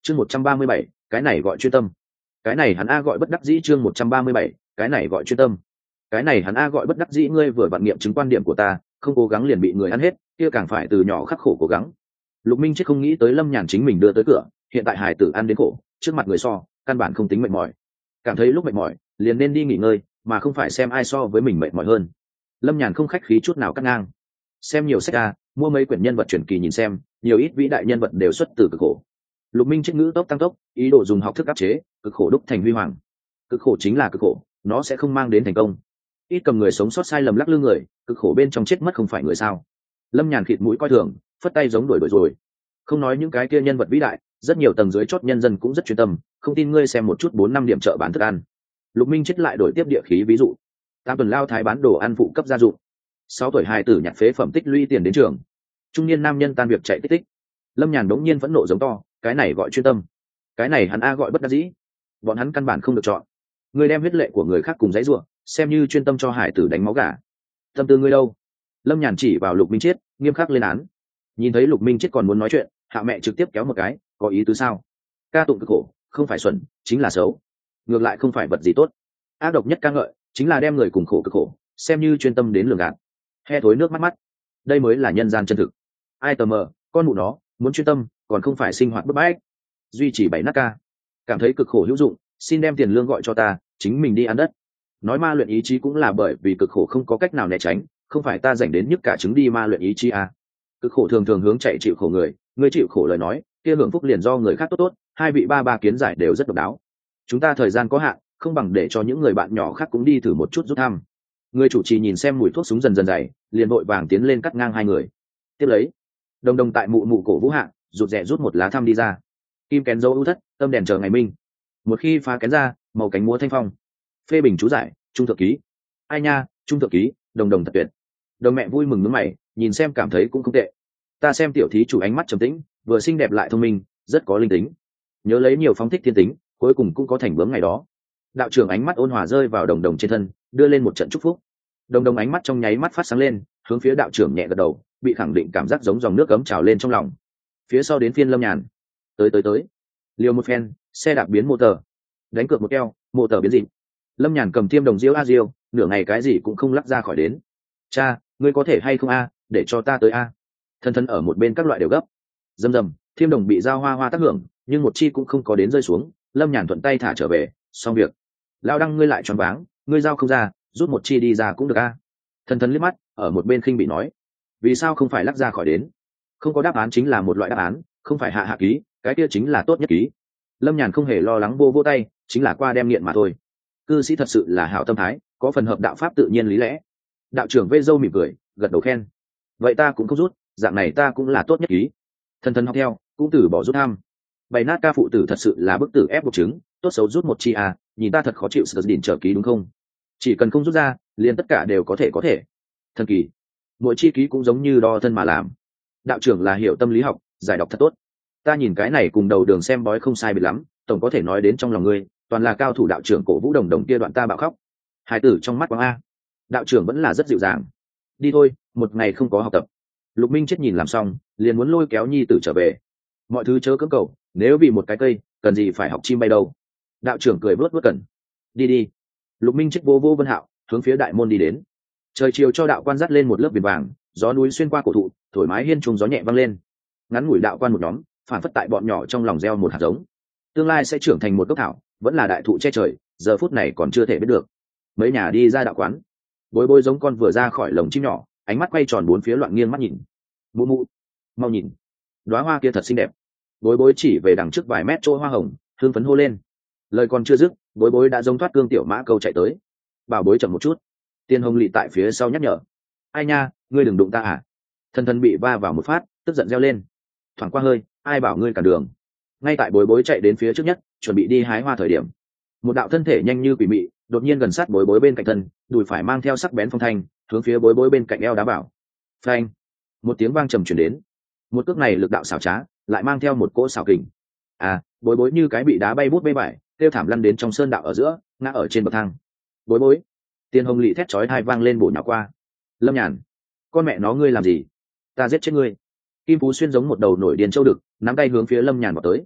chương 137, cái này gọi chuyên tâm. Cái này hắn a gọi bất đắc dĩ. Chương 137, cái này gọi chuyên tâm. Cái này hắn a gọi bất đắc dĩ. Ngươi vừa vặn nghiệm chứng quan điểm của ta, không cố gắng liền bị người ăn hết, kia càng phải từ nhỏ khắc khổ cố gắng. Lục Minh chết không nghĩ tới Lâm Nhàn chính mình đưa tới cửa, hiện tại hải tử ăn đến khổ, trước mặt người so, căn bản không tính mệt mỏi. Cảm thấy lúc mệt mỏi, liền nên đi nghỉ ngơi, mà không phải xem ai so với mình mệt mỏi hơn. Lâm Nhàn không khách khí chút nào cắt ngang. Xem nhiều sách a, mua mấy quyển nhân vật truyền kỳ nhìn xem, nhiều ít vĩ đại nhân vật đều xuất từ cực khổ. Lục Minh chết ngữ tốc tăng tốc, ý đồ dùng học thức áp chế, cực khổ đúc thành huy hoàng. Cực khổ chính là cực khổ, nó sẽ không mang đến thành công. Ít cầm người sống sót sai lầm lắc lư người, cực khổ bên trong chết mất không phải người sao? Lâm Nhàn khịt mũi coi thường, phất tay giống đuổi rồi. Không nói những cái kia nhân vật vĩ đại, rất nhiều tầng dưới chót nhân dân cũng rất chuyên tâm, không tin ngươi xem một chút 4-5 điểm chợ bán thức ăn. Lục Minh chết lại đổi tiếp địa khí ví dụ. 8 tuần lao thái bán đồ ăn phụ cấp gia dụng. 6 tuổi hài tử nhặt phế phẩm tích lũy tiền đến trường. Trung niên nam nhân tan việc chạy tích tích. Lâm Nhàn đống nhiên phẫn nộ giống to, cái này gọi chuyên tâm. Cái này hắn a gọi bất đắc dĩ. Bọn hắn căn bản không được chọn. Ngươi đem huyết lệ của người khác cùng giấy rủa, xem như chuyên tâm cho hải tử đánh máu gà. Tâm tư ngươi đâu? Lâm Nhàn chỉ vào Lục Minh Chiết, nghiêm khắc lên án. Nhìn thấy Lục Minh Chiết còn muốn nói chuyện, Hạ mẹ trực tiếp kéo một cái, có ý tứ sao? Ca tụng cực khổ, không phải xuẩn, chính là xấu. Ngược lại không phải vật gì tốt. Ác độc nhất ca ngợi, chính là đem người cùng khổ cực khổ, xem như chuyên tâm đến lường gạt. He thối nước mắt mắt. Đây mới là nhân gian chân thực. Ai tờ mờ, con mụ nó, muốn chuyên tâm, còn không phải sinh hoạt bức bách. Duy chỉ 7 nát ca. Cảm thấy cực khổ hữu dụng, xin đem tiền lương gọi cho ta, chính mình đi ăn đất. Nói ma luyện ý chí cũng là bởi vì cực khổ không có cách nào né tránh, không phải ta dành đến nhức cả trứng đi ma luyện ý chí à. Cực khổ thường thường hướng chạy chịu khổ người chịu khổ lời nói, kia hưởng phúc liền do người khác tốt tốt. Hai vị ba kiến giải đều rất độc đáo. Chúng ta thời gian có hạn, không bằng để cho những người bạn nhỏ khác cũng đi thử một chút rút thăm. Người chủ trì nhìn xem mùi thuốc súng dần dần dày, liền vội vàng tiến lên cắt ngang hai người. Tiếp lấy, đồng đồng tại mụ cổ vũ hạ, rụt rè rút một lá thăm đi ra. Kim kén dấu ưu thất, tâm đèn chờ ngày minh. Một khi phá kén ra, màu cánh múa thanh phong. Phê bình chú giải, trung thượng ký. Ai nha, trung thượng ký, đồng đồng thật tuyệt. Đồng mẹ vui mừng nước mày, nhìn xem cảm thấy cũng không tệ. Ta xem tiểu thí chủ ánh mắt trầm tĩnh, vừa xinh đẹp lại thông minh, rất có linh tính. Nhớ lấy nhiều phóng thích thiên tính, cuối cùng cũng có thành bướm ngày đó. Đạo trưởng ánh mắt ôn hòa rơi vào đồng đồng trên thân, đưa lên một trận chúc phúc. Đồng đồng ánh mắt trong nháy mắt phát sáng lên, hướng phía đạo trưởng nhẹ gật đầu, bị khẳng định cảm giác giống dòng nước cấm trào lên trong lòng. Phía sau đến phiên Lâm Nhàn. Tới. Liều một phen, xe đạp biến mô tờ. Đánh cược một keo, mô tờ biến dị. Lâm Nhàn cầm tiêm đồng diêu a diêu, nửa ngày cái gì cũng không lắc ra khỏi đến. Cha, ngươi có thể hay không a, để cho ta tới a. Thân ở một bên các loại đều gấp. Dầm, thiêm đồng bị giao hoa tác hưởng, nhưng một chi cũng không có đến rơi xuống. Lâm Nhàn thuận tay thả trở về, xong việc. Lao đăng ngươi lại choáng váng, ngươi giao không ra, rút một chi đi ra cũng được a. Thân liếc mắt, ở một bên khinh bị nói, vì sao không phải lắc ra khỏi đến? Không có đáp án chính là một loại đáp án, không phải hạ ký, cái kia chính là tốt nhất ký. Lâm Nhàn không hề lo lắng vô tay, chính là qua đem nghiện mà thôi. Cư sĩ thật sự là hảo tâm thái, có phần hợp đạo pháp tự nhiên lý lẽ. Đạo trưởng vê dâu mỉm cười, gật đầu khen. Vậy ta cũng không rút, dạng này ta cũng là tốt nhất ký. Thân học theo, cũng từ bỏ rút ham. Bày nát ca phụ tử thật sự là bức tử ép buộc chứng, tốt xấu rút một chi à, nhìn ta thật khó chịu sự đỉnh trở ký đúng không? Chỉ cần không rút ra, liền tất cả đều có thể. Thần kỳ. Mỗi chi ký cũng giống như đo thân mà làm. Đạo trưởng là hiểu tâm lý học, giải đọc thật tốt. Ta nhìn cái này cùng đầu đường xem bói không sai biệt lắm, tổng có thể nói đến trong lòng ngươi, toàn là cao thủ. Đạo trưởng cổ vũ đồng kia đoạn ta bạo khóc. Hai tử trong mắt quang a. Đạo trưởng vẫn là rất dịu dàng. Đi thôi, một ngày không có học tập. Lục Minh chết nhìn làm xong, liền muốn lôi kéo nhi tử trở về. Mọi thứ chớ cưỡng cầu, nếu bị một cái cây, cần gì phải học chim bay đâu. Đạo trưởng cười vớt cẩn. Đi. Lục Minh chết vô Vân Hạo, hướng phía đại môn đi đến. Trời chiều cho đạo quan dắt lên một lớp viền vàng, gió núi xuyên qua cổ thụ, thổi mái hiên trùng gió nhẹ vang lên. Ngắn ngủi đạo quan một nhóm, phản phất tại bọn nhỏ trong lòng gieo một hạt giống. Tương lai sẽ trưởng thành một gốc thảo, vẫn là đại thụ che trời, giờ phút này còn chưa thể biết được. Mấy nhà đi ra đạo quán, Bối giống con vừa ra khỏi lồng chim nhỏ, ánh mắt quay tròn bốn phía loạn nghiêng mắt nhìn. Mụ, mau nhìn, đóa hoa kia thật xinh đẹp. Bối chỉ về đằng trước vài mét chỗ hoa hồng, hương phấn hô lên. Lời còn chưa dứt, bối đã giống thoát cương tiểu mã câu chạy tới. Bảo bối chậm một chút. Tiên Hồng Lị tại phía sau nhắc nhở. Ai nha, ngươi đừng đụng ta à? Thân bị va vào một phát, tức giận reo lên. Thoảng qua hơi, ai bảo ngươi cản đường? Ngay tại bối chạy đến phía trước nhất, chuẩn bị đi hái hoa thời điểm, một đạo thân thể nhanh như quỷ mị đột nhiên gần sát bối bên cạnh thân, đùi phải mang theo sắc bén phong thanh, hướng phía bối bên cạnh eo đá bảo. Phanh! Một tiếng vang trầm truyền đến. Một cước này lực đạo xảo trá, lại mang theo một cỗ xảo kình. À, bối như cái bị đá bay bút bê bại, kêu thảm lăn đến trong sơn đạo ở giữa, ngã ở trên bậc thang. Bối! Tiên Hồng Lị thét chói tai vang lên bổ nhào qua. Lâm Nhàn, con mẹ nó ngươi làm gì? Ta giết chết ngươi! Kim Phú Xuyên giống một đầu nổi điên châu đực, nắm tay hướng phía Lâm Nhàn vào tới.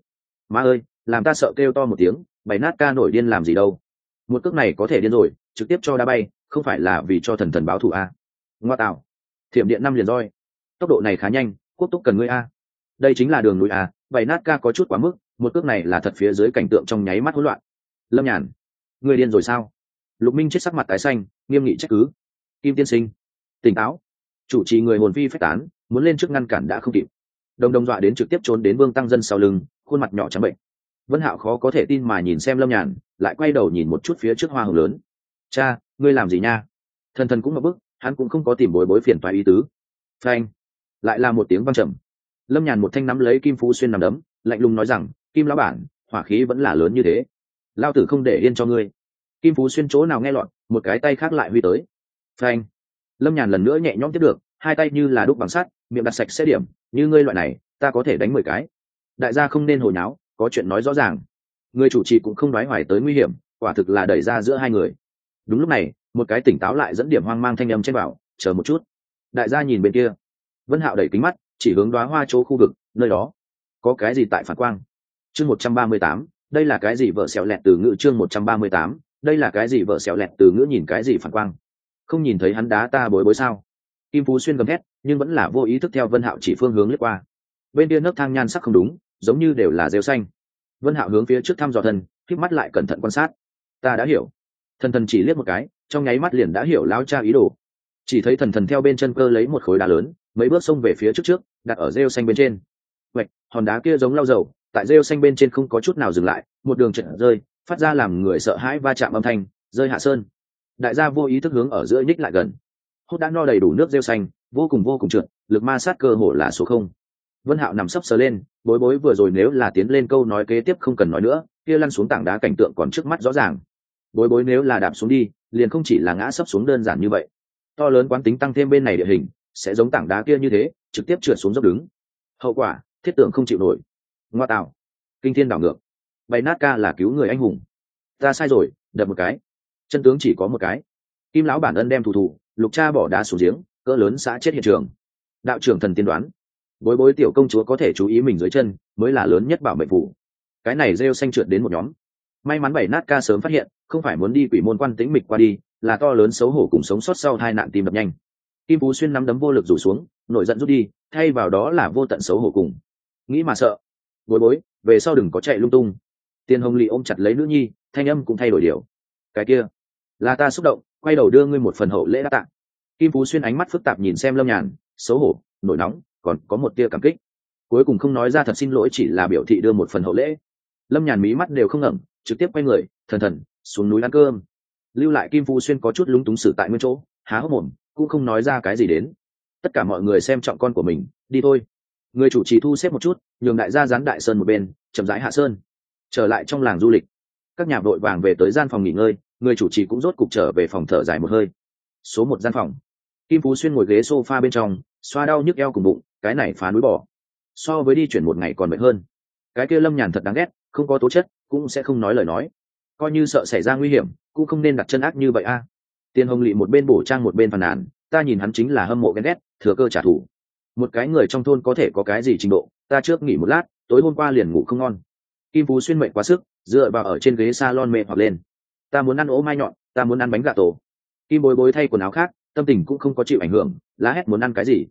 Má ơi, làm ta sợ kêu to một tiếng, bày nát ca nổi điên làm gì đâu. Một cước này có thể điên rồi, trực tiếp cho đá bay, không phải là vì cho thần thần báo thù a. Ngoa tạo, thiểm điện 5 liền roi, tốc độ này khá nhanh, quốc túc cần ngươi a. Đây chính là đường núi a, bày nát ca có chút quá mức, một cước này là thật phía dưới cảnh tượng trong nháy mắt hỗn loạn. Lâm Nhàn, ngươi điên rồi sao? Lục Minh chết sắc mặt tái xanh, nghiêm nghị trách cứ. Kim tiên sinh, tỉnh táo. Chủ trì người hồn phi phách tán, muốn lên trước ngăn cản đã không kịp. Đồng đồng dọa đến trực tiếp trốn đến Vương Tăng Dân sau lưng, khuôn mặt nhỏ trắng bệnh. Vân Hạo khó có thể tin mà nhìn xem Lâm Nhàn, lại quay đầu nhìn một chút phía trước hoa hồng lớn. Cha, ngươi làm gì nha? Thần thần cũng ngập bức, hắn cũng không có tìm bối bối phiền toái ý tứ. Phanh, lại là một tiếng vang trầm. Lâm Nhàn một thanh nắm lấy Kim Phú Xuyên nằm đấm, lạnh lùng nói rằng, Kim lão bản, hỏa khí vẫn là lớn như thế, lao tử không để yên cho ngươi. Kim Phú Xuyên chỗ nào nghe lọt, một cái tay khác lại huy tới. Phanh, Lâm Nhàn lần nữa nhẹ nhõm tiếp được, hai tay như là đúc bằng sắt, miệng đặt sạch sẽ điểm, như ngươi loại này, ta có thể đánh 10 cái. Đại gia không nên hồi nháo, có chuyện nói rõ ràng. Người chủ trì cũng không nói hoài tới nguy hiểm, quả thực là đẩy ra giữa hai người. Đúng lúc này, một cái tỉnh táo lại dẫn điểm hoang mang thanh âm trên bảo, chờ một chút. Đại gia nhìn bên kia. Vân Hạo đẩy kính mắt, chỉ hướng đóa hoa chỗ khu vực, nơi đó có cái gì tại phản quang. Chương 138, đây là cái gì vợ xẻo lẹt từ ngữ. Chương 138, đây là cái gì vợ xẻo lẹt từ ngữ. Nhìn cái gì phản quang? Không nhìn thấy hắn đá ta bối bối sao? Kim Phú Xuyên gầm thét, nhưng vẫn là vô ý thức theo Vân Hạo chỉ phương hướng lướt qua. Bên kia nấc thang nhan sắc không đúng, giống như đều là rêu xanh. Vân Hạo hướng phía trước thăm dò thân, khép mắt lại cẩn thận quan sát. Ta đã hiểu. Thần thần chỉ liếc một cái, trong nháy mắt liền đã hiểu lão cha ý đồ. Chỉ thấy thần thần theo bên chân cơ lấy một khối đá lớn, mấy bước xông về phía trước, đặt ở rêu xanh bên trên. Vậy, hòn đá kia giống lau dầu, tại rêu xanh bên trên không có chút nào dừng lại, một đường trận rơi, phát ra làm người sợ hãi va chạm âm thanh, rơi hạ sơn. Đại gia vô ý thức hướng ở giữa nhích lại gần. Hốt đã no đầy đủ nước rêu xanh, vô cùng trượt, lực ma sát cơ hồ là số 0. Vân Hạo nằm sấp sờ lên, bối bối vừa rồi nếu là tiến lên câu nói kế tiếp không cần nói nữa, kia lăn xuống tảng đá cảnh tượng còn trước mắt rõ ràng. Bối bối nếu là đạp xuống đi, liền không chỉ là ngã sấp xuống đơn giản như vậy. To lớn quán tính tăng thêm bên này địa hình, sẽ giống tảng đá kia như thế, trực tiếp trượt xuống dốc đứng. Hậu quả, thiết tưởng không chịu nổi. Ngoa tạo, kinh thiên đảo ngược. Bày nát ca là cứu người anh hùng. Ta sai rồi, đập một cái. Chân tướng chỉ có một cái. Kim lão bản ân đem thủ, Lục cha bỏ đá xuống giếng, cỡ lớn xã chết hiện trường. Đạo trưởng thần tiên đoán, bối bối tiểu công chúa có thể chú ý mình dưới chân, mới là lớn nhất bảo mệnh phủ. Cái này rêu xanh trượt đến một nhóm. May mắn Bảy Nát ca sớm phát hiện, không phải muốn đi quỷ môn quan tĩnh mịch qua đi, là to lớn xấu hổ cùng sống sót sau hai nạn tim đập nhanh. Kim Phú Xuyên nắm đấm vô lực rủ xuống, nổi giận rút đi, thay vào đó là vô tận xấu hổ cùng. Nghĩ mà sợ. Bối bối, về sau đừng có chạy lung tung. Tiên Hồng Lị ôm chặt lấy nữ nhi, thanh âm cũng thay đổi điều. Cái kia, là ta xúc động, quay đầu đưa ngươi một phần hậu lễ đáp tạ. Kim Phú Xuyên ánh mắt phức tạp nhìn xem Lâm Nhàn, xấu hổ, nổi nóng, còn có một tia cảm kích. Cuối cùng không nói ra thật xin lỗi, chỉ là biểu thị đưa một phần hậu lễ. Lâm Nhàn mí mắt đều không ngẩng, trực tiếp quay người, thần thần xuống núi ăn cơm. Lưu lại Kim Phú Xuyên có chút lúng túng xử tại nguyên chỗ, há hốc mồm, cũng không nói ra cái gì đến. Tất cả mọi người xem trọng con của mình, đi thôi. Người chủ trì thu xếp một chút, nhường đại gia dán đại sơn một bên, chậm rãi hạ sơn. Trở lại trong làng du lịch, các nhà vội vàng về tới gian phòng nghỉ ngơi, người chủ trì cũng rốt cục trở về phòng thở dài một hơi. Số 1 gian phòng. Kim Phú Xuyên ngồi ghế sofa bên trong, xoa đau nhức eo cùng bụng, cái này phá núi bỏ. So với đi chuyển một ngày còn mệt hơn. Cái kia Lâm Nhàn thật đáng ghét, không có tố chất, cũng sẽ không nói lời nói. Coi như sợ xảy ra nguy hiểm, cũng không nên đặt chân ác như vậy a. Tiên Hồng Lị một bên bổ trang một bên phàn nàn, ta nhìn hắn chính là hâm mộ ghen ghét, thừa cơ trả thù. Một cái người trong thôn có thể có cái gì trình độ, ta trước nghỉ một lát, tối hôm qua liền ngủ không ngon. Kim Phú Xuyên mệt quá sức, dựa vào ở trên ghế salon mệt hoặc lên. Ta muốn ăn ố mai nhọn, ta muốn ăn bánh gà tổ. Kim Bối Bối thay quần áo khác, tâm tình cũng không có chịu ảnh hưởng, lá hét muốn ăn cái gì.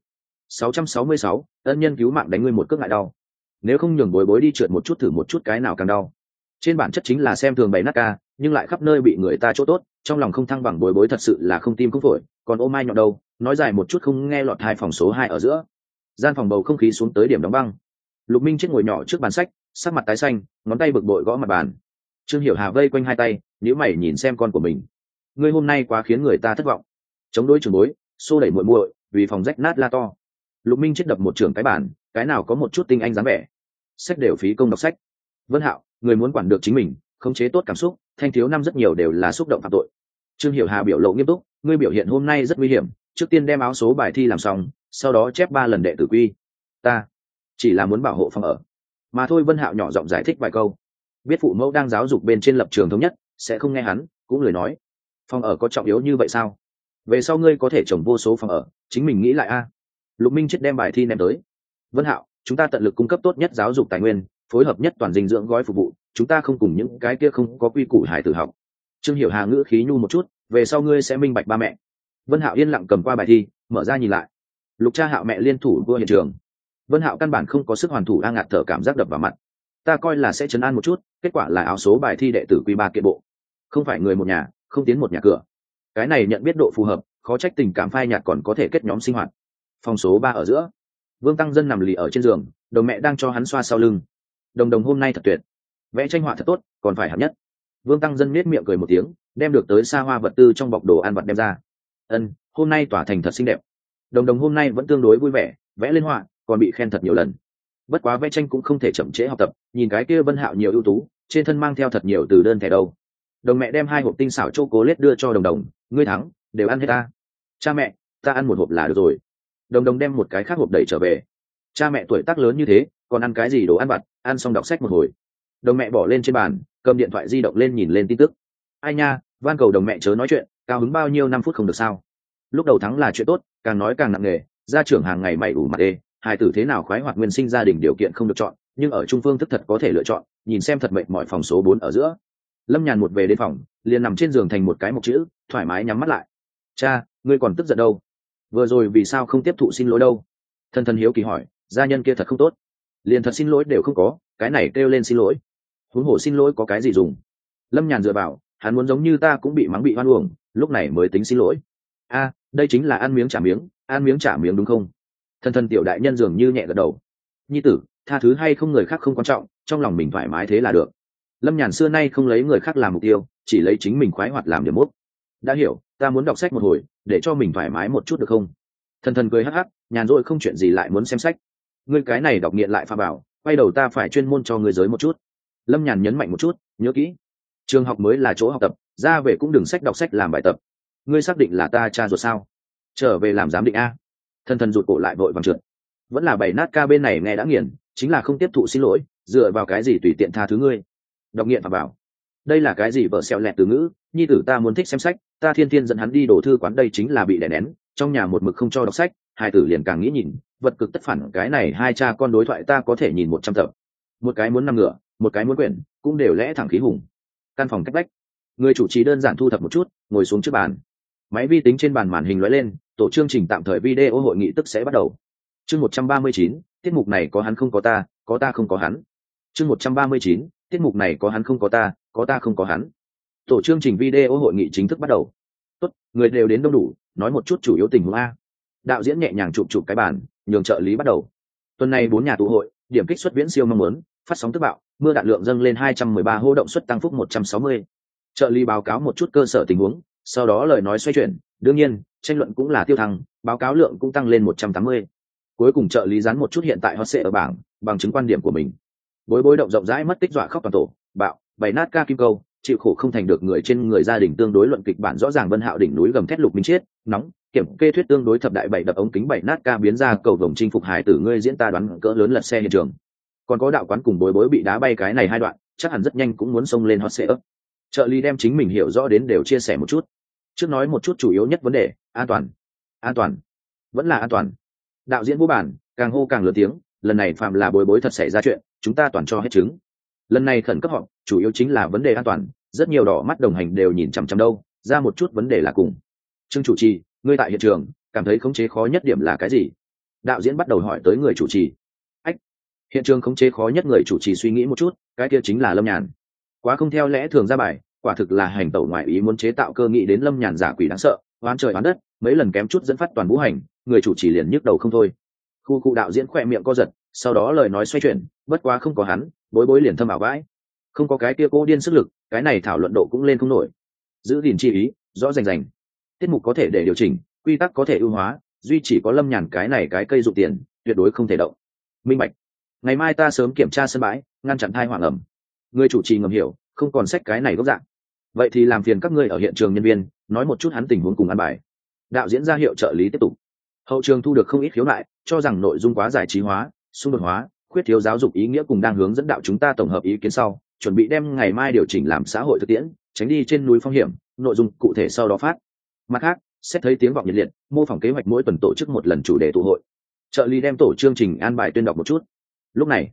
666, ân nhân cứu mạng đánh ngươi một cước ngại đau. Nếu không nhường Bối Bối đi trượt một chút thử một chút cái nào càng đau. Trên bản chất chính là xem thường Bảy Nát ca, nhưng lại khắp nơi bị người ta chỗ tốt, trong lòng không thăng bằng. Bối Bối thật sự là không tim không phổi, còn ô mai nhọn đâu, nói dài một chút không nghe lọt hai phòng số 2 ở giữa. Gian phòng bầu không khí xuống tới điểm đóng băng. Lục Minh chết ngồi nhỏ trước bàn sách, sắc mặt tái xanh, ngón tay bực bội gõ mặt bàn. Trương Hiểu Hà vây quanh hai tay, nhíu mày nhìn xem con của mình. Ngươi hôm nay quá khiến người ta thất vọng. Chống đối trường bối, xô đẩy muội muội, vì phòng rách nát la to. Lục Minh chết đập một trường cái bàn, cái nào có một chút tinh anh dáng vẻ. Sách đều phí công đọc sách. Vân Hạo, người muốn quản được chính mình, khống chế tốt cảm xúc, thanh thiếu năm rất nhiều đều là xúc động phạm tội. Trương Hiểu Hà biểu lộ nghiêm túc, ngươi biểu hiện hôm nay rất nguy hiểm, trước tiên đem áo số bài thi làm xong, sau đó chép 3 lần đệ tử quy. Ta chỉ là muốn bảo hộ phòng ở mà thôi. Vân Hạo nhỏ giọng giải thích vài câu, biết phụ mẫu đang giáo dục bên trên lập trường thống nhất, sẽ không nghe hắn, cũng lười nói. Phòng ở có trọng yếu như vậy sao? Về sau ngươi có thể trồng vô số phòng ở, chính mình nghĩ lại a. Lục Minh chết đem bài thi ném tới. Vân Hạo, chúng ta tận lực cung cấp tốt nhất giáo dục tài nguyên, phối hợp nhất toàn dinh dưỡng gói phục vụ, chúng ta không cùng những cái kia không có quy củ hài tử học. Trương Hiểu Hà ngữ khí nhu một chút, về sau ngươi sẽ minh bạch ba mẹ. Vân Hạo yên lặng cầm qua bài thi, mở ra nhìn lại. Lục Cha Hạo mẹ liên thủ vua hiện trường. Vân Hạo căn bản không có sức hoàn thủ, đang ngạt thở cảm giác đập vào mặt. Ta coi là sẽ trấn an một chút, kết quả là áo số bài thi đệ tử Q3 kiện bộ. Không phải người một nhà, không tiến một nhà cửa. Cái này nhận biết độ phù hợp, khó trách tình cảm phai nhạt còn có thể kết nhóm sinh hoạt. Phòng số 3 ở giữa, Vương Tăng Dân nằm lì ở trên giường, đồng mẹ đang cho hắn xoa sau lưng. Đồng đồng hôm nay thật tuyệt, vẽ tranh họa thật tốt, còn phải hạng nhất. Vương Tăng Dân nết miệng cười một tiếng, đem được tới xa hoa vật tư trong bọc đồ ăn vặt đem ra. Ân, hôm nay tỏa thành thật xinh đẹp. Đồng đồng hôm nay vẫn tương đối vui vẻ, vẽ lên họa, còn bị khen thật nhiều lần. Bất quá vẽ tranh cũng không thể chậm trễ học tập, nhìn cái kia Vân Hạo nhiều ưu tú, trên thân mang theo thật nhiều từ đơn thẻ đâu. Đồng mẹ đem 2 hộp tinh xảo chocolate đưa cho đồng đồng, ngươi thắng, đều ăn hết ta. Cha mẹ, ta ăn 1 hộp là được rồi. Đồng đồng đem một cái khác hộp đẩy trở về. Cha mẹ tuổi tác lớn như thế, còn ăn cái gì đồ ăn vặt, ăn xong đọc sách một hồi. Đồng mẹ bỏ lên trên bàn, cầm điện thoại di động lên nhìn lên tin tức. Ai nha, van cầu đồng mẹ chớ nói chuyện, cao hứng bao nhiêu 5 phút không được sao? Lúc đầu thắng là chuyện tốt, càng nói càng nặng nề, gia trưởng hàng ngày mày ủ mặt ê, hài tử thế nào khoái hoạt nguyên sinh gia đình điều kiện không được chọn, nhưng ở trung phương thức thật có thể lựa chọn, nhìn xem thật mệt mỏi phòng số 4 ở giữa. Lâm Nhàn một về đến phòng, liền nằm trên giường thành một cái mộc chữ, thoải mái nhắm mắt lại. Cha, ngươi còn tức giận đâu? Vừa rồi vì sao không tiếp thụ xin lỗi đâu? Thân thân hiếu kỳ hỏi, gia nhân kia thật không tốt, liền thật xin lỗi đều không có, cái này kêu lên xin lỗi. Huống hồ xin lỗi có cái gì dùng? Lâm Nhàn dựa vào, hắn muốn giống như ta cũng bị mắng bị hoan uổng, lúc này mới tính xin lỗi. A, đây chính là ăn miếng trả miếng, ăn miếng trả miếng đúng không? Thân thân tiểu đại nhân dường như nhẹ gật đầu. Nhi tử, tha thứ hay không người khác không quan trọng, trong lòng mình thoải mái thế là được. Lâm Nhàn xưa nay không lấy người khác làm mục tiêu, chỉ lấy chính mình khoái hoạt làm điểm mốc. Đã hiểu, ta muốn đọc sách một hồi, để cho mình thoải mái một chút được không? Thân thân cười hắc hắc, nhàn rỗi không chuyện gì lại muốn xem sách. Ngươi cái này đọc nghiện lại pha bảo, quay đầu ta phải chuyên môn cho ngươi giới một chút. Lâm Nhàn nhấn mạnh một chút, nhớ kỹ, trường học mới là chỗ học tập, ra về cũng đừng sách đọc sách làm bài tập. Ngươi xác định là ta cha ruột sao? Trở về làm giám định a. Thân thân rụt cổ lại vội vàng trượt. Vẫn là bảy nát ca bên này nghe đã nghiền, chính là không tiếp thụ xin lỗi, dựa vào cái gì tùy tiện tha thứ ngươi? Đọc nghiện phà bảo, đây là cái gì vợ xẹo lẹt từ ngữ? Nhi tử ta muốn thích xem sách, ta thiên thiên dẫn hắn đi đổ thư quán, đây chính là bị đè nén, trong nhà một mực không cho đọc sách, hai tử liền càng nghĩ nhìn, vật cực tất phản, cái này hai cha con đối thoại ta có thể nhìn 100 tập. Một cái muốn nằm ngửa, một cái muốn quyển, cũng đều lẽ thẳng khí hùng. Căn phòng cách vách, người chủ trì đơn giản thu thập một chút, ngồi xuống trước bàn. Máy vi tính trên bàn màn hình lóe lên, tổ chương trình tạm thời video hội nghị tức sẽ bắt đầu. Chương 139, tiết mục này có hắn không có ta không có hắn. Chương 139, tiết mục này có hắn không có ta không có hắn. Tổ chương trình video hội nghị chính thức bắt đầu. Tốt, người đều đến đông đủ, nói một chút chủ yếu tình huống a. Đạo diễn nhẹ nhàng chụp cái bàn, nhường trợ lý bắt đầu. Tuần này 4 nhà tụ hội, điểm kích xuất viễn siêu mong muốn, phát sóng tức bạo, mưa đạn lượng dâng lên 213 hô động suất tăng phúc 160. Trợ lý báo cáo một chút cơ sở tình huống, sau đó lời nói xoay chuyển, đương nhiên, tranh luận cũng là tiêu thăng, báo cáo lượng cũng tăng lên 180. Cuối cùng trợ lý dán một chút hiện tại hot search ở bảng, bằng chứng quan điểm của mình. Bối động rộng rãi mất tích dọa khóc toàn tổ, bạo, bày nát ca kim câu, chịu khổ không thành được người trên người gia đình tương đối luận kịch bản rõ ràng Vân Hạo đỉnh núi gầm thét lục minh chết, nóng, kiểm kê thuyết tương đối thập đại bảy đập ống kính bảy nát ca biến ra cầu vồng chinh phục hải tử ngươi diễn ta đoán cỡ lớn lật xe hiện trường. Còn có đạo quán cùng bối bị đá bay cái này hai đoạn, chắc hẳn rất nhanh cũng muốn xông lên hot search. Trợ lý đem chính mình hiểu rõ đến đều chia sẻ một chút. Trước nói một chút chủ yếu nhất vấn đề, an toàn, vẫn là an toàn. Đạo diễn vô bản, càng hô càng lớn tiếng, lần này phạm là bối thật xảy ra chuyện, chúng ta toàn cho hết chứng. Lần này khẩn cấp họp, chủ yếu chính là vấn đề an toàn, rất nhiều đỏ mắt đồng hành đều nhìn chằm chằm đâu, ra một chút vấn đề là cùng. Trương chủ trì, ngươi tại hiện trường, cảm thấy khống chế khó nhất điểm là cái gì? Đạo diễn bắt đầu hỏi tới người chủ trì. Hiện trường khống chế khó nhất người chủ trì suy nghĩ một chút, cái kia chính là Lâm Nhàn. Quá không theo lẽ thường ra bài, quả thực là hành tẩu ngoại ý muốn chế tạo cơ nghị đến Lâm Nhàn giả quỷ đáng sợ, oán trời oán đất, mấy lần kém chút dẫn phát toàn vũ hành, người chủ trì liền nhức đầu không thôi. Khu đạo diễn khỏe miệng co giật, sau đó lời nói xoay chuyển, bất quá không có hắn, bối liền thâm ảo vãi. Không có cái kia cô điên sức lực, cái này thảo luận độ cũng lên không nổi. Giữ gìn chi ý, rõ rành. Tiết mục có thể để điều chỉnh, quy tắc có thể ưu hóa, duy chỉ có Lâm Nhàn cái này cái cây dụ tiền, tuyệt đối không thể động. Minh bạch. Ngày mai ta sớm kiểm tra sân bãi, ngăn chặn thai hoàng ẩm. Người chủ trì ngầm hiểu, không còn sách cái này gốc dạng. Vậy thì làm phiền các ngươi ở hiện trường nhân viên, nói một chút hắn tình huống cùng ăn bài. Đạo diễn ra hiệu trợ lý tiếp tục. Hậu trường thu được không ít khiếu nại, cho rằng nội dung quá giải trí hóa, xung đột hóa, khuyết thiếu giáo dục ý nghĩa cùng đang hướng dẫn đạo chúng ta tổng hợp ý kiến sau, chuẩn bị đem ngày mai điều chỉnh làm xã hội thực tiễn, tránh đi trên núi phong hiểm, nội dung cụ thể sau đó phát. Mặt khác, xét thấy tiếng vọng nhiệt liệt, mô phỏng kế hoạch mỗi tuần tổ chức một lần chủ đề tụ hội. Trợ lý đem tổ chương trình an bài tuyên đọc một chút. Lúc này,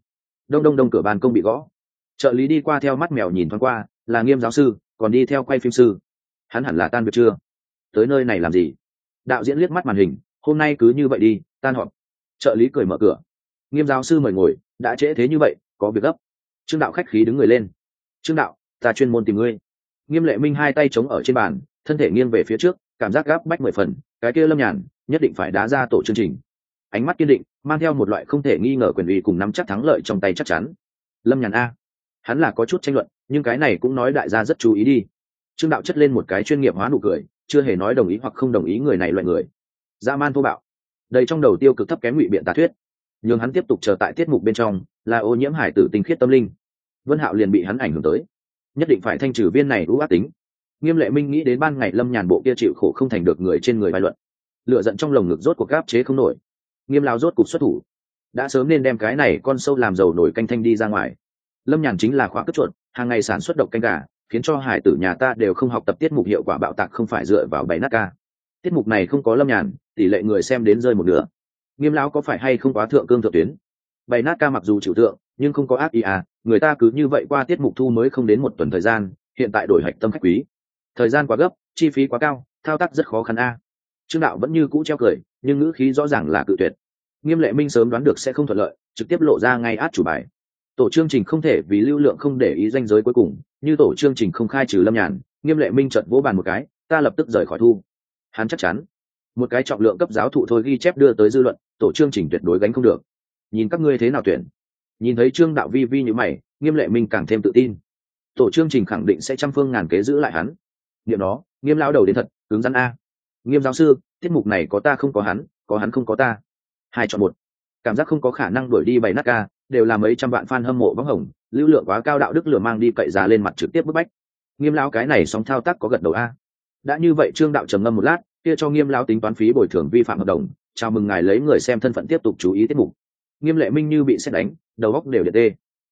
đông đông đông, cửa ban công bị gõ. Trợ lý đi qua theo mắt mèo nhìn thoáng qua, là Nghiêm giáo sư, còn đi theo quay phim sư. Hắn hẳn là tan việc chưa? Tới nơi này làm gì? Đạo diễn liếc mắt màn hình, hôm nay cứ như vậy đi, tan họp. Trợ lý cười mở cửa. Nghiêm giáo sư mời ngồi, đã trễ thế như vậy, có việc gấp. Trương Đạo khách khí đứng người lên. Trương Đạo, ta chuyên môn tìm ngươi. Nghiêm Lệ Minh hai tay chống ở trên bàn, thân thể nghiêng về phía trước, cảm giác gáp bách 10 phần. Cái kia Lâm Nhàn nhất định phải đá ra tổ chương trình. Ánh mắt kiên định, mang theo một loại không thể nghi ngờ quyền uy cùng nắm chắc thắng lợi trong tay chắc chắn. Lâm Nhàn a, hắn là có chút tranh luận, nhưng cái này cũng nói đại gia rất chú ý đi. Trương Đạo chất lên một cái chuyên nghiệp hóa nụ cười, chưa hề nói đồng ý hoặc không đồng ý người này loại người. Dã man thô bạo, đầy trong đầu tiêu cực thấp kém ngụy biện tà thuyết, nhưng hắn tiếp tục chờ tại tiết mục bên trong là ô nhiễm hải tử tinh khiết tâm linh. Vân Hạo liền bị hắn ảnh hưởng tới, nhất định phải thanh trừ viên này ưu ác tính. Nghiêm Lệ Minh nghĩ đến ban ngày Lâm Nhàn bộ kia chịu khổ không thành được người trên người bài luận, lửa giận trong lồng ngực rốt cuộc gáp chế không nổi. Nghiêm lão rốt cục xuất thủ, đã sớm nên đem cái này con sâu làm dầu nổi canh thanh đi ra ngoài. Lâm Nhàn chính là khóa cất chuột, hàng ngày sản xuất độc canh gà, khiến cho hải tử nhà ta đều không học tập tiết mục hiệu quả bạo tạc không phải dựa vào bày nát ca. Tiết mục này không có Lâm Nhàn, tỷ lệ người xem đến rơi một nửa. Nghiêm lão có phải hay không quá thượng cương thượng tuyến? Bày nát ca mặc dù chịu tượng, nhưng không có ác ý à, người ta cứ như vậy qua tiết mục thu mới không đến một tuần thời gian, hiện tại đổi hạch tâm khách quý. Thời gian quá gấp, chi phí quá cao, thao tác rất khó khăn a. Trương Đạo vẫn như cũ treo cười, nhưng ngữ khí rõ ràng là cự tuyệt. Nghiêm Lệ Minh sớm đoán được sẽ không thuận lợi, trực tiếp lộ ra ngay át chủ bài. Tổ chương trình không thể vì lưu lượng không để ý ranh giới cuối cùng, như tổ chương trình không khai trừ Lâm Nhàn. Nghiêm Lệ Minh chợt vỗ bàn một cái, ta lập tức rời khỏi thu. Hắn chắc chắn, một cái trọng lượng cấp giáo thụ thôi ghi chép đưa tới dư luận, tổ chương trình tuyệt đối gánh không được. Nhìn các ngươi thế nào tuyển? Nhìn thấy Trương Đạo vi vi như mày, Nghiêm Lệ Minh càng thêm tự tin. Tổ chương trình khẳng định sẽ trăm phương ngàn kế giữ lại hắn. Niệm đó, Nghiêm lão đầu đến thật, cứng rắn a. Nghiêm giáo sư, tiết mục này có ta không có hắn không có ta. Hai chọn một. Cảm giác không có khả năng đuổi đi bày nát ca, đều là mấy trăm vạn fan hâm mộ bóng hồng, lưu lượng quá cao đạo đức lửa mang đi cậy giá lên mặt trực tiếp bức bách. Nghiêm lão cái này sóng thao tác có gật đầu a. Đã như vậy Trương Đạo trầm ngâm một lát, kia cho Nghiêm lão tính toán phí bồi thường vi phạm hợp đồng, chào mừng ngài lấy người xem thân phận tiếp tục chú ý tiết mục. Nghiêm Lệ Minh như bị sét đánh, đầu óc đều điện tê.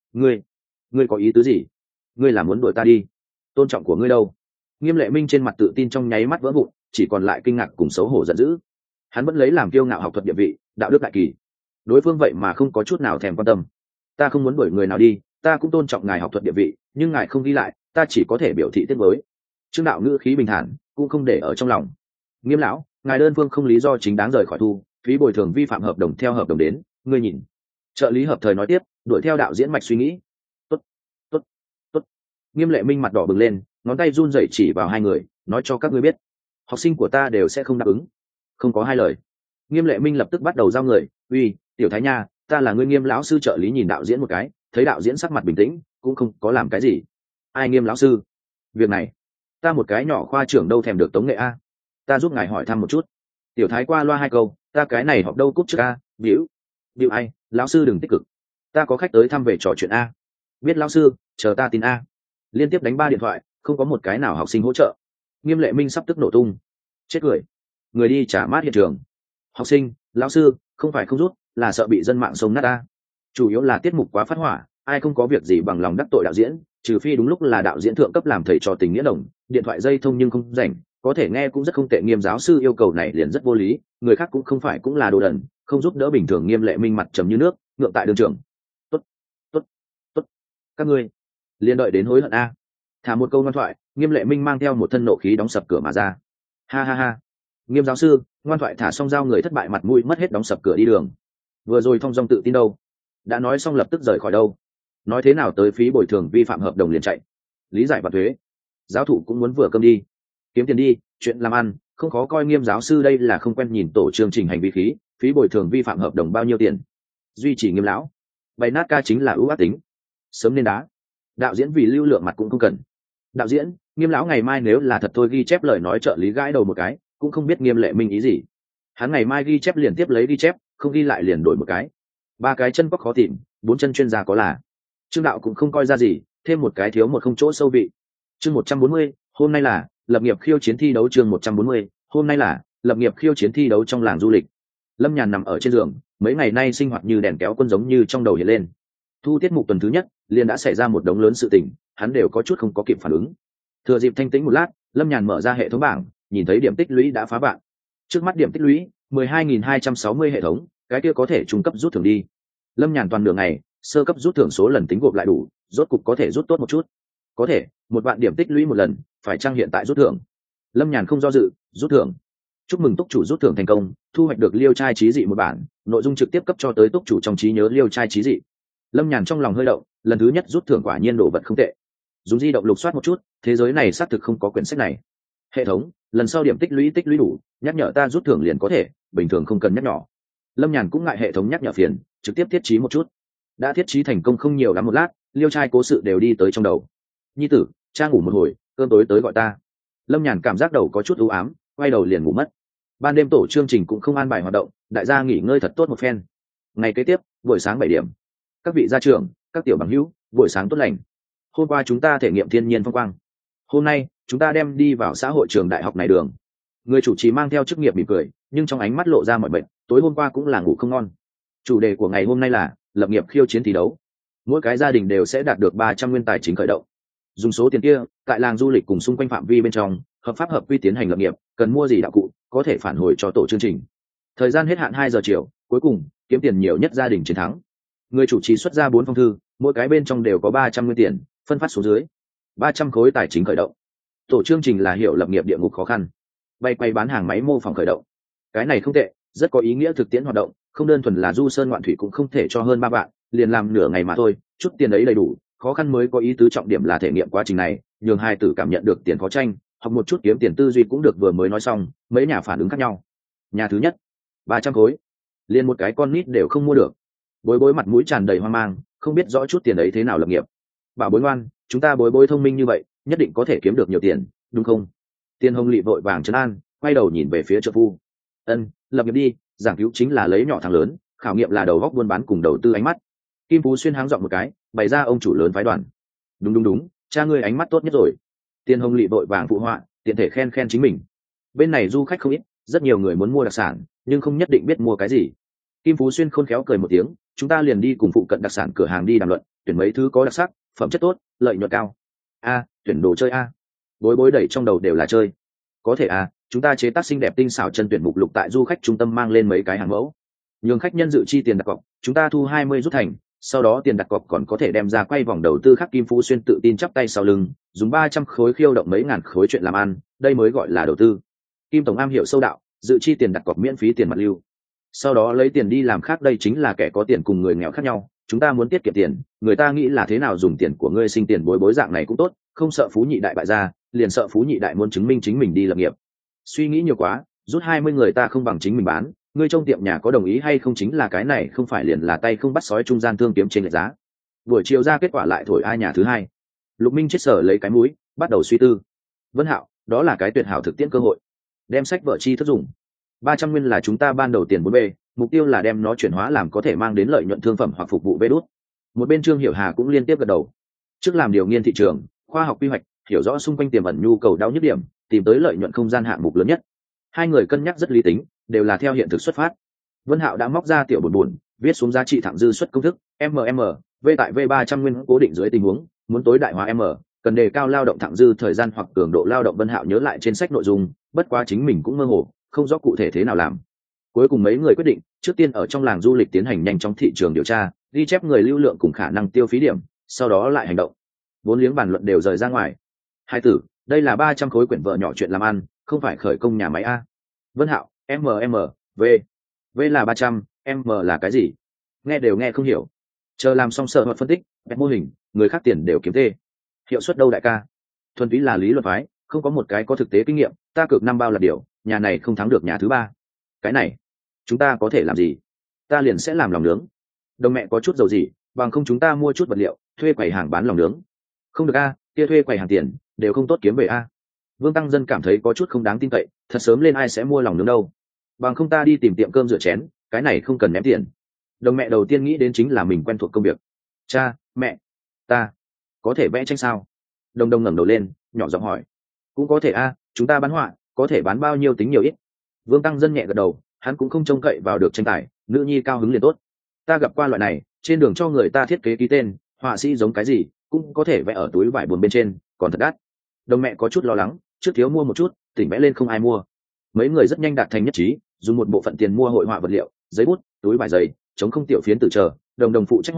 Ngươi có ý tứ gì? Ngươi là muốn đuổi ta đi? Tôn trọng của ngươi đâu? Nghiêm Lệ Minh trên mặt tự tin trong nháy mắt vỡ vụn, chỉ còn lại kinh ngạc cùng xấu hổ giận dữ. Hắn vẫn lấy làm kiêu ngạo học thuật địa vị, đạo đức đại kỳ. Đối phương vậy mà không có chút nào thèm quan tâm. Ta không muốn đuổi người nào đi, ta cũng tôn trọng ngài học thuật địa vị, nhưng ngài không ghi lại, ta chỉ có thể biểu thị tiếc nuối. Trương Đạo ngữ khí bình thản, cũng không để ở trong lòng. Nghiêm lão, ngài đơn phương không lý do chính đáng rời khỏi thu, phí bồi thường vi phạm hợp đồng theo hợp đồng đến, ngươi nhìn. Trợ lý hợp thời nói tiếp, đuổi theo đạo diễn mạch suy nghĩ. Tốt. Nghiêm Lệ Minh mặt đỏ bừng lên, ngón tay run rẩy chỉ vào hai người, nói cho các ngươi biết, học sinh của ta đều sẽ không đáp ứng. Không có hai lời. Nghiêm Lệ Minh lập tức bắt đầu giao người, uy, tiểu thái nha, ta là ngươi Nghiêm lão sư. Trợ lý nhìn đạo diễn một cái, thấy đạo diễn sắc mặt bình tĩnh, cũng không có làm cái gì. Ai Nghiêm lão sư? Việc này, ta một cái nhỏ khoa trưởng đâu thèm được tống nghệ a. Ta giúp ngài hỏi thăm một chút. Tiểu thái qua loa hai câu, ta cái này học đâu cúp trước a. Biểu ai, lão sư đừng tích cực. Ta có khách tới thăm về trò chuyện a. Biết lão sư, chờ ta tin a. Liên tiếp đánh 3 điện thoại, không có một cái nào học sinh hỗ trợ. Nghiêm Lệ Minh sắp tức nổ tung. Chết cười. Người đi trả mát hiện trường. Học sinh, lão sư, không phải không rút, là sợ bị dân mạng sống nát ta. Chủ yếu là tiết mục quá phát hỏa, ai không có việc gì bằng lòng đắc tội đạo diễn, trừ phi đúng lúc là đạo diễn thượng cấp làm thầy trò tình nghĩa đồng, điện thoại dây thông nhưng không rảnh, có thể nghe cũng rất không tệ. Nghiêm giáo sư yêu cầu này liền rất vô lý, người khác cũng không phải cũng là đồ đần, không giúp đỡ bình thường. Nghiêm Lệ Minh mặt trầm như nước, ngượng tại đường trường. Tốt. Các ngươi liền đợi đến hối hận a. Thả một câu ngoan thoại, Nghiêm Lệ Minh mang theo một thân nộ khí đóng sập cửa mà ra. Ha. Nghiêm giáo sư, ngoan thoại thả xong dao người thất bại mặt mũi mất hết đóng sập cửa đi đường. Vừa rồi thong dong tự tin đâu? Đã nói xong lập tức rời khỏi đâu? Nói thế nào tới phí bồi thường vi phạm hợp đồng liền chạy? Lý giải và thuế. Giáo thủ cũng muốn vừa cơm đi. Kiếm tiền đi, chuyện làm ăn, không khó coi. Nghiêm giáo sư đây là không quen nhìn tổ chương trình hành vi khí, phí bồi thường vi phạm hợp đồng bao nhiêu tiền? Duy trì Nghiêm lão. Bày nát ca chính là ưu ác tính. Sớm nên đá. Đạo diễn vì lưu lượng mặt cũng không cần. Đạo diễn, Nghiêm lão ngày mai nếu là thật thôi ghi chép lời nói. Trợ lý gãi đầu một cái, cũng không biết Nghiêm Lệ Minh ý gì. Hắn ngày mai ghi chép liền tiếp lấy ghi chép, không ghi lại liền đổi một cái. 3 cái chân có khó tìm, 4 chân chuyên gia có là. Trương Đạo cũng không coi ra gì, thêm một cái thiếu một không chỗ sâu vị. Chương 140, hôm nay là lập nghiệp khiêu chiến thi đấu. Chương 140, hôm nay là lập nghiệp khiêu chiến thi đấu trong làng du lịch. Lâm Nhàn nằm ở trên giường, mấy ngày nay sinh hoạt như đèn kéo quân giống như trong đầu hiện lên. Thu tiết mục tuần thứ nhất, liền đã xảy ra một đống lớn sự tình, hắn đều có chút không có kịp phản ứng. Thừa dịp thanh tĩnh một lát, Lâm Nhàn mở ra hệ thống bảng, nhìn thấy điểm tích lũy đã phá vạn. Trước mắt điểm tích lũy 12.260 hệ thống, cái kia có thể trung cấp rút thưởng đi. Lâm Nhàn toàn đường ngày sơ cấp rút thưởng số lần tính gộp lại đủ, rốt cục có thể rút tốt một chút. Có thể, 1 vạn điểm tích lũy một lần, phải chăng hiện tại rút thưởng? Lâm Nhàn không do dự, rút thưởng. Chúc mừng túc chủ rút thưởng thành công, thu hoạch được liêu trai trí dị một bản, nội dung trực tiếp cấp cho tới túc chủ trong trí nhớ liêu trai trí dị. Lâm Nhàn trong lòng hơi động, lần thứ nhất rút thưởng quả nhiên đồ vật không tệ. Dùng di động lục soát một chút, thế giới này xác thực không có quyển sách này. Hệ thống, lần sau điểm tích lũy đủ, nhắc nhở ta rút thưởng liền có thể, bình thường không cần nhắc nhở. Lâm Nhàn cũng ngại hệ thống nhắc nhở phiền, trực tiếp thiết trí một chút. Đã thiết trí thành công không nhiều lắm một lát, liêu trai cố sự đều đi tới trong đầu. Nhi tử, cha ngủ một hồi, cơm tối tới gọi ta. Lâm Nhàn cảm giác đầu có chút u ám, quay đầu liền ngủ mất. Ban đêm tổ chương trình cũng không an bài hoạt động, đại gia nghỉ ngơi thật tốt một phen. Ngày kế tiếp, buổi sáng 7 điểm. Các vị gia trưởng, các tiểu bằng hữu, buổi sáng tốt lành. Hôm qua chúng ta thể nghiệm thiên nhiên phong quang. Hôm nay, chúng ta đem đi vào xã hội trường đại học này đường. Người chủ trì mang theo chức nghiệp mỉm cười, nhưng trong ánh mắt lộ ra mọi bệnh. Tối hôm qua cũng là ngủ không ngon. Chủ đề của ngày hôm nay là lập nghiệp khiêu chiến thi đấu. Mỗi cái gia đình đều sẽ đạt được 300 nguyên tài chính khởi động. Dùng số tiền kia, tại làng du lịch cùng xung quanh phạm vi bên trong, hợp pháp hợp quy tiến hành lập nghiệp, cần mua gì đạo cụ, có thể phản hồi cho tổ chương trình. Thời gian hết hạn 2 giờ chiều, cuối cùng kiếm tiền nhiều nhất gia đình chiến thắng. Người chủ trì xuất ra 4 phong thư, mỗi cái bên trong đều có 300 nguyên tiền, phân phát xuống dưới. 300 khối tài chính khởi động. Tổ chương trình là hiệu lập nghiệp địa ngục khó khăn. Bay quay bán hàng máy mô phỏng khởi động. Cái này không tệ, rất có ý nghĩa thực tiễn hoạt động, không đơn thuần là du sơn ngoạn thủy cũng không thể cho hơn 3 bạn, liền làm nửa ngày mà thôi, chút tiền ấy đầy đủ, khó khăn mới có ý tứ, trọng điểm là thể nghiệm quá trình này, nhường hai tử cảm nhận được tiền khó tranh, học một chút kiếm tiền tư duy cũng được. Vừa mới nói xong, mấy nhà phản ứng khác nhau. Nhà thứ nhất, 300 khối, liền một cái con nít đều không mua được. Bối bối mặt mũi tràn đầy hoang mang, không biết rõ chút tiền ấy thế nào lập nghiệp. Bảo bối ngoan, chúng ta bối bối thông minh như vậy, nhất định có thể kiếm được nhiều tiền, đúng không? Tiên Hồng Lị vội vàng trấn an, quay đầu nhìn về phía trợ phu. Ân, lập nghiệp đi, giảng cứu chính là lấy nhỏ thắng lớn, khảo nghiệm là đầu góc buôn bán cùng đầu tư ánh mắt. Kim Phú Xuyên háng giọng một cái, bày ra ông chủ lớn phái đoàn. Đúng, cha ngươi ánh mắt tốt nhất rồi. Tiên Hồng Lị vội vàng phụ họa, tiện thể khen chính mình. Bên này du khách không ít, rất nhiều người muốn mua đặc sản, nhưng không nhất định biết mua cái gì. Kim Phú Xuyên khôn khéo cười một tiếng, chúng ta liền đi cùng phụ cận đặc sản cửa hàng đi đàm luận, tuyển mấy thứ có đặc sắc, phẩm chất tốt, lợi nhuận cao. Tuyển đồ chơi a. Bối bối đẩy trong đầu đều là chơi. Có thể chúng ta chế tác xinh đẹp tinh xảo chân tuyển mục lục tại du khách trung tâm mang lên mấy cái hàng mẫu, nhường khách nhân dự chi tiền đặt cọc, chúng ta thu 20 rút thành, sau đó tiền đặt cọc còn có thể đem ra quay vòng đầu tư khác. Kim Phú Xuyên tự tin chắp tay sau lưng, dùng 300 khối khiêu động mấy ngàn khối chuyện làm ăn, đây mới gọi là đầu tư. Kim tổng am hiểu sâu đạo, dự chi tiền đặt cọc miễn phí tiền mặt lưu, sau đó lấy tiền đi làm khác, đây chính là kẻ có tiền cùng người nghèo khác nhau. Chúng ta muốn tiết kiệm tiền, người ta nghĩ là thế nào dùng tiền của ngươi sinh tiền. Bối bối dạng này cũng tốt, không sợ phú nhị đại bại gia, liền sợ phú nhị đại muốn chứng minh chính mình đi lập nghiệp. Suy nghĩ nhiều quá, rút 20 người ta không bằng chính mình bán, ngươi trong tiệm nhà có đồng ý hay không chính là cái này, không phải liền là tay không bắt sói trung gian thương kiếm trên lệch giá. Buổi chiều ra kết quả lại thổi ai nhà thứ hai. Lục Minh chết sở lấy cái mũi, bắt đầu suy tư. Vân Hạo, đó là cái tuyệt hảo thực tiễn cơ hội, đem sách vở chi thức dùng. 300 nguyên là chúng ta ban đầu tiền 4B, mục tiêu là đem nó chuyển hóa làm có thể mang đến lợi nhuận thương phẩm hoặc phục vụ vê đốt. Một bên Trương Hiểu Hà cũng liên tiếp gật đầu. Trước làm điều nghiên thị trường, khoa học quy hoạch, hiểu rõ xung quanh tiềm ẩn nhu cầu đau nhức điểm, tìm tới lợi nhuận không gian hạng mục lớn nhất. Hai người cân nhắc rất lý tính, đều là theo hiện thực xuất phát. Vân Hạo đã móc ra tiểu buồn, viết xuống giá trị thặng dư suất công thức, v tại v 300 nguyên cố định dưới tình huống, muốn tối đại hóa cần đề cao lao động thặng dư thời gian hoặc cường độ lao động. Vân Hạo nhớ lại trên sách nội dung, bất quá chính mình cũng mơ hồ, không rõ cụ thể thế nào làm. Cuối cùng mấy người quyết định, trước tiên ở trong làng du lịch tiến hành nhanh chóng thị trường điều tra, ghi chép người lưu lượng cùng khả năng tiêu phí điểm, sau đó lại hành động. Vốn liếng bàn luận đều rời ra ngoài. Hai tử, đây là 300 khối quyển vợ nhỏ chuyện làm ăn, không phải khởi công nhà máy a. Vân Hạo, v là 300, m là cái gì? Nghe đều nghe không hiểu. Chờ làm xong sở hợp phân tích, vẽ mô hình, người khác tiền đều kiếm tê. Hiệu suất đâu đại ca? Thuần túy là lý luận phái, không có một cái có thực tế kinh nghiệm, ta cược 5 bao là điều, nhà này không thắng được nhà thứ ba. Cái này, chúng ta có thể làm gì? Ta liền sẽ làm lòng nướng. Đồng mẹ có chút dầu gì, bằng không chúng ta mua chút vật liệu, thuê quầy hàng bán lòng nướng. Không được kia thuê quầy hàng tiền đều không tốt kiếm về Vương Tăng Dân cảm thấy có chút không đáng tin cậy, thật sớm lên ai sẽ mua lòng nướng đâu. Bằng không ta đi tìm tiệm cơm rửa chén, cái này không cần ném tiền. Đồng mẹ đầu tiên nghĩ đến chính là mình quen thuộc công việc. Cha, mẹ, ta có thể vẽ tranh sao? Đồng đồng ngẩng đầu lên, nhỏ giọng hỏi. Cũng có thể chúng ta bán họa, có thể bán bao nhiêu tính nhiều ít. Vương Tăng Dân nhẹ gật đầu, hắn cũng không trông cậy vào được tranh tài, nữ nhi cao hứng liền tốt. Ta gặp qua loại này, trên đường cho người ta thiết kế ký tên, họa sĩ giống cái gì cũng có thể vẽ ở túi vải buồn bên trên, còn thật đắt. Đồng mẹ có chút lo lắng, trước thiếu mua một chút, tỉnh vẽ lên không ai mua. Mấy người rất nhanh đạt thành nhất trí, dùng một bộ phận tiền mua hội họa vật liệu, giấy bút, túi vải dày, chống không tiểu phiến từ chờ, đồng đồng phụ trách họa,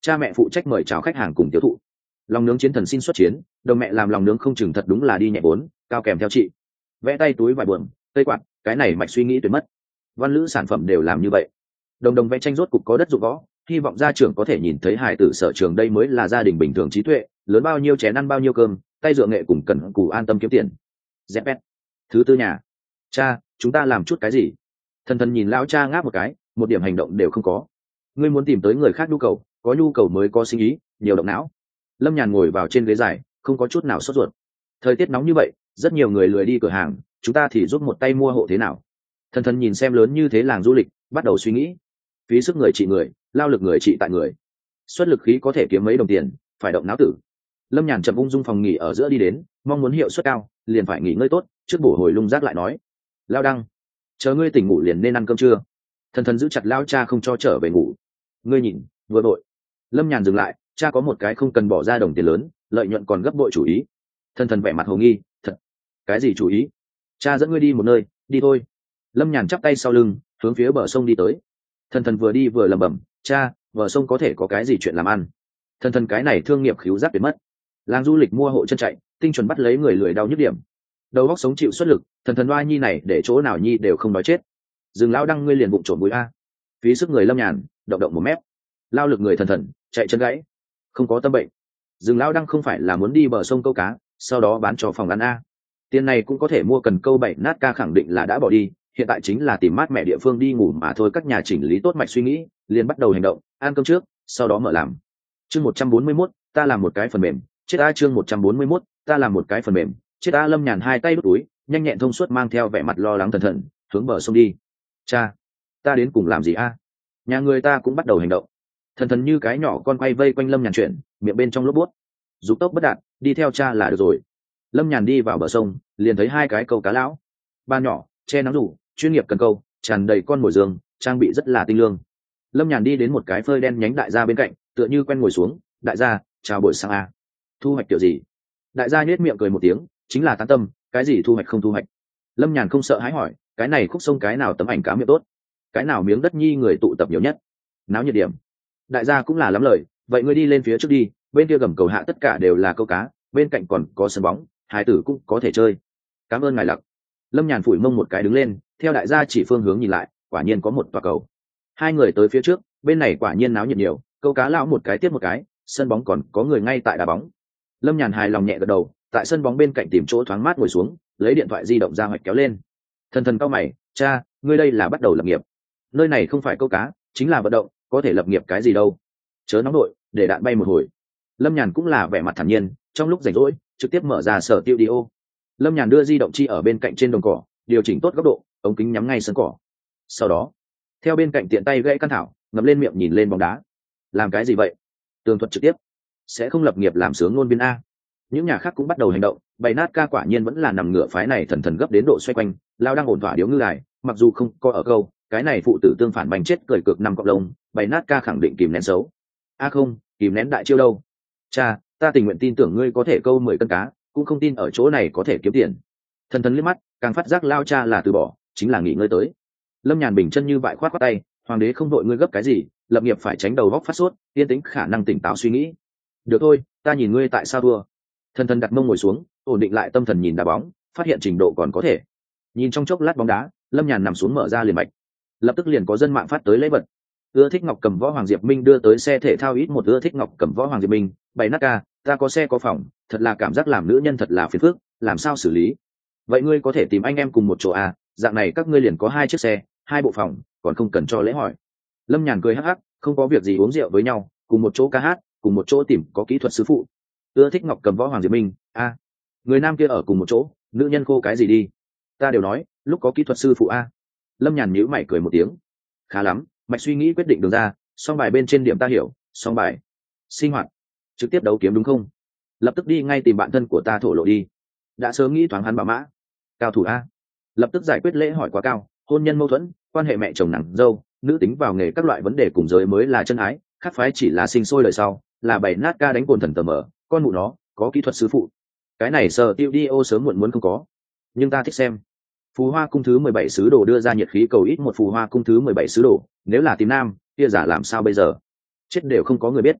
cha mẹ phụ trách mời chào khách hàng cùng tiêu thụ. Lòng nướng chiến thần xin xuất chiến, đồng mẹ làm lòng nướng không chừng thật đúng là đi nhẹ bốn, cao kèm theo chị. Vẽ tay túi vải buồm, cây quạt, cái này mạch suy nghĩ tuyệt mất. Văn lữ sản phẩm đều làm như vậy. Đồng đồng vẽ tranh rốt cục có đất dụng võ, hy vọng gia trưởng có thể nhìn thấy hài tử sở trường đây mới là gia đình bình thường trí tuệ, lớn bao nhiêu chén ăn bao nhiêu cơm, tay dựa nghệ cùng cần cù an tâm kiếm tiền. Zepet. Thứ tư nhà. Cha, chúng ta làm chút cái gì? Thần thần nhìn lão cha ngáp một cái, một điểm hành động đều không có. Ngươi muốn tìm tới người khác nhu cầu, có nhu cầu mới có sinh ý, nhiều động não. Lâm Nhàn ngồi vào trên ghế dài, không có chút nào sốt ruột. Thời tiết nóng như vậy, rất nhiều người lười đi cửa hàng, chúng ta thì giúp một tay mua hộ thế nào? Thần thần nhìn xem lớn như thế làng du lịch, bắt đầu suy nghĩ. Phí sức người trị người, lao lực người trị tại người. Xuất lực khí có thể kiếm mấy đồng tiền, phải động não tử. Lâm Nhàn chậm ung dung phòng nghỉ ở giữa đi đến, mong muốn hiệu suất cao, liền phải nghỉ ngơi tốt, trước bổ hồi lung rác lại nói. Lao đăng, chờ ngươi tỉnh ngủ liền nên ăn cơm trưa. Thần thần giữ chặt lao cha không cho trở về ngủ. Ngươi nhìn, vừa đội. Lâm Nhàn dừng lại, cha có một cái không cần bỏ ra đồng tiền lớn, lợi nhuận còn gấp bội chủ ý. Thần thần vẻ mặt hồ nghi, thật. Cái gì chủ ý? Cha dẫn ngươi đi một nơi, đi thôi. Lâm Nhàn chắp tay sau lưng, hướng phía bờ sông đi tới. Thần thần vừa đi vừa lẩm bẩm, cha, bờ sông có thể có cái gì chuyện làm ăn? Thần thần cái này thương nghiệp khíu giác biến mất. Làng du lịch mua hộ chân chạy, tinh chuẩn bắt lấy người lười đau nhức điểm. Đầu óc sống chịu xuất lực, thần thần oa nhi này để chỗ nào nhi đều không nói chết. Dừng lão đăng ngươi liền bụng trộm bụi a. Phí sức người Lâm Nhàn, động động một mép. Lao lực người thần thần, chạy chân gãy. Không có tâm bệnh. Dừng lão đăng không phải là muốn đi bờ sông câu cá, sau đó bán cho phòng ăn a. Tiền này cũng có thể mua cần câu bảy nát ca khẳng định là đã bỏ đi, hiện tại chính là tìm mát mẹ địa phương đi ngủ mà thôi. Các nhà chỉnh lý tốt mạch suy nghĩ, liền bắt đầu hành động, ăn cơm trước, sau đó mở làm. Chương 141, ta làm một cái phần mềm, chết a. Chương 141, ta làm một cái phần mềm, chết a. Lâm Nhàn hai tay đút túi, nhanh nhẹn thông suốt mang theo vẻ mặt lo lắng thần thần, hướng bờ sông đi. Cha, ta đến cùng làm gì a? Nhà người ta cũng bắt đầu hành động. Thần thần như cái nhỏ con quay vây quanh Lâm Nhàn chuyển, miệng bên trong lốp bút. Dục tốc bất đạt, đi theo cha là được rồi. Lâm Nhàn đi vào bờ sông, liền thấy hai cái câu cá lão. Ban nhỏ, che nắng rủ, chuyên nghiệp cần câu, tràn đầy con mồi giường, trang bị rất là tinh lương. Lâm Nhàn đi đến một cái phơi đen nhánh đại gia bên cạnh, tựa như quen ngồi xuống. Đại gia, chào buổi sáng a. Thu hoạch kiểu gì? Đại gia nhếch miệng cười một tiếng, chính là tán tâm, cái gì thu hoạch không thu hoạch. Lâm Nhàn không sợ hãi hỏi, cái này khúc sông cái nào tấm ảnh cá miệng tốt, cái nào miếng đất nhi người tụ tập nhiều nhất, náo nhiệt điểm. Đại gia cũng là lắm lời, vậy ngươi đi lên phía trước đi, bên kia gầm cầu hạ tất cả đều là câu cá, bên cạnh còn có sân bóng, hai tử cũng có thể chơi. Cảm ơn ngài Lặc. Lâm Nhàn phủi mông một cái đứng lên, theo đại gia chỉ phương hướng nhìn lại, quả nhiên có một tòa cầu. Hai người tới phía trước, bên này quả nhiên náo nhiệt nhiều, câu cá lão một cái tiếp một cái, sân bóng còn có người ngay tại đá bóng. Lâm Nhàn hài lòng nhẹ gật đầu, tại sân bóng bên cạnh tìm chỗ thoáng mát ngồi xuống, lấy điện thoại di động ra hoạch kéo lên. Thần thần cao mày, cha, ngươi đây là bắt đầu lập nghiệp. Nơi này không phải câu cá, chính là vận động, có thể lập nghiệp cái gì đâu. Chớ nóng nội, để đạn bay một hồi. Lâm Nhàn cũng là vẻ mặt thản nhiên, trong lúc rảnh rỗi trực tiếp mở ra sở tiêu đi ô. Lâm Nhàn đưa di động chi ở bên cạnh trên đồng cỏ, điều chỉnh tốt góc độ, ống kính nhắm ngay sân cỏ. Sau đó theo bên cạnh tiện tay gãy căn thảo, ngậm lên miệng nhìn lên bóng đá. Làm cái gì vậy? Tường thuật trực tiếp, sẽ không lập nghiệp làm sướng ngôn viên a. Những nhà khác cũng bắt đầu hành động, bày nát ca quả nhiên vẫn là nằm ngửa phái này thần thần gấp đến độ xoay quanh, lao đang ổn thỏa điếu ngư lại, mặc dù không có ở câu, cái này phụ tử tương phản bánh chết cười cược năm cọc lông, bày nát ca khẳng định kìm nén xấu. A không, kìm nén đại chiêu đâu. Cha, ta tình nguyện tin tưởng ngươi có thể câu 10 cân cá, cũng không tin ở chỗ này có thể kiếm tiền. Thần thần liếc mắt, càng phát giác lao cha là từ bỏ, chính là nghỉ ngơi tới. Lâm Nhàn bình chân như vậy khoát khoát tay, hoàng đế không đội ngươi gấp cái gì, lập nghiệp phải tránh đầu góc phát sốt, yên tĩnh khả năng tỉnh táo suy nghĩ. Được thôi, ta nhìn ngươi tại sao thua. Thần thần đặt mông ngồi xuống, ổn định lại tâm thần nhìn đá bóng, phát hiện trình độ còn có thể. Nhìn trong chốc lát bóng đá, Lâm Nhàn nằm xuống mở ra liền mạch, lập tức liền có dân mạng phát tới lễ vật. Ưa thích Ngọc Cầm Võ Hoàng Diệp Minh đưa tới xe thể thao ít một. Ưa thích Ngọc Cầm Võ Hoàng Diệp Minh, bày nát ca, ta có xe có phòng, thật là cảm giác làm nữ nhân thật là phiền phức, làm sao xử lý? Vậy ngươi có thể tìm anh em cùng một chỗ à, dạng này các ngươi liền có 2 chiếc xe, 2 bộ phòng, còn không cần cho lễ hỏi. Lâm Nhàn cười hắc hắc, không có việc gì uống rượu với nhau, cùng một chỗ ca hát, cùng một chỗ tìm có kỹ thuật sư phụ. Ưa thích Ngọc Cầm Võ Hoàng Diệp Minh, a, người nam kia ở cùng một chỗ, nữ nhân khô cái gì đi? Ta đều nói, lúc có kỹ thuật sư phụ a. Lâm Nhàn nhíu mày cười một tiếng, khá lắm, mạch suy nghĩ quyết định đường ra, song bài bên trên điểm ta hiểu, song bài, sinh hoạt, trực tiếp đấu kiếm đúng không? Lập tức đi ngay tìm bạn thân của ta thổ lộ đi. Đã sớm nghĩ thoáng hắn bảo mã, cao thủ a. Lập tức giải quyết lễ hỏi quá cao, hôn nhân mâu thuẫn, quan hệ mẹ chồng nàng dâu, nữ tính vào nghề các loại vấn đề cùng giới mới là chân ái, khác phái chỉ là sinh sôi lời sau, là bày nát ca đánh cồn thần tờ mở, con mụ nó, có kỹ thuật sư phụ. Cái này sờ tiêu đi ô sớm muộn muốn không có, nhưng ta thích xem. Phù Hoa cung thứ 17 sứ đồ đưa ra nhiệt khí cầu ít một. Phù Hoa cung thứ 17 sứ đồ, nếu là tìm nam, kia giả làm sao bây giờ? Chết đều không có người biết.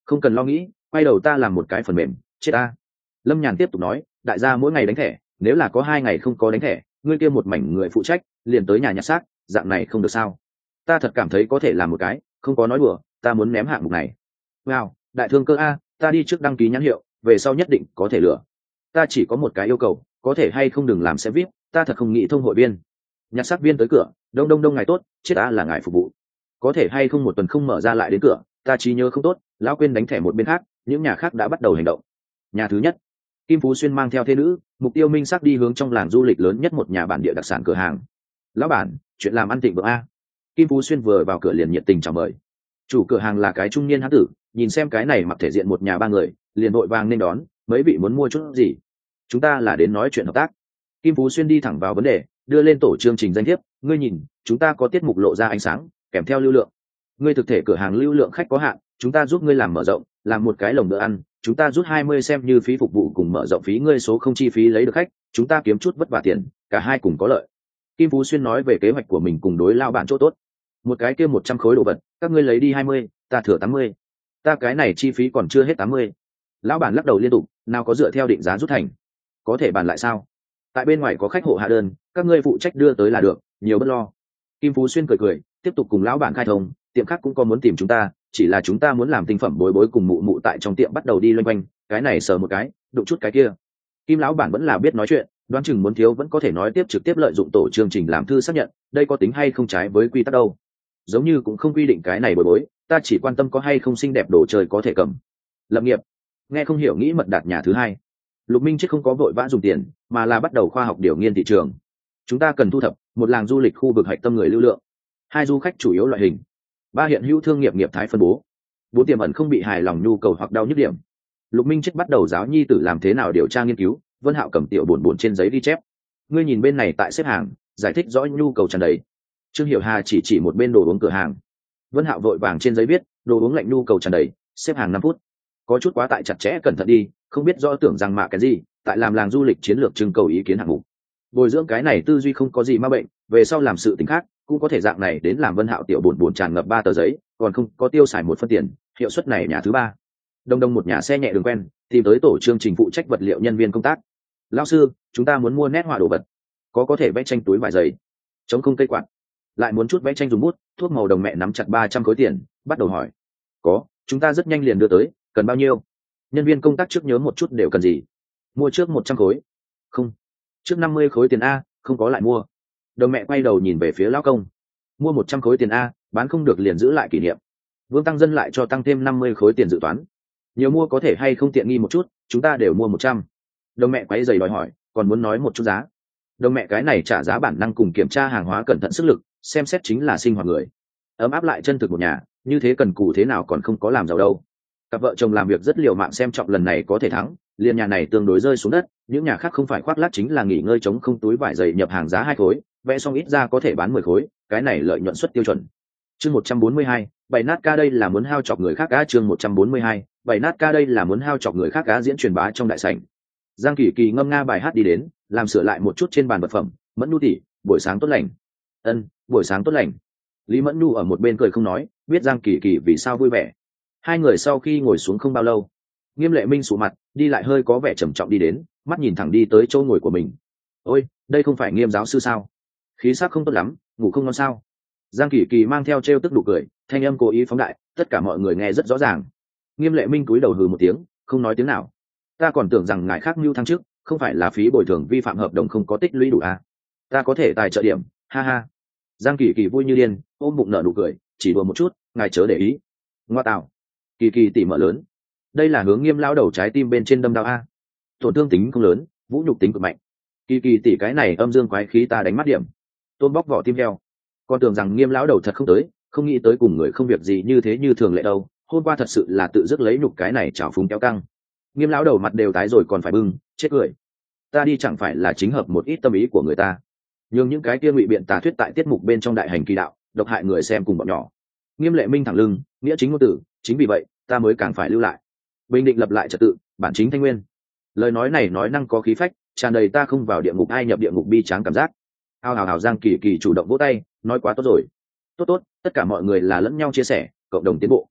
Không cần lo nghĩ, quay đầu ta làm một cái phần mềm, chết ta. Lâm Nhàn tiếp tục nói, đại gia mỗi ngày đánh thẻ, nếu là có 2 ngày không có đánh thẻ, ngươi kia một mảnh người phụ trách liền tới nhà nhặt xác, dạng này không được sao? Ta thật cảm thấy có thể làm một cái, không có nói đùa, ta muốn ném hạng mục này. Wow, đại thương cơ a, ta đi trước đăng ký nhãn hiệu, về sau nhất định có thể lựa. Ta chỉ có một cái yêu cầu, có thể hay không đừng làm xe vip, ta thật không nghĩ thông hội viên. Nhặt xác viên tới cửa, đông đông đông ngài tốt, chết ta là ngài phục vụ. Có thể hay không một tuần không mở ra lại đến cửa, ta trí nhớ không tốt, lão quên đánh thẻ một bên khác, những nhà khác đã bắt đầu hành động. Nhà thứ nhất, Kim Phú Xuyên mang theo thê nữ, mục tiêu minh xác đi hướng trong làng du lịch lớn nhất một nhà bản địa đặc sản cửa hàng. Lão bản, chuyện làm ăn thịnh vượng a. Kim Phú Xuyên vừa vào cửa liền nhiệt tình chào mời. Chủ cửa hàng là cái trung niên hán tử, nhìn xem cái này mặc thể diện một nhà ba người, liền vội vàng nên đón, mấy vị muốn mua chút gì? Chúng ta là đến nói chuyện hợp tác. Kim Phú Xuyên đi thẳng vào vấn đề, đưa lên tổ chương trình danh thiếp, ngươi nhìn, chúng ta có tiết mục lộ ra ánh sáng, kèm theo lưu lượng. Ngươi thực thể cửa hàng lưu lượng khách có hạn, chúng ta giúp ngươi làm mở rộng, làm một cái lồng bữa ăn, chúng ta rút 20 xem như phí phục vụ cùng mở rộng phí, ngươi số không chi phí lấy được khách, chúng ta kiếm chút vất vả tiền, cả hai cùng có lợi. Kim Phú Xuyên nói về kế hoạch của mình cùng đối lao bản chỗ tốt. Một cái kia 100 khối đồ vật, các ngươi lấy đi 20, ta thừa 80. Ta cái này chi phí còn chưa hết 80. Lão bản lắc đầu liên tục, nào có dựa theo định giá rút thành. Có thể bàn lại sao? Tại bên ngoài có khách hộ hạ đơn, các ngươi phụ trách đưa tới là được, nhiều bất lo. Kim Phú Xuyên cười cười, tiếp tục cùng lão bản khai thông, tiệm khác cũng có muốn tìm chúng ta, chỉ là chúng ta muốn làm tinh phẩm bối bối cùng mụ mụ tại trong tiệm bắt đầu đi loanh quanh, cái này sờ một cái, đụng chút cái kia. Kim lão bản vẫn là biết nói chuyện, đoán chừng muốn thiếu vẫn có thể nói tiếp, trực tiếp lợi dụng tổ chương trình làm thư xác nhận, đây có tính hay không trái với quy tắc đâu. Giống như cũng không quy định cái này bối bối, ta chỉ quan tâm có hay không xinh đẹp đồ chơi có thể cầm. Lập nghiệp, nghe không hiểu nghĩ mật đạt nhà thứ hai. Lục Minh chết không có vội vã dùng tiền, mà là bắt đầu khoa học điều nghiên thị trường. Chúng ta cần thu thập một làng du lịch khu vực hạch tâm người lưu lượng, 2 du khách chủ yếu loại hình, 3 hiện hữu thương nghiệp nghiệp thái phân bố, 4 tiềm ẩn không bị hài lòng nhu cầu hoặc đau nhức điểm. Lục Minh chết bắt đầu giáo nhi tử làm thế nào điều tra nghiên cứu, Vân Hạo cầm tiểu buồn trên giấy ghi chép. Ngươi nhìn bên này tại xếp hàng, giải thích rõ nhu cầu tràn đầy. Trương Hiểu Hà chỉ một bên đồ uống cửa hàng. Vân Hạo vội vàng trên giấy viết, đồ uống lạnh nhu cầu tràn đầy, xếp hàng 5 phút. Có chút quá tại chặt chẽ, cẩn thận đi, không biết rõ tưởng rằng mạ cái gì, tại làm làng du lịch chiến lược trưng cầu ý kiến hạng mục. Bồi dưỡng cái này tư duy không có gì ma bệnh, về sau làm sự tình khác cũng có thể dạng này đến làm. Vân Hạo tiểu buồn tràn ngập 3 tờ giấy, còn không có tiêu xài 1 phân tiền, hiệu suất này nhà thứ 3. Đông đông một nhà xe nhẹ đường quen, tìm tới tổ chương trình phụ trách vật liệu nhân viên công tác. Lão sư, chúng ta muốn mua nét họa đồ vật, có thể vẽ tranh túi vải giấy, chống không cây quạt, lại muốn chút vẽ tranh dùng bút, thuốc màu. Đồng mẹ nắm chặt 300 khối tiền, bắt đầu hỏi. Có, chúng ta rất nhanh liền đưa tới, cần bao nhiêu? Nhân viên công tác trước nhớ một chút đều cần gì. Mua trước 100 khối. Không, trước 50 khối tiền a, không có lại mua. Đồng mẹ quay đầu nhìn về phía lão công. Mua 100 khối tiền a, bán không được liền giữ lại kỷ niệm. Vương Tăng Dân lại cho tăng thêm 50 khối tiền dự toán. Nhiều mua có thể hay không tiện nghi một chút, chúng ta đều mua 100. Đồng mẹ quay giày đòi hỏi, còn muốn nói một chút giá. Đồng mẹ cái này trả giá bản năng cùng kiểm tra hàng hóa cẩn thận sức lực, xem xét chính là sinh hoạt người. Ấm áp lại chân thực một nhà, như thế cần cù thế nào còn không có làm giàu đâu. Cặp vợ chồng làm việc rất liều mạng xem trọng lần này có thể thắng, liền nhà này tương đối rơi xuống đất, những nhà khác không phải khoác lác chính là nghỉ ngơi chống không túi vải dày nhập hàng giá 2 khối, vẽ xong ít ra có thể bán 10 khối, cái này lợi nhuận suất tiêu chuẩn. Chương 142, bảy nát ca đây là muốn hao chọc người khác á. Chương 142, bảy nát ca đây là muốn hao chọc người khác á. Diễn truyền bá trong đại sảnh. Giang Kỳ Kỳ ngâm nga bài hát đi đến, làm sửa lại một chút trên bàn vật phẩm. Mẫn Nhu tỷ, buổi sáng tốt lành. Ân, buổi sáng tốt lành. Lý Mẫn Nhu ở một bên cười không nói, biết Giang Kỳ Kỳ vì sao vui vẻ. Hai người sau khi ngồi xuống không bao lâu, Nghiêm Lệ Minh sụ mặt đi lại hơi có vẻ trầm trọng đi đến, mắt nhìn thẳng đi tới chỗ ngồi của mình. Ôi, đây không phải Nghiêm giáo sư sao? Khí sắc không tốt lắm, ngủ không ngon sao? Giang Kỳ Kỳ mang theo trêu tức nụ cười, thanh âm cố ý phóng đại, tất cả mọi người nghe rất rõ ràng. Nghiêm Lệ Minh cúi đầu hừ một tiếng, không nói tiếng nào. Ta còn tưởng rằng ngài khác mưu thăng trước, không phải là phí bồi thường vi phạm hợp đồng không có tích lũy đủ à? Ta có thể tài trợ điểm, ha ha. Giang Kỳ Kỳ vui như điên, ôm bụng nở nụ cười, chỉ đùa một chút, ngài chớ để ý. Ngoa tạo, Kỳ Kỳ tỉ mở lớn, đây là hướng Nghiêm lão đầu trái tim bên trên đâm đao a. Tổn thương tính không lớn, vũ nhục tính cực mạnh. Kỳ Kỳ tỉ cái này âm dương quái khí ta đánh mắt điểm. Tôn bóc vỏ tim heo, con tưởng rằng Nghiêm lão đầu thật không tới, không nghĩ tới cùng người không việc gì như thế như thường lệ đâu. Hôm qua thật sự là tự dứt lấy nhục cái này chảo phúng kéo căng. Nghiêm lão đầu mặt đều tái rồi còn phải bưng, chết cười. Ta đi chẳng phải là chính hợp một ít tâm ý của người ta, nhưng những cái kia ngụy biện tà thuyết tại tiết mục bên trong đại hành kỳ đạo, độc hại người xem cùng bọn nhỏ. Nghiêm Lệ Minh thẳng lưng, nghĩa chính ngôn tử, chính vì vậy ta mới càng phải lưu lại, bình định lập lại trật tự, bản chính thanh nguyên. Lời nói này nói năng có khí phách, tràn đầy ta không vào địa ngục ai nhập địa ngục bi tráng cảm giác. Ao hào hào. Giang Kỳ Kỳ chủ động vỗ tay, nói quá tốt rồi. Tốt tốt, tất cả mọi người là lẫn nhau chia sẻ, cộng đồng tiến bộ.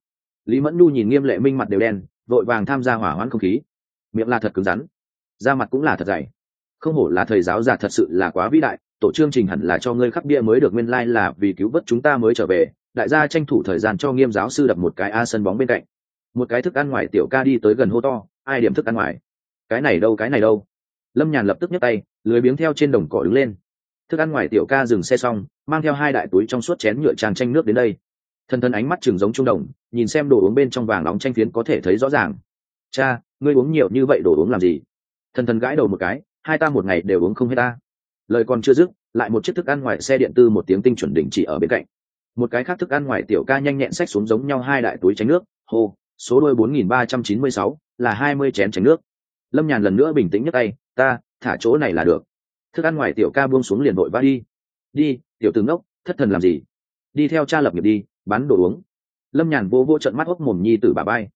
Lý Mẫn Nhu nhìn Nghiêm Lệ Minh mặt đều đen, vội vàng tham gia hỏa hoãn không khí. Miệng là thật cứng rắn, da mặt cũng là thật dày. Không hổ là thầy giáo già, thật sự là quá vĩ đại. Tổ chương trình hẳn là cho ngươi khắc bia mới được, nguyên lai là vì cứu vớt chúng ta mới trở về. Đại gia tranh thủ thời gian cho Nghiêm giáo sư đập một cái sân bóng bên cạnh. Một cái thức ăn ngoài tiểu ca đi tới gần hô to, ai điểm thức ăn ngoài? Cái này đâu? Lâm Nhàn lập tức nhấc tay, lười biếng theo trên đồng cỏ đứng lên. Thức ăn ngoài tiểu ca dừng xe xong, mang theo 2 đại túi trong suốt chén nhựa tràn chanh nước đến đây. Thần thần ánh mắt chừng giống trung đồng, nhìn xem đồ uống bên trong vàng nóng chanh phiến có thể thấy rõ ràng. Cha, ngươi uống nhiều như vậy đồ uống làm gì? Thần thần gãi đầu một cái, hai ta một ngày đều uống không hết ta. Lời còn chưa dứt, lại một chiếc thức ăn ngoài xe điện tư một tiếng tinh chuẩn đỉnh chỉ ở bên cạnh. Một cái khác thức ăn ngoài tiểu ca nhanh nhẹn xách xuống giống nhau 2 đại túi chanh nước, hô, số đôi 4396, là 20 chén chanh nước. Lâm Nhàn lần nữa bình tĩnh nhấc tay, ta thả chỗ này là được. Thức ăn ngoài tiểu ca buông xuống liền vội vã đi tiểu tử ngốc, thất thần làm gì? Đi theo cha lập nghiệp đi, bán đồ uống. Lâm Nhàn vô trợn mắt hốc mồm nhi tử bà bay.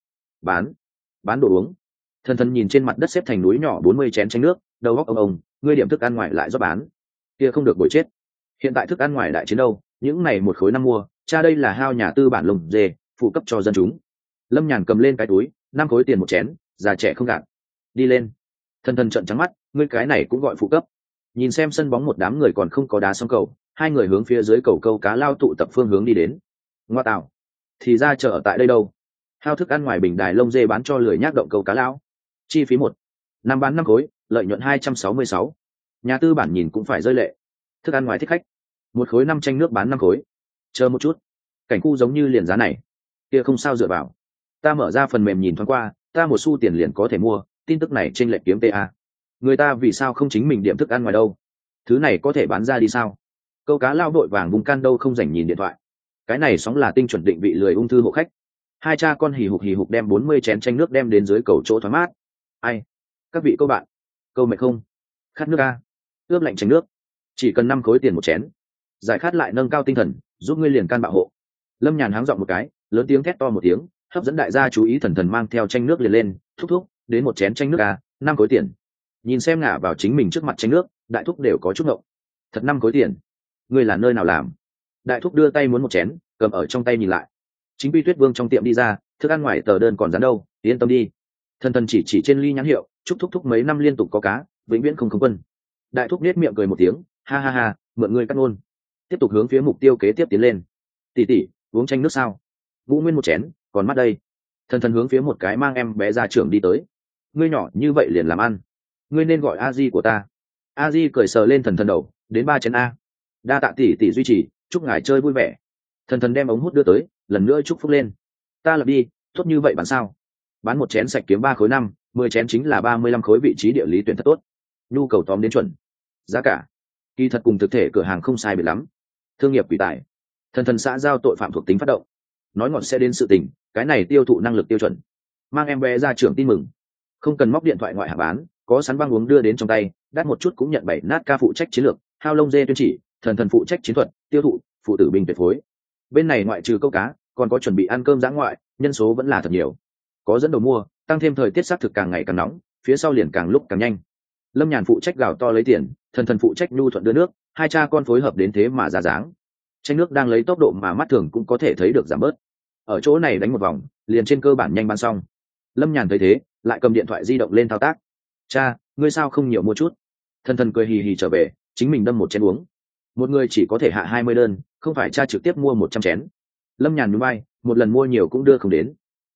Bán đồ uống? Thần thần nhìn trên mặt đất xếp thành núi nhỏ 40 chén chanh nước, đầu óc ông, ngươi điểm thức ăn ngoài lại do bán, kia không được bồi chết. Hiện tại thức ăn ngoài đại chiến đâu, những này 1 khối 5 mua, cha đây là hao nhà tư bản lồng dê, phụ cấp cho dân chúng. Lâm Nhàn cầm lên cái túi, 5 khối tiền một chén, già trẻ không gạt. Đi lên. Thần thần trợn trắng mắt, ngươi cái này cũng gọi phụ cấp? Nhìn xem sân bóng một đám người còn không có đá xong cầu, 2 người hướng phía dưới cầu câu cá lao tụ tập phương hướng đi đến. Ngoa tạo, thì ra chờ ở tại đây đâu? Hao thức ăn ngoài bình đài lông dê bán cho lười nhác động câu cá lao. Chi phí 1 năm bán 5 khối, lợi nhuận 266. Nhà tư bản nhìn cũng phải rơi lệ. Thức ăn ngoài thích khách, 1 khối 5 chanh nước bán 5 khối. Chờ một chút, cảnh khu giống như liền giá này, kia không sao dựa vào. Ta mở ra phần mềm nhìn thoáng qua, ta 1 xu tiền liền có thể mua, tin tức này trên lệch kiếm ta. Người ta vì sao không chính mình điểm thức ăn ngoài đâu? Thứ này có thể bán ra đi sao? Câu cá lao đội vàng vùng can đâu không rảnh nhìn điện thoại. Cái này sóng là tinh chuẩn định vị lười ung thư hộ khách. 2 cha con hì hục đem 40 chén chanh nước đem đến dưới cầu chỗ thoáng mát. Ai? Các vị câu bạn, câu mệt không? Khát nước a? Ướp lạnh chanh nước, chỉ cần 5 khối tiền một chén. Giải khát lại nâng cao tinh thần, giúp ngươi liền can bạo hộ. Lâm Nhàn háng giọng một cái, lớn tiếng thét to một tiếng, hấp dẫn đại gia chú ý. Thần thần mang theo chanh nước liền lên, thúc đến một chén chanh nước a, 5 khối tiền. Nhìn xem ngả vào chính mình trước mặt chanh nước, đại thúc đều có chút ngộng. Thật 5 khối tiền? Ngươi là nơi nào làm? Đại thúc đưa tay muốn một chén, cầm ở trong tay nhìn lại. Chính Quy Tuyết Vương trong tiệm đi ra, thức ăn ngoài tờ đơn còn dán đâu, yên tâm đi. Thần thần chỉ trên ly nhãn hiệu, chúc thúc mấy năm liên tục có cá, vĩnh viễn không quân. Đại thúc nết miệng cười một tiếng, ha ha ha, mượn ngươi cắt ngôn. Tiếp tục hướng phía mục tiêu kế tiếp tiến lên. Tỷ uống chanh nước sao? Vũ Nguyên một chén, còn mắt đây. Thần thần hướng phía một cái mang em bé ra trưởng đi tới. Ngươi nhỏ như vậy liền làm ăn, ngươi nên gọi a di của ta. A di cười sờ lên thần thần đầu, đến 3 chén a. Đa tạ tỷ duy trì, chúc ngài chơi vui vẻ. Thần thần đem ống hút đưa tới, lần nữa chúc phúc lên. Ta lập đi, tốt như vậy bán sao? Bán 1 chén sạch kiếm 3 khối 5, 10 chén chính là 35 khối, vị trí địa lý tuyển thật tốt. Nhu cầu tóm đến chuẩn. Giá cả kỳ thật cùng thực thể cửa hàng không sai biệt lắm. Thương nghiệp quỷ tài. Thần thần xã giao tội phạm thuộc tính phát động. Nói ngọt sẽ đến sự tình, cái này tiêu thụ năng lực tiêu chuẩn. Mang em bé ra trưởng tin mừng. Không cần móc điện thoại ngoại hạng bán, có sắn băng uống đưa đến trong tay, đắt một chút cũng nhận 7 nát ca phụ trách chiến lược, hao lông dê tuyên chỉ, thần thần phụ trách chiến thuật, tiêu thụ, phụ tử binh tuyệt phối. Bên này ngoại trừ câu cá, còn có chuẩn bị ăn cơm dã ngoại, nhân số vẫn là thật nhiều. Có dẫn đầu mua, tăng thêm thời tiết xác thực càng ngày càng nóng, phía sau liền càng lúc càng nhanh. Lâm Nhàn phụ trách gào to lấy tiền, thần thần phụ trách nhu thuận đưa nước, 2 cha con phối hợp đến thế mà ra dáng. Chanh nước đang lấy tốc độ mà mắt thường cũng có thể thấy được giảm bớt. Ở chỗ này đánh một vòng, liền trên cơ bản nhanh bán xong. Lâm Nhàn thấy thế, lại cầm điện thoại di động lên thao tác. Cha, ngươi sao không nhiều mua chút? Thần thần cười hì hì trở về, chính mình đâm 1 chén uống. Một người chỉ có thể hạ 20 đơn, không phải cha trực tiếp mua 100 chén. Lâm Nhàn nhún vai, một lần mua nhiều cũng đưa không đến.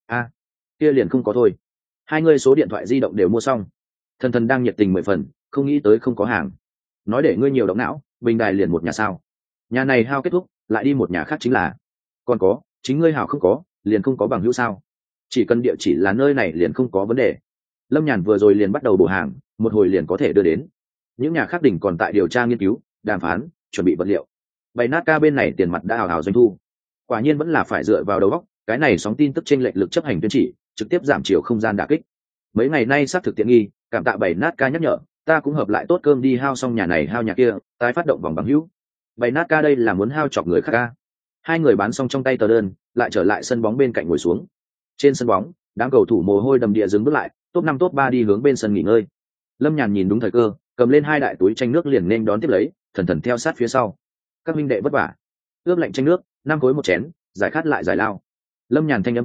Kia liền không có thôi. 2 người số điện thoại di động đều mua xong. Thần thần đang nhiệt tình 10 phần, không nghĩ tới không có hàng. Nói để ngươi nhiều động não, bình đài liền 1 nhà sao? Nhà này hao kết thúc, lại đi 1 nhà khác chính là. Còn có, chính ngươi hảo không có, liền không có bằng hữu sao? Chỉ cần địa chỉ là nơi này liền không có vấn đề. Lâm Nhàn vừa rồi liền bắt đầu bổ hàng, một hồi liền có thể đưa đến. Những nhà khác đỉnh còn tại điều tra nghiên cứu, đàm phán, chuẩn bị vật liệu. Bày nát ca bên này tiền mặt đã hào hào doanh thu. Quả nhiên vẫn là phải dựa vào đầu óc, cái này sóng tin tức trên lệch lực chấp hành tuyên chỉ, trực tiếp giảm chiều không gian đả kích. Mấy ngày nay xác thực tiện nghi, cảm tạ Bày nát ca nhắc nhở, ta cũng hợp lại tốt cơm đi hao xong nhà này hao nhà kia, tái phát động vòng bằng hữu. Bày nát ca đây là muốn hao chọc người khác ca. 2 người bán xong trong tay tờ đơn, lại trở lại sân bóng bên cạnh ngồi xuống. Trên sân bóng, đám cầu thủ mồ hôi đầm địa dừng bước lại, top 5 top 3 đi hướng bên sân nghỉ ngơi. Lâm Nhàn nhìn đúng thời cơ, cầm lên 2 đại túi chanh nước liền nên đón tiếp lấy, thần thần theo sát phía sau. Các minh đệ vất vả. Ướp lạnh chanh nước, 5 khối 1 chén, giải khát lại giải lao. Lâm Nhàn thanh âm to,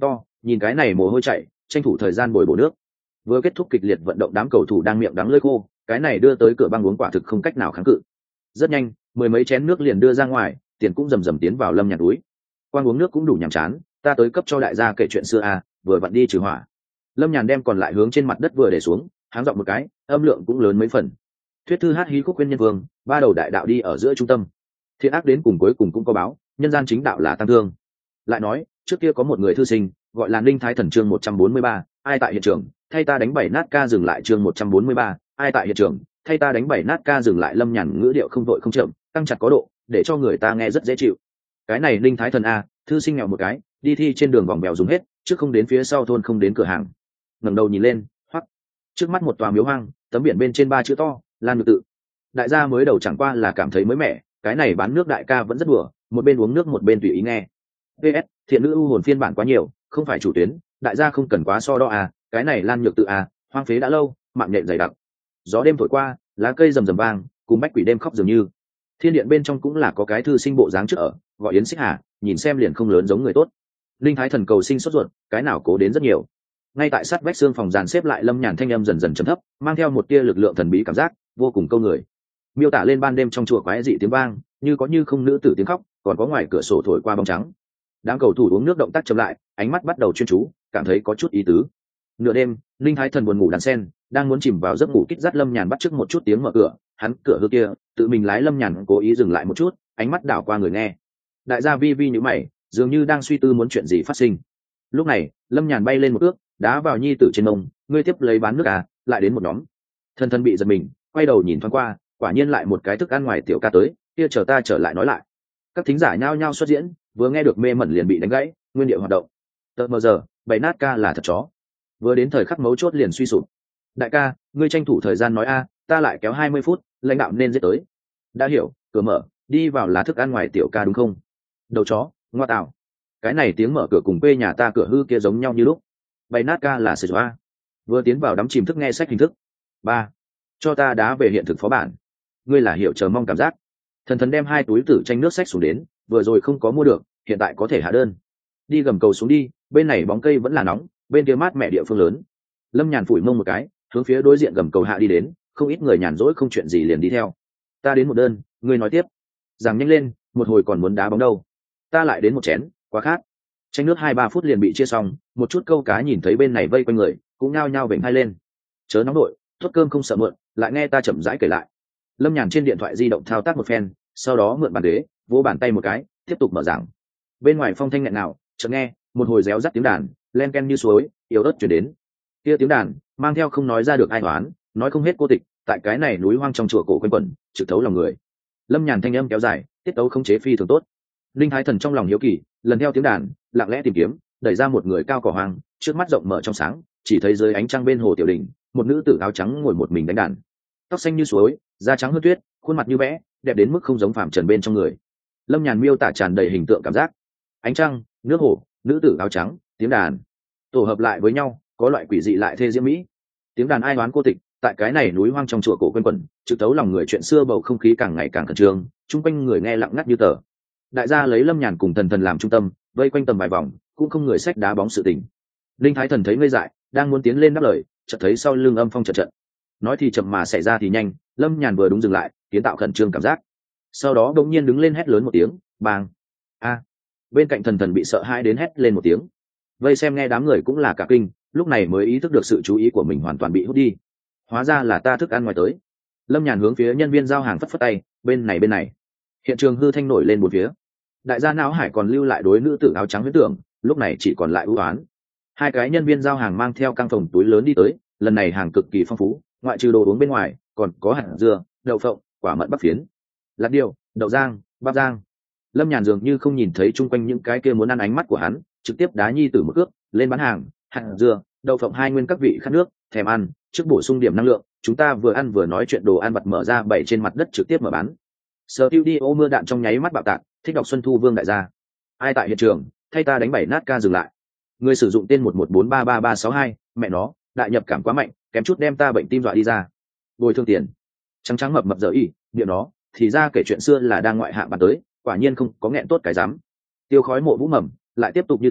nhìn cái này mồ hôi chảy, tranh thủ thời gian bồi bổ nước. Vừa kết thúc kịch liệt vận động, đám cầu thủ đang miệng đắng lưỡi khô, cái này đưa tới cửa băng uống quả thực không cách nào kháng cự. Rất nhanh, mười mấy chén nước liền đưa ra ngoài, tiền cũng rầm rầm tiến vào Lâm Nhàn túi. Quan uống nước cũng đủ nhàm chán, ta tới cấp cho đại gia kể chuyện xưa à, vừa vặn đi trừ hỏa. Lâm Nhàn đem còn lại hướng trên mặt đất vừa để xuống, háng giọng một cái, âm lượng cũng lớn mấy phần. Thuyết thư hát hí khúc khuyên nhân vương, ba đầu đại đạo đi ở giữa trung tâm. Thiện ác đến cùng cuối cùng cũng có báo, nhân gian chính đạo là tam thương. Lại nói, trước kia có một người thư sinh, gọi là Ninh Thái Thần, chương 143, ai tại hiện trường, thay ta đánh bảy nát ca dừng lại, chương 143, ai tại hiện trường, thay ta đánh bảy nát ca dừng lại. Lâm Nhàn ngữ điệu không vội không chậm, tăng chặt có độ, để cho người ta nghe rất dễ chịu. Cái này Ninh Thái Thần a, thư sinh nghèo một cái, đi thi trên đường vòng bèo dùng hết, trước không đến phía sau thôn không đến cửa hàng. Ngẩng đầu nhìn lên, hoắc, trước mắt một tòa miếu hoang, tấm biển bên trên ba chữ to, Lan Nhược Tự. Đại gia mới đầu chẳng qua là cảm thấy mới mẻ, cái này bán nước đại ca vẫn rất đùa, một bên uống nước một bên tùy ý nghe. PS, thiện nữ ưu hồn phiên bản quá nhiều, không phải chủ tuyến, đại gia không cần quá so đo à, cái này Lan Nhược Tự à, hoang phế đã lâu, mạng nhện dày đặc. Gió đêm thổi qua, lá cây rầm rầm vang, cùng bách quỷ đêm khóc dường như. Thiên điện bên trong cũng là có cái thư sinh bộ dáng trước ở, gọi Yến Xích Hà, nhìn xem liền không lớn giống người tốt. Linh Thái Thần cầu sinh sốt ruột, cái nào cố đến rất nhiều. Ngay tại sát vách xương phòng dàn xếp lại, Lâm Nhàn thanh âm dần dần trầm thấp, mang theo một tia lực lượng thần bí cảm giác, vô cùng câu người. Miêu tả lên ban đêm trong chùa quái dị tiếng vang, như có như không nữ tử tiếng khóc, còn có ngoài cửa sổ thổi qua bóng trắng. Đám cầu thủ uống nước động tác chậm lại, ánh mắt bắt đầu chuyên chú, cảm thấy có chút ý tứ. Nửa đêm, Linh Thái Thần buồn ngủ đàn sen, đang muốn chìm vào giấc ngủ kích dắt Lâm Nhàn bắt chước một chút tiếng mở cửa, hắn cửa hư kia, tự mình lái. Lâm Nhàn cố ý dừng lại một chút, ánh mắt đảo qua người nghe. Đại gia vi vi nhíu mày, dường như đang suy tư muốn chuyện gì phát sinh. Lúc này, Lâm Nhàn bay lên một ước, đá vào nhi tử trên mông, ngươi tiếp lấy bán nước à, lại đến một nhóm. Thân thân bị giật mình, quay đầu nhìn thoáng qua, quả nhiên lại một cái thức ăn ngoài tiểu ca tới, kia chờ ta trở lại nói lại. Các thính giả nhao nhao xuất diễn, vừa nghe được mê mẩn liền bị đánh gãy, nguyên điệu hoạt động. Tờ mờ giờ, bảy nát ca là thật chó. Vừa đến thời khắc mấu chốt liền suy sụp. Đại ca, ngươi tranh thủ thời gian nói a, ta lại kéo 20 phút, lãnh đạo nên giết tới. Đã hiểu, cửa mở, đi vào là thức ăn ngoài tiểu ca đúng không? Đầu chó, ngoa tạo. Cái này tiếng mở cửa cùng quê nhà ta cửa hư kia giống nhau như lúc. Bảy nát ca là sệt a. Vừa tiến vào đắm chìm thức nghe sách hình thức. Ba, cho ta đá về hiện thực phó bản. Ngươi là hiểu chờ mong cảm giác. Thần thần đem hai túi tử tranh nước sách xuống đến, vừa rồi không có mua được, hiện tại có thể hạ đơn. Đi gầm cầu xuống đi, bên này bóng cây vẫn là nóng, bên kia mát mẹ địa phương lớn. Lâm Nhàn phủi mông một cái, hướng phía đối diện gầm cầu hạ đi đến, không ít người nhàn rỗi không chuyện gì liền đi theo. Ta đến một đơn, ngươi nói tiếp. Rằng nhanh lên, một hồi còn muốn đá bóng đâu. Ta lại đến một chén, quá khát. Tranh nước 2-3 phút liền bị chia xong, một chút câu cá nhìn thấy bên này vây quanh người, cũng nhao nhao vểnh hai lên. Chớ nóng đội, thốt cơm không sợ mượn, lại nghe ta chậm rãi kể lại. Lâm Nhàn trên điện thoại di động thao tác một phen, sau đó mượn bàn ghế, vỗ bàn tay một cái, tiếp tục mở giảng. Bên ngoài phong thanh nghẹn nào, chợt nghe một hồi réo rắt tiếng đàn, len ken như suối, yếu ớt chuyển đến. Kia tiếng đàn mang theo không nói ra được ai toán, nói không hết cô tịch, tại cái này núi hoang trong chùa cổ quanh quẩn, trực thấu lòng người. Lâm Nhàn thanh âm kéo dài, tiết tấu không chế phi thường tốt. Linh Thái Thần trong lòng hiếu kỳ, lần theo tiếng đàn, lặng lẽ tìm kiếm, đẩy ra một người cao cỏ hoang, trước mắt rộng mở trong sáng, chỉ thấy dưới ánh trăng bên hồ tiểu đỉnh, một nữ tử áo trắng ngồi một mình đánh đàn. Tóc xanh như suối, da trắng hơn tuyết, khuôn mặt như vẽ, đẹp đến mức không giống phàm trần bên trong người. Lâm Nhàn miêu tả tràn đầy hình tượng cảm giác. Ánh trăng, nước hồ, nữ tử áo trắng, tiếng đàn tổ hợp lại với nhau, có loại quỷ dị lại thê diễm mỹ. Tiếng đàn ai oán cô tịch, tại cái này núi hoang trong chùa cổ quanh quẩn, trực tấu lòng người. Chuyện xưa bầu không khí càng ngày càng khẩn trương, chung quanh người nghe lặng ngắt như tờ. Đại gia lấy Lâm Nhàn cùng thần thần làm trung tâm, vây quanh tầm vài vòng, cũng không người xách đá bóng sự tình. Linh Thái Thần thấy ngây dại, đang muốn tiến lên đáp lời, chợt thấy sau lưng âm phong trận trận. Nói thì chậm mà xảy ra thì nhanh, Lâm Nhàn vừa đúng dừng lại, kiến tạo khẩn trương cảm giác. Sau đó đột nhiên đứng lên hét lớn một tiếng, bang. A. Bên cạnh thần thần bị sợ hãi đến hét lên một tiếng. Vây xem nghe đám người cũng là cả kinh, lúc này mới ý thức được sự chú ý của mình hoàn toàn bị hút đi. Hóa ra là ta thức ăn ngoài tới. Lâm Nhàn hướng phía nhân viên giao hàng phất phất tay, bên này. Hiện trường hư thanh nổi lên một phía. Đại gia não hải còn lưu lại đối nữ tử áo trắng huyết tưởng, lúc này chỉ còn lại ưu oán. Hai cái nhân viên giao hàng mang theo căng phòng túi lớn đi tới, lần này hàng cực kỳ phong phú, ngoại trừ đồ uống bên ngoài, còn có hạt dưa, đậu phộng, quả mận bắp phiến, lạt điều, đậu rang, bắp rang. Lâm Nhàn dường như không nhìn thấy chung quanh những cái kia muốn ăn ánh mắt của hắn, trực tiếp đá nhi tử một cước lên bán hàng. Hạt dưa, đậu phộng hai nguyên các vị khát nước, thèm ăn, trước bổ sung điểm năng lượng, chúng ta vừa ăn vừa nói chuyện. Đồ ăn vặt mở ra bày trên mặt đất trực tiếp mở bán. Studio mưa đạn trong nháy mắt bạo tạc, thích đọc Xuân Thu Vương đại gia. Ai tại hiện trường, thay ta đánh bảy nát ca dừng lại. Người sử dụng tên 1143332, mẹ nó, đại nhập cảm quá mạnh, kém chút đem ta bệnh tim dọa đi ra. Bồi thường tiền. Trắng trắng mập mập dở y, điệu nó, thì ra kể chuyện xưa là đang ngoại hạng bàn tới, quả nhiên không có nghẹn tốt cái dám. Tiêu khói mộ vũ mầm, lại tiếp tục như thế,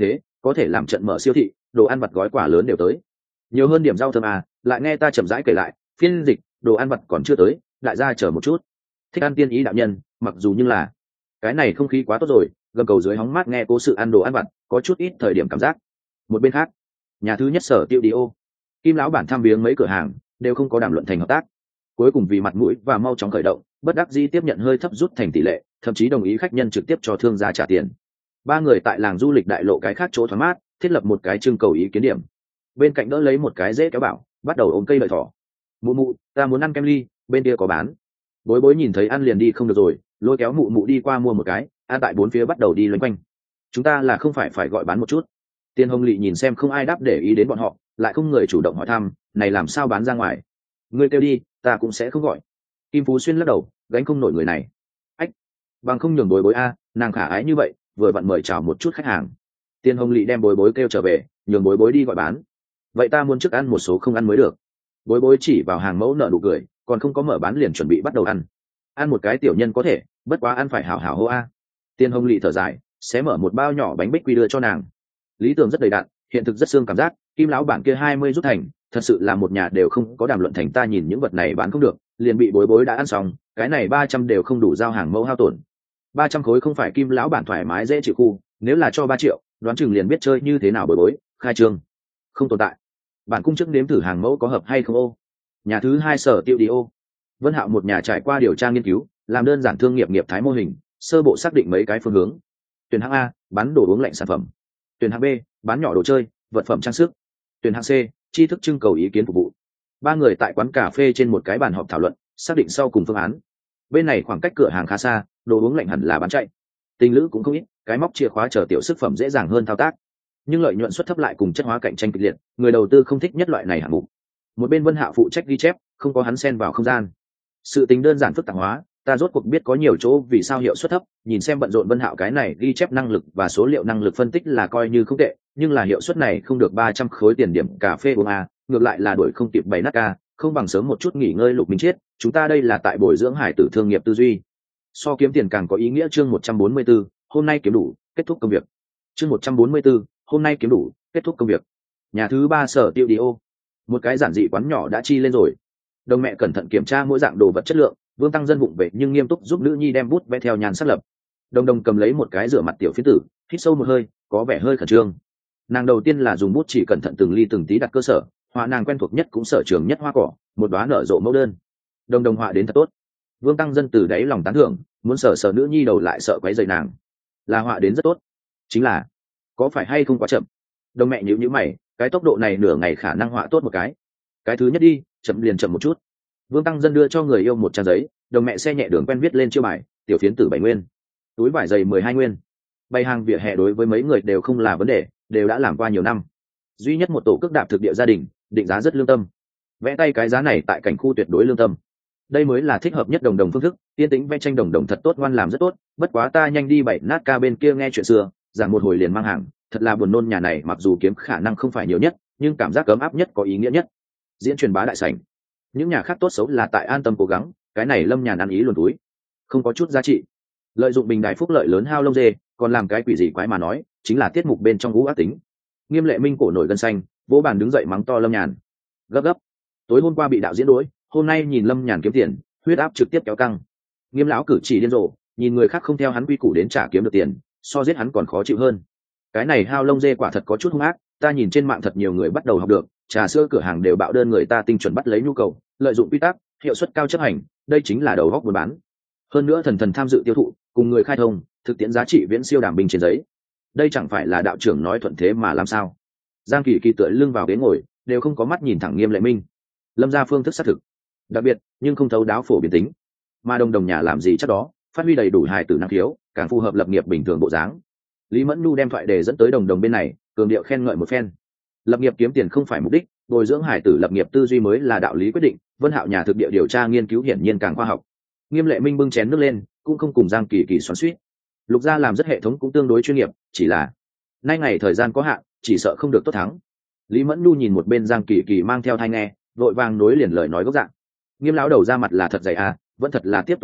có thể làm trận mở siêu thị, đồ ăn vặt gói quả lớn đều tới. Nhiều hơn điểm rau thơm à, lại nghe ta chậm rãi kể lại, phiên dịch, đồ ăn vặt còn chưa tới, đại gia chờ một chút. Thích ăn tiên ý đạo nhân, mặc dù nhưng là cái này không khí quá tốt rồi, gầm cầu dưới hóng mát nghe cố sự ăn đồ ăn vặt, có chút ít thời điểm cảm giác. Một bên khác, nhà thứ nhất Sở Tiêu Đi ô, Kim lão bản thăm viếng mấy cửa hàng, đều không có đàm luận thành hợp tác. Cuối cùng vì mặt mũi và mau chóng khởi động, bất đắc dĩ tiếp nhận hơi thấp rút thành tỷ lệ, thậm chí đồng ý khách nhân trực tiếp cho thương gia trả tiền. Ba người tại làng du lịch đại lộ cái khác chỗ thoáng mát, thiết lập một cái trưng cầu ý kiến điểm. Bên cạnh đỡ lấy một cái dễ kéo bảo, bắt đầu ôm cây lợi thỏ. Mụ mụ, ta muốn ăn kem ly, bên kia có bán. Bối bối nhìn thấy ăn liền đi không được rồi, lôi kéo mụ mụ đi qua mua một cái, ăn tại bốn phía bắt đầu đi loanh quanh. Chúng ta là không phải gọi bán một chút. Tiên Hồng Lệ nhìn xem không ai đáp để ý đến bọn họ, lại không người chủ động hỏi thăm, này làm sao bán ra ngoài? Ngươi kêu đi, ta cũng sẽ không gọi. Kim Phú Xuyên lắc đầu, gánh không nổi người này. Ách, bằng không nhường bối bối a, nàng khả ái như vậy, vừa vặn mời chào một chút khách hàng. Tiên Hồng Lệ đem bối bối kêu trở về, nhường bối bối đi gọi bán. Vậy ta muốn trước ăn một số không ăn mới được. Bối bối chỉ vào hàng mẫu nợ nụ cười, còn không có mở bán liền chuẩn bị bắt đầu ăn. Ăn một cái tiểu nhân có thể, bất quá ăn phải hảo hảo hô a. Tiên Hồng Lệ thở dài, xé mở một bao nhỏ bánh bích quy đưa cho nàng. Lý tưởng rất đầy đặn, hiện thực rất xương cảm giác, Kim lão bản kia 20 rút thành, thật sự là một nhà đều không có đàm luận thành. Ta nhìn những vật này bán không được, liền bị bối bối đã ăn xong, cái này 300 đều không đủ giao hàng mẫu hao tổn. 300 khối không phải Kim lão bản thoải mái dễ chịu khu, nếu là cho 3 triệu, đoán chừng liền biết chơi như thế nào bối bối, khai trương. Không tồn tại. Bản cung chức nếm thử hàng mẫu có hợp hay không ô. Nhà thứ hai Sở Tiêu Đi ô. Vân Hạo một nhà trải qua điều tra nghiên cứu, làm đơn giản thương nghiệp nghiệp thái mô hình, sơ bộ xác định mấy cái phương hướng. Tuyển hạng A, bán đồ uống lạnh sản phẩm. Tuyển hạng B, bán nhỏ đồ chơi, vật phẩm trang sức. Tuyển hạng C, tri thức trưng cầu ý kiến phục vụ. Ba người tại quán cà phê trên một cái bàn họp thảo luận, xác định sau cùng phương án. Bên này khoảng cách cửa hàng khá xa, đồ uống lạnh hẳn là bán chạy. Tình lữ cũng không ít, cái móc chìa khóa chờ tiểu sức phẩm dễ dàng hơn thao tác. Nhưng lợi nhuận suất thấp lại cùng chất hóa cạnh tranh kịch liệt, người đầu tư không thích nhất loại này hạng mục. Một bên Vân Hạo phụ trách ghi chép, không có hắn xen vào không gian. Sự tính đơn giản phức tạp hóa, ta rốt cuộc biết có nhiều chỗ vì sao hiệu suất thấp. Nhìn xem bận rộn Vân Hạo cái này ghi chép năng lực và số liệu năng lực phân tích là coi như không tệ, nhưng là hiệu suất này không được 300 khối tiền điểm cà phê uống a, ngược lại là đuổi không kịp 7 nát ca, không bằng sớm một chút nghỉ ngơi. Lục Minh Chiết, chúng ta đây là tại bồi dưỡng hải tử thương nghiệp tư duy. So kiếm tiền càng có ý nghĩa. Chương 144, hôm nay kiếm đủ, kết thúc công việc. Chương 144, hôm nay kiếm đủ, kết thúc công việc. Nhà thứ ba Sở Tiêu Đi ô. Một cái giản dị quán nhỏ đã chi lên rồi. Đồng mẹ cẩn thận kiểm tra mỗi dạng đồ vật chất lượng, Vương Tăng Dân vụng về nhưng nghiêm túc giúp nữ nhi đem bút vẽ theo nhàn sắc lập. Đồng đồng cầm lấy một cái rửa mặt tiểu phiến tử, hít sâu một hơi, có vẻ hơi khẩn trương. Nàng đầu tiên là dùng bút chỉ cẩn thận từng ly từng tí đặt cơ sở, họa nàng quen thuộc nhất cũng sở trường nhất hoa cỏ, một đóa nở rộ mẫu đơn. Đồng đồng họa đến thật tốt. Vương Tăng Dân từ đáy lòng tán thưởng, muốn sờ sờ nữ nhi đầu lại sợ quấy rầy nàng. Là họa đến rất tốt, chính là có phải hay không quá chậm. Đồng mẹ nhíu nhíu mày, cái tốc độ này nửa ngày khả năng họa tốt một cái thứ nhất đi, chậm liền chậm một chút. Vương Tăng Dân đưa cho người yêu một trang giấy, đồng mẹ xe nhẹ đường quen viết lên chiêu bài, tiểu phiến tử 7 nguyên, túi vải dày 12 nguyên. Bày hàng vỉa hè đối với mấy người đều không là vấn đề, đều đã làm qua nhiều năm. Duy nhất một tổ cước đạp thực địa gia đình, định giá rất lương tâm. Vẽ tay cái giá này tại cảnh khu tuyệt đối lương tâm. Đây mới là thích hợp nhất đồng đồng phương thức, tiên tính vẽ tranh đồng đồng thật tốt, ngoan làm rất tốt, bất quá ta nhanh đi 7 nát ca bên kia nghe chuyện xưa, giảng một hồi liền mang hàng, thật là buồn nôn. Nhà này mặc dù kiếm khả năng không phải nhiều nhất, nhưng cảm giác ấm áp nhất, có ý nghĩa nhất. Diễn truyền bá đại sảnh. Những nhà khác tốt xấu là tại an tâm cố gắng, cái này Lâm Nhàn ăn ý luồn túi, không có chút giá trị. Lợi dụng bình đài phúc lợi lớn hao lông dê, còn làm cái quỷ gì quái mà nói, chính là tiết mục bên trong ngũ ác tính. Nghiêm Lệ Minh cổ nổi gân xanh, vỗ bàn đứng dậy mắng to Lâm Nhàn. Gấp gấp, tối hôm qua bị đạo diễn đối, hôm nay nhìn Lâm Nhàn kiếm tiền, huyết áp trực tiếp kéo căng. Nghiêm lão cử chỉ điên rồ, nhìn người khác không theo hắn quy củ đến trả kiếm được tiền, so giết hắn còn khó chịu hơn. Cái này hao lông dê quả thật có chút hung ác, ta nhìn trên mạng thật nhiều người bắt đầu học được, trà sữa cửa hàng đều bạo đơn người ta tinh chuẩn bắt lấy nhu cầu, lợi dụng quy tắc, hiệu suất cao chấp hành, đây chính là đầu góc buôn bán. Hơn nữa thần tham dự tiêu thụ, cùng người khai thông, thực tiễn giá trị viễn siêu đảm bình trên giấy. Đây chẳng phải là đạo trưởng nói thuận thế mà làm sao? Giang Kỳ Kỳ tựa lưng vào ghế ngồi, đều không có mắt nhìn thẳng Nghiêm Lệ Minh. Lâm gia phương thức xác thực đặc biệt, nhưng không thấu đáo phổ biến tính. Mà đồng đồng nhà làm gì chắc đó, phát huy đầy đủ hài tử năng khiếu, càng phù hợp lập nghiệp bình thường bộ dáng. Lý Mẫn Nhu đem thoại đề dẫn tới đồng đồng bên này, cường điệu khen ngợi một phen. Lập nghiệp kiếm tiền không phải mục đích, bồi dưỡng hải tử lập nghiệp tư duy mới là đạo lý quyết định. Vân Hạo nhà thực địa điều tra nghiên cứu hiển nhiên càng khoa học. Nghiêm Lệ Minh bưng chén nước lên, cũng không cùng Giang Kỳ Kỳ xoắn xuýt. Lục gia làm rất hệ thống cũng tương đối chuyên nghiệp, chỉ là nay ngày thời gian có hạn, chỉ sợ không được tốt thắng. Lý Mẫn Nhu nhìn một bên Giang Kỳ Kỳ mang theo thai nghe, vội vàng nối liền lời nói gốc dạng. Nghiêm lão đầu ra mặt là thật dày à, vẫn thật là tiếp tục đâu,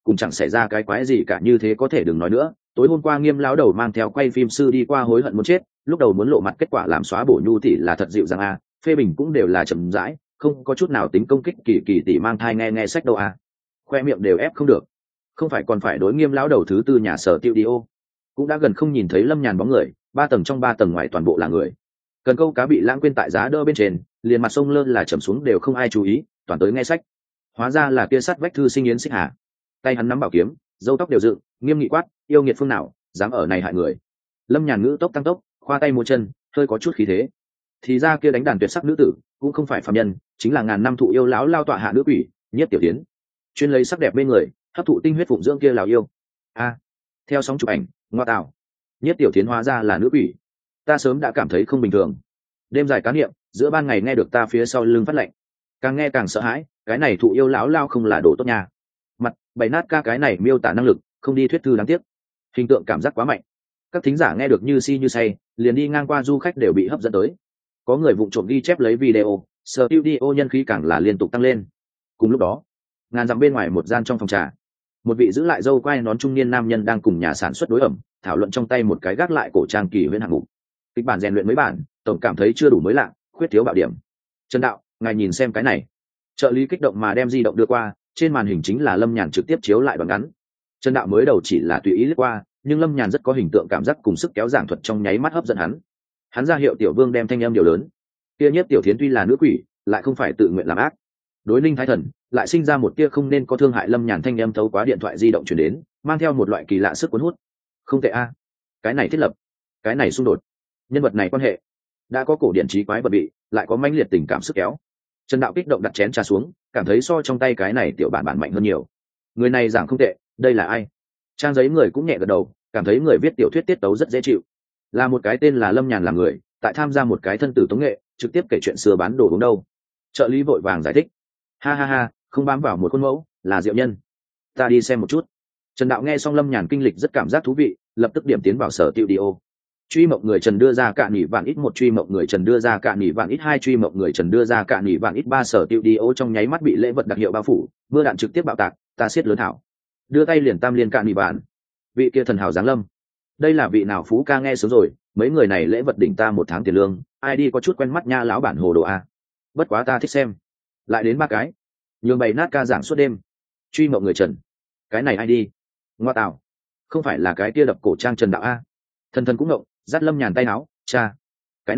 cùng chẳng xảy ra cái quái gì cả, như thế có thể đừng nói nữa. Tối hôm qua Nghiêm lão đầu mang theo quay phim sư đi qua hối hận muốn chết, lúc đầu muốn lộ mặt, kết quả làm xóa bổ Nhu tỷ là thật dịu dàng a, phê bình cũng đều là chậm rãi, không có chút nào tính công kích. Kỳ tỷ mang thai nghe nghe sách đâu a, khoe miệng đều ép không được, không phải còn phải đối Nghiêm lão đầu thứ tư nhà sở tiêu đi ô. Cũng đã gần không nhìn thấy Lâm Nhàn bóng người, 3 tầng trong 3 tầng ngoài toàn bộ là người. Cần câu cá bị lãng quên tại giá đỡ bên trên, liền mặt sông lơ là chầm xuống đều không ai chú ý, toàn tới nghe sách. Hóa ra là kia sát vách thư sinh Yến Xích Hà. Tay hắn nắm bảo kiếm, râu tóc đều dựng, nghiêm nghị quát, yêu nghiệt phương nào dám ở này hại người. Lâm Nhàn ngữ tốc tăng tốc, khoa tay múa chân, hơi có chút khí thế. Thì ra kia đánh đàn tuyệt sắc nữ tử cũng không phải phàm nhân, chính là ngàn năm thụ yêu lão lao tọa hạ nữ quỷ Nhiếp Tiểu Thiến, chuyên lấy sắc đẹp bên người hấp thụ tinh huyết phụng dưỡng kia lào yêu. Theo sóng chụp ảnh, ngoa tạo, Nhiếp Tiểu Thiến hóa ra là nữ quỷ. Ta sớm đã cảm thấy không bình thường. Đêm dài cá niệm, giữa ban ngày nghe được ta phía sau lưng phát lạnh, càng nghe càng sợ hãi. Cái này thụ yêu lão lao không là đồ tốt nha. Mặt bày nát ca, cái này miêu tả năng lực không đi thuyết thư đáng tiếc, hình tượng cảm giác quá mạnh. Các thính giả nghe được như si như say, liền đi ngang qua du khách đều bị hấp dẫn tới. Có người vụng trộm ghi chép lấy video, studio nhân khí càng là liên tục tăng lên. Cùng lúc đó, ngàn dặm bên ngoài một gian trong phòng trà, một vị giữ lại dâu quai nón trung niên nam nhân đang cùng nhà sản xuất đối ẩm thảo luận trong tay một cái gác lại cổ trang kỳ huyễn hạng mục. Kịch bản rèn luyện mấy bản, tổng cảm thấy chưa đủ mới lạ, khuyết thiếu bạo điểm. Trần đạo, ngài nhìn xem cái này. Trợ lý kích động mà đem di động đưa qua, trên màn hình chính là Lâm Nhàn trực tiếp chiếu lại đoạn ngắn. Trần đạo mới đầu chỉ là tùy ý lướt qua, nhưng Lâm Nhàn rất có hình tượng cảm giác cùng sức kéo giảng thuật trong nháy mắt hấp dẫn hắn. Hắn ra hiệu Tiểu Vương đem thanh âm điều lớn. Kia Nhiếp Tiểu Thiến tuy là nữ quỷ, lại không phải tự nguyện làm ác. Đối Ninh Thái Thần lại sinh ra một tia không nên có thương hại. Lâm Nhàn thanh âm thấu qua điện thoại di động truyền đến, mang theo một loại kỳ lạ sức cuốn hút. Không tệ a, cái này thiết lập, cái này xung đột, nhân vật này quan hệ, đã có cổ điển trí quái vật bị, lại có mãnh liệt tình cảm sức kéo. Trần đạo kích động đặt chén trà xuống, cảm thấy so trong tay cái này tiểu bản bản mạnh hơn nhiều. Người này giảng không tệ, đây là ai? Trang giấy người cũng nhẹ gật đầu, cảm thấy người viết tiểu thuyết tiết tấu rất dễ chịu. Là một cái tên là Lâm Nhàn làm người, tại tham gia một cái thân tử tống nghệ, trực tiếp kể chuyện xưa bán đồ uống đâu. Trợ lý vội vàng giải thích. Ha ha ha, không bám vào một khuôn mẫu, là diệu nhân. Ta đi xem một chút. Trần đạo nghe xong Lâm Nhàn kinh lịch rất cảm giác thú vị, lập tức điểm tiến vào sở tiêu đi ô. Truy mộng người Trần đưa ra cạn nỉ vạn ít 1, truy mộng người Trần đưa ra cạn nỉ vạn ít 2, truy mộng người Trần đưa ra cạn nỉ vạn ít 3. Sở tiêu đi ô trong nháy mắt bị lễ vật đặc hiệu bao phủ, mưa đạn trực tiếp bạo tạc, ta siết lớn hảo, đưa tay liền tam liên cạn nỉ vạn. Vị kia thần hào giáng lâm, đây là vị nào phú ca nghe sớm rồi, mấy người này lễ vật đỉnh ta 1 tháng tiền lương, ai đi có chút quen mắt nha, lão bản hồ đồ a. Bất quá ta thích xem, lại đến 3 cái, nhường bày nát ca giảng suốt đêm. Truy mộng người Trần, cái này ai đi? Ngoa tạo, không phải là cái kia đập cổ trang Trần đạo a? Thần thần cũng ngộng, dắt Lâm Nhàn tay áo, cha, cái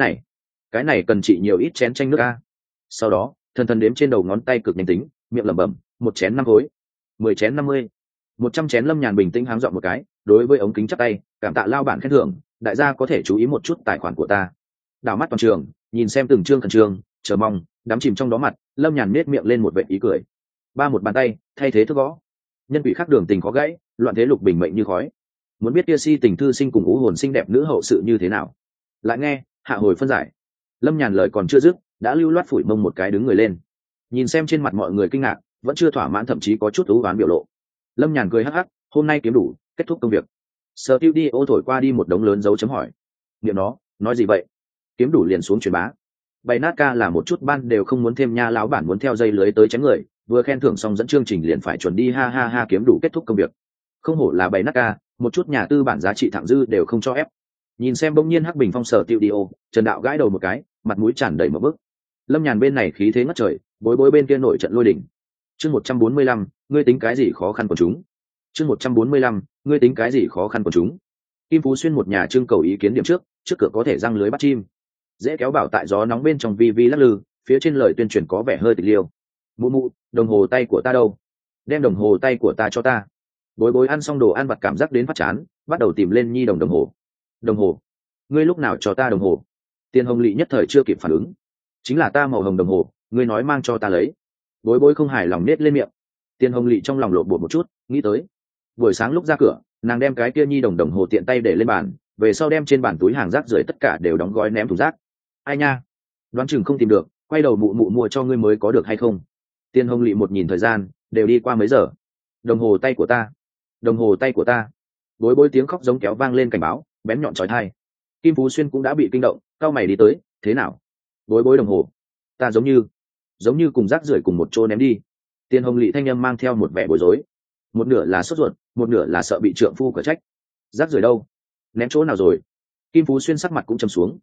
này cần chị nhiều ít chén chanh nước a. Sau đó thần thần đếm trên đầu ngón tay cực nhanh tính, miệng lẩm bẩm, 1 chén 5 khối, 10 chén 50, 100 chén. Lâm Nhàn bình tĩnh háng dọn một cái, đối với ống kính chắp tay, cảm tạ lao bản khen thưởng, đại gia có thể chú ý một chút tài khoản của ta. Đảo mắt toàn trường, nhìn xem từng chương khẩn trương, chờ mong, đắm chìm trong đó mặt, Lâm Nhàn nết miệng lên một vệt ý cười. Một bàn tay thay thế thức gõ, nhân quỷ khác đường tình có gãy, loạn thế lục bình mệnh như khói. Muốn biết kia si tình thư sinh cùng ú hồn xinh đẹp nữ hậu sự như thế nào, lại nghe hạ hồi phân giải. Lâm Nhàn lời còn chưa dứt, đã lưu loát phủi mông một cái đứng người lên, nhìn xem trên mặt mọi người kinh ngạc, vẫn chưa thỏa mãn, thậm chí có chút ú oán biểu lộ. Lâm Nhàn cười hắc hắc, hôm nay kiếm đủ, kết thúc công việc. Sở tiêu đi ô thổi qua đi một đống lớn dấu chấm hỏi. Niệm nó nói gì vậy? Kiếm đủ liền xuống truyền bá. Bày nát ca là một chút ban đều không muốn thêm nha, lão bản muốn theo dây lưới tới chém người, vừa khen thưởng xong dẫn chương trình liền phải chuẩn đi, ha ha ha, kiếm đủ kết thúc công việc. Không hổ là bày nát ca, một chút nhà tư bản giá trị thẳng dư đều không cho ép. Nhìn xem bỗng nhiên hắc bình phong Sở tiêu đi ô, Trần đạo gãi đầu một cái, mặt mũi tràn đầy một bức. Lâm Nhàn bên này khí thế ngất trời, bối bối bên kia nổi trận lôi đỉnh. Chương 145, ngươi tính cái gì khó khăn của chúng? Chương 145, ngươi tính cái gì khó khăn của chúng? Kim Phú Xuyên một nhà trưng cầu ý kiến điểm trước cửa có thể răng lưới bắt chim. Dễ kéo bảo tại gió nóng bên trong vi vi lắc lư, phía trên lời tuyên truyền có vẻ hơi tịch liêu. Mụ mụ, đồng hồ tay của ta đâu? Đem đồng hồ tay của ta cho ta. Bối bối ăn xong đồ ăn vặt cảm giác đến phát chán, bắt đầu tìm lên nhi đồng hồ. Đồng hồ? Ngươi lúc nào cho ta đồng hồ? Tiền Hồng Lệ nhất thời chưa kịp phản ứng. Chính là ta màu hồng đồng hồ, ngươi nói mang cho ta lấy. Bối bối không hài lòng nết lên miệng. Tiền Hồng Lệ trong lòng lộn bột một chút, nghĩ tới buổi sáng lúc ra cửa, nàng đem cái kia nhi đồng hồ tiện tay để lên bàn, về sau đem trên bàn túi hàng rác rưởi tất cả đều đóng gói ném thùng rác. Ai nha, đoán chừng không tìm được, quay đầu mụ mụ mua cho ngươi mới có được hay không? Tiền Hồng Lệ một nhìn thời gian, đều đi qua mấy giờ. Đồng hồ tay của ta, đồng hồ tay của ta. Bối bối tiếng khóc giống kéo vang lên cảnh báo, bén nhọn chói tai. Kim Phú Xuyên cũng đã bị kinh động, cao mày đi tới, thế nào? Bối bối đồng hồ, ta giống như cùng rác rưởi cùng một chỗ ném đi. Tiền Hồng Lệ thanh âm mang theo một vẻ bối rối. một nửa là sốt ruột, một nửa là sợ bị trượng phu cở trách. Rác rưởi đâu? Ném chỗ nào rồi? Kim Phú Xuyên sắc mặt cũng trầm xuống.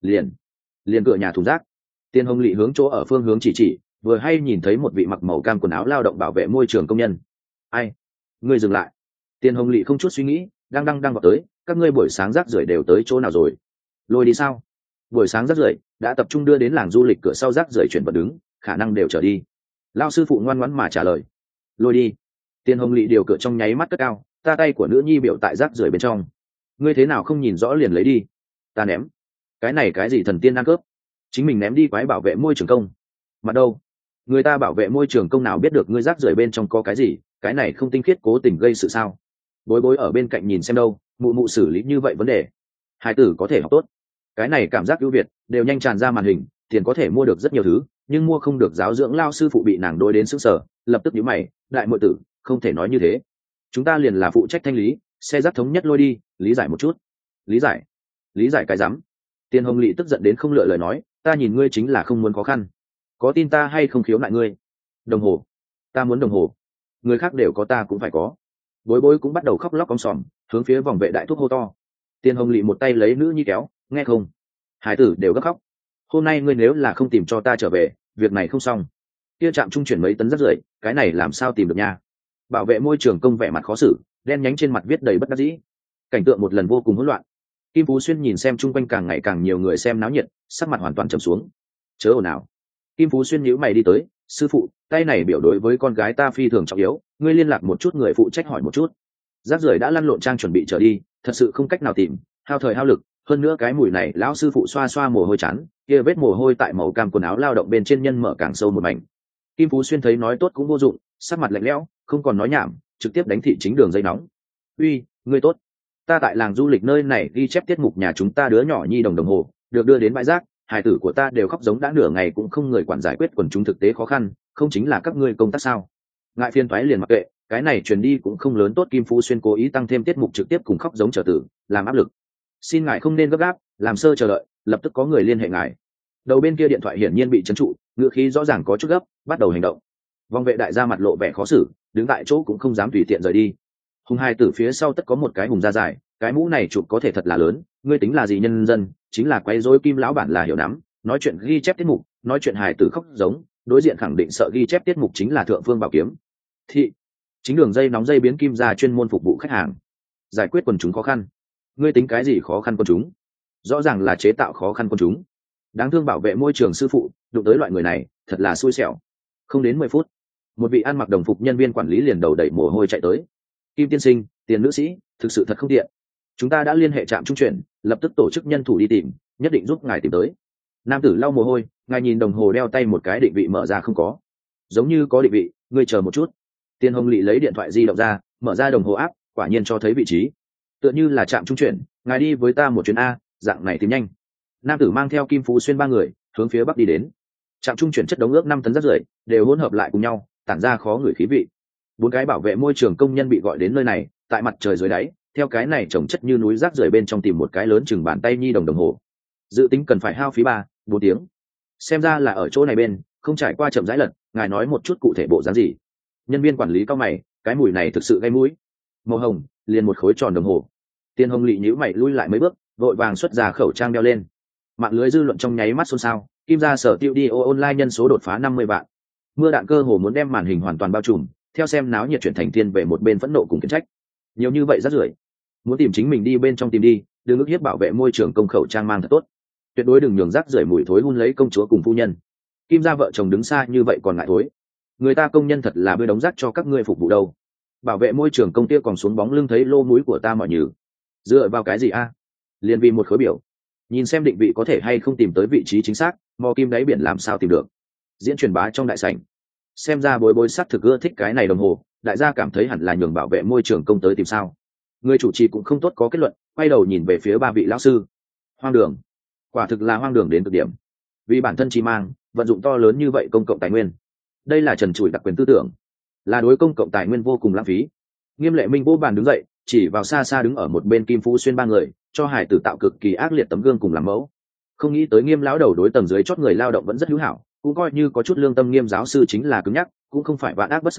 Liền cửa nhà thùng rác. Tiên Hồng Lệ hướng chỗ ở phương hướng chỉ, vừa hay nhìn thấy một vị mặc màu cam quần áo lao động bảo vệ môi trường công nhân. Ai? Ngươi dừng lại. Tiên Hồng Lệ không chút suy nghĩ, đang vào tới. Các ngươi buổi sáng rác rưởi đều tới chỗ nào rồi? Lôi đi sao? Buổi sáng rác rưởi đã tập trung đưa đến làng du lịch cửa sau rác rưởi chuyển vật đứng, khả năng đều trở đi. Lao sư phụ ngoan ngoãn mà trả lời. Lôi đi. Tiên Hồng Lệ điều cửa trong nháy mắt cất cao, ta tay của nữ nhi biểu tại rác rưởi bên trong. Ngươi thế nào không nhìn rõ liền lấy đi? Ta ném. Cái này cái gì thần tiên ăn cướp? Chính mình ném đi quái bảo vệ môi trường công. Mà đâu? Người ta bảo vệ môi trường công nào biết được ngươi rác rưởi bên trong có cái gì? Cái này không tinh khiết cố tình gây sự sao? Bối bối ở bên cạnh nhìn xem đâu, mụ xử lý như vậy vấn đề. Hai tử có thể học tốt. Cái này cảm giác ưu việt đều nhanh tràn ra màn hình, tiền có thể mua được rất nhiều thứ, nhưng mua không được giáo dưỡng. Lao sư phụ bị nàng đối đến sững sờ, lập tức nhíu mày, đại muội tử, không thể nói như thế. Chúng ta liền là phụ trách thanh lý, xe rác thống nhất lôi đi, lý giải một chút. Lý giải cái rắm. Tiên Hồng Lệ tức giận đến không lựa lời nói, ta nhìn ngươi chính là không muốn khó khăn. Có tin ta hay không khiếu nại ngươi? Đồng hồ. Ta muốn đồng hồ. Người khác đều có ta cũng phải có. Bối bối cũng bắt đầu khóc lóc om sòm, hướng phía vòng vệ đại thúc hô to. Tiên Hồng Lệ một tay lấy nữ nhi kéo, nghe không? Hải tử đều gấp khóc. Hôm nay ngươi nếu là không tìm cho ta trở về, việc này không xong. Kia trạm trung chuyển mấy tấn rác rưởi, cái này làm sao tìm được nha? Bảo vệ môi trường công vẻ mặt khó xử, đen nhánh trên mặt viết đầy bất đắc dĩ. Cảnh tượng một lần vô cùng hỗn loạn. Kim Phú Xuyên nhìn xem chung quanh càng ngày càng nhiều người xem náo nhiệt, sắc mặt hoàn toàn trầm xuống. Chớ ồn ào. Kim Phú Xuyên nhíu mày đi tới, sư phụ, tay này biểu đối với con gái ta phi thường trọng yếu, ngươi liên lạc một chút người phụ trách hỏi một chút. Rác rưởi đã lăn lộn trang chuẩn bị trở đi, thật sự không cách nào tìm, hao thời hao lực, hơn nữa cái mùi này lão sư phụ xoa xoa mồ hôi chán, kia vết mồ hôi tại màu cam quần áo lao động bên trên nhân mở càng sâu một mảnh. Kim Phú Xuyên thấy nói tốt cũng vô dụng, sắc mặt lạnh lẽo, không còn nói nhảm, trực tiếp đánh thị chính đường dây nóng. Uy, ngươi tốt. Ta tại làng du lịch nơi này ghi chép tiết mục nhà chúng ta đứa nhỏ nhi đồng hồ được đưa đến bãi rác, hài tử của ta đều khóc giống đã nửa ngày cũng không người quản giải quyết quần chúng thực tế khó khăn, không chính là các ngươi công tác sao? Ngại phiên toái liền mặc kệ, cái này truyền đi cũng không lớn tốt. Kim Phú Xuyên cố ý tăng thêm tiết mục trực tiếp cùng khóc giống trở tử, làm áp lực. Xin ngài không nên gấp gáp, làm sơ chờ đợi, lập tức có người liên hệ ngài. Đầu bên kia điện thoại hiển nhiên bị trấn trụ, ngữ khí rõ ràng có chút gấp, bắt đầu hành động. Vong vệ đại gia mặt lộ vẻ khó xử, đứng tại chỗ cũng không dám tùy tiện rời đi. Hùng hai tử phía sau tất có một cái hùng da dài, cái mũ này chụp có thể thật là lớn, ngươi tính là gì nhân dân, chính là quấy rối Kim lão bản là hiểu nắm, nói chuyện ghi chép tiết mục, nói chuyện hài tử khóc giống, đối diện khẳng định sợ ghi chép tiết mục chính là thượng phương bảo kiếm. Thị chính đường dây nóng dây biến Kim ra chuyên môn phục vụ khách hàng, giải quyết quần chúng khó khăn. Ngươi tính cái gì khó khăn quần chúng? Rõ ràng là chế tạo khó khăn quần chúng. Đáng thương bảo vệ môi trường sư phụ, đụng tới loại người này, thật là xui xẻo. Không đến 10 phút, một vị ăn mặc đồng phục nhân viên quản lý liền đầu đẩy mồ hôi chạy tới. Kim tiên sinh, tiền nữ sĩ, thực sự thật không tiện. Chúng ta đã liên hệ trạm trung chuyển, lập tức tổ chức nhân thủ đi tìm, nhất định giúp ngài tìm tới. Nam tử lau mồ hôi, ngài nhìn đồng hồ đeo tay một cái định vị mở ra không có. Giống như có định vị, ngươi chờ một chút. Tiên Hồng Lệ lấy điện thoại di động ra, mở ra đồng hồ áp, quả nhiên cho thấy vị trí. Tựa như là trạm trung chuyển, ngài đi với ta một chuyến a, dạng này tìm nhanh. Nam tử mang theo Kim Phú Xuyên ba người, hướng phía bắc đi đến. Trạm trung chuyển chất đống ước 5 tấn rác rưởi, đều hỗn hợp lại cùng nhau, tản ra khó ngửi khí vị. 4 cái bảo vệ môi trường công nhân bị gọi đến nơi này, tại mặt trời dưới đáy, theo cái này trồng chất như núi rác rưởi bên trong tìm một cái lớn chừng bàn tay nhi đồng đồng hồ. Dự tính cần phải hao phí 3-4 tiếng. Xem ra là ở chỗ này bên, không trải qua chậm rãi lật, ngài nói một chút cụ thể bộ dáng gì. Nhân viên quản lý cao mày, cái mùi này thực sự gây mũi. Màu hồng, liền một khối tròn đồng hồ. Tiên Hồng Lệ nhíu mày lui lại mấy bước, vội vàng xuất ra khẩu trang đeo lên. Mạng lưới dư luận trong nháy mắt xôn xao, Kim gia sở tiêu đi online nhân số đột phá 50 vạn. Mưa đạn cơ hồ muốn đem màn hình hoàn toàn bao trùm, theo xem náo nhiệt chuyển thành thiên về một bên phẫn nộ cùng khiển trách. Nhiều như vậy rất rưởi, muốn tìm chính mình đi bên trong tìm đi, đừng ức hiếp bảo vệ môi trường công khẩu trang mang thật tốt, tuyệt đối đừng nhường rác rưởi mùi thối hun lấy công chúa cùng phu nhân. Kim gia vợ chồng đứng xa như vậy còn ngại thối, người ta công nhân thật là bơi đóng rác cho các ngươi phục vụ đâu. Bảo vệ môi trường công kia còn xuống bóng lưng thấy lô mũi của ta mọi nhừ, dựa vào cái gì a? Liền vì một khối biểu, nhìn xem định vị có thể hay không tìm tới vị trí chính xác, mò kim đáy biển làm sao tìm được. Diễn truyền bá trong đại sảnh, xem ra bối bối sắc thực ưa thích cái này đồng hồ, đại gia cảm thấy hẳn là nhường bảo vệ môi trường công tới tìm sao. Người chủ trì cũng không tốt có kết luận, quay đầu nhìn về phía ba vị lão sư. Hoang đường, quả thực là hoang đường đến cực điểm. Vì bản thân chi mang, vận dụng to lớn như vậy công cộng tài nguyên, đây là trần trụi đặc quyền tư tưởng, là đối công cộng tài nguyên vô cùng lãng phí. Nghiêm Lệ Minh vô bàn đứng dậy, chỉ vào xa xa đứng ở một bên Kim Phú Xuyên ba người, cho hải tử tạo cực kỳ ác liệt tấm gương cùng làm mẫu. Không nghĩ tới Nghiêm lão đầu đối tầng dưới chót người lao động vẫn rất hữu hảo, cũng coi như có chút lương tâm. Nghiêm giáo sư chính là cứng nhắc, cũng không phải vạn ác bất xá,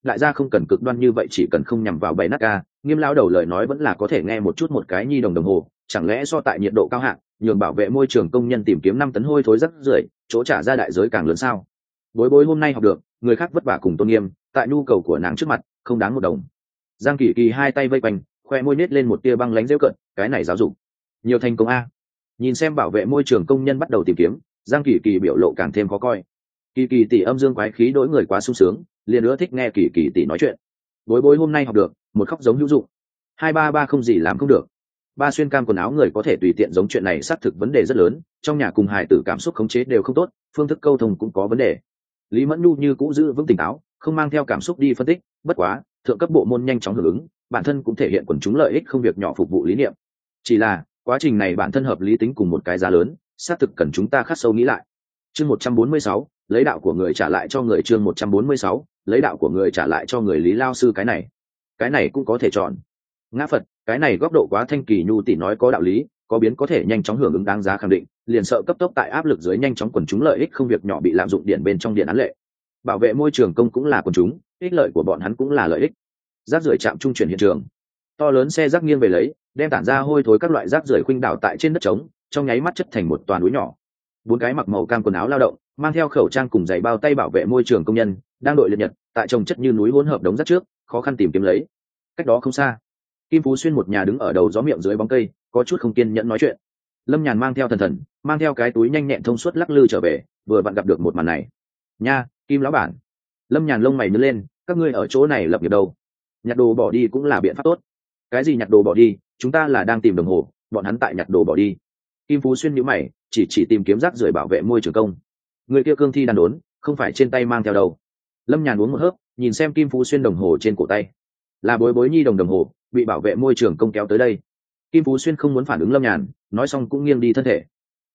đại gia không cần cực đoan như vậy, chỉ cần không nhằm vào bày nát ca. Nghiêm lão đầu lời nói vẫn là có thể nghe một chút. Một cái nhi đồng đồng hồ chẳng lẽ so tại nhiệt độ cao hạn nhường bảo vệ môi trường công nhân tìm kiếm 5 tấn hôi thối rác rưởi chỗ trả ra đại giới càng lớn sao? Bối bối hôm nay học được người khác vất vả cùng tôn nghiêm, tại nhu cầu của nàng trước mặt không đáng một đồng. Giang Kỳ Kỳ hai tay vây quanh, khoe môi nết lên một tia băng lánh rêu cận, cái này giáo dục nhiều thành công a. Nhìn xem bảo vệ môi trường công nhân bắt đầu tìm kiếm, Giang Kỳ Kỳ biểu lộ càng thêm khó coi. Kỳ Kỳ tỷ âm dương quái khí đối người quá sung sướng, liền nữa thích nghe Kỳ Kỳ tỷ nói chuyện. Bối bối hôm nay học được một khóc giống hữu dụng, hai ba ba không gì làm không được. Ba xuyên cam quần áo người có thể tùy tiện giống chuyện này xác thực vấn đề rất lớn, trong nhà cùng hài tử cảm xúc khống chế đều không tốt, phương thức câu thông cũng có vấn đề. Lý Mẫn Nhu như cũ giữ vững tỉnh táo, không mang theo cảm xúc đi phân tích, bất quá thượng cấp bộ môn nhanh chóng hưởng ứng, bản thân cũng thể hiện quần chúng lợi ích không việc nhỏ phục vụ lý niệm. Chỉ là quá trình này bản thân hợp lý tính cùng một cái giá lớn, xác thực cần chúng ta khắc sâu nghĩ lại. Chương 146, lấy đạo của người trả lại cho người. Chương 146, lấy đạo của người trả lại cho người. Lý lao sư, cái này cũng có thể chọn. Ngã Phật, cái này góc độ quá thanh kỳ nhu tỷ nói có đạo lý, có biến có thể nhanh chóng hưởng ứng đáng giá khẳng định, liền sợ cấp tốc tại áp lực dưới nhanh chóng quần chúng lợi ích không việc nhỏ bị lạm dụng điện bên trong điện án lệ. Bảo vệ môi trường công cũng là quần chúng, ích lợi của bọn hắn cũng là lợi ích. Rác rưởi trạm trung chuyển hiện trường, to lớn xe rác nghiêng về lấy, đem tản ra hôi thối các loại rác rưởi khuynh đảo tại trên đất trống, trong nháy mắt chất thành một toàn núi nhỏ. 4 cái mặc màu cam quần áo lao động, mang theo khẩu trang cùng giày bao tay bảo vệ môi trường công nhân, đang đội liệt nhật tại trồng chất như núi hỗn hợp đống rác trước, khó khăn tìm kiếm lấy. Cách đó không xa, Kim Phú Xuyên một nhà đứng ở đầu gió miệng dưới bóng cây, có chút không kiên nhẫn nói chuyện. Lâm Nhàn mang theo thần mang theo cái túi nhanh nhẹn thông suốt lắc lư trở về, vừa vặn gặp được một màn này. Nha, Kim lão bản. Lâm Nhàn lông mày nhướng lên, các ngươi ở chỗ này lập nghiệp đâu? Nhặt đồ bỏ đi cũng là biện pháp tốt. Cái gì nhặt đồ bỏ đi? Chúng ta là đang tìm đồng hồ, bọn hắn tại nhặt đồ bỏ đi. Kim Phú Xuyên nhíu mày, chỉ tìm kiếm rác rưởi bảo vệ môi trường công. Người kia cương thi đàn đốn, không phải trên tay mang theo đâu. Lâm Nhàn uống một hớp, nhìn xem Kim Phú Xuyên đồng hồ trên cổ tay, là Bối Bối nhi đồng hồ, bị bảo vệ môi trường công kéo tới đây. Kim Phú Xuyên không muốn phản ứng Lâm Nhàn, nói xong cũng nghiêng đi thân thể.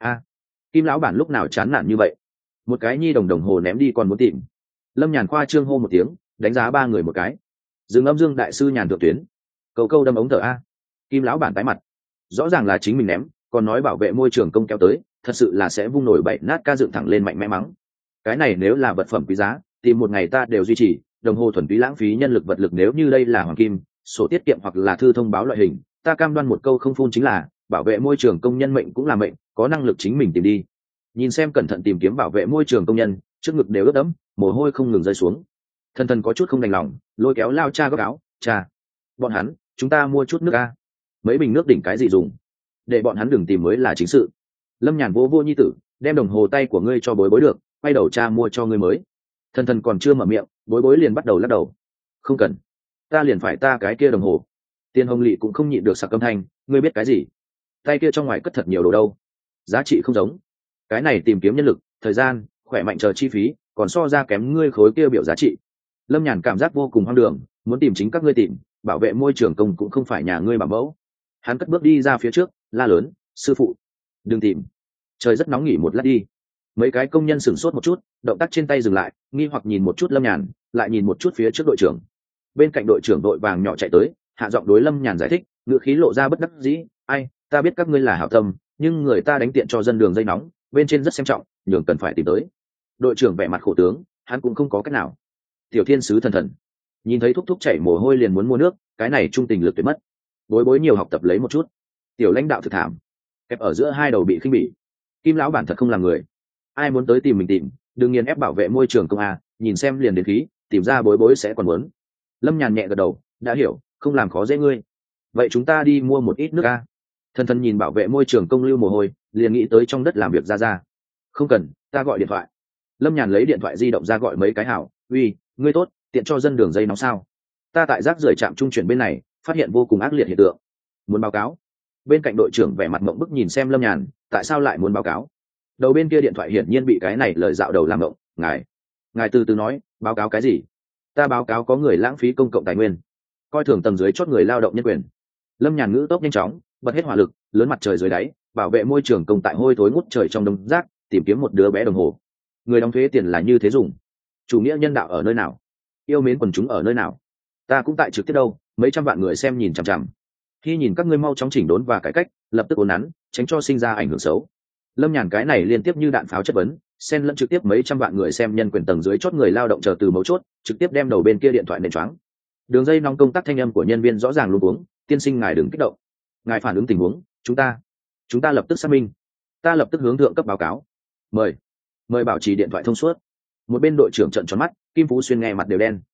Kim lão bản lúc nào chán nản như vậy, một cái nhi đồng hồ ném đi còn muốn tìm. Lâm Nhàn khoa trương hô một tiếng, đánh giá 3 người một cái. Dừng âm dương đại sư Nhàn thượng tuyến, câu đâm ống thở a. Kim lão bản tái mặt, rõ ràng là chính mình ném, còn nói bảo vệ môi trường công kéo tới, thật sự là sẽ vung nổi bậy nát ca dựng thẳng lên mạnh mẽ mắng. Cái này nếu là vật phẩm quý giá, tìm một ngày ta đều duy trì, đồng hồ thuần túy lãng phí nhân lực vật lực. Nếu như đây là hoàng kim, sổ tiết kiệm hoặc là thư thông báo loại hình, ta cam đoan một câu không phun chính là bảo vệ môi trường công nhân mệnh cũng là mệnh, có năng lực chính mình tìm đi. Nhìn xem cẩn thận tìm kiếm bảo vệ môi trường công nhân, trước ngực đều ướt đẫm, mồ hôi không ngừng rơi xuống. Thần có chút không đành lòng, lôi kéo lao cha góc áo, cha, bọn hắn, chúng ta mua chút nước a, mấy bình nước đỉnh cái gì dùng, để bọn hắn đừng tìm mới là chính sự. Lâm Nhàn vô nhi tử, đem đồng hồ tay của ngươi cho Bối Bối được, quay đầu cha mua cho ngươi mới. Thần còn chưa mở miệng, Bối Bối liền bắt đầu lắc đầu, không cần, ta liền phải ta cái kia đồng hồ. Tiên Hồng Lệ cũng không nhịn được sặc âm thanh, ngươi biết cái gì, tay kia trong ngoài cất thật nhiều đồ đâu, giá trị không giống, cái này tìm kiếm nhân lực, thời gian, khỏe mạnh chờ chi phí, còn so ra kém ngươi khối kia biểu giá trị. Lâm Nhàn cảm giác vô cùng hoang đường, muốn tìm chính các ngươi tìm, bảo vệ môi trường công cũng không phải nhà ngươi bảo mẫu. Hắn cất bước đi ra phía trước, la lớn, sư phụ, đừng tìm, trời rất nóng, nghỉ một lát đi. Mấy cái công nhân sửng sốt một chút, động tác trên tay dừng lại, nghi hoặc nhìn một chút Lâm Nhàn, lại nhìn một chút phía trước đội trưởng. Bên cạnh đội trưởng đội vàng nhỏ chạy tới, hạ giọng đối Lâm Nhàn giải thích, ngữ khí lộ ra bất đắc dĩ, ai, ta biết các ngươi là hảo tâm, nhưng người ta đánh tiện cho dân đường dây nóng, bên trên rất xem trọng, nhường cần phải tìm tới. Đội trưởng vẻ mặt khổ tướng, hắn cũng không có cách nào. Tiểu thiên sứ thần nhìn thấy thúc chảy mồ hôi liền muốn mua nước, cái này trung tình lực tuyệt mất. Bối nhiều học tập lấy một chút. Tiểu lãnh đạo thực thảm, kẹp ở giữa hai đầu bị khinh bỉ. Kim lão bản thật không làm người, ai muốn tới tìm mình tìm, đừng nghiền ép bảo vệ môi trường công a, nhìn xem liền đến khí, tìm ra Bối sẽ còn muốn. Lâm Nhàn nhẹ gật đầu, đã hiểu, không làm khó dễ ngươi. Vậy chúng ta đi mua một ít nước a. Thần nhìn bảo vệ môi trường công lưu mồ hôi, liền nghĩ tới trong đất làm việc ra. Không cần, ta gọi điện thoại. Lâm Nhàn lấy điện thoại di động ra gọi mấy cái hảo, uy, ngươi tốt, tiện cho dân đường dây nóng sao? Ta tại rác rưởi trạm trung chuyển bên này phát hiện vô cùng ác liệt hiện tượng, muốn báo cáo. Bên cạnh đội trưởng vẻ mặt mộng bức nhìn xem Lâm Nhàn, tại sao lại muốn báo cáo? Đầu bên kia điện thoại hiển nhiên bị cái này lời dạo đầu làm mộng. Ngài từ từ nói, báo cáo cái gì? Ta báo cáo có người lãng phí công cộng tài nguyên, coi thường tầng dưới chót người lao động nhân quyền. Lâm Nhàn ngữ tốc nhanh chóng, bật hết hỏa lực, lớn mặt trời dưới đáy, bảo vệ môi trường công tại hôi thối ngút trời trong đống rác, tìm kiếm một đứa bé đồng hồ. Người đóng thuế tiền là như thế dùng, chủ nghĩa nhân đạo ở nơi nào, yêu mến quần chúng ở nơi nào? Ta cũng tại trực tiếp đâu, mấy trăm vạn người xem nhìn chằm chằm. Khi nhìn các ngươi mau chóng chỉnh đốn và cải cách, lập tức ổn nắn, tránh cho sinh ra ảnh hưởng xấu. Lâm Nhàn cái này liên tiếp như đạn pháo chất vấn, xen lẫn trực tiếp mấy trăm vạn người xem nhân quyền tầng dưới chót người lao động chờ từ mấu chốt, trực tiếp đem đầu bên kia điện thoại nện choáng. Đường dây nóng công tác thanh âm của nhân viên rõ ràng luống cuống, tiên sinh ngài đừng kích động, ngài phản ứng tình huống, chúng ta lập tức xác minh, ta lập tức hướng thượng cấp báo cáo. Mời bảo trì điện thoại thông suốt. Một bên đội trưởng trợn tròn mắt, Kim Phú Xuyên nghe mặt đều đen.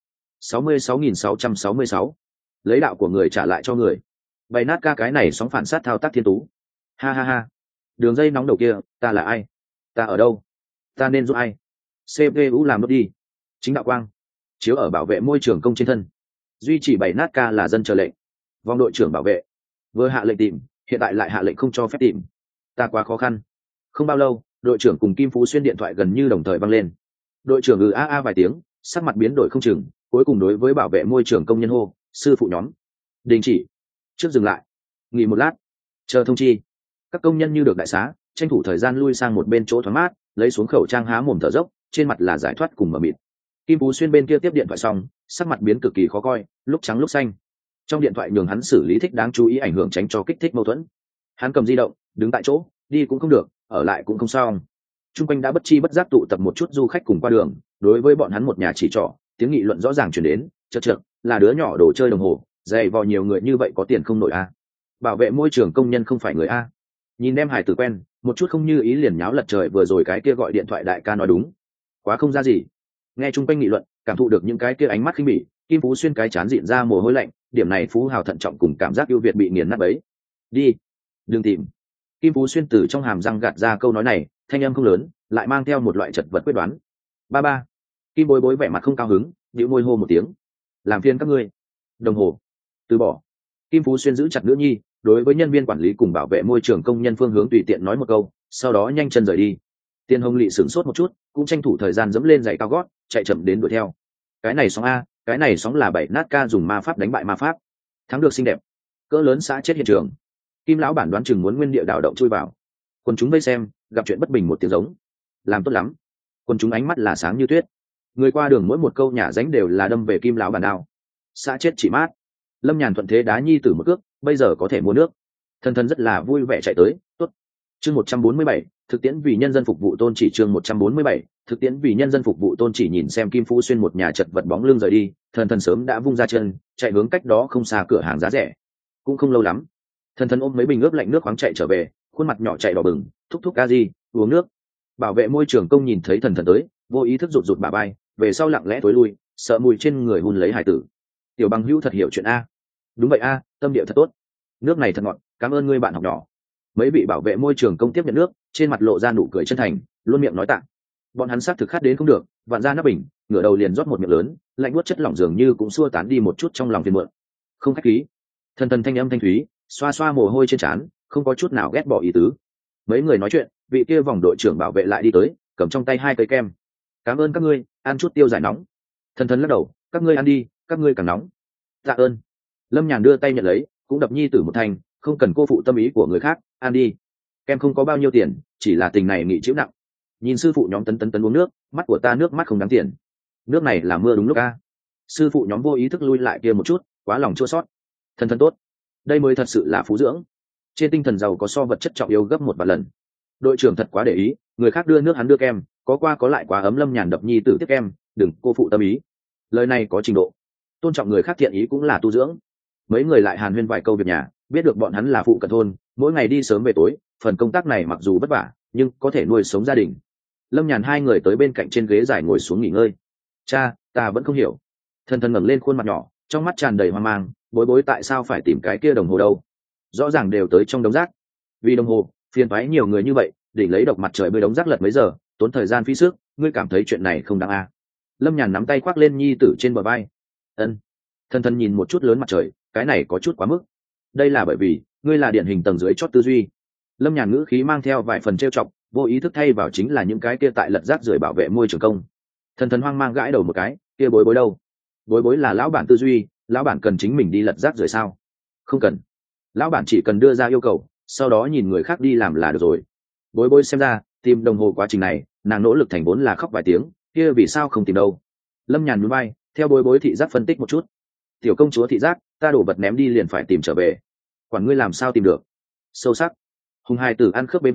66.666 lấy đạo của người trả lại cho người, bày nát ca cái này sóng phản sát thao tác thiên tú. Ha ha ha, đường dây nóng đầu kia, ta là ai, ta ở đâu, ta nên giúp ai? CPU làm nốt đi. Chính đạo quang chiếu ở bảo vệ môi trường công trên thân, duy trì bày nát ca là dân chờ lệnh. Vòng đội trưởng bảo vệ vừa hạ lệnh tìm, hiện tại lại hạ lệnh không cho phép tìm, ta quá khó khăn. Không bao lâu, đội trưởng cùng Kim Phú Xuyên điện thoại gần như đồng thời vang lên. Đội trưởng a vài tiếng, sắc mặt biến đổi không chừng, cuối cùng đối với bảo vệ môi trường công nhân hô, sư phụ nhóm đình chỉ, trước dừng lại, nghỉ một lát, chờ thông chi. Các công nhân như được đại xá, tranh thủ thời gian lui sang một bên chỗ thoáng mát, lấy xuống khẩu trang há mồm thở dốc, trên mặt là giải thoát cùng mờ mịt. Kim Phú Xuyên bên kia tiếp điện thoại xong, sắc mặt biến cực kỳ khó coi, lúc trắng lúc xanh. Trong điện thoại nhường hắn xử lý thích đáng chú ý ảnh hưởng tránh cho kích thích mâu thuẫn. Hắn cầm di động, đứng tại chỗ, đi cũng không được, ở lại cũng không sao. Trung quanh đã bất chi bất giác tụ tập một chút du khách cùng qua đường, đối với bọn hắn một nhà chỉ trỏ, tiếng nghị luận rõ ràng truyền đến, chợt là đứa nhỏ đồ chơi đồng hồ, dày vò nhiều người như vậy có tiền không nổi a. Bảo vệ môi trường công nhân không phải người a. Nhìn em hài tử quen, một chút không như ý liền nháo lật trời, vừa rồi cái kia gọi điện thoại đại ca nói đúng, quá không ra gì. Nghe trung quanh nghị luận, cảm thụ được những cái kia ánh mắt khinh bỉ, Kim Phú Xuyên cái chán dịn ra mồ hôi lạnh, điểm này phú hào thận trọng cùng cảm giác ưu việt bị nghiền nát bấy. Đi, đừng tìm. Kim Phú Xuyên từ trong hàm răng gạt ra câu nói này, thanh âm không lớn, lại mang theo một loại chật vật quyết đoán. Ba. Kim Bối Bối vẻ mặt không cao hứng, nhíu môi hô một tiếng. Làm phiền các ngươi. Đồng hồ. Từ bỏ. Kim Phú Xuyên giữ chặt nữ nhi, đối với nhân viên quản lý cùng bảo vệ môi trường công nhân phương hướng tùy tiện nói một câu, sau đó nhanh chân rời đi. Tiên Hồng Lệ sửng sốt một chút, cũng tranh thủ thời gian dẫm lên giày cao gót, chạy chậm đến đuổi theo. Cái này sóng a, cái này sóng là bảy nát ca dùng ma pháp đánh bại ma pháp, thắng được xinh đẹp. Cỡ lớn xã chết hiện trường. Kim lão bản đoán chừng muốn nguyên địa đảo động chui vào. Quân chúng vây xem, gặp chuyện bất bình một tiếng giống. Làm tốt lắm. Quân chúng ánh mắt là sáng như tuyết. Người qua đường mỗi một câu nhả dánh đều là đâm về Kim lão bản đao. Xã chết chỉ mát. Lâm Nhàn thuận thế đá nhi tử một cước, bây giờ có thể mua nước. Thân thân rất là vui vẻ chạy tới, tốt. Chương 147, thực tiễn vì nhân dân phục vụ tôn chỉ. Chương 147, thực tiễn vì nhân dân phục vụ tôn chỉ. Nhìn xem Kim Phú Xuyên một nhà chật vật bóng lưng rời đi, thần sớm đã vung ra chân, chạy hướng cách đó không xa cửa hàng giá rẻ. Cũng không lâu lắm, thần ôm mấy bình ướp lạnh nước khoáng chạy trở về, khuôn mặt nhỏ chạy đỏ bừng, thúc thúc a di uống nước. Bảo vệ môi trường công nhìn thấy thần tới, vô ý thức rụt bả vai, về sau lặng lẽ tối lui, sợ mùi trên người hun lấy hải tử. Tiểu bằng hữu thật hiểu chuyện a. Đúng vậy a, tâm địa thật tốt, nước này thật ngọt, cảm ơn ngươi bạn học nhỏ. Mấy vị bảo vệ môi trường công tiếp nhận nước, trên mặt lộ ra nụ cười chân thành, luôn miệng nói tạ. Bọn hắn xác thực khát đến không được, vặn ra nắp bình, ngửa đầu liền rót một miệng lớn, lạnh buốt chất lỏng dường như cũng xua tán đi một chút trong lòng phiền muộn. Không khách khí. Thần thanh âm thanh thúy, xoa xoa mồ hôi trên trán, không có chút nào ghét bỏ ý tứ. Mấy người nói chuyện, vị kia vòng đội trưởng bảo vệ lại đi tới, cầm trong tay 2 cây kem. Cảm ơn các ngươi, ăn chút tiêu giải nóng. Thần lắc đầu, các ngươi ăn đi, các ngươi càng nóng. Tạ ơn. Lâm Nhàn đưa tay nhận lấy, cũng đập nhi tử một thanh, không cần cô phụ tâm ý của người khác, ăn đi. Kem không có bao nhiêu tiền, chỉ là tình này nghị chịu nặng. Nhìn sư phụ nhóm tấn uống nước, mắt của ta nước mắt không đáng tiền. Nước này là mưa đúng lúc a. Sư phụ nhóm vô ý thức lui lại kia một chút, quá lòng chua xót. Thần tốt, đây mới thật sự là phú dưỡng. Trên tinh thần giàu có so vật chất trọng yếu gấp 1 vạn lần. Đội trưởng thật quá để ý, người khác đưa nước hắn đưa kem, có qua có lại quá ấm. Lâm Nhàn đập nhi tử tiếp kem, đừng cô phụ tâm ý. Lời này có trình độ, tôn trọng người khác thiện ý cũng là tu dưỡng. Mấy người lại hàn huyên vài câu việc nhà, biết được bọn hắn là phụ cận thôn, mỗi ngày đi sớm về tối, phần công tác này mặc dù vất vả nhưng có thể nuôi sống gia đình. Lâm Nhàn 2 người tới bên cạnh trên ghế dài ngồi xuống nghỉ ngơi. Cha, ta vẫn không hiểu. Thần ngẩng lên khuôn mặt nhỏ, trong mắt tràn đầy hoang mang. Bối tại sao phải tìm cái kia đồng hồ đâu? Rõ ràng đều tới trong đống rác. Vì đồng hồ, phiền toái nhiều người như vậy, đỉnh lấy độc mặt trời bơi đống rác lật mấy giờ, tốn thời gian phí sức, ngươi cảm thấy chuyện này không đáng a? Lâm Nhàn nắm tay khoác lên nhi tử trên bờ vai. Ân. Thần nhìn một chút lớn mặt trời, cái này có chút quá mức. Đây là bởi vì ngươi là điển hình tầng dưới chót tư duy. Lâm Nhàn ngữ khí mang theo vài phần trêu chọc, vô ý thức thay vào chính là những cái kia tại lật rác rưởi bảo vệ môi trường công. Thần hoang mang gãi đầu một cái, kia bối đâu? Bối là lão bản tư duy, lão bản cần chính mình đi lật rác rưởi sao? Không cần. Lão bản chỉ cần đưa ra yêu cầu, sau đó nhìn người khác đi làm là được rồi. Bối xem ra tìm đồng hồ quá trình này, nàng nỗ lực thành vốn là khóc vài tiếng, kia vì sao không tìm đâu? Lâm Nhàn nhún vai, theo bối thị giác phân tích một chút. Tiểu công chúa thị giác, ta đổ vật ném đi liền phải tìm trở về, quản ngươi làm sao tìm được. Sâu sắc. Hùng hai tử ăn khớp bế vòng,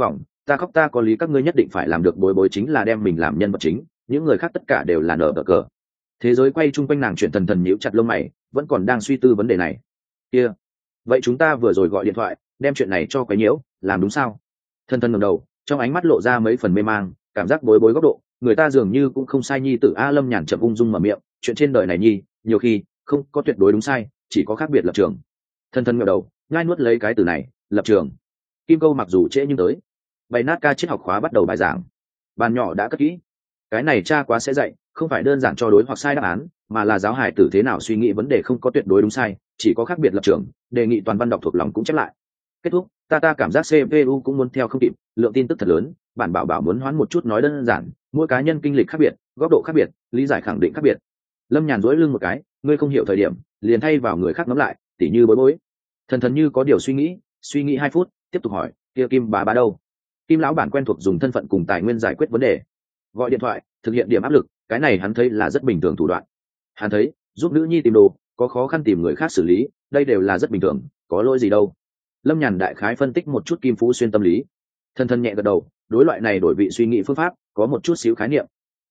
ta khóc ta có lý, các ngươi nhất định phải làm được. Bối bối chính là đem mình làm nhân vật chính, những người khác tất cả đều là nở cờ. Thế giới quay chung quanh nàng chuyển, thần thần nhíu chặt lông mày, vẫn còn đang suy tư vấn đề này. Kia, vậy chúng ta vừa rồi gọi điện thoại đem chuyện này cho quấy nhiễu làm đúng sao? Thần thần ngẩng đầu, trong ánh mắt lộ ra mấy phần mê mang, cảm giác bối bối góc độ người ta dường như cũng không sai. Nhi tử A Lâm Nhàn chậm ung dung mở miệng, chuyện trên đời này nhi nhiều khi không có tuyệt đối đúng sai, chỉ có khác biệt lập trường. Thần thần ngẩng đầu nhai nuốt lấy cái từ này, lập trường. Kim câu mặc dù trễ nhưng tới. Bày nát ca triết học khóa bắt đầu bài giảng, bàn nhỏ đã cất kỹ. Cái này cha quá sẽ dạy, không phải đơn giản cho đối hoặc sai đáp án, mà là giáo hài tử thế nào suy nghĩ vấn đề, không có tuyệt đối đúng sai, chỉ có khác biệt lập trường. Đề nghị toàn văn đọc thuộc lòng cũng chép lại. Kết thúc. Ta cảm giác CPU cũng muốn theo không kịp, lượng tin tức thật lớn. Bản bảo muốn hoán một chút, nói đơn giản, mỗi cá nhân kinh lịch khác biệt, góc độ khác biệt, lý giải khẳng định khác biệt. Lâm Nhàn duỗi lưng một cái, ngươi không hiểu thời điểm liền thay vào người khác ngẫm lại, tỉ như bối bối. Thần thần như có điều suy nghĩ 2 phút, tiếp tục hỏi, kia Kim bá đâu? Kim lão bản quen thuộc dùng thân phận cùng tài nguyên giải quyết vấn đề, gọi điện thoại thực hiện điểm áp lực, cái này hắn thấy là rất bình thường thủ đoạn. Hắn thấy giúp nữ nhi tìm đồ, có khó khăn tìm người khác xử lý, đây đều là rất bình thường, có lỗi gì đâu. Lâm Nhàn đại khái phân tích một chút Kim Phú Xuyên tâm lý. Thân thân nhẹ gật đầu, đối loại này đổi vị suy nghĩ phương pháp có một chút xíu khái niệm.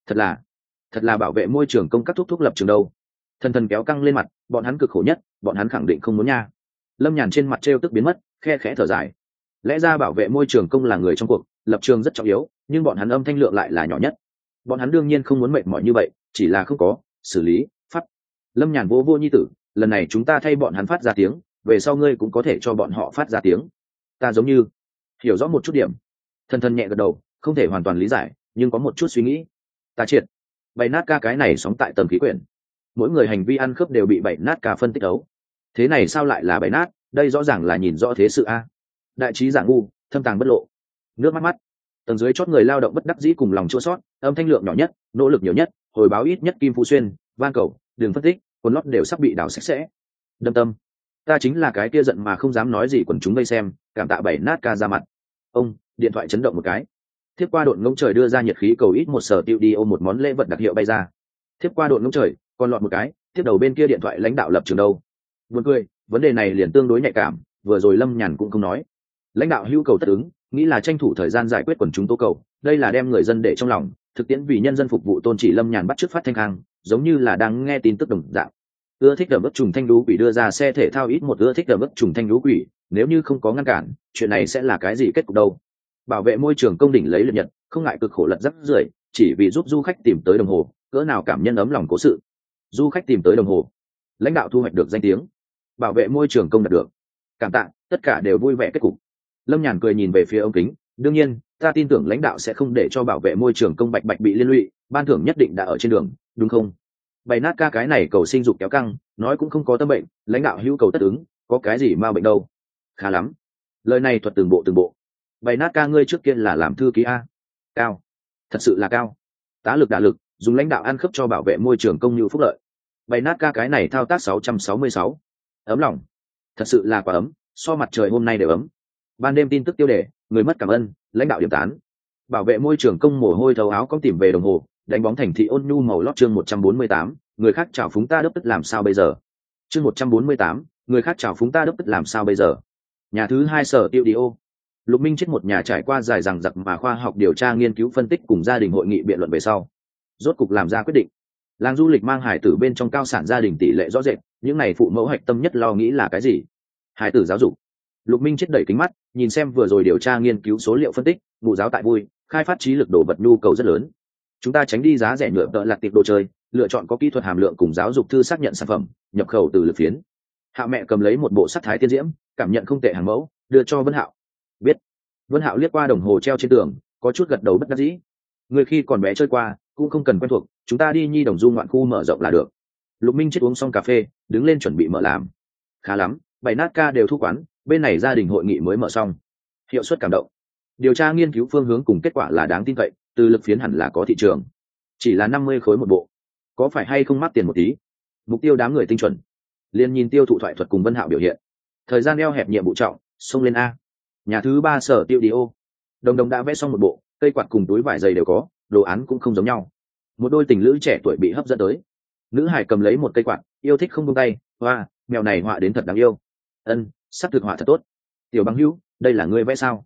Thật là bảo vệ môi trường công các thúc lập trường đâu. Thân thân kéo căng lên mặt, bọn hắn cực khổ nhất, bọn hắn khẳng định không muốn nha. Lâm Nhàn trên mặt trêu tức biến mất, khe khẽ thở dài. Lẽ ra bảo vệ môi trường công là người trong cuộc, lập trường rất trọng yếu, nhưng bọn hắn âm thanh lượng lại là nhỏ nhất. Bọn hắn đương nhiên không muốn mệt mỏi như vậy, chỉ là không có xử lý pháp. Lâm Nhàn vô nhi tử, lần này chúng ta thay bọn hắn phát ra tiếng, về sau ngươi cũng có thể cho bọn họ phát ra tiếng. Ta giống như hiểu rõ một chút điểm. Thân thân nhẹ gật đầu, không thể hoàn toàn lý giải, nhưng có một chút suy nghĩ. Ta triệt bày nát ca cái này sóng tại tầng khí quyển, mỗi người hành vi ăn khớp đều bị bày nát ca phân tích đấu. Thế này sao lại là bày nát? Đây rõ ràng là nhìn rõ thế sự a. Đại trí giả ngu, thâm tàng bất lộ. Nước mắt tầng dưới chót người lao động bất đắc dĩ cùng lòng chua sót, âm thanh lượng nhỏ nhất, nỗ lực nhiều nhất, hồi báo ít nhất. Kim Phú Xuyên, van cầu, đường phân tích, quần lót đều sắp bị đào sạch sẽ. Đâm tâm, ta chính là cái kia giận mà không dám nói gì quần chúng vây xem, cảm tạ bày nát ca ra mặt. Ông điện thoại chấn động một cái, thiếp qua độn ngông trời đưa ra nhiệt khí cầu ít một sở tiêu đi ô một món lễ vật đặc hiệu bay ra. Thiếp qua độn ngông trời còn lọt một cái, tiếp đầu bên kia điện thoại lãnh đạo lập trường đâu. Buồn cười, vấn đề này liền tương đối nhạy cảm, vừa rồi Lâm Nhàn cũng không nói. Lãnh đạo hữu cầu tất ứng, nghĩ là tranh thủ thời gian giải quyết quần chúng tố cầu, đây là đem người dân để trong lòng, thực tiễn vì nhân dân phục vụ tôn chỉ. Lâm Nhàn bắt chước phát thanh khang, giống như là đang nghe tin tức đồng dạng. Ưa thích đầm ức trùng thanh lũ quỷ đưa ra xe thể thao ít một, ưa thích đầm ức trùng thanh lũ quỷ, nếu như không có ngăn cản, chuyện này sẽ là cái gì kết cục đâu. Bảo vệ môi trường công đỉnh lấy liệt nhật, không ngại cực khổ lật rắc rưởi, chỉ vì giúp du khách tìm tới đồng hồ, cỡ nào cảm nhân ấm lòng cố sự. Du khách tìm tới đồng hồ, lãnh đạo thu hoạch được danh tiếng, bảo vệ môi trường công đạt được cảm tạ, tất cả đều vui vẻ kết cục. Lâm Nhàn cười nhìn về phía ống kính, đương nhiên ta tin tưởng lãnh đạo sẽ không để cho bảo vệ môi trường công bạch bạch bị liên lụy, ban thưởng nhất định đã ở trên đường, đúng không? Bày nát ca cái này cầu sinh dục kéo căng, nói cũng không có tâm bệnh, lãnh đạo hữu cầu tất ứng, có cái gì ma bệnh đâu. Khá lắm, lời này thuật từng bộ. Bày nát ca ngươi trước kia là làm thư ký a? Cao, thật sự là cao. Tá lực đả lực, dùng lãnh đạo ăn khớp cho bảo vệ môi trường công như phúc lợi. Bày nát ca cái này thao tác 666. Ấm lòng, thật sự là quá ấm, so mặt trời hôm nay đều ấm. Ban đêm tin tức tiêu đề, người mất cảm ơn, lãnh đạo điểm tán. Bảo vệ môi trường công mồ hôi thấu áo cong tìm về đồng hồ, đánh bóng thành thị ôn nhu màu lót. Chương 148, người khác chào phúng ta đớp tức làm sao bây giờ. Chương 148, người khác chào phúng ta đớp tức làm sao bây giờ. Nhà thứ 2 sở tiêu đi ô. Lục Minh chết một nhà trải qua dài dằng dặc mà khoa học điều tra nghiên cứu phân tích cùng gia đình hội nghị biện luận về sau, rốt cục làm ra quyết định. Làng du lịch mang hải tử bên trong cao sản gia đình tỷ lệ rõ rệt, những này phụ mẫu hạch tâm nhất lo nghĩ là cái gì? Hải tử giáo dục. Lục Minh chết đẩy kính mắt, nhìn xem vừa rồi điều tra nghiên cứu số liệu phân tích, mụ giáo tại vui, khai phát trí lực đồ vật nhu cầu rất lớn. Chúng ta tránh đi giá rẻ nhựa tợ lặt tiệp đồ chơi, lựa chọn có kỹ thuật hàm lượng cùng giáo dục thư xác nhận sản phẩm, nhập khẩu từ lực phiến. Hạ mẹ cầm lấy một bộ sắc thái tiên diễm, cảm nhận không tệ hàng mẫu, đưa cho Vân Hạo. Biết. Vân Hạo liếc qua đồng hồ treo trên tường, có chút gật đầu bất đắc dĩ. Người khi còn bé chơi qua, cũng không cần quen thuộc, chúng ta đi nhi đồng du ngoạn khu mở rộng là được. Lục Minh chết uống xong cà phê, đứng lên chuẩn bị mở làm. Khá lắm, bảy nát ca đều thu quán, bên này gia đình hội nghị mới mở xong. Hiệu suất cảm động. Điều tra nghiên cứu phương hướng cùng kết quả là đáng tin cậy, từ lực phiến hẳn là có thị trường. Chỉ là 50 khối một bộ, có phải hay không mắc tiền một tí? Mục tiêu đám người tinh chuẩn. Liên nhìn tiêu thụ thoại thuật cùng Vân Hạo biểu hiện. Thời gian eo hẹp nhiệm vụ trọng, xông lên a. Nhà thứ 3 sở tiêu đi ô. Đồng đồng đã vẽ xong một bộ, cây quạt cùng túi vải dày đều có, đồ án cũng không giống nhau. Một đôi tình lữ trẻ tuổi bị hấp dẫn tới. Nữ hải cầm lấy một cây quạt, yêu thích không buông tay. Hoa, mèo này họa đến thật đáng yêu. Ân, sắp thực họa thật tốt. Tiểu Bằng Hữu, đây là ngươi vẽ sao?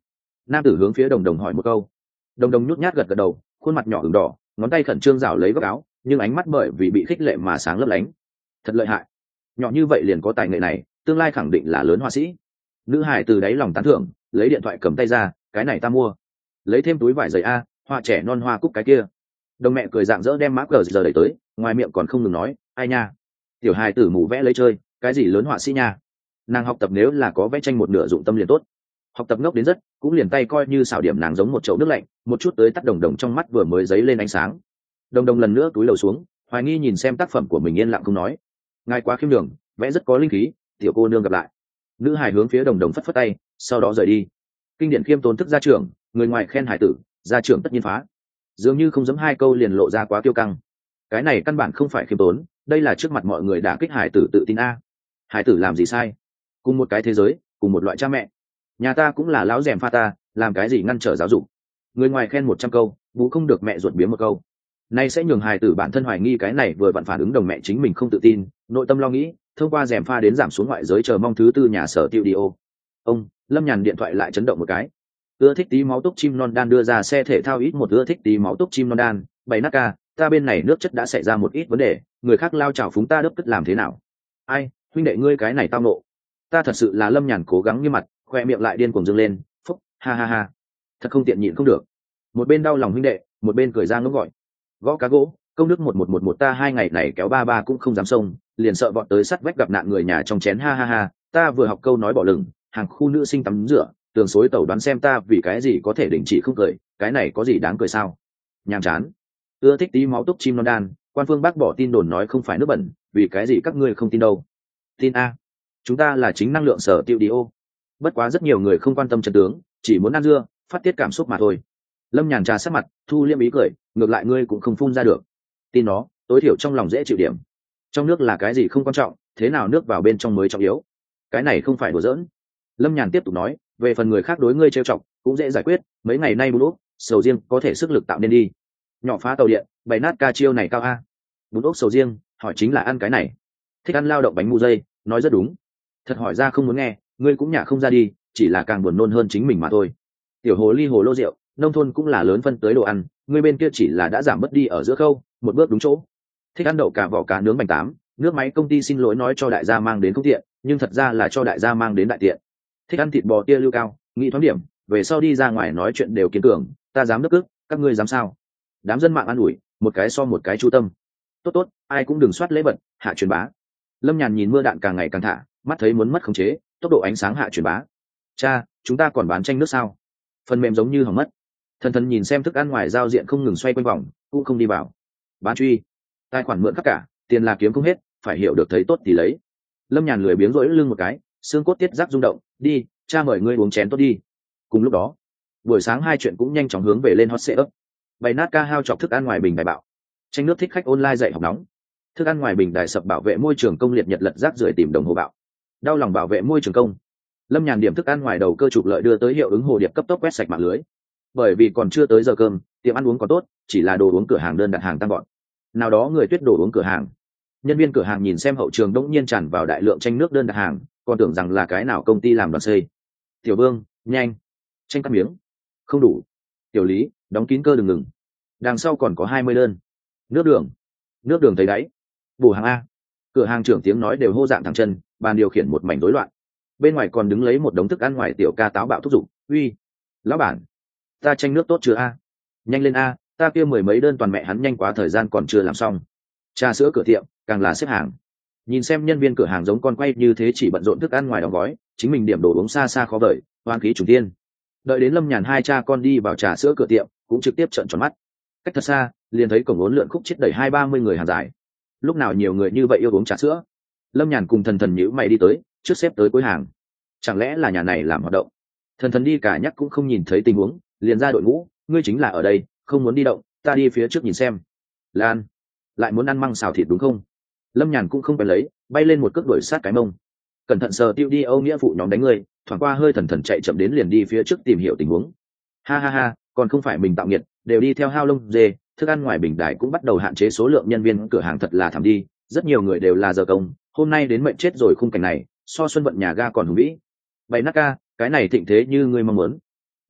Nam tử hướng phía đồng đồng hỏi một câu. Đồng đồng nhút nhát gật gật đầu, khuôn mặt nhỏ ửng đỏ, ngón tay khẩn trương rảo lấy góc áo, nhưng ánh mắt bởi vì bị khích lệ mà sáng lấp lánh. Thật lợi hại, nhỏ như vậy liền có tài nghệ này, tương lai khẳng định là lớn họa sĩ. Nữ hải từ đáy lòng tán thưởng, lấy điện thoại cầm tay ra, cái này ta mua. Lấy thêm túi vải giày a, hoa trẻ non hoa cúc cái kia. Đồng mẹ cười rạng rỡ đem mã cờ giờ đẩy tới, ngoài miệng còn không ngừng nói, ai nha, tiểu hài tử mù vẽ lấy chơi, cái gì lớn họa sĩ nha. Nàng học tập nếu là có vẽ tranh một nửa dụng tâm liền tốt. Học tập ngốc đến rất, cũng liền tay coi như xảo điểm nàng giống một chậu nước lạnh, một chút tới tắt đồng đồng trong mắt vừa mới dấy lên ánh sáng. Đồng đồng lần nữa túi lầu xuống, hoài nghi nhìn xem tác phẩm của mình yên lặng không nói. Ngài quá khiêm đường, vẽ rất có linh khí, tiểu cô nương gặp lại. Nữ hài hướng phía đồng đồng phất phất tay, sau đó rời đi. Kinh điển khiêm tốn thức gia trưởng, người ngoài khen hải tử, gia trưởng tất nhiên phá. Dường như không giống hai câu liền lộ ra quá kiêu căng. Cái này căn bản không phải khiêm tốn, đây là trước mặt mọi người đả kích hải tử tự tin a. Hải tử làm gì sai? Cùng một cái thế giới, cùng một loại cha mẹ. Nhà ta cũng là lão rèm pha ta, làm cái gì ngăn trở giáo dục? Người ngoài khen 100 câu, bú không được mẹ ruột biếng một câu. Nay sẽ nhường hài tử bản thân hoài nghi cái này vừa vặn phản ứng đồng mẹ chính mình không tự tin, nội tâm lo nghĩ, thông qua rèm pha đến giảm xuống ngoại giới chờ mong thứ tư nhà sở tiêu đi ô. Ông Lâm Nhàn điện thoại lại chấn động một cái. Ưa thích tí máu túc chim non đan đưa ra xe thể thao ít một ưa thích tí máu túc chim non đan, bày nát ca, ta bên này nước chất đã xảy ra một ít vấn đề, người khác lao chảo phúng ta đớp tức làm thế nào? Ai, huynh đệ ngươi cái này tao nộ. Ta thật sự là Lâm Nhàn cố gắng như mặt, khoe miệng lại điên cuồng dâng lên, phúc, ha ha ha. Thật không tiện nhịn không được. Một bên đau lòng huynh đệ, một bên cười ra ngốc gọi. Gõ cá gỗ, công đức 1111 ta 2 ngày này kéo ba cũng không dám xông, liền sợ bọn tới sắt vách gặp nạn người nhà trong chén ha ha ha, ta vừa học câu nói bỏ lửng, hàng khu nữ sinh tắm rửa, tường xối tẩu đoán xem ta vì cái gì có thể đình chỉ không cười, cái này có gì đáng cười sao? Nhàm chán. Ưa thích tí máu túc chim non đan, quan phương bác bỏ tin đồn nói không phải nước bẩn, vì cái gì các ngươi không tin đâu? Tin a. Chúng ta là chính năng lượng sở tiêu đi ô. Bất quá rất nhiều người không quan tâm chân tướng, chỉ muốn ăn dưa, phát tiết cảm xúc mà thôi. Lâm Nhàn trà sát mặt, thu liêm ý cười, ngược lại ngươi cũng không phun ra được. Tin nó, tối thiểu trong lòng dễ chịu điểm. Trong nước là cái gì không quan trọng, thế nào nước vào bên trong mới trọng yếu. Cái này không phải đùa giỡn. Lâm Nhàn tiếp tục nói, về phần người khác đối ngươi trêu chọc, cũng dễ giải quyết, mấy ngày nay bún ốc, sầu riêng có thể sức lực tạo nên đi. Nhỏ phá tàu điện, bày nát ca chiêu này cao a. Bún ốc sầu riêng, hỏi chính là ăn cái này. Thích ăn lao động bánh mu dây, nói rất đúng. Thật hỏi ra không muốn nghe, ngươi cũng nhả không ra đi, chỉ là càng buồn nôn hơn chính mình mà thôi. Tiểu hồ ly hồ lô rượu, nông thôn cũng là lớn phân tới đồ ăn, ngươi bên kia chỉ là đã giảm mất đi ở giữa khâu, một bước đúng chỗ. Thích ăn đậu cả vỏ cá nướng bánh tám, nước máy công ty xin lỗi nói cho đại gia mang đến không tiện, nhưng thật ra là cho đại gia mang đến đại tiện. Thích ăn thịt bò tia lưu cao, nghĩ thoáng điểm, về sau đi ra ngoài nói chuyện đều kiên cường, ta dám nước ức, các ngươi dám sao? Đám dân mạng ăn ủi, một cái so một cái chu tâm. Tốt, ai cũng đừng soát lễ vật, hạ truyền bá. Lâm Nhàn nhìn mưa đạn càng ngày càng thả, mắt thấy muốn mất khống chế, tốc độ ánh sáng hạ truyền bá. Cha, chúng ta còn bán tranh nước sao? Phần mềm giống như hỏng mất. Thần nhìn xem thức ăn ngoài giao diện không ngừng xoay quanh vòng, cũng không đi vào. Bán truy, tài khoản mượn khắp cả, tiền là kiếm không hết, phải hiểu được thấy tốt thì lấy. Lâm Nhàn lười biếng rỗi lưng một cái, xương cốt tiết giác rung động, đi, cha mời ngươi uống chén tốt đi. Cùng lúc đó, buổi sáng hai chuyện cũng nhanh chóng hướng về lên hot setup. Bày nát ca hao chọc thức ăn ngoài bình đài bạo. Tranh nước thích khách online dạy học nóng. Thức ăn ngoài bình đài sập bảo vệ môi trường công liệt nhật lật rác rưởi tìm đồng hồ bạo. Đau lòng bảo vệ môi trường công. Lâm Nhàn điểm thức ăn ngoài đầu cơ trục lợi đưa tới hiệu ứng hồ điệp cấp tốc quét sạch mạng lưới. Bởi vì còn chưa tới giờ cơm, tiệm ăn uống còn tốt, chỉ là đồ uống cửa hàng đơn đặt hàng tăng gọn. Nào đó người tuyết đồ uống cửa hàng. Nhân viên cửa hàng nhìn xem hậu trường đống nhiên tràn vào đại lượng tranh nước đơn đặt hàng, còn tưởng rằng là cái nào công ty làm đoàn xây. Tiểu Vương, nhanh, tranh cắt miếng. Không đủ. Tiểu Lý, đóng kín cơ đừng ngừng. Đằng sau còn có 20 đơn. Nước đường thấy đáy. Bổ hàng a. Cửa hàng trưởng tiếng nói đều hô dạng thẳng chân, bàn điều khiển một mảnh rối loạn. Bên ngoài còn đứng lấy một đống thức ăn ngoài tiểu ca táo bạo thúc giục, uy, lão bản, ta tranh nước tốt chưa a? Nhanh lên a, ta kia mười mấy đơn toàn mẹ hắn nhanh quá thời gian còn chưa làm xong. Trà sữa cửa tiệm càng là xếp hàng. Nhìn xem nhân viên cửa hàng giống con quay như thế chỉ bận rộn thức ăn ngoài đóng gói, chính mình điểm đồ uống xa xa khó vời, hoang khí trùng tiên. Đợi đến Lâm Nhàn hai cha con đi vào trà sữa cửa tiệm, cũng trực tiếp trợn tròn mắt. Cách thật xa, liền thấy cổng uốn lượn khúc chết đầy 20-30 người hàng dài. Lúc nào nhiều người như vậy yêu uống trà sữa? Lâm Nhàn cùng thần nhíu mày đi tới, trước xếp tới cuối hàng. Chẳng lẽ là nhà này làm hoạt động? Thần đi cả nhắc cũng không nhìn thấy tình huống, liền ra đội ngũ, ngươi chính là ở đây, không muốn đi động, ta đi phía trước nhìn xem. Lan, lại muốn ăn măng xào thịt đúng không? Lâm Nhàn cũng không phải lấy, bay lên một cước đuổi sát cái mông. Cẩn thận sờ tiêu đi Âu nghĩa phụ nhóm đánh ngươi, thoảng qua hơi thần chạy chậm đến liền đi phía trước tìm hiểu tình huống. Ha ha ha, còn không phải mình tạo nghiệt, đều đi theo hao lông dê, thức ăn ngoài bình đài cũng bắt đầu hạn chế số lượng nhân viên cửa hàng thật là thảm đi, rất nhiều người đều là giờ công, hôm nay đến mệnh chết rồi khung cảnh này, so xuân vận nhà ga còn hùng vĩ. Bày nát ca, cái này thịnh thế như ngươi mong muốn.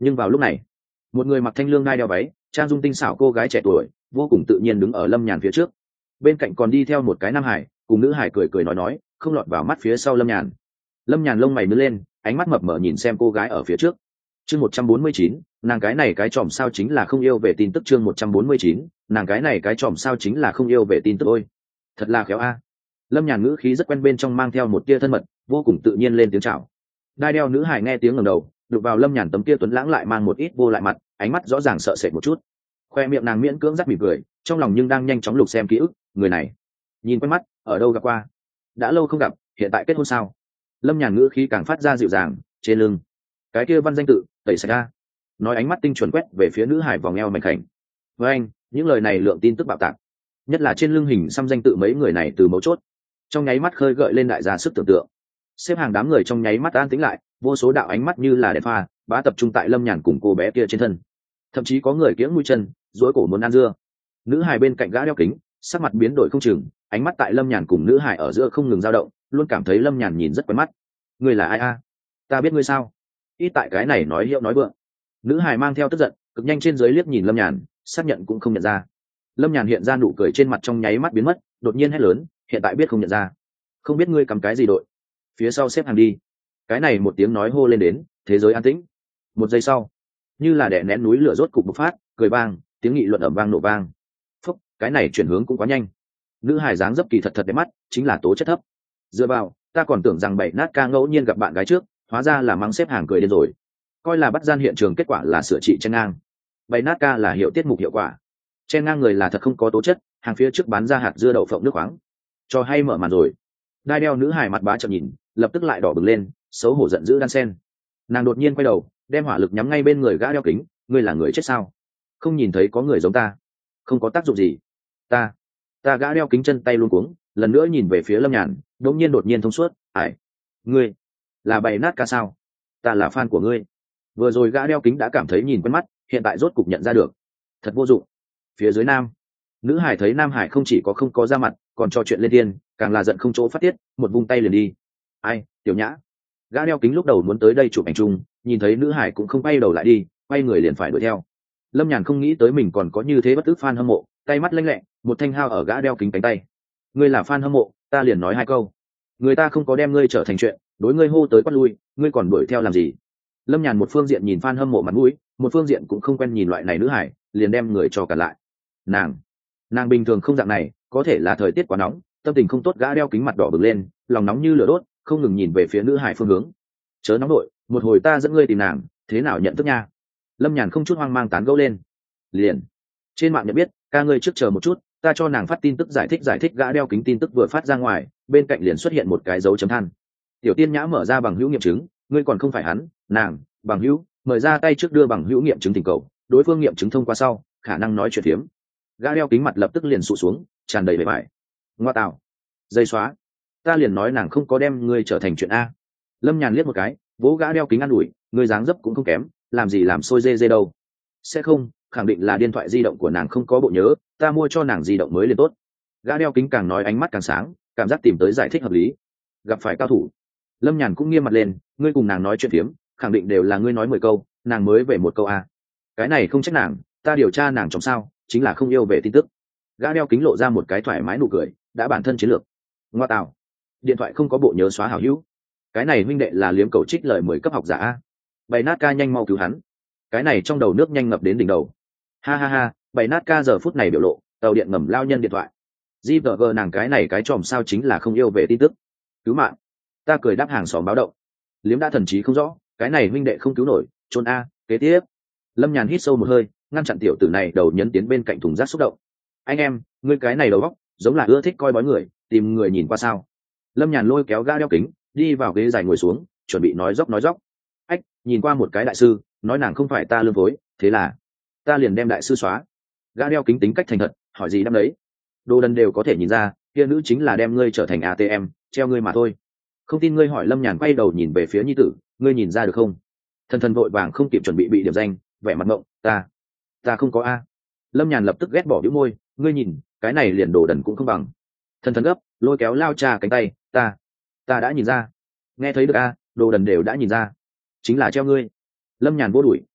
Nhưng vào lúc này, một người mặc thanh lương ngai đeo váy, trang dung tinh xảo cô gái trẻ tuổi vô cùng tự nhiên đứng ở Lâm Nhàn phía trước, bên cạnh còn đi theo một cái nam hải, cùng nữ hải cười cười nói không lọt vào mắt phía sau Lâm Nhàn. Lâm Nhàn lông mày nhướng lên, ánh mắt mập mờ nhìn xem cô gái ở phía trước. Chương 149, nàng cái này cái chòm sao chính là không yêu về tin tức. Chương 149, nàng cái này cái chòm sao chính là không yêu về tin tức. Ôi, thật là khéo a. Lâm Nhàn ngữ khí rất quen, bên trong mang theo một tia thân mật, vô cùng tự nhiên lên tiếng chào. Đai đeo nữ hải nghe tiếng ngẩng đầu, đụng vào Lâm Nhàn tấm tia tuấn lãng lại mang một ít vô lại mặt, ánh mắt rõ ràng sợ sệt một chút. Khoe miệng nàng miễn cưỡng rắc mỉm cười, trong lòng nhưng đang nhanh chóng lục xem ký ức, người này nhìn quen mắt, ở đâu gặp qua, đã lâu không gặp, hiện tại kết hôn sao? Lâm Nhàn ngữ khí càng phát ra dịu dàng, trên lưng cái kia văn danh tự tẩy sạch ra, nói ánh mắt tinh chuẩn quét về phía nữ hải vòng eo mảnh khảnh. Với anh, những lời này lượng tin tức bạo tạc, nhất là trên lưng hình xăm danh tự mấy người này từ mấu chốt, trong nháy mắt khơi gợi lên đại gia sức tưởng tượng. Xếp hàng đám người trong nháy mắt an tĩnh lại, vô số đạo ánh mắt như là đèn pha bá tập trung tại Lâm Nhàn cùng cô bé kia trên thân, thậm chí có người kiễng mũi chân dối cổ muốn ăn dưa. Nữ hải bên cạnh gã đeo kính sắc mặt biến đổi không chừng, ánh mắt tại Lâm Nhàn cùng nữ hải ở giữa không ngừng dao động, luôn cảm thấy Lâm Nhàn nhìn rất quen mắt. Ngươi là ai a? Ta biết ngươi sao? Ít tại cái này nói hiệu nói vượng. Nữ hải mang theo tức giận cực nhanh trên dưới liếc nhìn Lâm Nhàn, xác nhận cũng không nhận ra. Lâm Nhàn hiện ra nụ cười trên mặt trong nháy mắt biến mất, đột nhiên hét lớn, hiện tại biết không nhận ra? Không biết ngươi cầm cái gì đội? Phía sau xếp hàng đi. Cái này một tiếng nói hô lên đến, thế giới an tĩnh. Một giây sau, như là đè nén núi lửa rốt cục bộc phát, cười vang, tiếng nghị luận ầm vang nổ vang. Phúc, cái này chuyển hướng cũng quá nhanh. Nữ hài dáng dấp kỳ thật thật đẹp mắt, chính là tố chất thấp. Dựa vào, ta còn tưởng rằng bảy nát ca ngẫu nhiên gặp bạn gái trước, hóa ra là mắng xếp hàng cười điên rồi. Coi là bắt gian hiện trường, kết quả là sửa trị chen ngang. Bảy nát ca là hiệu tiết mục hiệu quả. Chen ngang người là thật không có tố chất, hàng phía trước bán ra hạt dưa đậu phộng nước khoáng. Cho hay mở màn rồi. Đai đeo nữ hài mặt bá chậm nhìn, lập tức lại đỏ bừng lên, xấu hổ giận dữ đan sen. Nàng đột nhiên quay đầu, đem hỏa lực nhắm ngay bên người gã đeo kính, ngươi là người chết sao? Không nhìn thấy có người giống ta? Không có tác dụng gì. Ta gã đeo kính chân tay luôn cuống, lần nữa nhìn về phía Lâm Nhàn, đột nhiên thông suốt, ải, ngươi là bày nát ca sao? Ta là fan của ngươi. Vừa rồi gã đeo kính đã cảm thấy nhìn quen mắt, hiện tại rốt cục nhận ra được. Thật vô dụng. Phía dưới nam, nữ hải thấy nam hải không chỉ có không có ra mặt, còn trò chuyện lên tiên, càng là giận không chỗ phát tiết, một vung tay liền đi. Ai, tiểu nhã. Gã đeo kính lúc đầu muốn tới đây chụp ảnh chung, nhìn thấy nữ hải cũng không quay đầu lại đi, quay người liền phải đuổi theo. Lâm Nhàn không nghĩ tới mình còn có như thế bất tức fan hâm mộ, tay mắt lênh lẹ, một thanh hao ở gã đeo kính cánh tay. Ngươi là fan hâm mộ, ta liền nói hai câu. Người ta không có đem ngươi trở thành chuyện, đối ngươi hô tới quát lui, ngươi còn đuổi theo làm gì? Lâm Nhàn một phương diện nhìn fan hâm mộ mặt mũi, một phương diện cũng không quen nhìn loại này nữ hải, liền đem người cho cả lại. Nàng bình thường không dạng này, có thể là thời tiết quá nóng, tâm tình không tốt, gã đeo kính mặt đỏ bừng lên, lòng nóng như lửa đốt, không ngừng nhìn về phía nữ hải phương hướng. Chớ nóng nội, một hồi ta dẫn ngươi tìm nàng, thế nào nhận thức nha? Lâm Nhàn không chút hoang mang tán gẫu lên. Liền trên mạng nhận biết, ca ngươi trước chờ một chút, ta cho nàng phát tin tức giải thích. Gã đeo kính tin tức vừa phát ra ngoài, bên cạnh liền xuất hiện một cái dấu chấm than. Tiểu Tiên Nhã mở ra bằng hữu nghiệm chứng, ngươi còn không phải hắn, nàng bằng hữu, mời ra tay trước đưa bằng hữu nghiệm chứng tình cầu, đối phương nghiệm chứng thông qua sau, khả năng nói chuyện phiếm. Gã đeo kính mặt lập tức liền sụ xuống, tràn đầy bề bại. Ngoa tạo, dây xóa, ta liền nói nàng không có đem ngươi trở thành chuyện a. Lâm Nhàn liếc một cái, vỗ gã đeo kính ăn ủi, ngươi dáng dấp cũng không kém, làm gì làm sôi dê đâu. Sẽ không, khẳng định là điện thoại di động của nàng không có bộ nhớ, ta mua cho nàng di động mới liền tốt. Gã đeo kính càng nói ánh mắt càng sáng, cảm giác tìm tới giải thích hợp lý. Gặp phải cao thủ. Lâm Nhàn cũng nghiêm mặt lên, ngươi cùng nàng nói chuyện phiếm, khẳng định đều là ngươi nói 10 câu, nàng mới về một câu a. Cái này không trách nàng, ta điều tra nàng trong sao, chính là không yêu về tin tức. Gã đeo kính lộ ra một cái thoải mái nụ cười, đã bản thân chiến lược. Ngoa tạo, điện thoại không có bộ nhớ xóa hảo hữu, cái này huynh đệ là liếm cầu trích lời 10 cấp học giả a. Bày nát ca nhanh mau cứu hắn, cái này trong đầu nước nhanh ngập đến đỉnh đầu. Ha ha ha, bày nát ca giờ phút này biểu lộ, tàu điện ngầm lao nhân điện thoại. GVG nàng cái này cái tròm sao chính là không yêu về tin tức. Cứu mạng. Ta cười đáp hàng xóm báo động. Liếm đã thần trí không rõ, cái này huynh đệ không cứu nổi, trốn a, kế tiếp. Lâm Nhàn hít sâu một hơi, ngăn chặn tiểu tử này đầu nhấn tiến bên cạnh thùng rác xúc động. Anh em, ngươi cái này đầu óc, giống là ưa thích coi bói người, tìm người nhìn qua sao? Lâm Nhàn lôi kéo gã đeo kính, đi vào ghế dài ngồi xuống, chuẩn bị nói dóc. Ách, nhìn qua một cái đại sư, nói nàng không phải ta lương phối, thế là ta liền đem đại sư xóa. Gã đeo kính tính cách thành thật, hỏi gì đáp đấy. Đồ đần đều có thể nhìn ra, kia nữ chính là đem ngươi trở thành ATM, treo ngươi mà thôi. Không tin ngươi hỏi. Lâm Nhàn quay đầu nhìn về phía nhi tử, ngươi nhìn ra được không? Thần vội vàng không kịp chuẩn bị bị điểm danh, vẻ mặt ngộng, ta không có a. Lâm Nhàn lập tức ghét bỏ bĩu môi, ngươi nhìn, cái này liền đồ đần cũng không bằng. Thần gấp, lôi kéo lao cha cánh tay, ta đã nhìn ra. Nghe thấy được a, đồ đần đều đã nhìn ra, chính là treo ngươi. Lâm Nhàn vô đuổi,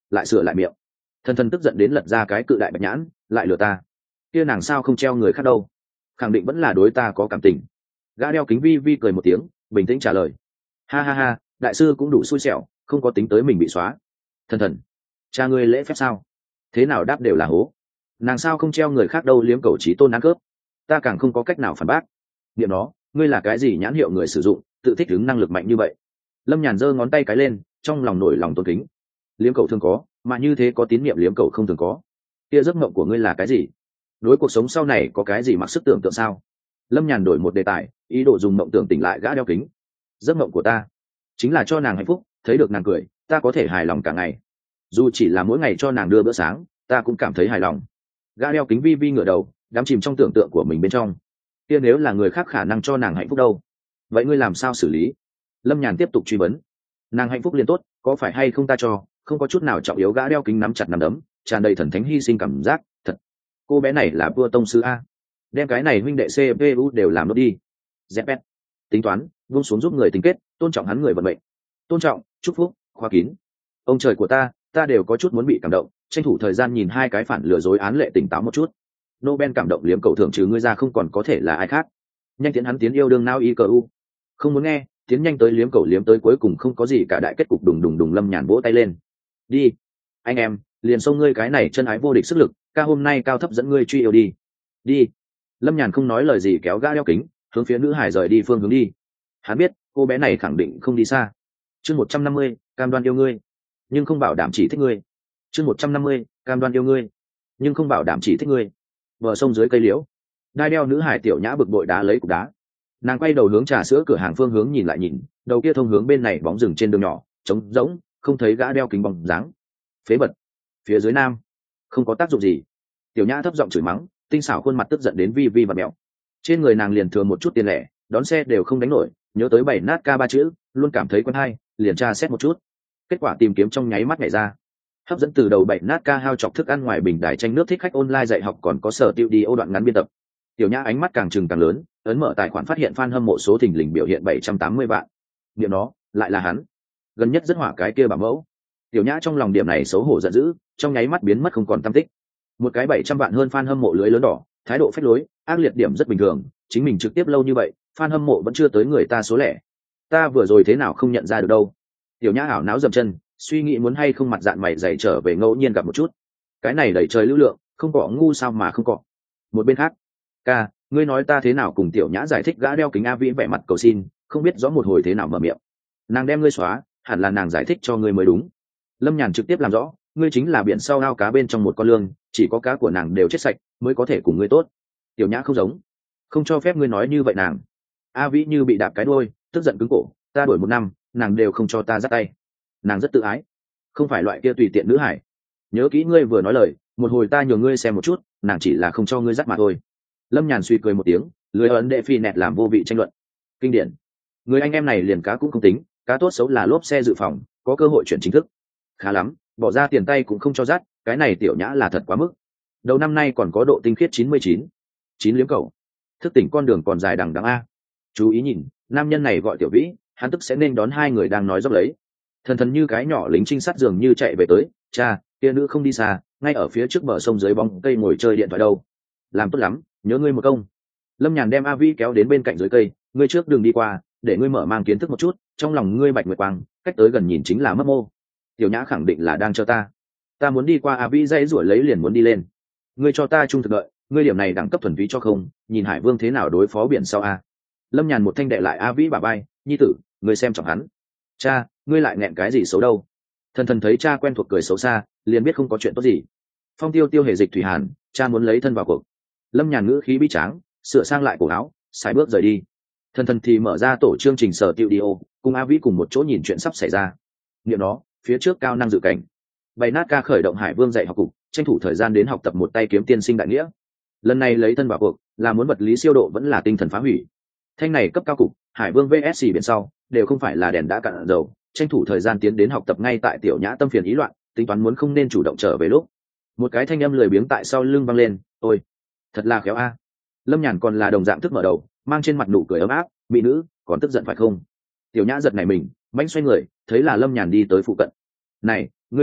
lại sửa lại miệng. Thần thần tức giận đến lật ra cái cự đại bạch nhãn, lại lừa ta. Kia nàng sao không treo người khác đâu, khẳng định vẫn là đối ta có cảm tình. Gã đeo kính vi vi cười một tiếng, bình tĩnh trả lời. Ha ha ha, đại sư cũng đủ xui xẻo, không có tính tới mình bị xóa. Thần thần, cha ngươi lễ phép sao? Thế nào đáp đều là hố. Nàng sao không treo người khác đâu, liếm cầu trí tôn ăn cướp. Ta càng không có cách nào phản bác. Niệm nó, ngươi là cái gì nhãn hiệu người sử dụng, tự thích ứng năng lực mạnh như vậy? Lâm Nhàn giơ ngón tay cái lên, trong lòng nổi lòng tôn kính. Liếm cầu thường có, mà như thế có tín niệm liếm cầu không thường có. Kia giấc mộng của ngươi là cái gì? Đối cuộc sống sau này có cái gì mặc sức tưởng tượng sao? Lâm Nhàn đổi một đề tài, ý đồ dùng mộng tưởng tỉnh lại gã đeo kính. Giấc mộng của ta chính là cho nàng hạnh phúc, thấy được nàng cười ta có thể hài lòng cả ngày, dù chỉ là mỗi ngày cho nàng đưa bữa sáng ta cũng cảm thấy hài lòng. Gã đeo kính vi vi ngửa đầu, đắm chìm trong tưởng tượng của mình bên trong. Kia nếu là người khác khả năng cho nàng hạnh phúc đâu, vậy ngươi làm sao xử lý? Lâm Nhàn tiếp tục truy vấn. Nàng hạnh phúc liền tốt, có phải hay không ta cho, không có chút nào trọng yếu. Gã đeo kính nắm chặt nắm đấm, tràn đầy thần thánh hy sinh cảm giác. Thật, cô bé này là vua tông sư a, đem cái này huynh đệ CPU đều làm nó đi. Zepet tính toán buông xuống giúp người tính kết, tôn trọng hắn người vận mệnh, tôn trọng chúc phúc khoa kín. Ông trời của ta đều có chút muốn bị cảm động, tranh thủ thời gian nhìn hai cái phản lừa dối án lệ tỉnh táo một chút. Nobel cảm động liếm cầu thưởng trừ ngươi ra không còn có thể là ai khác. Nhanh tiến hắn tiến yêu đương nao y cờ u. Không muốn nghe, tiến nhanh tới liếm cầu liếm tới cuối cùng không có gì cả, đại kết cục đùng đùng đùng. Lâm Nhàn vỗ tay lên. Đi anh em, liền xông ngươi cái này chân ái vô địch sức lực, ca hôm nay cao thấp dẫn ngươi truy yêu đi. Đi. Lâm Nhàn không nói lời gì kéo gã đeo kính hướng phía nữ hải rời đi phương hướng đi. Hắn biết cô bé này khẳng định không đi xa. Chương 150, cam đoan yêu ngươi nhưng không bảo đảm chỉ thích ngươi. Chương 150, cam đoan yêu ngươi nhưng không bảo đảm chỉ thích ngươi. Bờ sông dưới cây liễu, đai đeo nữ hải tiểu nhã bực bội đá lấy cục đá. Nàng quay đầu hướng trà sữa cửa hàng phương hướng nhìn lại, nhìn đầu kia thông hướng bên này bóng rừng trên đường nhỏ trống rỗng, không thấy gã đeo kính bóng dáng. Phế bật. Phía dưới nam không có tác dụng gì. Tiểu nhã thấp giọng chửi mắng, tinh xảo khuôn mặt tức giận đến vi vi và mẹo. Trên người nàng liền thừa một chút tiền lẻ, đón xe đều không đánh nổi, nhớ tới bảy nát ca ba chữ luôn cảm thấy quen hay, liền tra xét một chút. Kết quả tìm kiếm trong nháy mắt nhảy ra. Hấp dẫn từ đầu bảy nát ca hao chọc thức ăn ngoài bình đài tranh nước thích khách online dạy học, còn có sở tiêu đi ô đoạn ngắn biên tập. Tiểu nhã ánh mắt càng trừng càng lớn, ấn mở tài khoản phát hiện fan hâm mộ số thình lình biểu hiện 780 vạn. Điểm đó lại là hắn, gần nhất rất hỏa cái kia bảo mẫu. Tiểu nhã trong lòng điểm này xấu hổ giận dữ, trong nháy mắt biến mất không còn tăm tích. Một cái 700 vạn hơn fan hâm mộ lưới lớn đỏ, thái độ phách lối ác liệt điểm rất bình thường, chính mình trực tiếp lâu như vậy fan hâm mộ vẫn chưa tới người ta số lẻ. Ta vừa rồi thế nào không nhận ra được đâu. Tiểu nhã ảo não dậm chân, suy nghĩ muốn hay không mặt dạng mày dày trở về ngẫu nhiên gặp một chút. Cái này đẩy trời lưu lượng, không cọ ngu sao mà không cọ. Một bên khác, ca, ngươi nói ta thế nào? Cùng tiểu nhã giải thích. Gã đeo kính A Vĩ vẻ mặt cầu xin, không biết rõ một hồi thế nào mở miệng. Nàng đem ngươi xóa, hẳn là nàng giải thích cho ngươi mới đúng. Lâm Nhàn trực tiếp làm rõ, ngươi chính là biển sau ao cá bên trong một con lương, chỉ có cá của nàng đều chết sạch mới có thể cùng ngươi tốt. Tiểu nhã không giống, không cho phép ngươi nói như vậy. Nàng A Vĩ như bị đạp cái đuôi, tức giận cứng cổ, ta đuổi 1 năm nàng đều không cho ta dắt tay. Nàng rất tự ái, không phải loại kia tùy tiện nữ hải. Nhớ kỹ ngươi vừa nói lời, một hồi ta nhường ngươi xem một chút, nàng chỉ là không cho ngươi dắt mà thôi. Lâm Nhàn suy cười một tiếng, lười ấn đệ phi nẹt làm vô vị tranh luận. Kinh điển, người anh em này liền cá cũng không tính, cá tốt xấu là lốp xe dự phòng, có cơ hội chuyển chính thức. Khá lắm, bỏ ra tiền tay cũng không cho dắt, cái này tiểu nhã là thật quá mức. Đầu năm nay còn có độ tinh khiết 99. 9 liếm cầu, thức tỉnh con đường còn dài đằng đẵng a. Chú ý nhìn, nam nhân này gọi Tiểu Vĩ, hắn tức sẽ nên đón hai người đang nói dốc lấy. Thần thần như cái nhỏ lính trinh sát dường như chạy về tới. Cha, kia nữ không đi xa, ngay ở phía trước bờ sông dưới bóng cây ngồi chơi điện thoại đâu. Làm tốt lắm, nhớ ngươi một công. Lâm Nhàn đem A Vi kéo đến bên cạnh dưới cây, ngươi trước đường đi qua, để ngươi mở mang kiến thức một chút. Trong lòng ngươi bạch nguyệt quang, cách tới gần nhìn chính là mấp mô. Tiểu nhã khẳng định là đang chờ ta. Ta muốn đi qua. A Vi dãy rủi lấy liền muốn đi lên. Ngươi cho ta trung thực đợi, ngươi điểm này đẳng cấp thuần túy cho không, nhìn Hải Vương thế nào đối phó biển sau a. Lâm Nhàn một thanh đệ lại A Vĩ bà bay, nhi tử, ngươi xem trọng hắn. Cha, ngươi lại nghẹn cái gì xấu đâu? Thần thần thấy cha quen thuộc cười xấu xa, liền biết không có chuyện tốt gì. Phong tiêu tiêu hề dịch thủy hàn, cha muốn lấy thân vào cuộc. Lâm Nhàn ngữ khí bi tráng, sửa sang lại cổ áo, sải bước rời đi. Thần thần thì mở ra tổ chương trình sở tiêu đi ô, cùng A Vĩ cùng một chỗ nhìn chuyện sắp xảy ra. Niệm nó, phía trước cao năng dự cảnh. Bày nát ca khởi động Hải Vương dạy học cục, tranh thủ thời gian đến học tập một tay kiếm tiên sinh đại nghĩa. Lần này lấy thân vào cuộc, là muốn vật lý siêu độ vẫn là tinh thần phá hủy. Thanh này cấp cao cục, Hải Vương vs biển sau, đều không phải là đèn đã cạn dầu, tranh thủ thời gian tiến đến học tập ngay tại tiểu nhã tâm phiền ý loạn, tính toán muốn không nên chủ động trở về lúc. Một cái thanh âm lười biếng tại sau lưng vang lên, "Ôi, thật là khéo a." Lâm Nhàn còn là đồng dạng thức mở đầu, mang trên mặt nụ cười ấm áp, "Mỹ nữ, còn tức giận phải không?" Tiểu nhã giật này mình, mánh xoay người, thấy là Lâm Nhàn đi tới phụ cận. "Này, ngươi tốt,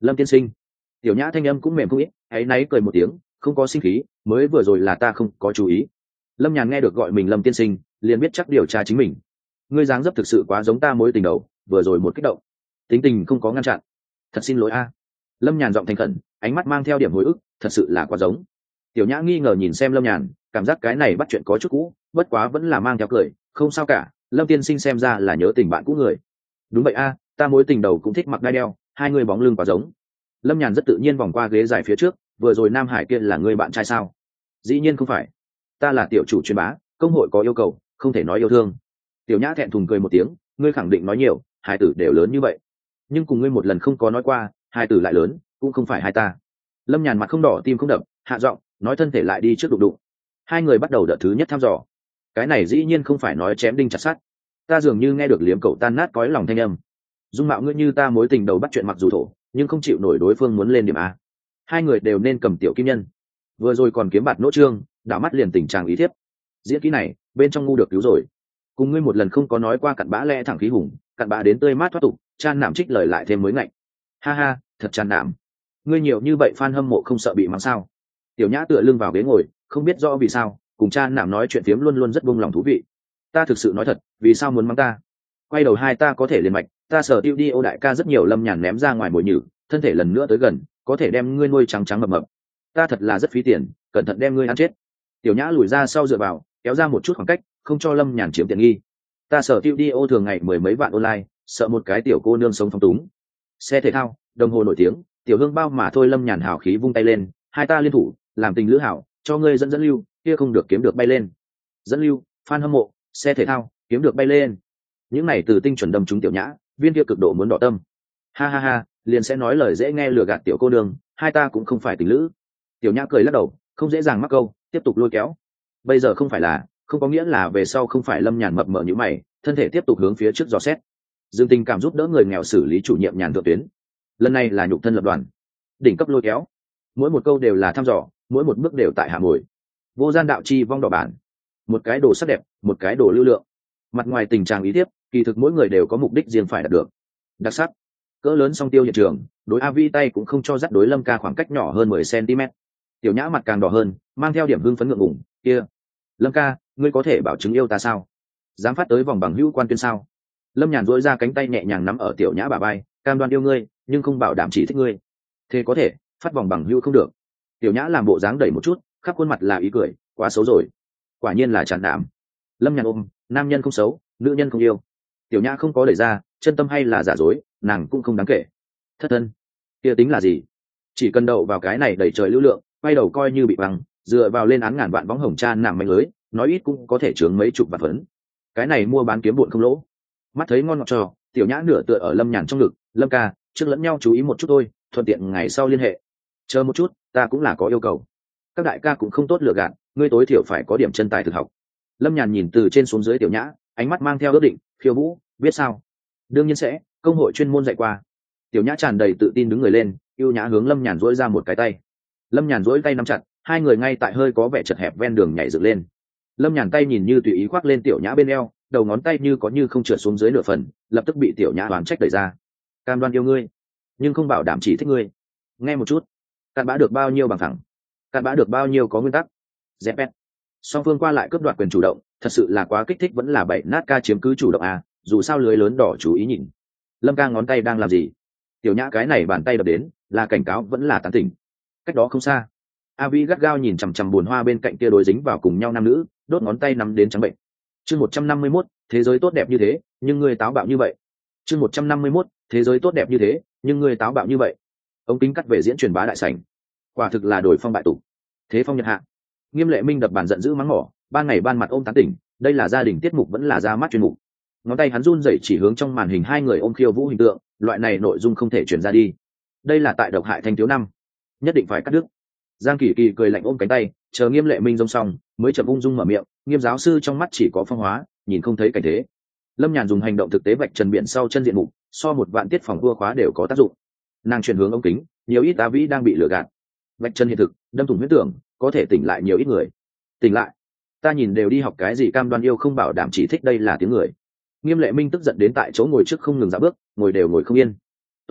Lâm tiên sinh. Tiểu nhã thanh âm cũng mềm không ít, áy náy cười một tiếng, không có sinh khí, mới vừa rồi là ta không có chú ý. Lâm Nhàn nghe được gọi mình Lâm tiên sinh, liền biết chắc điều tra chính mình. Ngươi dáng dấp thực sự quá giống ta mối tình đầu, vừa rồi một kích động, tính tình không có ngăn chặn, thật xin lỗi a. Lâm Nhàn giọng thành khẩn, ánh mắt mang theo điểm hồi ức, thật sự là quá giống. Tiểu nhã nghi ngờ nhìn xem Lâm Nhàn, cảm giác cái này bắt chuyện có chút cũ, bất quá vẫn là mang theo cười, không sao cả. Lâm tiên sinh xem ra là nhớ tình bạn cũ người. Đúng vậy a, ta mối tình đầu cũng thích mặc đai đeo, hai người bóng lưng quá giống. Lâm Nhàn rất tự nhiên vòng qua ghế dài phía trước, vừa rồi Nam Hải kia là người bạn trai sao? Dĩ nhiên không phải, ta là tiểu chủ truyền bá, công hội có yêu cầu, không thể nói yêu thương. Tiểu nhã thẹn thùng cười một tiếng, ngươi khẳng định nói nhiều, hai tử đều lớn như vậy, nhưng cùng ngươi một lần không có nói qua, hai tử lại lớn, cũng không phải hai ta. Lâm Nhàn mặt không đỏ tim không đập, hạ giọng nói, thân thể lại đi trước đụng đụng. Hai người bắt đầu đợt thứ nhất thăm dò. Cái này dĩ nhiên không phải nói chém đinh chặt sắt, ta dường như nghe được liếm cậu tan nát cõi lòng thanh âm. Dung mạo ngươi như ta mối tình đầu bắt chuyện mặc dù thổ, nhưng không chịu nổi đối phương muốn lên điểm a. Hai người đều nên cầm tiểu kim nhân, vừa rồi còn kiếm bạt nỗ trương, đảo mắt liền tình trạng ý thiếp. Diễn kỹ này bên trong ngu được cứu rồi. Cùng ngươi một lần không có nói qua cặn bã lẽ thẳng khí hùng, cặn bã đến tươi mát thoát tục, chan nạm trích lời lại thêm mới ngạnh. Ha ha, thật chan nạm. Ngươi nhiều như vậy fan hâm mộ không sợ bị mắng sao? Tiểu nhã tựa lưng vào ghế ngồi, không biết rõ vì sao cùng chan nạm nói chuyện phiếm luôn luôn rất buông lòng thú vị. Ta thực sự nói thật, vì sao muốn mắng ta? Quay đầu hai ta có thể liền mạch, ta sở tiêu đi ô đại ca rất nhiều. Lâm Nhàn ném ra ngoài mồi nhử, thân thể lần nữa tới gần, có thể đem ngươi nuôi trắng trắng mập mập. Ta thật là rất phí tiền, cẩn thận đem ngươi ăn chết. Tiểu nhã lùi ra sau dựa vào, kéo ra một chút khoảng cách, không cho Lâm Nhàn chiếm tiện nghi. Ta sở tiêu đi ô thường ngày mười mấy vạn online, sợ một cái tiểu cô nương sống phóng túng. Xe thể thao, đồng hồ nổi tiếng, tiểu hương bao mà thôi. Lâm Nhàn hào khí vung tay lên, hai ta liên thủ làm tình lữ hảo, cho ngươi dẫn lưu, kia không được kiếm được bay lên. Dẫn lưu, fan hâm mộ, xe thể thao, kiếm được bay lên. Những này từ tinh chuẩn đâm trúng tiểu nhã, viên kia cực độ muốn đỏ tâm. Ha ha ha, liền sẽ nói lời dễ nghe lừa gạt tiểu cô nương, hai ta cũng không phải tình lữ. Tiểu nhã cười lắc đầu, không dễ dàng mắc câu, tiếp tục lôi kéo. Bây giờ không phải là, không có nghĩa là về sau không phải. Lâm Nhàn mập mờ như mày, thân thể tiếp tục hướng phía trước dò xét. Dương tình cảm giúp đỡ người nghèo xử lý chủ nhiệm nhàn thượng tuyến. Lần này là nhục thân lập đoàn, đỉnh cấp lôi kéo, mỗi một câu đều là thăm dò, mỗi một bước đều tại hạ ngồi. Vô gian đạo chi vong đỏ bản, một cái đồ sắc đẹp, một cái đồ lưu lượng. Mặt ngoài tình trạng ý tiếp, kỳ thực mỗi người đều có mục đích riêng phải đạt được. Đặc sắc, cỡ lớn song tiêu hiện trường, đối A Vi tay cũng không cho dắt đối Lâm ca khoảng cách nhỏ hơn 10 cm. Tiểu nhã mặt càng đỏ hơn, mang theo điểm hưng phấn ngượng ngùng. Kia, Lâm ca, ngươi có thể bảo chứng yêu ta sao? Dám phát tới vòng bằng hữu quan tuyên sao? Lâm Nhàn dỗi ra cánh tay nhẹ nhàng nắm ở tiểu nhã bả vai, cam đoan yêu ngươi, nhưng không bảo đảm chỉ thích ngươi. Thế có thể, phát vòng bằng hữu không được. Tiểu nhã làm bộ dáng đẩy một chút, khắp khuôn mặt là ý cười, quá xấu rồi. Quả nhiên là tràn đảm. Lâm Nhàn ôm, nam nhân không xấu, nữ nhân không yêu. Tiểu nhã không có đẩy ra, chân tâm hay là giả dối, nàng cũng không đáng kể. Thất thân, kia tính là gì? Chỉ cần đậu vào cái này đẩy trời lưu lượng, quay đầu coi như bị băng, dựa vào lên án ngàn vạn bóng hồng cha nằm manh lưới, nói ít cũng có thể chướng mấy chục vạn phấn. Cái này mua bán kiếm bụn không lỗ. Mắt thấy ngon ngọt trò, tiểu nhã nửa tựa ở Lâm Nhàn trong ngực. Lâm ca, trước lẫn nhau chú ý một chút thôi, thuận tiện ngày sau liên hệ. Chờ một chút, ta cũng là có yêu cầu. Các đại ca cũng không tốt lựa gạt, ngươi tối thiểu phải có điểm chân tài thực học. Lâm Nhàn nhìn từ trên xuống dưới tiểu nhã, ánh mắt mang theo ước định. Khiêu vũ, biết sao? Đương nhiên sẽ, công hội chuyên môn dạy qua. Tiểu nhã tràn đầy tự tin đứng người lên, yêu nhã hướng Lâm Nhàn dỗi ra một cái tay. Lâm Nhàn dỗi tay nắm chặt, hai người ngay tại hơi có vẻ chật hẹp ven đường nhảy dựng lên. Lâm Nhàn tay nhìn như tùy ý khoác lên tiểu nhã bên eo, đầu ngón tay như có như không trượt xuống dưới nửa phần, lập tức bị tiểu nhã đoán trách đẩy ra. Cam đoan yêu ngươi, nhưng không bảo đảm chỉ thích ngươi. Nghe một chút, cặn bã được bao nhiêu bằng thẳng, cặn bã được bao nhiêu có nguyên tắc. Dẹp. Song phương qua lại cướp đoạt quyền chủ động, thật sự là quá kích thích. Vẫn là bảy nát ca chiếm cứ chủ động à, dù sao lưới lớn đỏ chú ý nhìn. Lâm ca ngón tay đang làm gì? Tiểu nhã cái này bàn tay đập đến, là cảnh cáo vẫn là tán tỉnh. Cách đó không xa, A Vi gắt gao nhìn chằm chằm bùn hoa bên cạnh kia đối dính vào cùng nhau nam nữ, đốt ngón tay nắm đến trắng bệnh. Chương 151, thế giới tốt đẹp như thế, nhưng ngươi táo bạo như vậy. Chương 151, thế giới tốt đẹp như thế, nhưng ngươi táo bạo như vậy. Ống kính cắt về diễn truyền bá đại sảnh. Quả thực là đổi phong bại tục. Thế phong nhật hạ. Nghiêm Lệ Minh đập bàn giận dữ mắng mỏ, ban ngày ban mặt ôm tán tỉnh, đây là gia đình tiết mục vẫn là ra mắt chuyên mục. Ngón tay hắn run rẩy chỉ hướng trong màn hình hai người ôm khiêu vũ hình tượng, loại này nội dung không thể truyền ra đi. Đây là tại độc hại thanh thiếu năm, nhất định phải cắt đứt. Giang Kỳ Kỳ cười lạnh ôm cánh tay, chờ Nghiêm Lệ Minh rông xong, mới chậm ung dung mở miệng. Nghiêm giáo sư trong mắt chỉ có phong hóa, nhìn không thấy cảnh thế. Lâm Nhàn dùng hành động thực tế vạch trần biển sau chân diện mục, so một vạn tiết phòng vua khóa đều có tác dụng. Nàng chuyển hướng ống kính, nhiều ít tá vĩ đang bị lừa gạt. Vạch chân hiện thực, đâm thủng huyết tưởng, có thể tỉnh lại nhiều ít người. Tỉnh lại, ta nhìn đều đi học cái gì cam đoan yêu không bảo đảm chỉ thích, đây là tiếng người. Nghiêm Lệ Minh tức giận đến tại chỗ ngồi trước không ngừng dạo bước, ngồi đều ngồi không yên. Tốt tốt,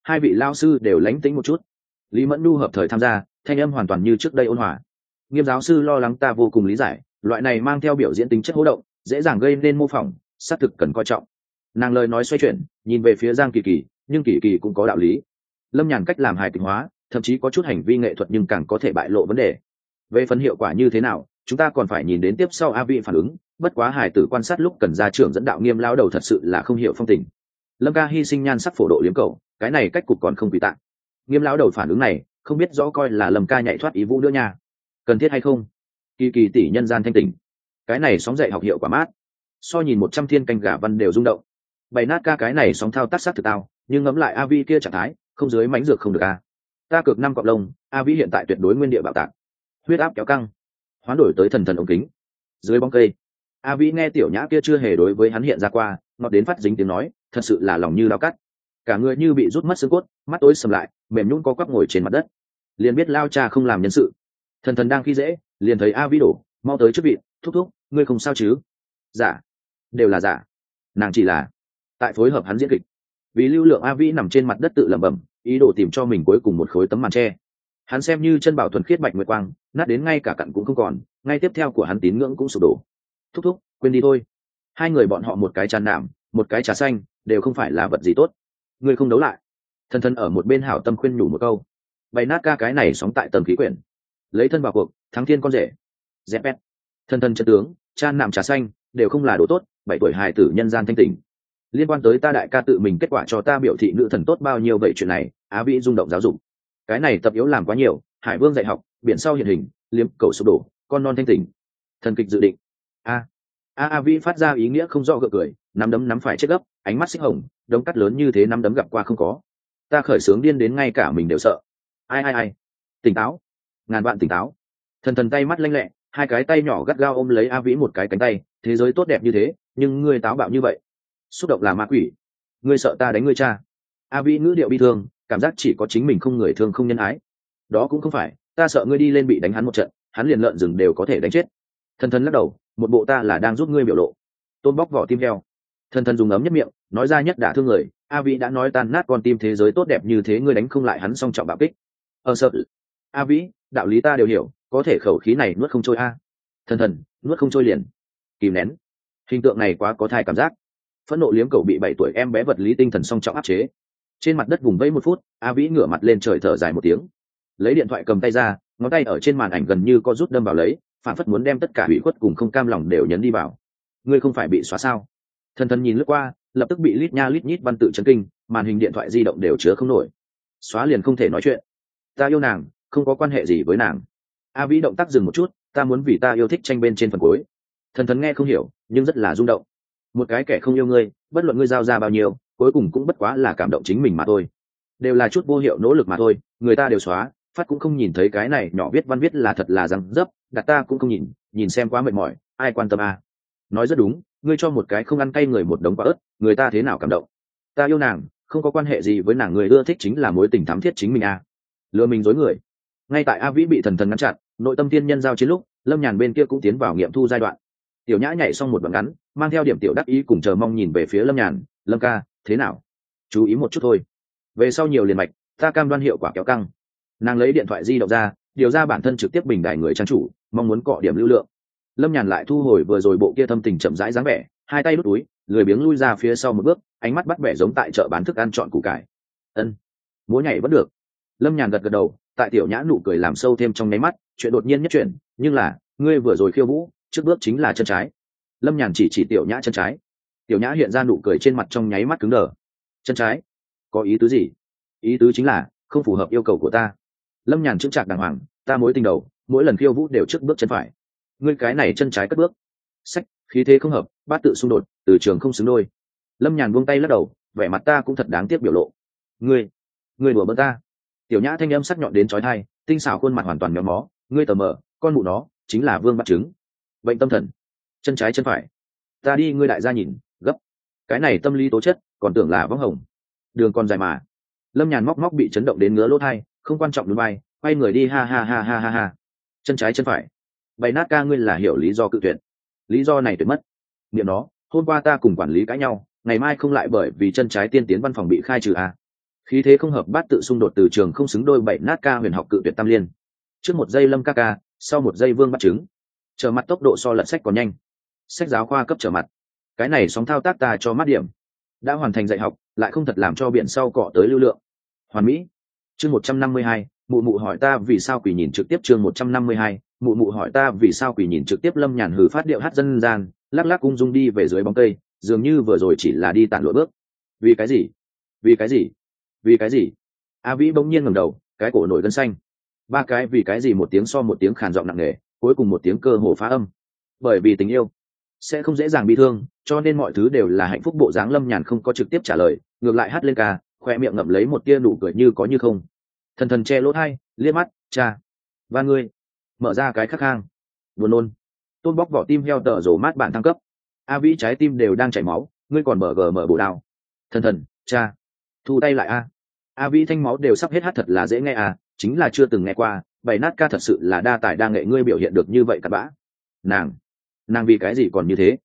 hai vị lao sư đều lánh tính một chút. Lý Mẫn Nhu hợp thời tham gia, thanh âm hoàn toàn như trước đây ôn hòa. Nghiêm giáo sư lo lắng ta vô cùng lý giải, loại này mang theo biểu diễn tính chất hố động, dễ dàng gây nên mô phỏng, xác thực cần coi trọng. Nàng lời nói xoay chuyển, nhìn về phía Giang Kỳ Kỳ, nhưng Kỳ Kỳ cũng có đạo lý. Lâm Nhàn cách làm hài kịch hóa, thậm chí có chút hành vi nghệ thuật nhưng càng có thể bại lộ vấn đề. Về phần hiệu quả như thế nào, chúng ta còn phải nhìn đến tiếp sau A Vi phản ứng. Bất quá hài tử quan sát lúc cần ra trưởng dẫn đạo Nghiêm lão đầu thật sự là không hiểu phong tình. Lâm ca hy sinh nhan sắc phổ độ liếm cầu, cái này cách cục còn không quy tạng. Nghiêm lão đầu phản ứng này, không biết rõ coi là Lâm ca nhảy thoát ý vũ nữa nha. Cần thiết hay không? Kỳ Kỳ tỷ nhân gian thanh tỉnh, cái này sóng dạy học hiệu quả mát, so nhìn 100 thiên canh gà văn đều rung động. Bày nát ca cái này sóng thao tác sát thực tao, nhưng ngẫm lại A Vi kia trạng thái, không dưới mánh dược không được a. Ta cược 5 cọng lông, A Vi hiện tại tuyệt đối nguyên địa bạo tạc, huyết áp kéo căng, hoán đổi tới thần ống kính. Dưới bóng cây, A Vi nghe tiểu nhã kia chưa hề đối với hắn hiện ra qua, ngọt đến phát dính tiếng nói, thật sự là lòng như dao cắt. Cả người như bị rút mất xương cốt, mắt tối sầm lại, mềm nhũn co quắp ngồi trên mặt đất. Liền biết lao cha không làm nhân sự. Thần đang khi dễ, liền thấy A Vi đổ, mau tới trước vị, thúc thúc, ngươi không sao chứ? Dạ, đều là giả. Nàng chỉ là tại phối hợp hắn diễn kịch. Vì lưu lượng A Vi nằm trên mặt đất tự lẩm bẩm, ý đồ tìm cho mình cuối cùng một khối tấm màn tre. Hắn xem như chân bảo thuần khiết bạch nguyệt quang, nát đến ngay cả cặn cũng không còn, ngay tiếp theo của hắn tín ngưỡng cũng sụp đổ. Thúc thúc, quên đi thôi. Hai người bọn họ một cái tràn nạm, một cái trà xanh, đều không phải là vật gì tốt. Ngươi không đấu lại. Thần ở một bên hảo tâm khuyên nhủ một câu. Bày nát ca cái này sóng tại tầng khí quyển, lấy thân vào cuộc, thắng thiên con rể. Dẹp bét. Thần chân tướng, tràn nạm trà xanh, đều không là đồ tốt. 7 tuổi hài tử nhân gian thanh tỉnh. Liên quan tới ta đại ca tự mình kết quả cho ta biểu thị nữ thần tốt bao nhiêu vậy chuyện này, Á Vĩ rung động giáo dục. Cái này tập yếu làm quá nhiều, Hải Vương dạy học, biển sau hiện hình, liếm cầu sụp đổ, con non thanh tỉnh. Thần kịch dự định. A Vĩ phát ra ý nghĩa không rõ gượng cười, nắm đấm nắm phải chết gấp, ánh mắt xích hồng, đống cắt lớn như thế nắm đấm gặp qua không có. Ta khởi sướng điên đến ngay cả mình đều sợ. Ai. Tỉnh táo. Ngàn vạn tỉnh táo. Thần tay mắt lanh lẹ, hai cái tay nhỏ gắt gao ôm lấy A Vĩ một cái cánh tay, thế giới tốt đẹp như thế, nhưng ngươi táo bạo như vậy. Xúc động là ma quỷ. Ngươi sợ ta đánh ngươi cha. A Vĩ ngữ điệu bi thương, cảm giác chỉ có chính mình không người thương không nhân ái. Đó cũng không phải, ta sợ ngươi đi lên bị đánh hắn một trận, hắn liền lợn rừng đều có thể đánh chết. Thần lắc đầu, một bộ ta là đang giúp ngươi biểu lộ. Tôm bóc vỏ tim heo. Thần dùng ấm nhất miệng, nói ra nhất đả thương người. A Vĩ đã nói tan nát con tim thế giới tốt đẹp như thế, ngươi đánh không lại hắn song trọng bạo kích. Sợ. A Vĩ, đạo lý ta đều hiểu, có thể khẩu khí này nuốt không trôi a. Thần nuốt không trôi liền. Kìm nén. Hình tượng này quá có thai cảm giác. Phẫn nộ liếm cầu bị 7 tuổi em bé vật lý tinh thần song trọng áp chế. Trên mặt đất vùng vẫy 1 phút, A Vĩ ngửa mặt lên trời thở dài một tiếng, lấy điện thoại cầm tay ra, ngón tay ở trên màn ảnh gần như có rút đâm vào lấy, phản phất muốn đem tất cả hủy khuất cùng không cam lòng đều nhấn đi vào. Ngươi không phải bị xóa sao? Thần nhìn lướt qua, lập tức bị lít nha lít nhít văn tự chấn kinh, màn hình điện thoại di động đều chứa không nổi. Xóa liền không thể nói chuyện. Ta yêu nàng, không có quan hệ gì với nàng. A Vĩ động tác dừng một chút, ta muốn vì ta yêu thích tranh bên trên phần cuối. Thần nghe không hiểu, nhưng rất là rung động. Một cái kẻ không yêu ngươi, bất luận ngươi giao ra bao nhiêu, cuối cùng cũng bất quá là cảm động chính mình mà thôi, đều là chút vô hiệu nỗ lực mà thôi. Người ta đều xóa, phát cũng không nhìn thấy cái này nhỏ viết văn viết là thật là răng dấp, đặt ta cũng không nhìn xem quá mệt mỏi, ai quan tâm à. Nói rất đúng, ngươi cho một cái không ăn cay người một đống quả ớt, người ta thế nào cảm động. Ta yêu nàng, không có quan hệ gì với nàng, người ưa thích chính là mối tình thắm thiết chính mình à. Lừa mình dối người. Ngay tại A Vĩ bị thần ngăn chặn, nội tâm tiên nhân giao chiến lúc, Lâm Nhàn bên kia cũng tiến vào nghiệm thu giai đoạn. Tiểu Nhã nhảy xong một đoạn ngắn, mang theo điểm tiểu đắc ý cùng chờ mong nhìn về phía Lâm Nhàn. Lâm ca, thế nào? Chú ý một chút thôi. Về sau nhiều liền mạch, ta cam đoan hiệu quả kéo căng. Nàng lấy điện thoại di động ra, điều ra bản thân trực tiếp bình đài người trang chủ, mong muốn cọ điểm lưu lượng. Lâm Nhàn lại thu hồi vừa rồi bộ kia thâm tình chậm rãi dáng vẻ, hai tay đút túi, lười biếng lui ra phía sau một bước, ánh mắt bắt bẻ giống tại chợ bán thức ăn chọn củ cải. Ân, múa nhảy vẫn được. Lâm Nhàn gật gật đầu, tại Tiểu Nhã nụ cười làm sâu thêm trong nháy mắt, chuyện đột nhiên nhất chuyện, nhưng là, ngươi vừa rồi khiêu vũ, trước bước chính là chân trái. Lâm Nhàn chỉ Tiểu Nhã chân trái. Tiểu Nhã hiện ra nụ cười trên mặt trong nháy mắt cứng đờ. Chân trái? Có ý tứ gì? Ý tứ chính là không phù hợp yêu cầu của ta. Lâm Nhàn chững chạc đàng hoàng, ta mối tình đầu, mỗi lần khiêu vũ đều trước bước chân phải. Ngươi cái này chân trái cất bước. Sách, khí thế không hợp, bát tự xung đột, từ trường không xứng đôi. Lâm Nhàn buông tay lắc đầu, vẻ mặt ta cũng thật đáng tiếc biểu lộ. Ngươi đùa bỡn ta. Tiểu Nhã thanh âm sắc nhọn đến chói tai, tinh xảo khuôn mặt hoàn toàn méo mó, ngươi tờ mờ, con mụ nó, chính là vương bắt trứng. Bệnh tâm thần. Chân trái chân phải. Ta đi ngươi đại gia nhìn, gấp. Cái này tâm lý tố chất, còn tưởng là võng hồng. Đường còn dài mà. Lâm Nhàn móc bị chấn động đến ngứa lỗ tai, không quan trọng núi bay, quay người đi ha ha ha ha ha ha. Chân trái chân phải. Bày nát ca ngươi là hiểu lý do cự tuyệt. Lý do này tuyệt mất. Niệm nó, hôm qua ta cùng quản lý cãi nhau, ngày mai không lại bởi vì chân trái tiên tiến văn phòng bị khai trừ à. Khí thế không hợp bát tự xung đột từ trường không xứng đôi bảy nát ca huyền học cự tuyệt tam liên. Trước một giây Lâm ca ca, sau một giây Vương bắt trứng. Trở mặt tốc độ so lật sách còn nhanh. Sách giáo khoa cấp trở mặt. Cái này sóng thao tác ta cho mát điểm. Đã hoàn thành dạy học, lại không thật làm cho biển sau cọ tới lưu lượng. Hoàn mỹ. Chương 152, mụ mụ hỏi ta vì sao quỷ nhìn trực tiếp. Chương 152, mụ mụ hỏi ta vì sao quỷ nhìn trực tiếp. Lâm Nhàn hừ phát điệu hát dân gian, lắc lắc ung dung đi về dưới bóng cây, dường như vừa rồi chỉ là đi tản lụa bước. Vì cái gì? Vì cái gì? Vì cái gì? A Vĩ bỗng nhiên ngẩng đầu, cái cổ nổi gân xanh. Ba cái vì cái gì, một tiếng so một tiếng khàn giọng nặng nề, cuối cùng một tiếng cơ hồ phá âm. Bởi vì tình yêu sẽ không dễ dàng bị thương, cho nên mọi thứ đều là hạnh phúc. Bộ dáng Lâm Nhàn không có trực tiếp trả lời, ngược lại hát lên ca, khoe miệng ngậm lấy một tia nụ cười như có như không. Thần thần che lỗ tai, liếc mắt, cha, và ngươi mở ra cái khắc khang, buồn nôn. Tôn bóc vỏ tim heo tờ rổ mát bản thăng cấp. A Vĩ trái tim đều đang chảy máu, ngươi còn mở bổ đào. Thần thần, cha, thu tay lại a. A Vĩ thanh máu đều sắp hết, hát thật là dễ nghe à, chính là chưa từng nghe qua. Bảy nát ca thật sự là đa tài đa nghệ, ngươi biểu hiện được như vậy cặn bã. Nàng vì cái gì còn như thế,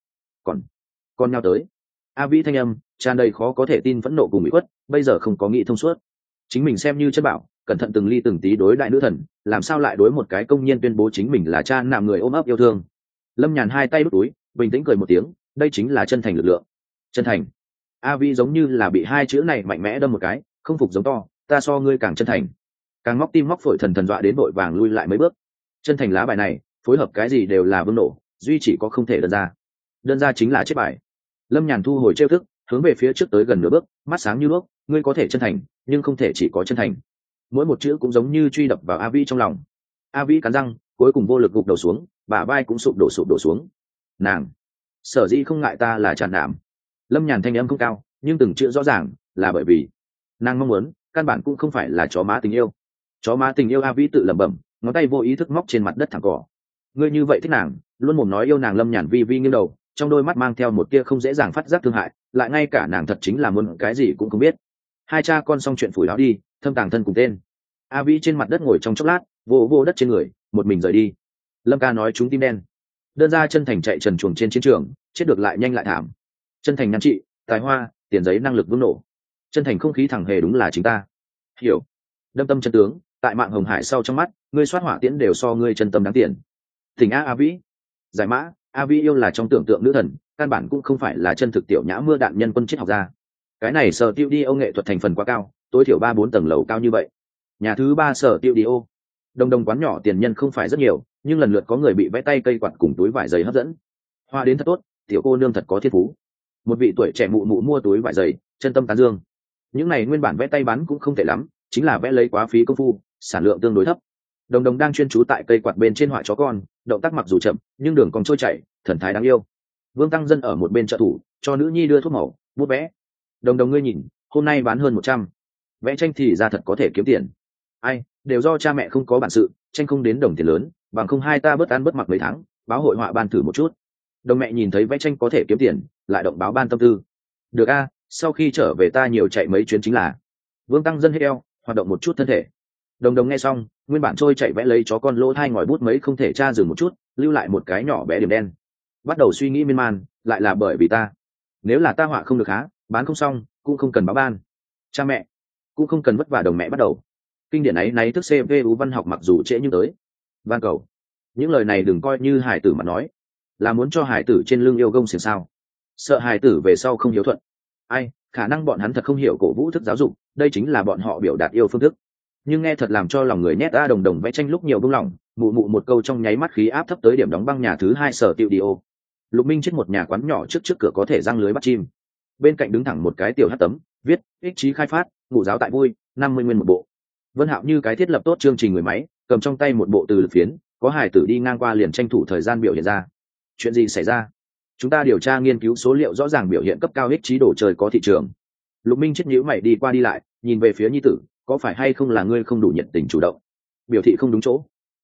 còn nhau tới. A Vĩ thanh âm tràn đầy khó có thể tin, phẫn nộ cùng bị khuất, bây giờ không có nghĩ thông suốt. Chính mình xem như chất bảo, cẩn thận từng ly từng tí đối đại nữ thần, làm sao lại đối một cái công nhân tuyên bố chính mình là cha nạm người ôm ấp yêu thương. Lâm Nhàn hai tay đút túi, bình tĩnh cười một tiếng, đây chính là chân thành lực lượng. Chân thành. A Vĩ giống như là bị hai chữ này mạnh mẽ đâm một cái, không phục giống to, ta so ngươi càng chân thành. Càng móc tim móc phổi, thần thần dọa đến vội vàng lui lại mấy bước. Chân thành lá bài này phối hợp cái gì đều là vương nổ, duy chỉ có không thể đơn ra chính là chết bài. Lâm Nhàn thu hồi trêu thức, hướng về phía trước tới gần nửa bước, mắt sáng như đuốc, ngươi có thể chân thành, nhưng không thể chỉ có chân thành. Mỗi một chữ cũng giống như truy đập vào A Vĩ trong lòng. A Vĩ cắn răng, cuối cùng vô lực gục đầu xuống, bả vai cũng sụp đổ xuống. Nàng sở dĩ không ngại ta là tràn đảm. Lâm Nhàn thanh âm không cao, nhưng từng chữ rõ ràng, là bởi vì nàng mong muốn căn bản cũng không phải là chó má tình yêu. Chó má tình yêu. A Vĩ tự lẩm bẩm, ngón tay vô ý thức móc trên mặt đất thẳng cỏ. Ngươi như vậy thích nàng, luôn mồm nói yêu nàng. Lâm Nhàn vi vi nghiêng đầu, trong đôi mắt mang theo một tia không dễ dàng phát giác thương hại, lại ngay cả nàng thật chính là muốn cái gì cũng không biết. Hai cha con xong chuyện phủi áo đi, thâm tàng thân cùng tên. A Vĩ trên mặt đất ngồi trong chốc lát, vô đất trên người, một mình rời đi. Lâm ca nói chúng tim đen. Đơn ra chân thành chạy trần truồng trên chiến trường, chết được lại nhanh lại thảm. Chân thành nhan trị, tài hoa, tiền giấy, năng lực vững nổ. Chân thành không khí thẳng hề đúng là chính ta. Hiểu. Đâm tâm chân tướng, tại mạng hồng hải sau trong mắt, ngươi soát hỏa tiễn đều so ngươi chân tâm đáng tiền. Thỉnh A Vĩ. Giải mã, A Vĩ yêu là trong tưởng tượng nữ thần, căn bản cũng không phải là chân thực tiểu nhã mưa đạn nhân quân triết học gia. Cái này sở tiêu đi ông nghệ thuật thành phần quá cao, tối thiểu 3-4 tầng lầu cao như vậy. Nhà thứ 3 sở tiêu đi ô. Đồng quán nhỏ tiền nhân không phải rất nhiều, nhưng lần lượt có người bị vẽ tay cây quạt cùng túi vải giày hấp dẫn. Hoa đến thật tốt, tiểu cô nương thật có thiên phú. Một vị tuổi trẻ mụ mụ mua túi vải giày, chân tâm tán dương. Những này nguyên bản vẽ tay bán cũng không tệ lắm, chính là vẽ lấy quá phí công phu, sản lượng tương đối thấp. Đồng đang chuyên chú tại cây quạt bên trên họa chó con, động tác mặc dù chậm, nhưng đường cong trôi chảy, thần thái đáng yêu. Vương Tăng Dân ở một bên trợ thủ, cho nữ nhi đưa thuốc màu, bút vẽ. Đồng ngươi nhìn, hôm nay bán hơn 100. Vẽ tranh thì ra thật có thể kiếm tiền. Ai, đều do cha mẹ không có bản sự, tranh không đến đồng tiền lớn, bằng không hai ta bớt ăn bớt mặc mấy tháng, báo hội họa ban thử một chút. Đồng mẹ nhìn thấy vẽ tranh có thể kiếm tiền, lại động báo ban tâm tư. Được a, sau khi trở về ta nhiều chạy mấy chuyến chính là. Vương Tăng Dân hết eo, hoạt động một chút thân thể. Đồng nghe xong, nguyên bản trôi chạy vẽ lấy chó con lỗ hai ngòi bút mấy không thể tra dừng một chút, lưu lại một cái nhỏ bé điểm đen. Bắt đầu suy nghĩ miên man, lại là bởi vì ta. Nếu là ta họa không được há, bán không xong, cũng không cần báo ban. Cha mẹ cũng không cần vất vả. Đồng mẹ bắt đầu. Kinh điển ấy náy thức CPU văn học mặc dù trễ nhưng tới. Van cầu. Những lời này đừng coi như hải tử mà nói, là muốn cho hải tử trên lưng yêu gông xiềng sao. Sợ hải tử về sau không hiếu thuận. Ai, khả năng bọn hắn thật không hiểu cổ vũ thức giáo dục, đây chính là bọn họ biểu đạt yêu phương thức. Nhưng nghe thật làm cho lòng người nhét. Đồng vẽ tranh lúc nhiều buông lỏng, mụ một câu trong nháy mắt khí áp thấp tới điểm đóng băng nhà thứ 2 sở tiệu đi ô. Lục Minh chết một nhà quán nhỏ trước cửa có thể răng lưới bắt chim. Bên cạnh đứng thẳng một cái tiểu hắc tấm, viết ích trí khai phát, ngụ giáo tại vui, 50 nguyên một bộ. Vân Hạo như cái thiết lập tốt chương trình người máy, cầm trong tay một bộ từ lực phiến, có hải tử đi ngang qua liền tranh thủ thời gian biểu hiện ra. Chuyện gì xảy ra? Chúng ta điều tra nghiên cứu số liệu rõ ràng biểu hiện cấp cao ích trí đồ chơi có thị trường. Lục Minh chết nhíu mày đi qua đi lại, nhìn về phía nhi tử, có phải hay không là ngươi không đủ nhiệt tình chủ động, biểu thị không đúng chỗ.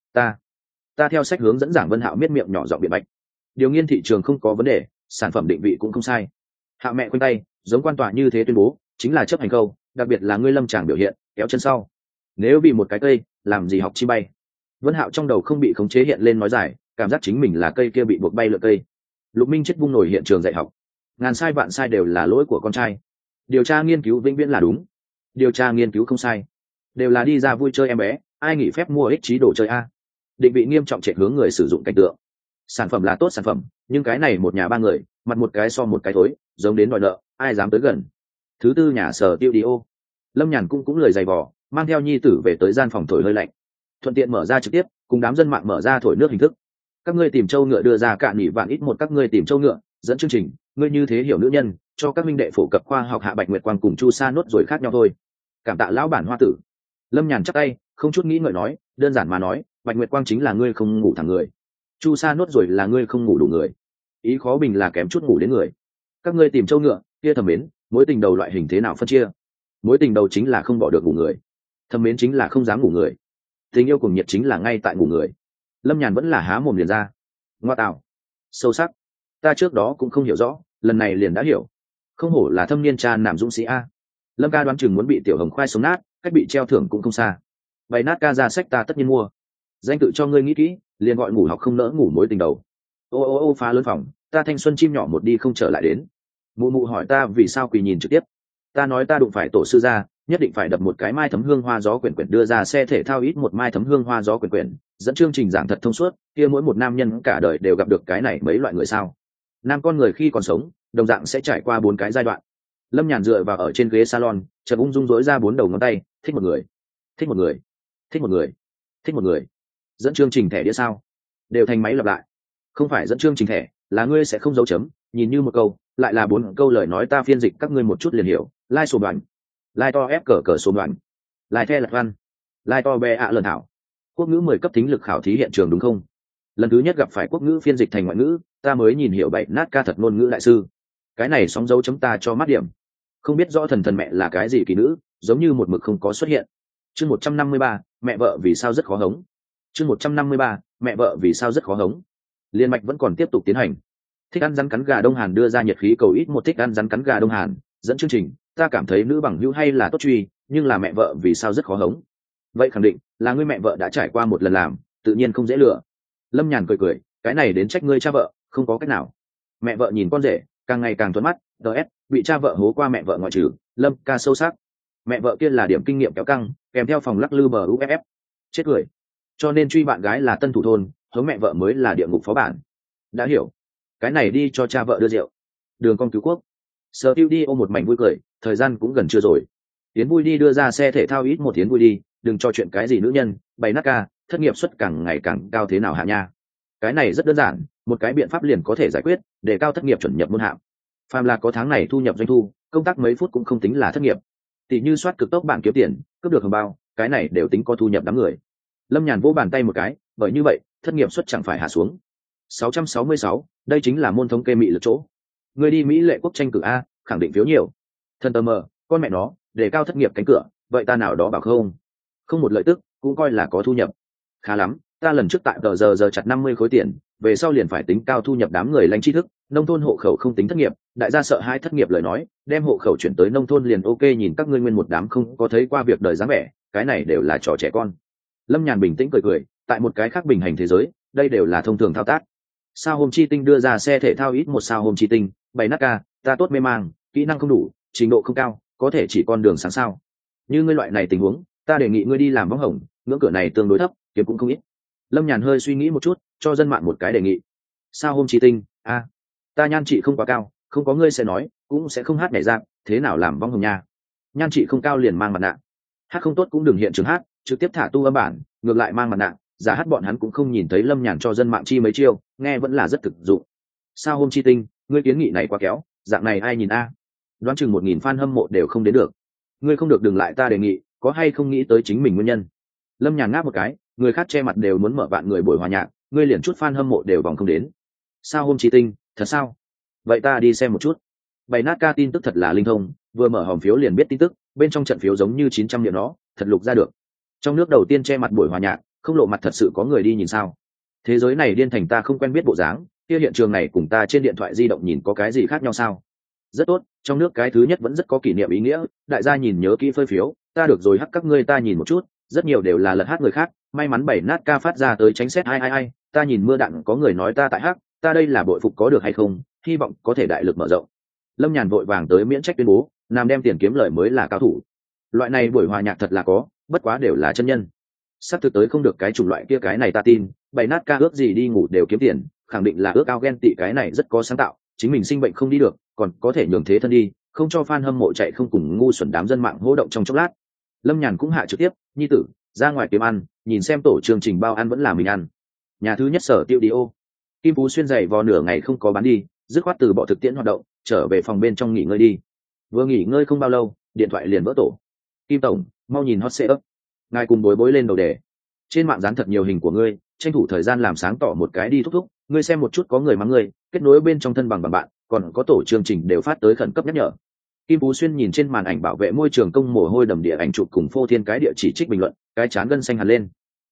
Ta theo sách hướng dẫn giảng. Vân Hạo miết miệng nhỏ giọng biện bạch. Điều nghiên thị trường không có vấn đề, sản phẩm định vị cũng không sai. Hạo mẹ khoanh tay, giống quan tòa như thế tuyên bố, chính là chấp hành câu, đặc biệt là ngươi lâm tràng biểu hiện kéo chân sau. Nếu bị một cái cây, làm gì học chi bay. Vân Hạo trong đầu không bị khống chế hiện lên nói giải, cảm giác chính mình là cây kia bị buộc bay lượn cây. Lục Minh chết vung nổi hiện trường dạy học. Ngàn sai vạn sai đều là lỗi của con trai. Điều tra nghiên cứu vĩnh viễn là đúng. điều tra nghiên cứu không sai, đều là đi ra vui chơi em bé, ai nghỉ phép mua ích trí đồ chơi a. Định vị nghiêm trọng chạy hướng người sử dụng cảnh tượng. Sản phẩm là tốt sản phẩm, nhưng cái này một nhà ba người, mặt một cái so một cái thối, giống đến đòi nợ, ai dám tới gần. Thứ tư nhà sở tiêu đi ô. Lâm Nhàn cũng lười giày vò, mang theo nhi tử về tới gian phòng thổi hơi lạnh, thuận tiện mở ra trực tiếp cùng đám dân mạng mở ra thổi nước hình thức. Các ngươi tìm châu ngựa đưa ra cạn nhỉ vạn ít một, các ngươi tìm châu ngựa dẫn chương trình, ngươi như thế hiểu nữ nhân, cho các minh đệ phổ cập khoa học Hạ Bạch Nguyệt Quang cùng Chu Sa nốt rồi khác nhau thôi. Cảm tạ lão bản Hoa tử. Lâm Nhàn chắc tay, không chút nghĩ ngợi nói, đơn giản mà nói, Bạch Nguyệt Quang chính là ngươi không ngủ thẳng người, Chu Sa nốt rồi là ngươi không ngủ đủ người, ý khó bình là kém chút ngủ đến người. Các ngươi tìm châu ngựa kia thầm mến, mối tình đầu loại hình thế nào phân chia? Mối tình đầu chính là không bỏ được ngủ người, thầm mến chính là không dám ngủ người, tình yêu cùng nhiệt chính là ngay tại ngủ người. Lâm Nhàn vẫn là há mồm liền ra. Ngoa tạo, sâu sắc, ta trước đó cũng không hiểu rõ, lần này liền đã hiểu. Không hổ là thâm niên cha nàm dũng sĩ a. Lâm ca đoán chừng muốn bị tiểu hồng khoai sống nát, cách bị treo thưởng cũng không xa. Bày nát ca ra sách ta tất nhiên mua. Danh tự cho ngươi nghĩ kỹ, liền gọi ngủ học không nỡ ngủ mối tình đầu. Ô phá lớn phòng, ta thanh xuân chim nhỏ một đi không trở lại đến. Mụ mụ hỏi ta vì sao quỳ nhìn trực tiếp, ta nói ta đụng phải tổ sư gia, nhất định phải đập một cái mai thấm hương hoa gió quyển quyển, đưa ra xe thể thao ít một mai thấm hương hoa gió quyển quyển, dẫn chương trình giảng thật thông suốt. Kia mỗi một nam nhân cả đời đều gặp được cái này mấy loại người sao? Nam con người khi còn sống đồng dạng sẽ trải qua 4 cái giai đoạn. Lâm Nhàn dựa vào ở trên ghế salon, chợt ung dung dối ra 4 đầu ngón tay, thích một người, thích một người, thích một người, thích một người. Dẫn chương trình thẻ đĩa sao? Đều thành máy lặp lại. Không phải dẫn chương trình thẻ, là ngươi sẽ không dấu chấm, nhìn như một câu, lại là 4 câu lời nói, ta phiên dịch các ngươi một chút liền hiểu. Lai số đoạn, lai to ép cờ cờ số đoạn, lai the lật văn, lai to be ạ lần thảo. Quốc ngữ 10 cấp thính lực khảo thí hiện trường đúng không? Lần thứ nhất gặp phải quốc ngữ phiên dịch thành ngoại ngữ, ta mới nhìn hiểu bậy nát ca thật ngôn ngữ đại sư. Cái này sóng dấu chấm ta cho mát điểm. Không biết rõ thần thần mẹ là cái gì kỳ nữ, giống như một mực không có xuất hiện. Chương 153, mẹ vợ vì sao rất khó hống. Chương 153, mẹ vợ vì sao rất khó hống. Liên mạch vẫn còn tiếp tục tiến hành. Thích ăn rắn cắn gà Đông Hàn đưa ra nhiệt khí cầu ít một, thích ăn rắn cắn gà Đông Hàn dẫn chương trình, ta cảm thấy nữ bằng hữu hay là tốt truy, nhưng là mẹ vợ vì sao rất khó hống. Vậy khẳng định là ngươi mẹ vợ đã trải qua một lần làm, tự nhiên không dễ lựa. Lâm Nhàn cười cười, cái này đến trách ngươi cha vợ, không có cách nào. Mẹ vợ nhìn con rể càng ngày càng thuận mắt, ds bị cha vợ hố qua mẹ vợ ngoại trừ. Lâm ca sâu sắc, mẹ vợ kia là điểm kinh nghiệm kéo căng, kèm theo phòng lắc lư bờ uff, chết cười. Cho nên truy bạn gái là tân thủ thôn, hướng mẹ vợ mới là địa ngục phó bản. Đã hiểu, cái này đi cho cha vợ đưa rượu. Đường con cứu quốc, sở tiêu đi ôm một mảnh vui cười, thời gian cũng gần trưa rồi. Tiến vui đi đưa ra xe thể thao ít một, tiến vui đi, đừng cho chuyện cái gì nữ nhân, bày nát ca, thất nghiệp suất càng ngày càng cao thế nào hạ nha. Cái này rất đơn giản, một cái biện pháp liền có thể giải quyết, để cao thất nghiệp chuẩn nhập môn hạng. Phàm là có tháng này thu nhập doanh thu, công tác mấy phút cũng không tính là thất nghiệp. Tỷ như soát cực tốc bạn kiếm tiền, cướp được hồng bao, cái này đều tính có thu nhập đám người. Lâm Nhàn vỗ bàn tay một cái, bởi như vậy thất nghiệp suất chẳng phải hạ xuống. 666, đây chính là môn thống kê mị lực chỗ. Người đi Mỹ lệ quốc tranh cử a, khẳng định phiếu nhiều. Thân tờ mờ, con mẹ nó, để cao thất nghiệp cánh cửa, vậy ta nào đó bảo không một lợi tức, cũng coi là có thu nhập. Khá lắm, ta lần trước tại tờ giờ chặt 50 khối tiền, về sau liền phải tính cao thu nhập đám người lanh tri thức, nông thôn hộ khẩu không tính thất nghiệp, đại gia sợ hai thất nghiệp lời nói, đem hộ khẩu chuyển tới nông thôn liền ok, nhìn các ngươi nguyên một đám không có thấy qua việc đời dáng vẻ, cái này đều là trò trẻ con. Lâm Nhàn bình tĩnh cười cười, tại một cái khác bình hành thế giới, đây đều là thông thường thao tác. Sao hôm chi tinh đưa ra xe thể thao ít một, sao hôm chi tinh, bày nát ca, ta tốt mê mang, kỹ năng không đủ, trình độ không cao, có thể chỉ con đường sáng sao. Như ngươi loại này tình huống, ta đề nghị ngươi đi làm võng hồng, ngưỡng cửa này tương đối thấp, kiếm cũng không ít. Lâm Nhàn hơi suy nghĩ một chút, cho dân mạng một cái đề nghị. Sao hôm chi tinh, ta nhan trị không quá cao, không có ngươi sẽ nói, cũng sẽ không hát nhảy dạng, thế nào làm võng hồng nha. Nhan trị không cao liền mang mặt nạ, hát không tốt cũng đừng hiện trường hát, trực tiếp thả tu âm bản, ngược lại mang mặt nạ, giả hát bọn hắn cũng không nhìn thấy. Lâm Nhàn cho dân mạng chi mấy chiêu, nghe vẫn là rất thực dụng. Sao hôm chi tinh, ngươi kiến nghị này quá kéo, dạng này ai nhìn a? Đoán chừng 1000 fan hâm mộ đều không đến được. Ngươi không được đừng lại ta đề nghị, có hay không nghĩ tới chính mình nguyên nhân. Lâm Nhàn ngáp một cái, người khác che mặt đều muốn mở vạn người buổi hòa nhạc, ngươi liền chút fan hâm mộ đều vòng không đến. Sao hôm chi tinh, thật sao? Vậy ta đi xem một chút. Bày nát ca tin tức thật là linh thông, vừa mở hòm phiếu liền biết tin tức, bên trong trận phiếu giống như 900 liệu nó, thật lục ra được. Trong nước đầu tiên che mặt buổi hòa nhạc, không lộ mặt thật sự có người đi nhìn sao? Thế giới này điên thành ta không quen biết bộ dáng, kia hiện trường này cùng ta trên điện thoại di động nhìn có cái gì khác nhau sao? Rất tốt, trong nước cái thứ nhất vẫn rất có kỷ niệm ý nghĩa, đại gia nhìn nhớ kỹ phơi phiếu, ta được rồi hắc các ngươi ta nhìn một chút, rất nhiều đều là lật hát người khác, may mắn bảy nát ca phát ra tới tránh xét ai, ta nhìn mưa đạn có người nói ta tại hắc, ta đây là bội phục có được hay không, hy vọng có thể đại lực mở rộng. Lâm Nhàn vội vàng tới miễn trách tuyên bố, nam đem tiền kiếm lời mới là cao thủ. Loại này buổi hòa nhạc thật là có, bất quá đều là chân nhân. Sắp thực tới không được cái chủng loại kia, cái này ta tin, bày nát ca ước gì đi ngủ đều kiếm tiền, khẳng định là ước ao ghen tị, cái này rất có sáng tạo, chính mình sinh bệnh không đi được, còn có thể nhường thế thân đi, không cho fan hâm mộ chạy không cùng ngu xuẩn đám dân mạng hô động trong chốc lát. Lâm Nhàn cũng hạ trực tiếp, nhi tử, ra ngoài kiếm ăn, nhìn xem tổ chương trình bao ăn vẫn là mình ăn. Nhà thứ nhất Sở Tiêu đi ô. Kim Phú Xuyên dày vò nửa ngày không có bán đi, dứt khoát từ bỏ thực tiễn hoạt động, trở về phòng bên trong nghỉ ngơi đi. Vừa nghỉ ngơi không bao lâu, điện thoại liền vỡ tổ. Kim tổng, mau nhìn hot setup. Ngài cùng bối bối lên đầu đề. Trên mạng dán thật nhiều hình của ngươi, tranh thủ thời gian làm sáng tỏ một cái đi thúc thúc, ngươi xem một chút có người mắng ngươi, kết nối bên trong thân bằng bạn, còn có tổ chương trình đều phát tới khẩn cấp nhắc nhở. Kim Phú Xuyên nhìn trên màn ảnh bảo vệ môi trường công mồ hôi đầm địa ảnh chụp cùng phô thiên cái địa chỉ trích bình luận, cái chán gân xanh hẳn lên.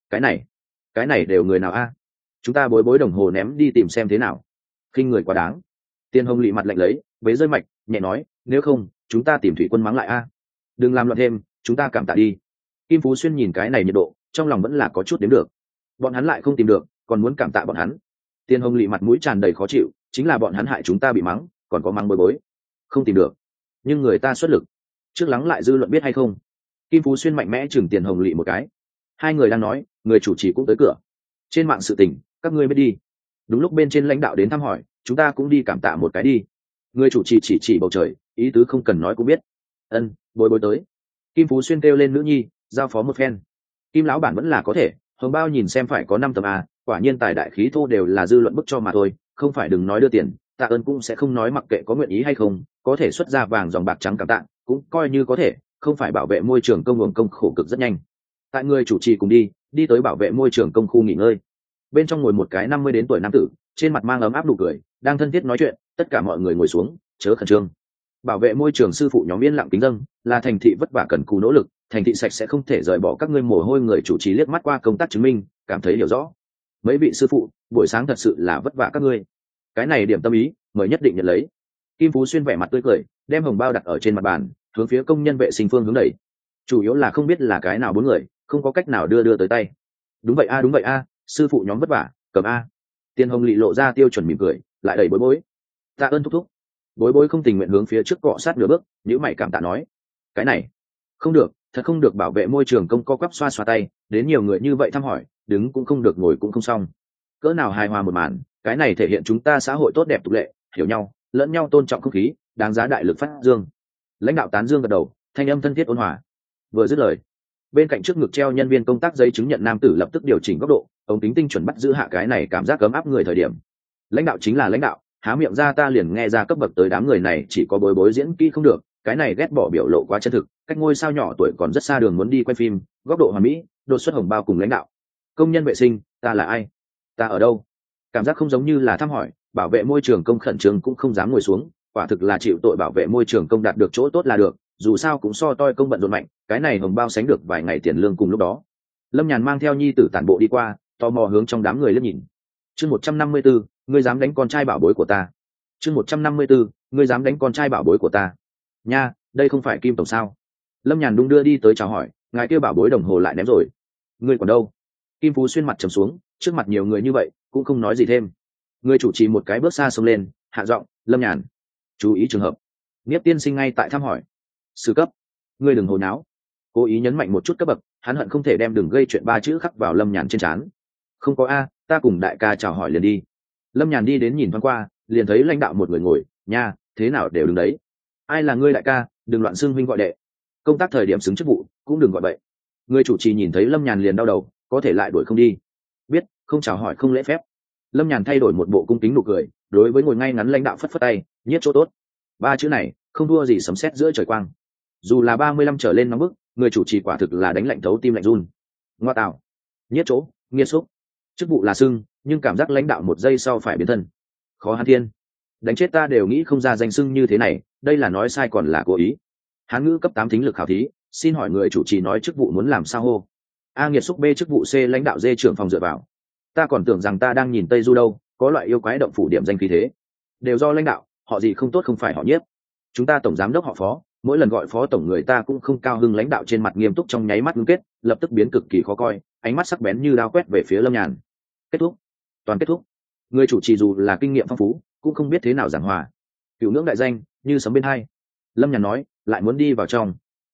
Cái này đều người nào a? Chúng ta bối bối đồng hồ ném đi tìm xem thế nào. Khinh người quá đáng. Tiên Hồng lị mặt lạnh lấy, bế rơi mạch, nhẹ nói, nếu không, chúng ta tìm thủy quân mắng lại a. Đừng làm loạn thêm, chúng ta cảm tạ đi. Kim Phú Xuyên nhìn cái này nhiệt độ, trong lòng vẫn là có chút đếm được. Bọn hắn lại không tìm được, còn muốn cảm tạ bọn hắn. Tiên Hồng lị mặt mũi tràn đầy khó chịu, chính là bọn hắn hại chúng ta bị mắng, còn có mắng bối bối. Không tìm được, nhưng người ta xuất lực. Trước lắng lại dư luận biết hay không? Kim Phú Xuyên mạnh mẽ chừng Tiền Hồng lị một cái. Hai người đang nói, người chủ trì cũng tới cửa. Trên mạng sự tình, các ngươi biết đi. Đúng lúc bên trên lãnh đạo đến thăm hỏi, chúng ta cũng đi cảm tạ một cái đi. Người chủ trì chỉ bầu trời, ý tứ không cần nói cũng biết. Ân, bối bối tới. Kim Phú Xuyên kêu lên nữ nhi, giao phó một phen. Kim lão bản vẫn là có thể, hồng bao nhìn xem phải có 5 tấm a, quả nhiên tài đại khí thô đều là dư luận bức cho mà thôi, không phải đừng nói đưa tiền, tạ ơn cũng sẽ không nói, mặc kệ có nguyện ý hay không, có thể xuất ra vàng dòng bạc trắng cảm tạ, cũng coi như có thể, không phải bảo vệ môi trường công nguồn công khổ cực rất nhanh. Tại người chủ trì cùng đi tới bảo vệ môi trường công khu nghỉ ngơi. Bên trong ngồi một cái 50 đến tuổi nam tử, trên mặt mang ấm áp nụ cười, đang thân thiết nói chuyện, tất cả mọi người ngồi xuống, chớ khẩn trương. Bảo vệ môi trường sư phụ nhóm yên lặng kính dâng, là thành thị vất vả cần cù nỗ lực, thành thị sạch sẽ không thể rời bỏ các ngươi mồ hôi. Người chủ trì liếc mắt qua công tác chứng minh, cảm thấy hiểu rõ. Mấy vị sư phụ, buổi sáng thật sự là vất vả các ngươi. Cái này điểm tâm ý, mời nhất định nhận lấy. Kim Phú Xuyên vẻ mặt tươi cười, đem hồng bao đặt ở trên mặt bàn, hướng phía công nhân vệ sinh phương hướng đẩy. Chủ yếu là không biết là cái nào 4 người, không có cách nào đưa tới tay. Đúng vậy a, sư phụ nhóm vất vả, cầm a. Tiên Hồng lị lộ ra tiêu chuẩn mỉm cười, lại đẩy bối bối. Tạ ơn thúc thúc. Bối bối không tình nguyện hướng phía trước cọ sát nửa bước, nhíu mày cảm tạ nói, cái này không được, thật không được. Bảo vệ môi trường công co quắp xoa xoa tay, đến nhiều người như vậy thăm hỏi, đứng cũng không được, ngồi cũng không xong. Cỡ nào hài hòa một màn, cái này thể hiện chúng ta xã hội tốt đẹp tục lệ, hiểu nhau, lẫn nhau tôn trọng không khí, đáng giá đại lực phát dương. Lãnh đạo tán dương gật đầu, thanh âm thân thiết ôn hòa. Vừa dứt lời, bên cạnh trước ngực treo nhân viên công tác giấy chứng nhận nam tử lập tức điều chỉnh góc độ, ống kính tinh chuẩn bắt giữ hạ cái này cảm giác ấm áp người thời điểm. Lãnh đạo chính là lãnh đạo, há miệng ra ta liền nghe ra cấp bậc tới. Đám người này chỉ có bối bối diễn kỹ không được, cái này ghét bỏ biểu lộ quá chân thực, cách ngôi sao nhỏ tuổi còn rất xa đường muốn đi quay phim, góc độ hoàn mỹ, đột xuất hồng bao cùng lãnh đạo. Công nhân vệ sinh, ta là ai, ta ở đâu? Cảm giác không giống như là thăm hỏi. Bảo vệ môi trường công khẩn trương cũng không dám ngồi xuống, quả thực là chịu tội. Bảo vệ môi trường công đạt được chỗ tốt là được, dù sao cũng so toi công bận rộn mạnh, cái này hồng bao sánh được vài ngày tiền lương cùng lúc đó. Lâm Nhàn mang theo nhi tử tản bộ đi qua, tò mò hướng trong đám người liếc nhìn. Chương 154, ngươi dám đánh con trai bảo bối của ta. Chương 154, ngươi dám đánh con trai bảo bối của ta. Nha, đây không phải Kim tổng sao? Lâm Nhàn đung đưa đi tới chào hỏi, ngài kêu bảo bối đồng hồ lại ném rồi. Ngươi còn đâu? Kim Phú Xuyên mặt trầm xuống, trước mặt nhiều người như vậy, cũng không nói gì thêm. Người chủ trì một cái bước xa xông lên, hạ giọng, Lâm Nhàn, chú ý trường hợp. Niếp tiên sinh ngay tại thăm hỏi. Sư cấp, ngươi đừng hồi náo. Cố ý nhấn mạnh một chút cấp bậc, hắn hận không thể đem đừng gây chuyện 3 chữ khắc vào Lâm Nhàn trên trán. Không có a, ta cùng đại ca chào hỏi liền đi. Lâm Nhàn đi đến nhìn thoáng qua, liền thấy lãnh đạo một người ngồi, nha, thế nào đều đứng đấy. Ai là ngươi đại ca, đừng loạn xưng huynh gọi đệ. Công tác thời điểm xứng chức vụ, cũng đừng gọi bậy. Người chủ trì nhìn thấy Lâm Nhàn liền đau đầu, có thể lại đuổi không đi. Biết, không chào hỏi không lễ phép. Lâm Nhàn thay đổi một bộ cung kính nụ cười, đối với ngồi ngay ngắn lãnh đạo phất phất tay, nhiết chỗ tốt. 3 chữ này, không thua gì sấm sét giữa trời quang. Dù là 35 trở lên nóng bức, người chủ trì quả thực là đánh lạnh thấu tim lạnh run. Ngoa tạo, nhiết chỗ, nghiệt xúc. Chức vụ là xưng, nhưng cảm giác lãnh đạo 1 giây sau phải biến thân. Khó hàn thiên, đánh chết ta đều nghĩ không ra danh xưng như thế này, đây là nói sai còn là cố ý. Hán ngữ cấp 8 thính lực khảo thí, xin hỏi người chủ trì nói chức vụ muốn làm sao hô? A nghiệt xúc, B chức vụ, C lãnh đạo, D trưởng phòng dựa vào. Ta còn tưởng rằng ta đang nhìn Tây Du đâu, có loại yêu quái động phủ điểm danh khí thế. Đều do lãnh đạo, họ gì không tốt không phải họ Nhiếp. Chúng ta tổng giám đốc họ Phó, mỗi lần gọi phó tổng người ta cũng không cao hưng. Lãnh đạo trên mặt nghiêm túc trong nháy mắt ngưng kết, lập tức biến cực kỳ khó coi, ánh mắt sắc bén như đao quét về phía Lâm Nhàn. Kết thúc, toàn kết thúc. Người chủ trì dù là kinh nghiệm phong phú, cũng không biết thế nào giảng hòa. Cửu ngưỡng đại danh như sấm bên hai. Lâm Nhàn nói, lại muốn đi vào trong.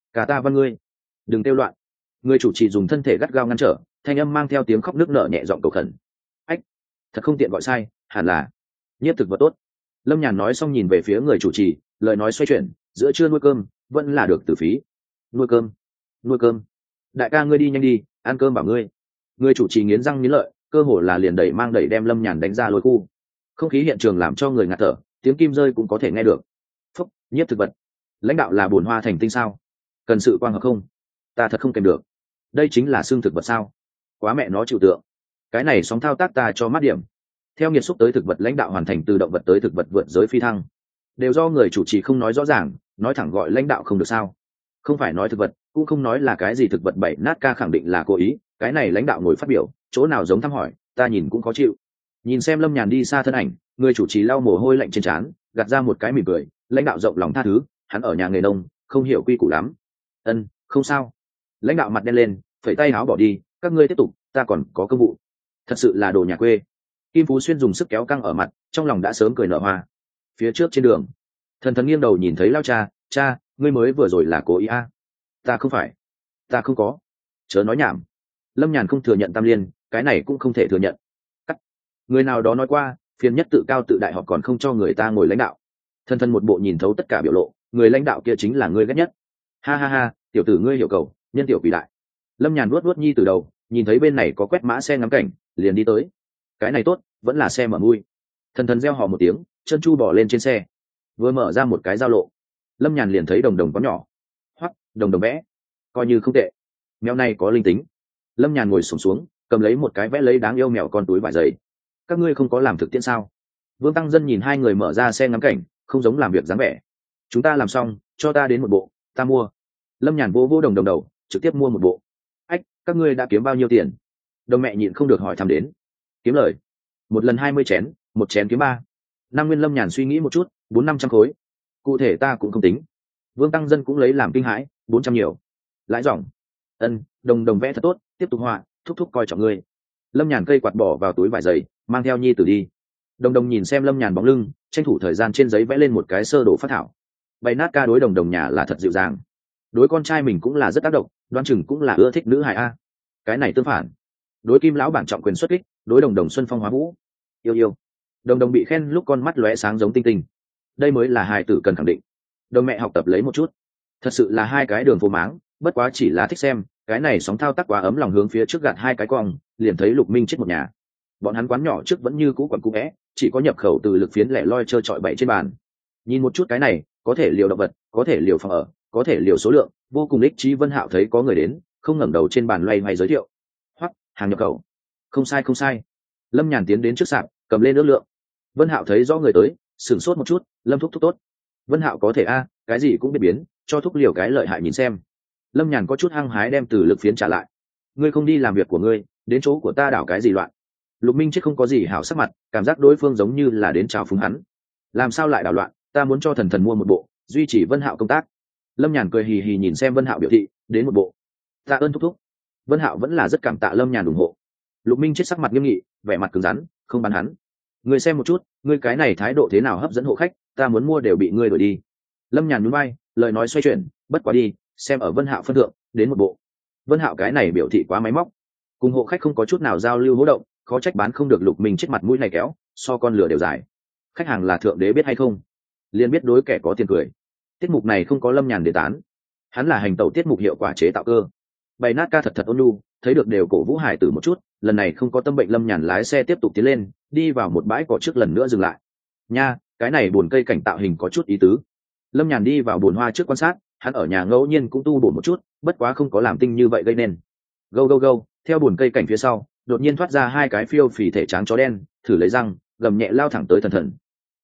cả ta văn ngươi, đừng kêu loạn. Người chủ trì dùng thân thể gắt gao ngăn trở, thanh âm mang theo tiếng khóc nức nở nhẹ giọng cầu khẩn. Ách, thật không tiện gọi sai, hẳn là nhiếp thực vật tốt. Lâm Nhàn nói xong nhìn về phía người chủ trì, lời nói xoay chuyển, giữa trưa nuôi cơm vẫn là được tử phí. Nuôi cơm, nuôi cơm. Đại ca ngươi đi nhanh đi, ăn cơm bảo ngươi. Người chủ trì nghiến răng nghiến lợi, cơ hồ là liền đẩy mang đẩy đem Lâm Nhàn đánh ra lối khu. Không khí hiện trường làm cho người ngạt thở, tiếng kim rơi cũng có thể nghe được. Phúc, nhiếp thực vật. Lãnh đạo là bổn hoa thành tinh sao? Cần sự quang hợp không? Ta thật không kèm được. Đây chính là xương thực vật sao? Quá mẹ nó chịu tượng. Cái này sóng thao tác ta cho mát điểm. Theo nghiệt xúc tới thực vật lãnh đạo hoàn thành từ động vật tới thực vật vượt giới phi thăng, đều do người chủ trì không nói rõ ràng, nói thẳng gọi lãnh đạo không được sao? Không phải nói thực vật, cũng không nói là cái gì thực vật bảy nát ca khẳng định là cố ý. Cái này lãnh đạo ngồi phát biểu, chỗ nào giống thăm hỏi, ta nhìn cũng khó chịu. Nhìn xem Lâm Nhàn đi xa thân ảnh, người chủ trì lau mồ hôi lạnh trên trán, gạt ra một cái mỉm cười. Lãnh đạo rộng lòng tha thứ, hắn ở nhà nghề nông, không hiểu quy củ lắm. Ân, không sao. Lãnh đạo mặt đen lên, phẩy tay áo bỏ đi, các ngươi tiếp tục, ta còn có công vụ. Thật sự là đồ nhà quê. Kim Phú Xuyên dùng sức kéo căng ở mặt, trong lòng đã sớm cười nở hoa. Phía trước trên đường, Thần Thần nghiêng đầu nhìn thấy lao cha, cha, ngươi mới vừa rồi là cố ý à? Ta không phải, ta không có. Chớ nói nhảm. Lâm Nhàn không thừa nhận tam liên, cái này cũng không thể thừa nhận. Cắt. Người nào đó nói qua, phiền nhất tự cao tự đại họ còn không cho người ta ngồi lãnh đạo. Thần Thần một bộ nhìn thấu tất cả biểu lộ, người lãnh đạo kia chính là ngươi ghét nhất. Ha ha ha, tiểu tử ngươi hiểu cầu, nhân tiểu quỷ đại. Lâm Nhàn vuốt nhi từ đầu, nhìn thấy bên này có quét mã xe ngắm cảnh, liền đi tới. Cái này tốt, vẫn là xe mở mui. Thần Thần reo hò một tiếng, chân chu bỏ lên trên xe, vừa mở ra một cái giao lộ. Lâm Nhàn liền thấy đồng đồng có nhỏ, hoắc, đồng đồng vẽ, coi như không tệ. Mèo này có linh tính. Lâm Nhàn ngồi xổm xuống, cầm lấy một cái vẽ lấy đáng yêu mèo con túi vải giấy. Các ngươi không có làm thực tiễn sao? Vương Tăng Dân nhìn hai người mở ra xe ngắm cảnh, không giống làm việc dáng vẻ. Chúng ta làm xong, cho ta đến một bộ, ta mua. Lâm Nhàn vô đồng đồng đầu, trực tiếp mua một bộ. Ách, các ngươi đã kiếm bao nhiêu tiền? Đồng mẹ nhịn không được hỏi thăm đến. Kiếm lời. Một lần 20 chén, một chén kiếm 3. Năm Nguyên Lâm Nhàn suy nghĩ một chút, 400-500 khối. Cụ thể ta cũng không tính. Vương Tăng Dân cũng lấy làm kinh hãi, 400 nhiều. Lãi dòng. Ân, đồng đồng vẽ thật tốt, tiếp tục họa, thúc thúc coi trọng ngươi. Lâm Nhàn cây quạt bỏ vào túi vải giấy, mang theo nhi tử đi. Đồng đồng nhìn xem Lâm Nhàn bóng lưng, tranh thủ thời gian trên giấy vẽ lên một cái sơ đồ phát thảo. Bày nát ca đối đồng đồng nhà là thật dịu dàng, đối con trai mình cũng là rất tác động, đoan chừng cũng là ưa thích nữ hài a. Cái này tương phản, đối Kim lão bản trọng quyền xuất kích, đối đồng đồng xuân phong hóa vũ. Yêu đồng đồng bị khen lúc con mắt lóe sáng giống tinh tinh, đây mới là hài tử cần khẳng định. Đồng mẹ học tập lấy một chút, thật sự là hai cái đường phố máng, bất quá chỉ là thích xem. Cái này sóng thao tác quá ấm lòng, hướng phía trước gạt hai cái cong, liền thấy Lục Minh chết một nhà. Bọn hắn quán nhỏ trước vẫn như cũ quẩn cũ vẽ, chỉ có nhập khẩu từ lực phiến lẻ loi trơ trọi bậy trên bàn. Nhìn một chút cái này, có thể liều động vật, có thể liều phòng ở, có thể liều số lượng, vô cùng ích trí. Vân Hạo thấy có người đến, không ngẩng đầu trên bàn loay hoay giới thiệu. Hoắc, hàng nhập khẩu. Không sai. Lâm Nhàn tiến đến trước sạp, cầm lên ước lượng. Vân Hạo thấy rõ người tới, sửng sốt một chút. Lâm thúc tốt. Vân Hạo có thể a, cái gì cũng biết biến, cho thúc liều cái lợi hại nhìn xem. Lâm Nhàn có chút hăng hái đem từ lực phiến trả lại. Ngươi không đi làm việc của ngươi, đến chỗ của ta đảo cái gì loạn? Lục Minh chết không có gì hảo sắc mặt, cảm giác đối phương giống như là đến chào phúng hắn. Làm sao lại đảo loạn? Ta muốn cho Thần Thần mua một bộ, duy trì Vân Hạo công tác. Lâm Nhàn cười hì hì nhìn xem Vân Hạo biểu thị, đến một bộ. Tạ ơn thúc thúc. Vân Hạo vẫn là rất cảm tạ Lâm Nhàn ủng hộ. Lục Minh chết sắc mặt nghiêm nghị, vẻ mặt cứng rắn, không bán hắn. Ngươi xem một chút, ngươi cái này thái độ thế nào hấp dẫn hộ khách, ta muốn mua đều bị ngươi đuổi đi. Lâm Nhàn nhún vai, lời nói xoay chuyển, bất quá đi, xem ở Vân Hạo phân thượng, đến một bộ. Vân Hạo cái này biểu thị quá máy móc, cùng hộ khách không có chút nào giao lưu hỗ động, khó trách bán không được. Lục Minh chết mặt mũi này kéo, so con lửa đều dài. Khách hàng là thượng đế biết hay không, liền biết đối kẻ có tiền cười. Tiết mục này không có Lâm Nhàn để tán, hắn là hành tẩu tiết mục hiệu quả chế tạo cơ. Bày nát ca thật ôn nhu, thấy được đều cổ vũ hải tử một chút. Lần này không có tâm bệnh, Lâm Nhàn lái xe tiếp tục tiến lên, đi vào một bãi cỏ trước lần nữa dừng lại. Nha, cái này buồn cây cảnh tạo hình có chút ý tứ. Lâm Nhàn đi vào buồn hoa trước quan sát, hắn ở nhà ngẫu nhiên cũng tu bổ một chút, bất quá không có làm tinh như vậy gây nên. Gâu, theo buồn cây cảnh phía sau, đột nhiên thoát ra hai cái phiêu phì thể trắng chó đen, thử lấy răng, gầm nhẹ lao thẳng tới Thần Thần.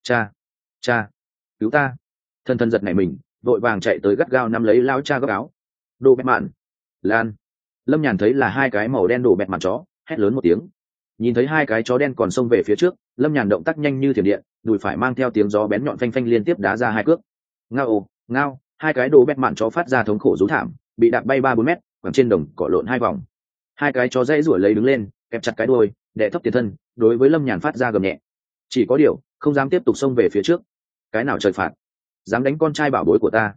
Cha, cứu ta! Thần Thần giật nảy mình, vội vàng chạy tới gắt gao nắm lấy lao cha góc áo. Đồ bẹt mạn, Lan! Lâm Nhàn thấy là hai cái màu đen đồ bẹt mạn chó, hét lớn một tiếng. Nhìn thấy hai cái chó đen còn xông về phía trước, Lâm Nhàn động tác nhanh như thiểm điện, đùi phải mang theo tiếng gió bén nhọn phanh phanh liên tiếp đá ra hai cước. Ngao, hai cái đồ bẹt mạn chó phát ra thống khổ rú thảm, bị đạp bay 3-4 mét, quẳng trên đồng cỏ lộn hai vòng. Hai cái chó dãy rủa lấy đứng lên, kẹp chặt cái đuôi, đè thấp tiền thân, đối với Lâm Nhàn phát ra gầm nhẹ. Chỉ có điều, không dám tiếp tục xông về phía trước. Cái nào trời phạt, dám đánh con trai bảo bối của ta.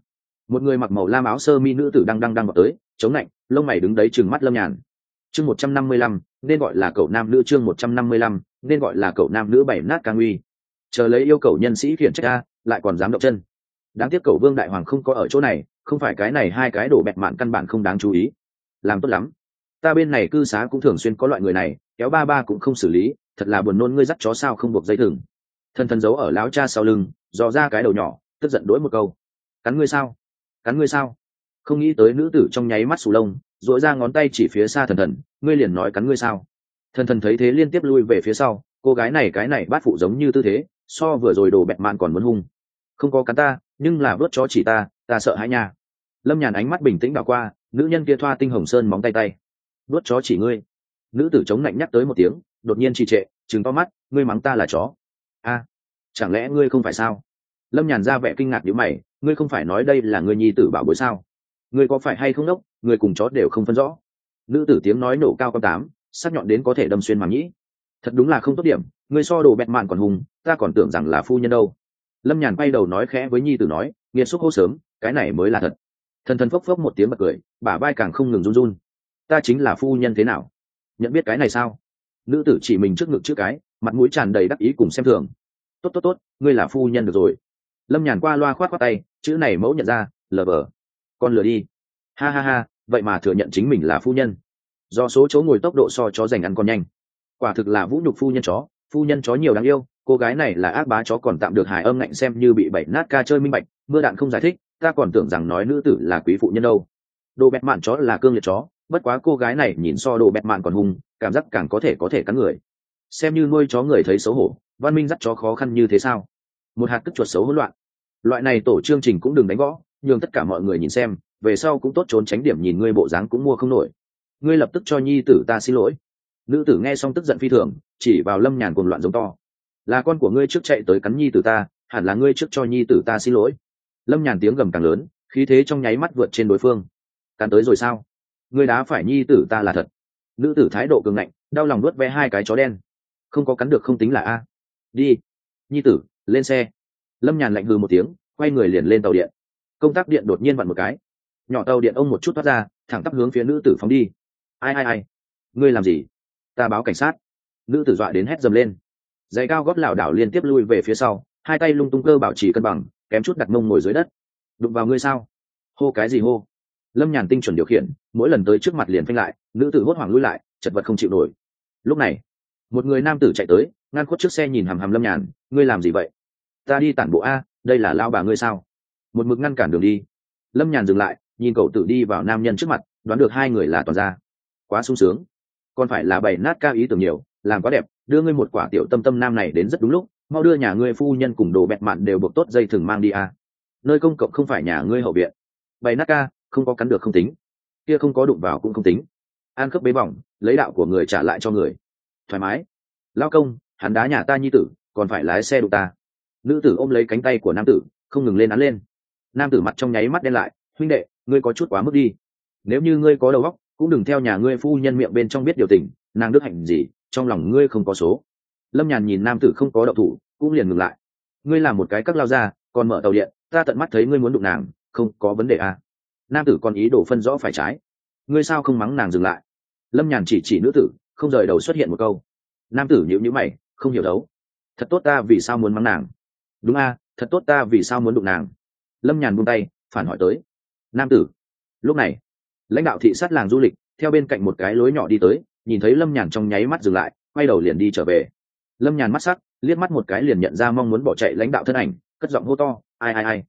Một người mặc màu lam áo sơ mi nữ tử đang vào tới, chống lạnh, lông mày đứng đấy trừng mắt Lâm Nhàn. Chương 155, nên gọi là cậu nam nữ. Chương 155, nên gọi là cậu nam nữ. Bảy nát ca nguy. Chờ lấy yêu cầu nhân sĩ khiển trách a, lại còn dám động chân. Đáng tiếc cậu Vương đại hoàng không có ở chỗ này, không phải cái này hai cái đổ bẹt mạn căn bản không đáng chú ý. Làm tốt lắm. Ta bên này cư xá cũng thường xuyên có loại người này, kéo ba cũng không xử lý, thật là buồn nôn. Ngươi dắt chó sao không buộc dây thừng? Thân giấu ở láo cha sau lưng, dò ra cái đầu nhỏ, tức giận đỗi một câu. Cắn ngươi sao? Cắn ngươi sao? Không nghĩ tới nữ tử trong nháy mắt sù lông, duỗi ra ngón tay chỉ phía xa Thần, ngươi liền nói cắn ngươi sao? Thần thấy thế liên tiếp lui về phía sau, cô gái này cái này bát phụ giống như tư thế, so vừa rồi đồ bẹt mạn còn muốn hung. Không có cắn ta, nhưng là vớt chó chỉ ta sợ hãi nha. Lâm Nhàn ánh mắt bình tĩnh đảo qua, nữ nhân kia thoa tinh hồng sơn móng tay, vớt chó chỉ ngươi. Nữ tử chống lạnh nhắc tới một tiếng, đột nhiên trì trệ, trừng to mắt, ngươi mắng ta là chó? A, chẳng lẽ ngươi không phải sao? Lâm Nhàn ra vẻ kinh ngạc nhíu mày, ngươi không phải nói đây là ngươi nhi tử bảo bối sao? Ngươi có phải hay không đốc, ngươi cùng chó đều không phân rõ. Nữ tử tiếng nói nổ cao con tám, sắc nhọn đến có thể đâm xuyên màng nhĩ. Thật đúng là không tốt điểm, ngươi so đồ bẹt mạn còn hùng, ta còn tưởng rằng là phu nhân đâu. Lâm Nhàn quay đầu nói khẽ với nhi tử nói, nghiệt xúc hô sớm, cái này mới là thật. Thần phốc phốc một tiếng bật cười, bả vai càng không ngừng run run. Ta chính là phu nhân thế nào? Nhận biết cái này sao? Nữ tử chỉ mình trước ngực chữ cái, mặt mũi tràn đầy đắc ý cùng xem thường. Tốt, ngươi là phu nhân được rồi. Lâm Nhàn qua loa khoát tay, chữ này mẫu nhận ra, lờ bờ. Con lừa đi. Ha, vậy mà thừa nhận chính mình là phu nhân. Do số chỗ ngồi tốc độ so chó giành ăn còn nhanh. Quả thực là vũ nhục phu nhân chó nhiều đáng yêu. Cô gái này là ác bá chó còn tạm được hài âm ngạnh xem như bị bảy nát ca chơi minh bạch, mưa đạn không giải thích, ta còn tưởng rằng nói nữ tử là quý phụ nhân đâu. Đồ bẹt mạn chó là cương liệt chó, bất quá cô gái này nhìn so đồ bẹt mạn còn hung, cảm giác càng có thể cắn người. Xem như nuôi chó người thấy xấu hổ, văn minh dắt chó khó khăn như thế sao? Một hạt cất chuột xấu hỗn loạn. Loại này tổ chương trình cũng đừng đánh gõ, nhường tất cả mọi người nhìn xem, về sau cũng tốt trốn tránh điểm nhìn ngươi bộ dáng cũng mua không nổi. Ngươi lập tức cho nhi tử ta xin lỗi. Nữ tử nghe xong tức giận phi thường, chỉ vào Lâm Nhàn cuồng loạn giống to, là con của ngươi trước chạy tới cắn nhi tử ta, hẳn là ngươi trước cho nhi tử ta xin lỗi. Lâm Nhàn tiếng gầm càng lớn, khí thế trong nháy mắt vượt trên đối phương. Cắn tới rồi sao? Ngươi đá phải nhi tử ta là thật. Nữ tử thái độ cường ngạnh, đau lòng nuốt ve hai cái chó đen. Không có cắn được không tính là a. Đi, nhi tử, lên xe. Lâm Nhàn lạnh hừ một tiếng, quay người liền lên tàu điện. Công tắc điện đột nhiên vặn một cái, nhỏ tàu điện ông một chút thoát ra, thẳng tắp hướng phía nữ tử phóng đi. Ai, ngươi làm gì? Ta báo cảnh sát. Nữ tử dọa đến hét dầm lên, giày cao gót lảo đảo liên tiếp lui về phía sau, hai tay lung tung cơ bảo trì cân bằng, kém chút đặt mông ngồi dưới đất. Đụng vào ngươi sao? Hô cái gì hô? Lâm Nhàn tinh chuẩn điều khiển, mỗi lần tới trước mặt liền phanh lại, nữ tử hốt hoảng lui lại, chật vật không chịu nổi. Lúc này một người nam tử chạy tới, ngăn khuất trước xe nhìn hằm hằm Lâm Nhàn, ngươi làm gì vậy? Ta đi tản bộ a, đây là lao bà ngươi sao? Một mực ngăn cản đường đi. Lâm Nhàn dừng lại, nhìn cậu tử đi vào nam nhân trước mặt, đoán được hai người là toàn gia. Quá sung sướng, còn phải là bảy nát ca ý tưởng nhiều, làm quá đẹp, đưa ngươi một quả tiểu tâm nam này đến rất đúng lúc, mau đưa nhà ngươi phu nhân cùng đồ bẹt mạn đều buộc tốt dây thừng mang đi a. Nơi công cộng không phải nhà ngươi hậu viện. Bảy nát ca, không có cắn được không tính, kia không có đụng vào cũng không tính. An khớp bế bỏng, lấy đạo của người trả lại cho người. Thoải mái. Lao công, hắn đá nhà ta nhi tử, còn phải lái xe đụng ta. Nữ tử ôm lấy cánh tay của nam tử, không ngừng lên án lên. Nam tử mặt trong nháy mắt đen lại, huynh đệ, ngươi có chút quá mức đi. Nếu như ngươi có đầu óc, cũng đừng theo nhà ngươi phu nhân miệng bên trong biết điều tình, nàng đức hạnh gì, trong lòng ngươi không có số. Lâm Nhàn nhìn nam tử không có động thủ, cũng liền ngừng lại. Ngươi làm một cái các lao ra, còn mở tàu điện, ta tận mắt thấy ngươi muốn đụng nàng, không có vấn đề à? Nam tử còn ý đồ phân rõ phải trái. Ngươi sao không mắng nàng dừng lại? Lâm Nhàn chỉ nữ tử, không rời đầu xuất hiện một câu. Nam tử nhíu mày, không hiểu đấu. Thật tốt ta vì sao muốn mắng nàng? Đúng a, thật tốt ta vì sao muốn đụng nàng? Lâm Nhàn buông tay, phản hỏi tới. Nam tử. Lúc này lãnh đạo thị sát làng du lịch theo bên cạnh một cái lối nhỏ đi tới, nhìn thấy Lâm Nhàn trong nháy mắt dừng lại, quay đầu liền đi trở về. Lâm Nhàn mắt sắc, liếc mắt một cái liền nhận ra mong muốn bỏ chạy lãnh đạo thân ảnh, cất giọng hô to, ai.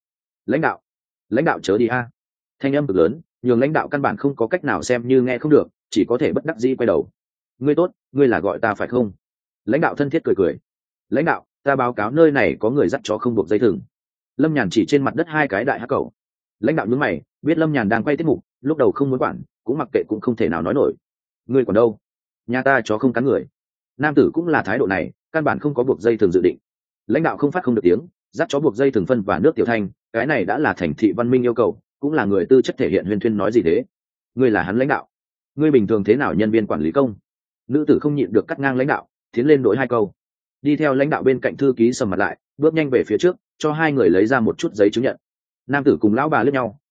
Lãnh đạo chớ đi a. Thanh âm cực lớn, nhường lãnh đạo căn bản không có cách nào xem như nghe không được, chỉ có thể bất đắc dĩ quay đầu. Ngươi tốt, ngươi là gọi ta phải không? Lãnh đạo thân thiết cười. Lãnh đạo, ta báo cáo nơi này có người dắt chó không buộc dây thừng. Lâm Nhàn chỉ trên mặt đất hai cái đại hắc cầu. Lãnh đạo nhướng mày, biết Lâm Nhàn đang quay tiết mục, lúc đầu không muốn quản, cũng mặc kệ cũng không thể nào nói nổi. Ngươi còn đâu? Nhà ta chó không cắn người. Nam tử cũng là thái độ này, căn bản không có buộc dây thừng dự định. Lãnh đạo không phát không được tiếng, dắt chó buộc dây thừng phân và nước tiểu thanh, cái này đã là thành thị văn minh yêu cầu, cũng là người tư chất thể hiện huyên thuyên nói gì thế? Ngươi là hắn lãnh đạo, ngươi bình thường thế nào nhân viên quản lý công? Nữ tử không nhịn được cắt ngang lãnh đạo, tiến lên đổi hai câu. Đi theo lãnh đạo bên cạnh thư ký sầm mặt lại, bước nhanh về phía trước, cho hai người lấy ra một chút giấy chứng nhận. Nam tử cùng lão bà liếc nhau,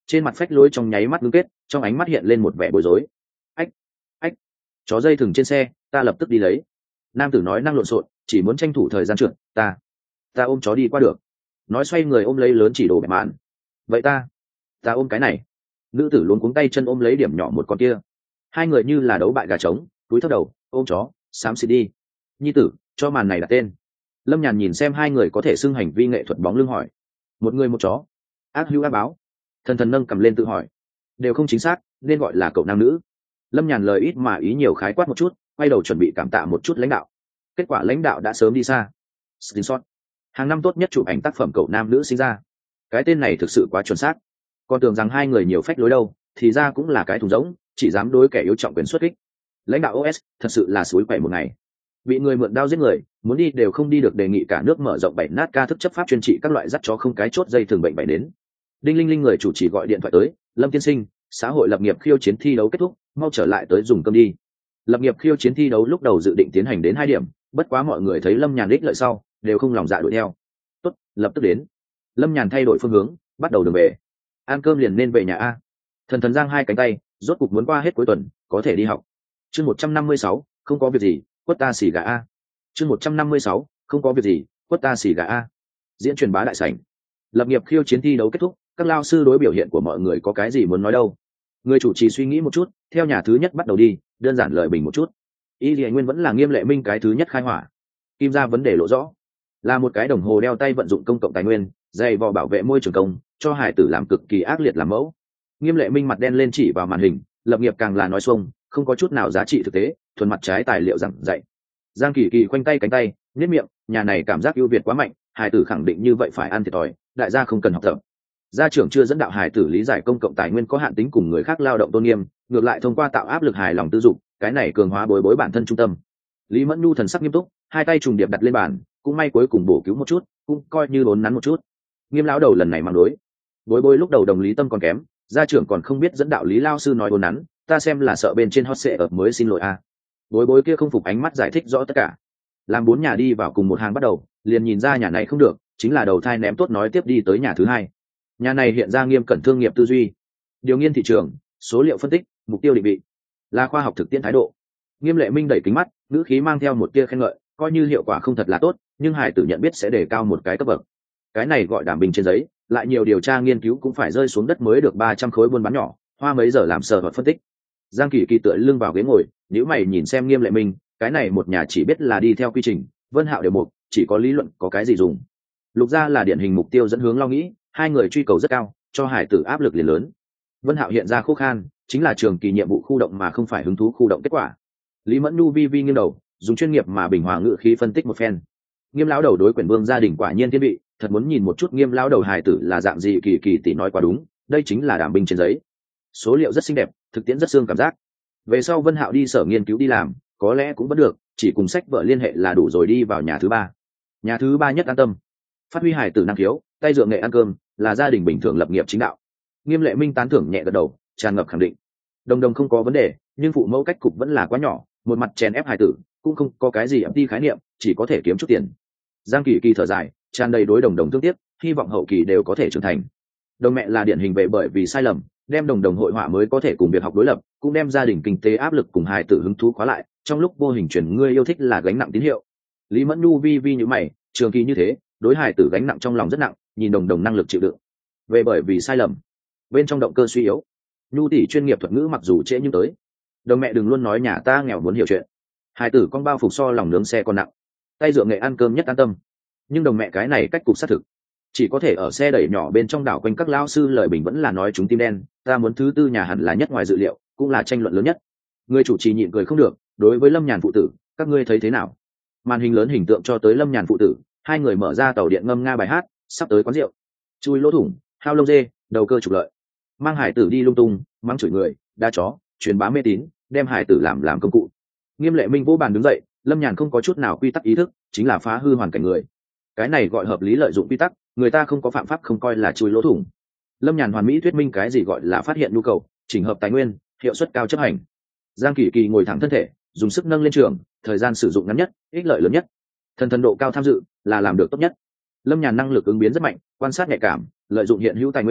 trên mặt phách lối trong nháy mắt ngưng kết, trong ánh mắt hiện lên một vẻ bối rối. Ách, ách, chó dây thừng trên xe, ta lập tức đi lấy. Nam tử nói năng lộn xộn, chỉ muốn tranh thủ thời gian trượt, ta ôm chó đi qua được. Nói xoay người ôm lấy lớn chỉ đồ bẹp mạn. Vậy ta ôm cái này. Nữ tử luống cuống tay chân ôm lấy điểm nhỏ một con kia. Hai người như là đấu bại gà trống, túi thấp đầu, ôm chó, xám xịt đi. Nhi tử, cho màn này đặt tên. Lâm Nhàn nhìn xem hai người có thể xưng hành vi nghệ thuật bóng lưng hỏi. Một người một chó. Ác hữu ác báo. Thần thần nâng cầm lên tự hỏi. Đều không chính xác, nên gọi là cậu nam nữ. Lâm Nhàn lời ít mà ý nhiều khái quát một chút, quay đầu chuẩn bị cảm tạ một chút lãnh đạo. Kết quả lãnh đạo đã sớm đi xa. Screenshot. Hàng năm tốt nhất chụp ảnh tác phẩm cậu nam nữ sinh ra. Cái tên này thực sự quá chuẩn xác. Còn tưởng rằng hai người nhiều phách lối đâu, thì ra cũng là cái thùng rỗng, chỉ dám đối kẻ yếu trọng quyền xuất kích. Lãnh đạo OS thật sự là suối quậy một ngày. Bị người mượn đao giết người, muốn đi đều không đi được, đề nghị cả nước mở rộng bảy nát ca thức chấp pháp chuyên trị các loại dắt chó không cái chốt dây thường bệnh bại đến. Đinh linh linh người chủ trì gọi điện thoại tới, Lâm tiên sinh, xã hội lập nghiệp khiêu chiến thi đấu kết thúc, mau trở lại tới dùng cơm đi. Lập nghiệp khiêu chiến thi đấu lúc đầu dự định tiến hành đến 2 điểm, bất quá mọi người thấy Lâm Nhàn ích lợi sau, đều không lòng dạ đuổi theo. Tốt, lập tức đến. Lâm Nhàn thay đổi phương hướng, bắt đầu đường về. Ăn cơm liền nên về nhà a. Thần thần giang hai cánh tay, rốt cục muốn qua hết cuối tuần, có thể đi học. Chương 156, không có việc gì, quất ta xì gà a. Chương 156, không có việc gì, quất ta xì gà a. Diễn truyền bá đại sảnh. Lập nghiệp khiêu chiến thi đấu kết thúc, các lao sư đối biểu hiện của mọi người có cái gì muốn nói đâu. Người chủ trì suy nghĩ một chút, theo nhà thứ nhất bắt đầu đi, đơn giản lời bình một chút. Y Lệ Nguyên vẫn là Nghiêm Lệ Minh cái thứ nhất khai hỏa. Kim ra vấn đề lộ rõ, là một cái đồng hồ đeo tay vận dụng công cộng tài nguyên, dày vò bảo vệ môi trường công, cho hải tử làm cực kỳ ác liệt làm mẫu. Nghiêm Lệ Minh mặt đen lên chỉ vào màn hình, lập nghiệp càng là nói xuông, không có chút nào giá trị thực tế, thuần mặt trái tài liệu giảng dạy. Giang Kỳ Kỳ khoanh tay cánh tay, nhếch miệng, nhà này cảm giác ưu việt quá mạnh, hải tử khẳng định như vậy phải ăn thiệt thòi, đại gia không cần học tập. Gia trưởng chưa dẫn đạo hải tử lý giải công cộng tài nguyên có hạn tính cùng người khác lao động tôn nghiêm, ngược lại thông qua tạo áp lực hài lòng tư dục, cái này cường hóa bối bản thân trung tâm. Lý Mẫn Nhu thần sắc nghiêm túc, hai tay trùng điệp đặt lên bàn, cũng may cuối cùng bổ cứu một chút, cũng coi như đốn nắn một chút. Nghiêm lão đầu lần này mang đối, bối lúc đầu đồng lý tâm còn kém, gia trưởng còn không biết dẫn đạo Lý lao sư nói đốn nắn, ta xem là sợ bên trên hot sẽ ập mới xin lỗi a. Bối kia không phục ánh mắt giải thích rõ tất cả. Làm 4 nhà đi vào cùng một hàng bắt đầu, liền nhìn ra nhà này không được, chính là đầu thai ném tốt nói tiếp đi tới nhà thứ hai. Nhà này hiện ra nghiêm cẩn thương nghiệp tư duy, điều nghiên thị trường, số liệu phân tích, mục tiêu định vị, là khoa học thực tiễn thái độ. Nghiêm Lệ Minh đẩy kính mắt, ngữ khí mang theo một tia khen ngợi, coi như hiệu quả không thật là tốt, nhưng hải tử nhận biết sẽ đề cao một cái cấp bậc. Cái này gọi đảm bình trên giấy, lại nhiều điều tra nghiên cứu cũng phải rơi xuống đất mới được 300 khối buôn bán nhỏ, hoa mấy giờ làm sở vật phân tích. Giang Kỳ Kỳ tựa lưng vào ghế ngồi, nếu mày nhìn xem Nghiêm Lệ Minh, cái này một nhà chỉ biết là đi theo quy trình, Vân Hạo đều một, chỉ có lý luận có cái gì dùng. Lục gia là điển hình mục tiêu dẫn hướng lo nghĩ, hai người truy cầu rất cao, cho hải tử áp lực liền lớn. Vân Hạo hiện ra khô khan, chính là trường kỳ nhiệm vụ khu động mà không phải hứng thú khu động kết quả. Lý Mẫn Nhu vi nghiêng đầu, dùng chuyên nghiệp mà bình hòa ngữ khí phân tích một phen. Nghiêm lão đầu đối Quyển Vương gia đình quả nhiên thiên vị, thật muốn nhìn một chút Nghiêm lão đầu hài tử là dạng gì. Kỳ Kỳ tỷ nói quá đúng, đây chính là đảm binh trên giấy. Số liệu rất xinh đẹp, thực tiễn rất xương cảm giác. Về sau Vân Hạo đi sở nghiên cứu đi làm, có lẽ cũng vẫn được, chỉ cùng sách vợ liên hệ là đủ rồi, đi vào nhà thứ ba. Nhà thứ ba nhất an tâm, phát huy hài tử năng khiếu, tay dựa nghệ ăn cơm, là gia đình bình thường lập nghiệp chính đạo. Nghiêm Lệ Minh tán thưởng nhẹ gật đầu, tràn ngập khẳng định. Đồng không có vấn đề, nhưng phụ mẫu cách cục vẫn là quá nhỏ, một mặt chèn ép hài tử, cũng không có cái gì ấp đi khái niệm, chỉ có thể kiếm chút tiền. Giang Kỳ Kỳ thở dài, tràn đầy đối đồng thương tiếc, hy vọng hậu kỳ đều có thể trưởng thành. Đồng mẹ là điển hình về bởi vì sai lầm, đem đồng hội họa mới có thể cùng việc học đối lập, cũng đem gia đình kinh tế áp lực cùng hài tử hứng thú khóa lại, trong lúc vô hình chuyển ngươi yêu thích là gánh nặng tín hiệu. Lý Mẫn Nhu vi như mày, trường kỳ như thế, đối hài tử gánh nặng trong lòng rất nặng, nhìn đồng năng lực chịu đựng. Về bởi vì sai lầm, bên trong động cơ suy yếu. Nhu tỷ chuyên nghiệp thuật ngữ mặc dù trễ nhưng tới. Đồng mẹ đừng luôn nói nhà ta nghèo muốn hiểu chuyện. Hài tử con bao phục so lòng nướng xe còn nặng, tay dựa nghệ ăn cơm nhất an tâm. Nhưng đồng mẹ cái này cách cục xác thực, chỉ có thể ở xe đẩy nhỏ bên trong đảo quanh các lao sư lời bình vẫn là nói chúng tim đen, ta muốn thứ tư nhà hẳn là nhất ngoài dự liệu, cũng là tranh luận lớn nhất. Người chủ trì nhịn cười không được, đối với Lâm Nhàn phụ tử, các ngươi thấy thế nào? Màn hình lớn hình tượng cho tới Lâm Nhàn phụ tử, hai người mở ra tàu điện ngâm nga bài hát, sắp tới quán rượu, chui lỗ thủng, hao lông dê, đầu cơ trục lợi, mang hải tử đi lung tung, mắng chửi người, đa chó, truyền bá mê tín, đem hải tử làm công cụ. Nghiêm Lệ Minh vỗ bàn đứng dậy, Lâm Nhàn không có chút nào quy tắc ý thức, chính là phá hư hoàn cảnh người. Cái này gọi hợp lý lợi dụng quy tắc, người ta không có phạm pháp không coi là chui lỗ thủng. Lâm Nhàn hoàn mỹ thuyết minh cái gì gọi là phát hiện nhu cầu, chỉnh hợp tài nguyên, hiệu suất cao chấp hành. Giang Kỳ Kỳ ngồi thẳng thân thể, dùng sức nâng lên trường, thời gian sử dụng ngắn nhất, ích lợi lớn nhất. Thần độ cao tham dự là làm được tốt nhất. Lâm Nhàn năng lực ứng biến rất mạnh, quan sát nhạy cảm, lợi dụng hiện hữu tài nguyên,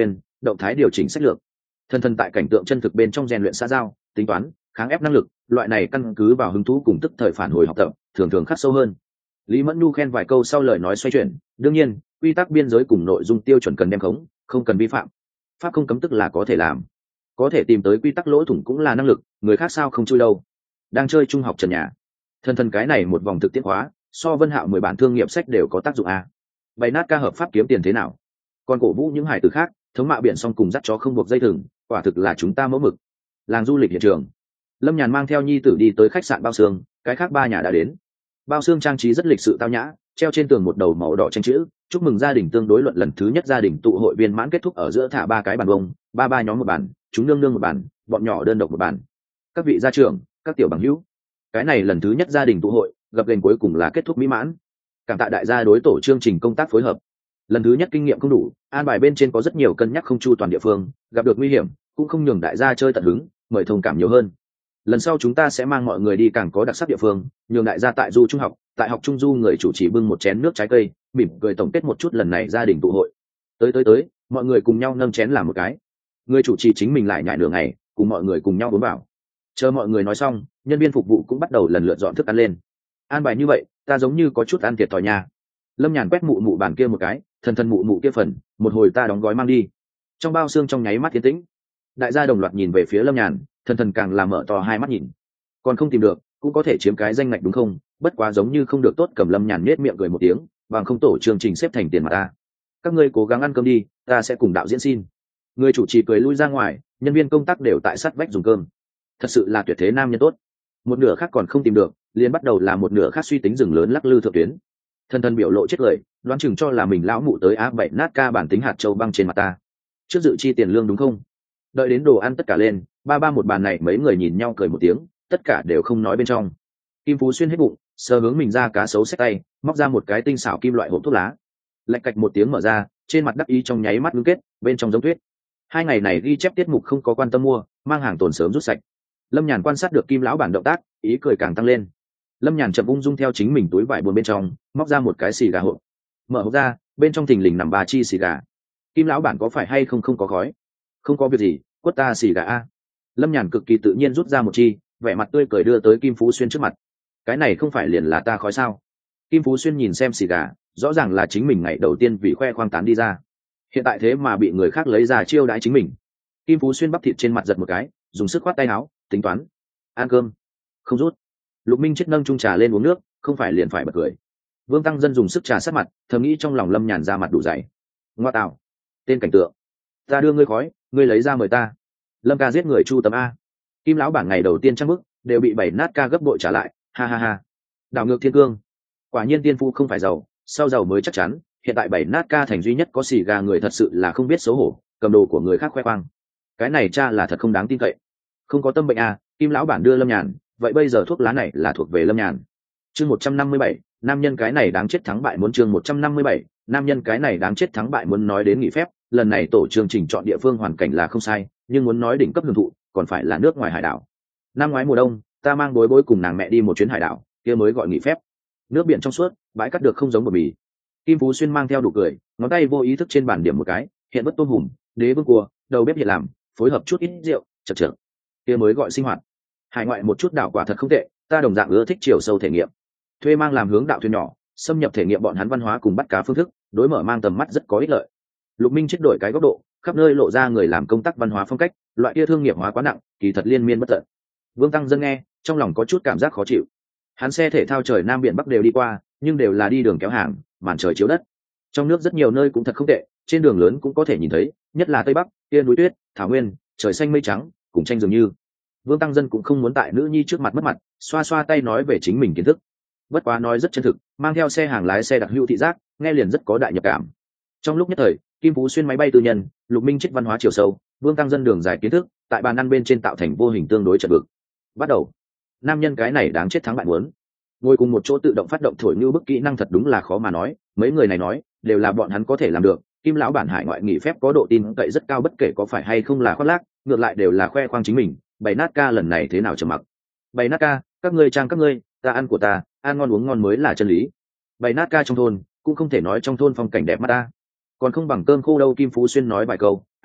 động thái điều chỉnh sách lược. Thần tại cảnh tượng chân thực bên trong rèn luyện xã giao, tính toán, kháng ép năng lực, loại này căn cứ vào hứng thú cùng tức thời phản hồi học tập, thường thường khắc sâu hơn. Lý Mẫn Nhu khen vài câu sau lời nói xoay chuyển, đương nhiên, quy tắc biên giới cùng nội dung tiêu chuẩn cần đem khống, không cần vi phạm. Pháp không cấm tức là có thể làm, có thể tìm tới quy tắc lỗ thủng cũng là năng lực, người khác sao không chui đâu. Đang chơi trung học trần nhà, thần cái này một vòng thực tiễn hóa, so Vân Hạo 10 bản thương nghiệp sách đều có tác dụng a. Bày nát ca hợp pháp kiếm tiền thế nào? Còn cổ vũ những hải tử khác, thống mạ biển xong cùng dắt chó không buộc dây thừng, quả thực là chúng ta mẫu mực. Làng du lịch hiện trường, Lâm Nhàn mang theo nhi tử đi tới khách sạn Bao Sương, cái khác ba nhà đã đến. Bao Sương trang trí rất lịch sự tao nhã, treo trên tường một đầu màu đỏ tranh chữ, chúc mừng gia đình tương đối luận lần thứ nhất gia đình tụ hội viên mãn kết thúc, ở giữa thả 3 cái bàn bông, ba nhóm một bàn, chúng nương một bàn, bọn nhỏ đơn độc một bàn. Các vị gia trưởng, các tiểu bằng hữu, cái này lần thứ nhất gia đình tụ hội, gặp gành cuối cùng là kết thúc mỹ mãn. Cảm tạ đại gia đối tổ chương trình công tác phối hợp. Lần thứ nhất kinh nghiệm không đủ, an bài bên trên có rất nhiều cân nhắc không chu toàn địa phương, gặp được nguy hiểm cũng không nhường đại gia chơi tận hứng, mời thông cảm nhiều hơn. Lần sau chúng ta sẽ mang mọi người đi càng có đặc sắc địa phương, nhường đại gia tại du trung học, tại học trung du người chủ trì bưng một chén nước trái cây, mỉm cười tổng kết một chút lần này gia đình tụ hội. Tới, mọi người cùng nhau nâng chén làm một cái. Người chủ trì chính mình lại nhại nửa ngày, cùng mọi người cùng nhau uống vào. Chờ mọi người nói xong, nhân viên phục vụ cũng bắt đầu lần lượt dọn thức ăn lên. An bài như vậy, ta giống như có chút ăn thiệt thòi nha. Lâm Nhàn quét mụ bàn kia một cái, thần mụ kia phần, một hồi ta đóng gói mang đi. Trong Bao Sương trong nháy mắt tiến tĩnh, đại gia đồng loạt nhìn về phía Lâm Nhàn, thần càng làm mở to hai mắt nhìn. Còn không tìm được, cũng có thể chiếm cái danh ngạch đúng không? Bất quá giống như không được tốt, cầm Lâm Nhàn nhếch miệng cười một tiếng, bằng không tổ chương trình xếp thành tiền mà ta. Các ngươi cố gắng ăn cơm đi, ta sẽ cùng đạo diễn xin. Người chủ trì cười lui ra ngoài, nhân viên công tác đều tại sát vách dùng cơm. Thật sự là tuyệt thế nam nhân tốt. Một nửa khác còn không tìm được, liền bắt đầu là một nửa khác suy tính rừng lớn lắc lư thượng tuyến. Thần biểu lộ chết lời, đoán chừng cho là mình lão mụ tới áp bậy nát ca bản tính hạt châu băng trên mặt ta. Trước dự chi tiền lương đúng không? Đợi đến đồ ăn tất cả lên, ba một bàn này mấy người nhìn nhau cười một tiếng, tất cả đều không nói bên trong. Kim Phú Xuyên hết bụng, sờ hướng mình ra cá sấu xách tay, móc ra một cái tinh xảo kim loại hộp thuốc lá. Lạch cạch một tiếng mở ra, trên mặt đắc ý trong nháy mắt ngưng kết, bên trong giống tuyết. 2 ngày này ghi chép tiết mục không có quan tâm mua, mang hàng tồn sớm rút sạch. Lâm Nhàn quan sát được Kim lão bản động tác, ý cười càng tăng lên. Lâm Nhàn chậm ung dung theo chính mình túi vải buồn bên trong móc ra một cái xì gà hộp, mở hộp ra, bên trong thình lình nằm 3 chi xì gà. Kim lão bản có phải hay không có khói? Không có việc gì, quất ta xì gà a. Lâm Nhàn cực kỳ tự nhiên rút ra một chi, vẻ mặt tươi cười đưa tới Kim Phú Xuyên trước mặt. Cái này không phải liền là ta khói sao? Kim Phú Xuyên nhìn xem xì gà, rõ ràng là chính mình ngày đầu tiên vì khoe khoang tán đi ra, hiện tại thế mà bị người khác lấy ra chiêu đãi chính mình. Kim Phú Xuyên bắp thịt trên mặt giật một cái, dùng sức khoát tay áo, tính toán ăn cơm không rút. Lục Minh chết nâng chung trà lên uống nước, không phải liền phải bật cười. Vương Tăng Dân dùng sức trà sát mặt, thầm nghĩ trong lòng Lâm Nhàn ra mặt đủ dày. Ngoa tạo, tên cảnh tượng, ta đưa ngươi khói, ngươi lấy ra mời ta. Lâm ca giết người chu tấm a. Kim lão bản ngày đầu tiên trang bức đều bị bảy nát ca gấp bội trả lại, ha ha ha. Đảo ngược thiên cương, quả nhiên tiên phu không phải giàu, sau giàu mới chắc chắn. Hiện tại bảy nát ca thành duy nhất có xì gà người thật sự là không biết xấu hổ, cầm đồ của người khác khoe khoang. Cái này cha là thật không đáng tin cậy. Không có tâm bệnh à? Kim lão bản đưa Lâm Nhàn, vậy bây giờ thuốc lá này là thuộc về Lâm Nhàn. Chương 157, nam nhân cái này đáng chết thắng bại muốn. Chương 157, nam nhân cái này đáng chết thắng bại muốn. Nói đến nghỉ phép, lần này tổ chương trình chọn địa phương hoàn cảnh là không sai, nhưng muốn nói đỉnh cấp hưởng thụ, còn phải là nước ngoài hải đảo. Năm ngoái mùa đông, ta mang bối bối cùng nàng mẹ đi một chuyến hải đảo, kia mới gọi nghỉ phép. Nước biển trong suốt, bãi cát được không giống bờ bì. Kim Phú Xuyên mang theo đủ cười, ngón tay vô ý thức trên bàn điểm một cái, hiện bất tôm hùm, đế vương cua, đầu bếp hiện làm, phối hợp chút ít rượu, chật chật. Kia mới gọi sinh hoạt. Hải ngoại một chút đảo quả thật không tệ, ta đồng dạng ưa thích chiều sâu thể nghiệm. Thuê mang làm hướng đạo thuyền nhỏ, xâm nhập thể nghiệm bọn hắn văn hóa cùng bắt cá phương thức, đối mở mang tầm mắt rất có ích lợi. Lục Minh chết đổi cái góc độ, khắp nơi lộ ra người làm công tác văn hóa phong cách, loại kia thương nghiệp hóa quá nặng, kỳ thật liên miên bất tận. Vương Tăng Dân nghe, trong lòng có chút cảm giác khó chịu. Hắn xe thể thao trời nam biển bắc đều đi qua, nhưng đều là đi đường kéo hàng, màn trời chiếu đất. Trong nước rất nhiều nơi cũng thật không tệ, trên đường lớn cũng có thể nhìn thấy, nhất là tây bắc, kia núi tuyết, thảo nguyên, trời xanh mây trắng, cùng tranh dường như. Vương Tăng Dân cũng không muốn tại nữ nhi trước mặt mất mặt, xoa xoa tay nói về chính mình kiến thức. Bất quá nói rất chân thực, mang theo xe hàng lái xe đặc hữu thị giác, nghe liền rất có đại nhập cảm. Trong lúc nhất thời, Kim Phú Xuyên máy bay tư nhân, Lục Minh chết văn hóa chiều sâu, Vương Tăng Dân đường dài kiến thức, tại bàn ăn bên trên tạo thành vô hình tương đối chật vực. Bắt đầu, nam nhân cái này đáng chết thắng bại muốn. Ngồi cùng một chỗ tự động phát động thổi như bức kỹ năng thật đúng là khó mà nói, mấy người này nói đều là bọn hắn có thể làm được. Kim lão bản hải ngoại nghỉ phép có độ tin cậy rất cao, bất kể có phải hay không là khoác lác, ngược lại đều là khoe khoang chính mình. Bày nát ca lần này thế nào trầm mặc. Bày nát ca, các ngươi trang các ngươi, ta ăn của ta, ăn ngon uống ngon mới là chân lý. Bày nát ca trong thôn cũng không thể nói trong thôn phong cảnh đẹp mắt ta, còn không bằng cơm khô đâu. Kim Phú Xuyên nói vài câu,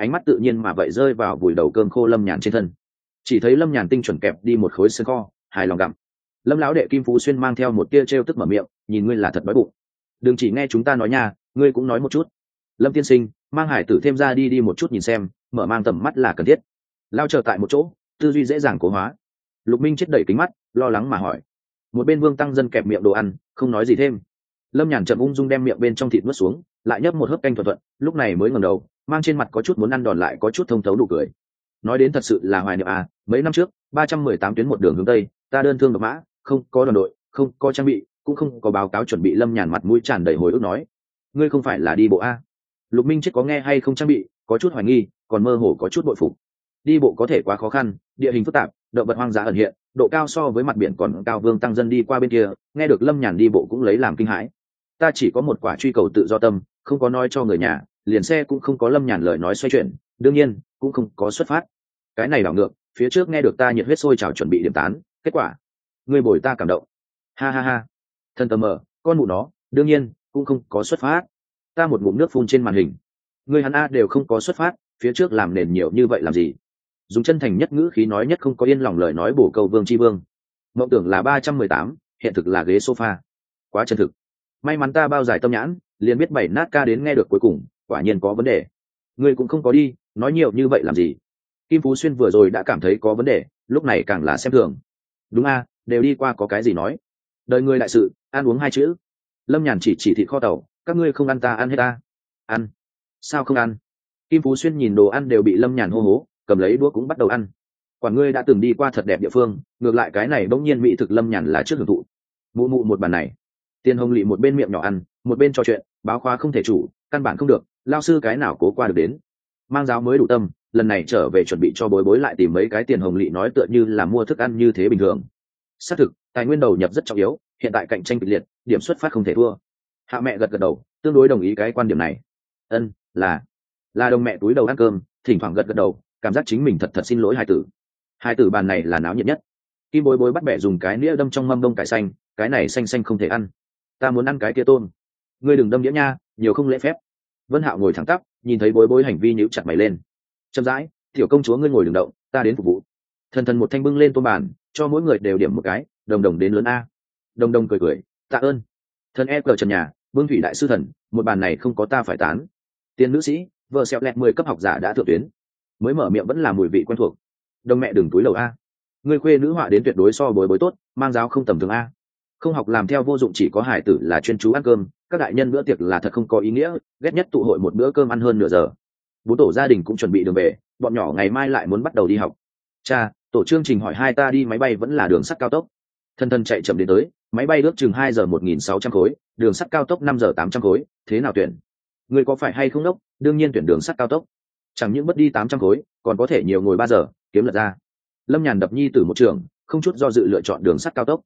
ánh mắt tự nhiên mà vậy rơi vào vùi đầu cơm khô Lâm Nhàn trên thân. Chỉ thấy Lâm Nhàn tinh chuẩn kẹp đi một khối xương kho, hài lòng gặm. Lâm lão đệ Kim Phú Xuyên mang theo một tia trêu tức mở miệng, nhìn ngươi là thật đói bụng. Đừng chỉ nghe chúng ta nói nha, ngươi cũng nói một chút. Lâm tiên sinh, mang hải tử thêm ra đi một chút nhìn xem, mở mang tầm mắt là cần thiết. Lao chờ tại một chỗ, tư duy dễ dàng cố hóa. Lục Minh chết đẩy kính mắt, lo lắng mà hỏi. Một bên Vương Tăng Dân kẹp miệng đồ ăn, không nói gì thêm. Lâm Nhàn chậm ung dung đem miệng bên trong thịt nuốt xuống, lại nhấp một hớp canh thuận thuận, lúc này mới ngẩng đầu, mang trên mặt có chút muốn ăn đòn lại có chút thông thấu đủ cười. Nói đến thật sự là hoài niệm à, mấy năm trước 318 tuyến một đường hướng tây, ta đơn thương độc mã, không có đoàn đội, không có trang bị, cũng không có báo cáo chuẩn bị. Lâm Nhàn mặt mũi tràn đầy hồi ức nói. Ngươi không phải là đi bộ à? Lục Minh chết có nghe hay không trang bị, có chút hoài nghi, còn mơ hồ có chút bội phục. Đi bộ có thể quá khó khăn, địa hình phức tạp, động vật hoang dã ẩn hiện, độ cao so với mặt biển còn cao. Vương Tăng Dân đi qua bên kia, nghe được Lâm Nhàn đi bộ cũng lấy làm kinh hãi. Ta chỉ có một quả truy cầu tự do tâm, không có nói cho người nhà, liền xe cũng không có. Lâm Nhàn lời nói xoay chuyển, đương nhiên cũng không có xuất phát. Cái này đảo ngược, phía trước nghe được ta nhiệt huyết sôi trào chuẩn bị điểm tán, kết quả ngươi bồi ta cảm động. Ha ha ha, thân tờ mờ, con mụ nó, đương nhiên cũng không có xuất phát. Ta một ngụm nước phun trên màn hình. Ngươi hắn a đều không có xuất phát, phía trước làm nền nhiều như vậy làm gì? Dùng chân thành nhất ngữ khí nói nhất không có yên lòng lời nói bổ câu Vương Chi Vương. Mộng tưởng là 318, hiện thực là ghế sofa. Quá chân thực. May mắn ta bao giải tâm nhãn, liền biết bảy nát ca đến nghe được cuối cùng, quả nhiên có vấn đề. Ngươi cũng không có đi, nói nhiều như vậy làm gì? Kim Phú Xuyên vừa rồi đã cảm thấy có vấn đề, lúc này càng là xem thường. Đúng a, đều đi qua có cái gì nói? Đời người đại sự, ăn uống hai chữ. Lâm Nhàn chỉ thịt kho tàu, các ngươi không ăn ta ăn hết ta. Ăn? Sao không ăn? Kim Phú Xuyên nhìn đồ ăn đều bị Lâm Nhàn hô hố, cầm lấy đũa cũng bắt đầu ăn. Quả ngươi đã từng đi qua thật đẹp địa phương, ngược lại cái này bỗng nhiên mỹ thực Lâm Nhàn là trước hưởng thụ. Mụ mụ một bàn này. Tiền Hồng Lị một bên miệng nhỏ ăn, một bên trò chuyện, báo khóa không thể chủ, căn bản không được, lao sư cái nào cố qua được đến. Mang giáo mới đủ tâm, lần này trở về chuẩn bị cho bối bối lại tìm mấy cái. Tiền Hồng Lị nói tựa như là mua thức ăn như thế bình thường. Xác thực, tài nguyên đầu nhập rất trọng yếu, hiện tại cạnh tranh kịch liệt, điểm xuất phát không thể thua. Hạ mẹ gật gật đầu, tương đối đồng ý cái quan điểm này. Ân, là đồng mẹ túi đầu ăn cơm, thỉnh thoảng gật gật đầu, cảm giác chính mình thật xin lỗi hai tử bàn này là náo nhiệt nhất. Kim bối bối bắt bẻ dùng cái nĩa đâm trong mâm đông cải xanh, cái này xanh xanh không thể ăn, ta muốn ăn cái kia tôm. Ngươi đừng đâm đĩa nha, nhiều không lễ phép. Vân Hạo ngồi thẳng tắp, nhìn thấy bối bối hành vi nhíu chặt mày lên. Chậm rãi, tiểu công chúa ngươi ngồi đừng động, ta đến phục vụ. Thần thần một thanh bưng lên tôm bàn, cho mỗi người đều điểm một cái, đồng đồng đến lớn a. Đồng đồng cười, tạ ơn. Thần cờ trần nhà, Vương Thủy đại sư thần, một bàn này không có ta phải tán. Tiên nữ sĩ, vợ xẹo lẹt 10 cấp học giả đã thượng tuyến. Mới mở miệng vẫn là mùi vị quen thuộc. Đồng mẹ đừng túi lầu a. Ngươi khuê nữ họa đến tuyệt đối so bối bối tốt, mang giáo không tầm thường a. Không học làm theo vô dụng, chỉ có hải tử là chuyên chú ăn cơm. Các đại nhân bữa tiệc là thật không có ý nghĩa, ghét nhất tụ hội một bữa cơm ăn hơn nửa giờ. Bố tổ gia đình cũng chuẩn bị đường về, bọn nhỏ ngày mai lại muốn bắt đầu đi học. Cha, tổ chương trình hỏi hai ta đi máy bay vẫn là đường sắt cao tốc. Thân thân chạy chậm đến tới, máy bay ước chừng 2 giờ 1.600 khối, đường sắt cao tốc 5 giờ 800 khối, thế nào tuyển? Ngươi có phải hay không đốc? Đương nhiên tuyển đường sắt cao tốc. Chẳng những mất đi 800 khối, còn có thể nhiều ngồi 3 giờ, kiếm lật ra. Lâm Nhàn đập nhi tử một trường, không chút do dự lựa chọn đường sắt cao tốc.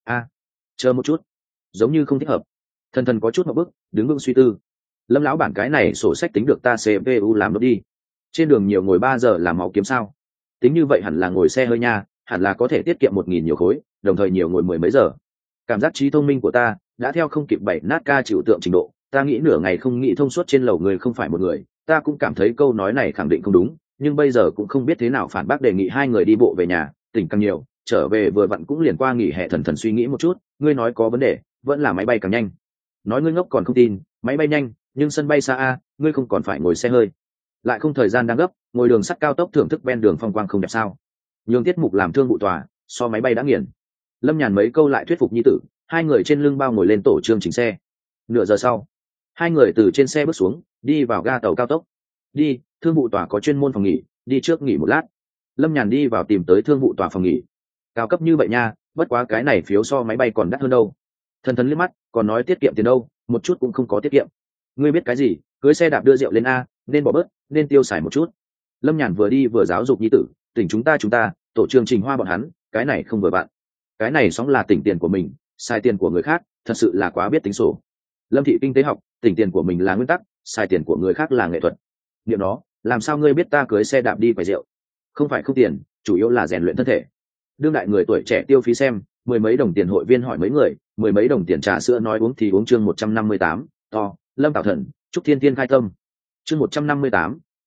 Chờ một chút, giống như không thích hợp. Thân thân có chút một bước, đứng vững suy tư. Lâm lão bản cái này sổ sách tính được ta CPU làm nốt đi. Trên đường nhiều ngồi 3 giờ làm máu kiếm sao? Tính như vậy hẳn là ngồi xe hơi nha, hẳn là có thể tiết kiệm 1.000 nhiều khối, đồng thời nhiều ngồi 10 mấy giờ. Cảm giác trí thông minh của ta đã theo không kịp bảy nát ca chịu tượng trình độ. Ta nghĩ nửa ngày không nghĩ thông suốt trên lầu người không phải một người. Ta cũng cảm thấy câu nói này khẳng định không đúng, nhưng bây giờ cũng không biết thế nào phản bác đề nghị hai người đi bộ về nhà. Tỉnh càng nhiều, trở về vừa vặn cũng liền qua nghỉ hè. Thần suy nghĩ một chút, ngươi nói có vấn đề, vẫn là máy bay càng nhanh. Nói ngươi ngốc còn không tin, máy bay nhanh nhưng sân bay xa a, ngươi không còn phải ngồi xe hơi, lại không thời gian đang gấp, ngồi đường sắt cao tốc thưởng thức ven đường phong quang không đẹp sao? Nhường tiết mục làm thương vụ tòa, so máy bay đã nghiền. Lâm Nhàn mấy câu lại thuyết phục nhi tử, hai người trên lưng bao ngồi lên tổ chương trình xe. Nửa giờ sau, hai người từ trên xe bước xuống, đi vào ga tàu cao tốc. Đi, thương vụ tòa có chuyên môn phòng nghỉ, đi trước nghỉ một lát. Lâm Nhàn đi vào tìm tới thương vụ tòa phòng nghỉ. Cao cấp như vậy nha, bất quá cái này phiếu so máy bay còn đắt hơn đâu. Thần liếc mắt, còn nói tiết kiệm tiền đâu, một chút cũng không có tiết kiệm. Ngươi biết cái gì, cưới xe đạp đưa rượu lên a, nên bỏ bớt, nên tiêu xài một chút. Lâm Nhàn vừa đi vừa giáo dục nhi tử, tỉnh chúng ta tổ chương trình hoa bọn hắn, cái này không vừa bạn. Cái này sóng là tỉnh tiền của mình, xài tiền của người khác, thật sự là quá biết tính sổ. Lâm thị kinh tế học, tỉnh tiền của mình là nguyên tắc, xài tiền của người khác là nghệ thuật. Niệm đó, làm sao ngươi biết ta cưới xe đạp đi quầy rượu? Không phải không tiền, chủ yếu là rèn luyện thân thể. Đương đại người tuổi trẻ tiêu phí xem, 10 mấy đồng tiền hội viên hỏi mấy người, 10 mấy đồng tiền trà sữa nói uống thì uống. Chương 158, to, Lâm Tạo Thần, chúc thiên thiên khai tâm. Chương 158, to,